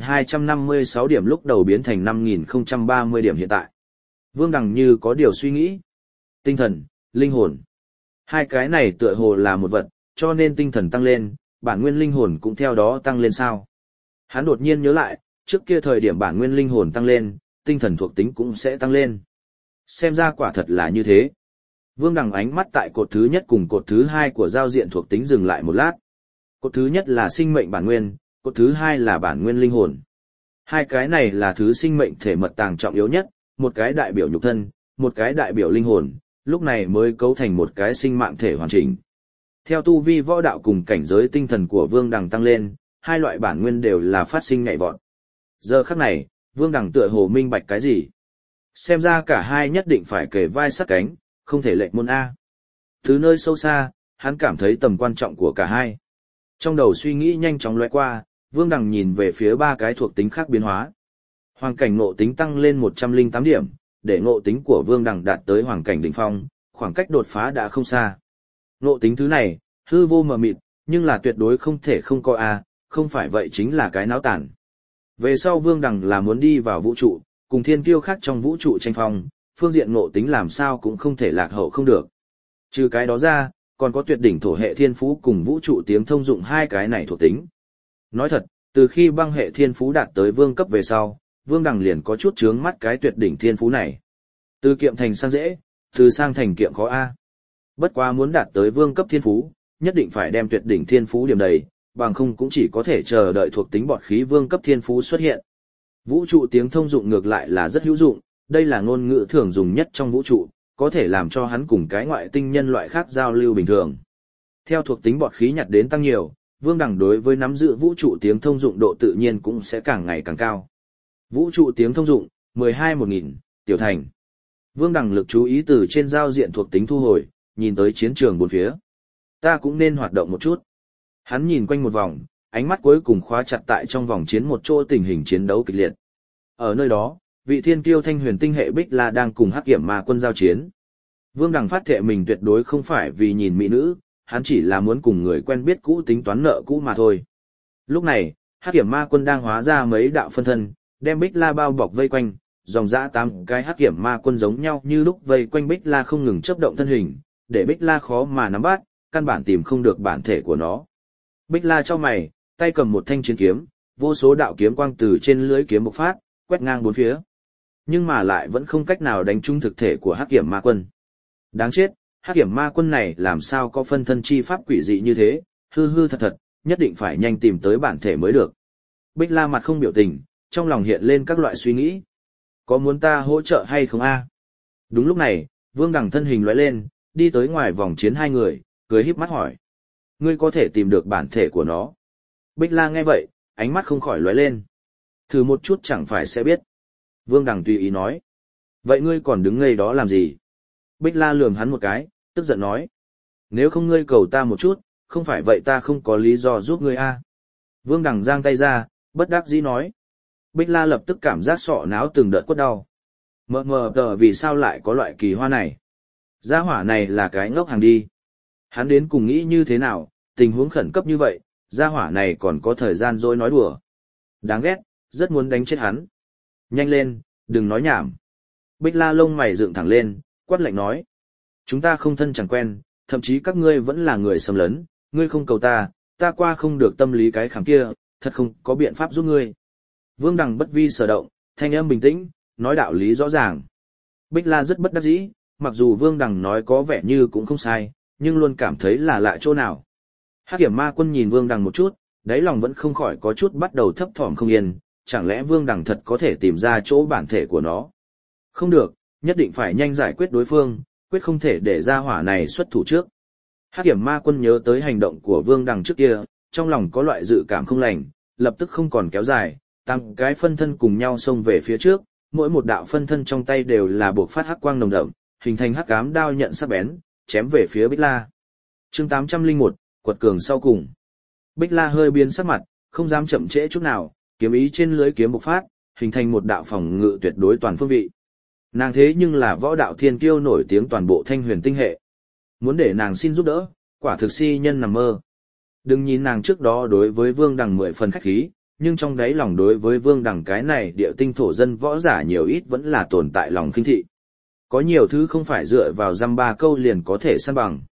1256 điểm lúc đầu biến thành 5030 điểm hiện tại. Vương Đằng như có điều suy nghĩ. Tinh thần, linh hồn. Hai cái này tựa hồ là một vật, cho nên tinh thần tăng lên, bản nguyên linh hồn cũng theo đó tăng lên sao. Hắn đột nhiên nhớ lại, trước kia thời điểm bản nguyên linh hồn tăng lên, tinh thần thuộc tính cũng sẽ tăng lên. Xem ra quả thật là như thế. Vương Đằng ánh mắt tại cột thứ nhất cùng cột thứ hai của giao diện thuộc tính dừng lại một lát. Cột thứ nhất là sinh mệnh bản nguyên, cột thứ hai là bản nguyên linh hồn. Hai cái này là thứ sinh mệnh thể mật tàng trọng yếu nhất, một cái đại biểu nhục thân, một cái đại biểu linh hồn, lúc này mới cấu thành một cái sinh mạng thể hoàn chỉnh. Theo tu vi võ đạo cùng cảnh giới tinh thần của Vương Đằng tăng lên, hai loại bản nguyên đều là phát sinh nhảy vọt. Giờ khắc này, Vương Đằng tựa hồ minh bạch cái gì? Xem ra cả hai nhất định phải kề vai sát cánh, không thể lệch môn A. Từ nơi sâu xa, hắn cảm thấy tầm quan trọng của cả hai. Trong đầu suy nghĩ nhanh chóng lóe qua, Vương Đằng nhìn về phía ba cái thuộc tính khác biến hóa. Hoàng cảnh ngộ tính tăng lên 108 điểm, để ngộ tính của Vương Đằng đạt tới hoàng cảnh đỉnh phong, khoảng cách đột phá đã không xa. Ngộ tính thứ này, hư vô mờ mịt, nhưng là tuyệt đối không thể không có A, không phải vậy chính là cái náo tản. Về sau Vương Đằng là muốn đi vào vũ trụ, cùng thiên kiêu khác trong vũ trụ tranh phong, phương diện ngộ tính làm sao cũng không thể lạc hậu không được. Trừ cái đó ra, còn có tuyệt đỉnh thổ hệ thiên phú cùng vũ trụ tiếng thông dụng hai cái này thuộc tính. Nói thật, từ khi băng hệ thiên phú đạt tới vương cấp về sau, Vương Đằng liền có chút chướng mắt cái tuyệt đỉnh thiên phú này. Từ kiệm thành sang dễ, từ sang thành kiệm khó A. Bất quá muốn đạt tới vương cấp thiên phú, nhất định phải đem tuyệt đỉnh thiên phú điểm đầy, bằng không cũng chỉ có thể chờ đợi thuộc tính bọt khí vương cấp thiên phú xuất hiện. Vũ trụ tiếng thông dụng ngược lại là rất hữu dụng, đây là ngôn ngữ thường dùng nhất trong vũ trụ, có thể làm cho hắn cùng cái ngoại tinh nhân loại khác giao lưu bình thường. Theo thuộc tính bọt khí nhặt đến tăng nhiều, Vương Đằng đối với nắm giữ vũ trụ tiếng thông dụng độ tự nhiên cũng sẽ càng ngày càng cao. Vũ trụ tiếng thông dụng, 12-1000, tiểu thành. Vương Đằng lực chú ý từ trên giao diện thuộc tính thu hồi, nhìn tới chiến trường bốn phía. Ta cũng nên hoạt động một chút. Hắn nhìn quanh một vòng, ánh mắt cuối cùng khóa chặt tại trong vòng chiến một chỗ tình hình chiến đấu kịch liệt. Ở nơi đó, vị thiên kiêu thanh huyền tinh hệ Bích La đang cùng Hắc Kiểm Ma Quân giao chiến. Vương Đằng phát thệ mình tuyệt đối không phải vì nhìn mỹ nữ, hắn chỉ là muốn cùng người quen biết cũ tính toán nợ cũ mà thôi. Lúc này, Hắc Kiểm Ma Quân đang hóa ra mấy đạo phân thân, đem Bích La bao bọc vây quanh, dòng dã 8 cái Hắc Kiểm Ma Quân giống nhau như lúc vây quanh Bích La không ngừng chớp động thân hình, để Bích La khó mà nắm bắt, căn bản tìm không được bản thể của nó. Bích La chau mày, tay cầm một thanh chiến kiếm, vô số đạo kiếm quang từ trên lưỡi kiếm bộc phát, quét ngang bốn phía. Nhưng mà lại vẫn không cách nào đánh trúng thực thể của Hắc Kiểm Ma Quân. Đáng chết, Hắc Kiểm Ma Quân này làm sao có phân thân chi pháp quỷ dị như thế, hư hư thật thật, nhất định phải nhanh tìm tới bản thể mới được. Bích La mặt không biểu tình, trong lòng hiện lên các loại suy nghĩ. Có muốn ta hỗ trợ hay không a? Đúng lúc này, Vương Đằng thân hình lóe lên, đi tới ngoài vòng chiến hai người, cười híp mắt hỏi. Ngươi có thể tìm được bản thể của nó. Bích La nghe vậy, ánh mắt không khỏi lóe lên. Thử một chút chẳng phải sẽ biết. Vương Đằng tùy ý nói. Vậy ngươi còn đứng ngây đó làm gì? Bích La lườm hắn một cái, tức giận nói. Nếu không ngươi cầu ta một chút, không phải vậy ta không có lý do giúp ngươi a. Vương Đằng giang tay ra, bất đắc dĩ nói. Bích La lập tức cảm giác sọ não từng đợt quất đau. Mờ mờ tờ vì sao lại có loại kỳ hoa này? Gia hỏa này là cái ngốc hàng đi. Hắn đến cùng nghĩ như thế nào, tình huống khẩn cấp như vậy, gia hỏa này còn có thời gian dối nói đùa. Đáng ghét, rất muốn đánh chết hắn. Nhanh lên, đừng nói nhảm. Bích La lông mày dựng thẳng lên, quát lạnh nói. Chúng ta không thân chẳng quen, thậm chí các ngươi vẫn là người xâm lấn, ngươi không cầu ta, ta qua không được tâm lý cái khảm kia, thật không có biện pháp giúp ngươi. Vương Đằng bất vi sở động, thanh âm bình tĩnh, nói đạo lý rõ ràng. Bích La rất bất đắc dĩ, mặc dù Vương Đằng nói có vẻ như cũng không sai, nhưng luôn cảm thấy là lạ chỗ nào. Hắc Kiểm Ma Quân nhìn Vương Đằng một chút, đáy lòng vẫn không khỏi có chút bắt đầu thấp thỏm không yên, chẳng lẽ Vương Đằng thật có thể tìm ra chỗ bản thể của nó. Không được, nhất định phải nhanh giải quyết đối phương, quyết không thể để ra hỏa này xuất thủ trước. Hắc Kiểm Ma Quân nhớ tới hành động của Vương Đằng trước kia, trong lòng có loại dự cảm không lành, lập tức không còn kéo dài, tăng cái phân thân cùng nhau xông về phía trước, mỗi một đạo phân thân trong tay đều là buộc phát hắc quang nồng đậm, hình thành hắc ám đao nhận sắc bén, chém về phía Bích La. Chương 801, quật cường sau cùng. Bích La hơi biến sắc mặt, không dám chậm trễ chút nào, kiếm ý trên lưới kiếm bộc phát, hình thành một đạo phòng ngự tuyệt đối toàn phương vị. Nàng thế nhưng là võ đạo thiên kiêu nổi tiếng toàn bộ Thanh Huyền tinh hệ. Muốn để nàng xin giúp đỡ, quả thực si nhân nằm mơ. Đừng nhìn nàng trước đó đối với Vương Đằng 10 phần khách khí, nhưng trong đáy lòng đối với Vương Đằng cái này địa tinh thổ dân võ giả nhiều ít vẫn là tồn tại lòng khinh thị. Có nhiều thứ không phải dựa vào dăm ba câu liền có thể săn bằng.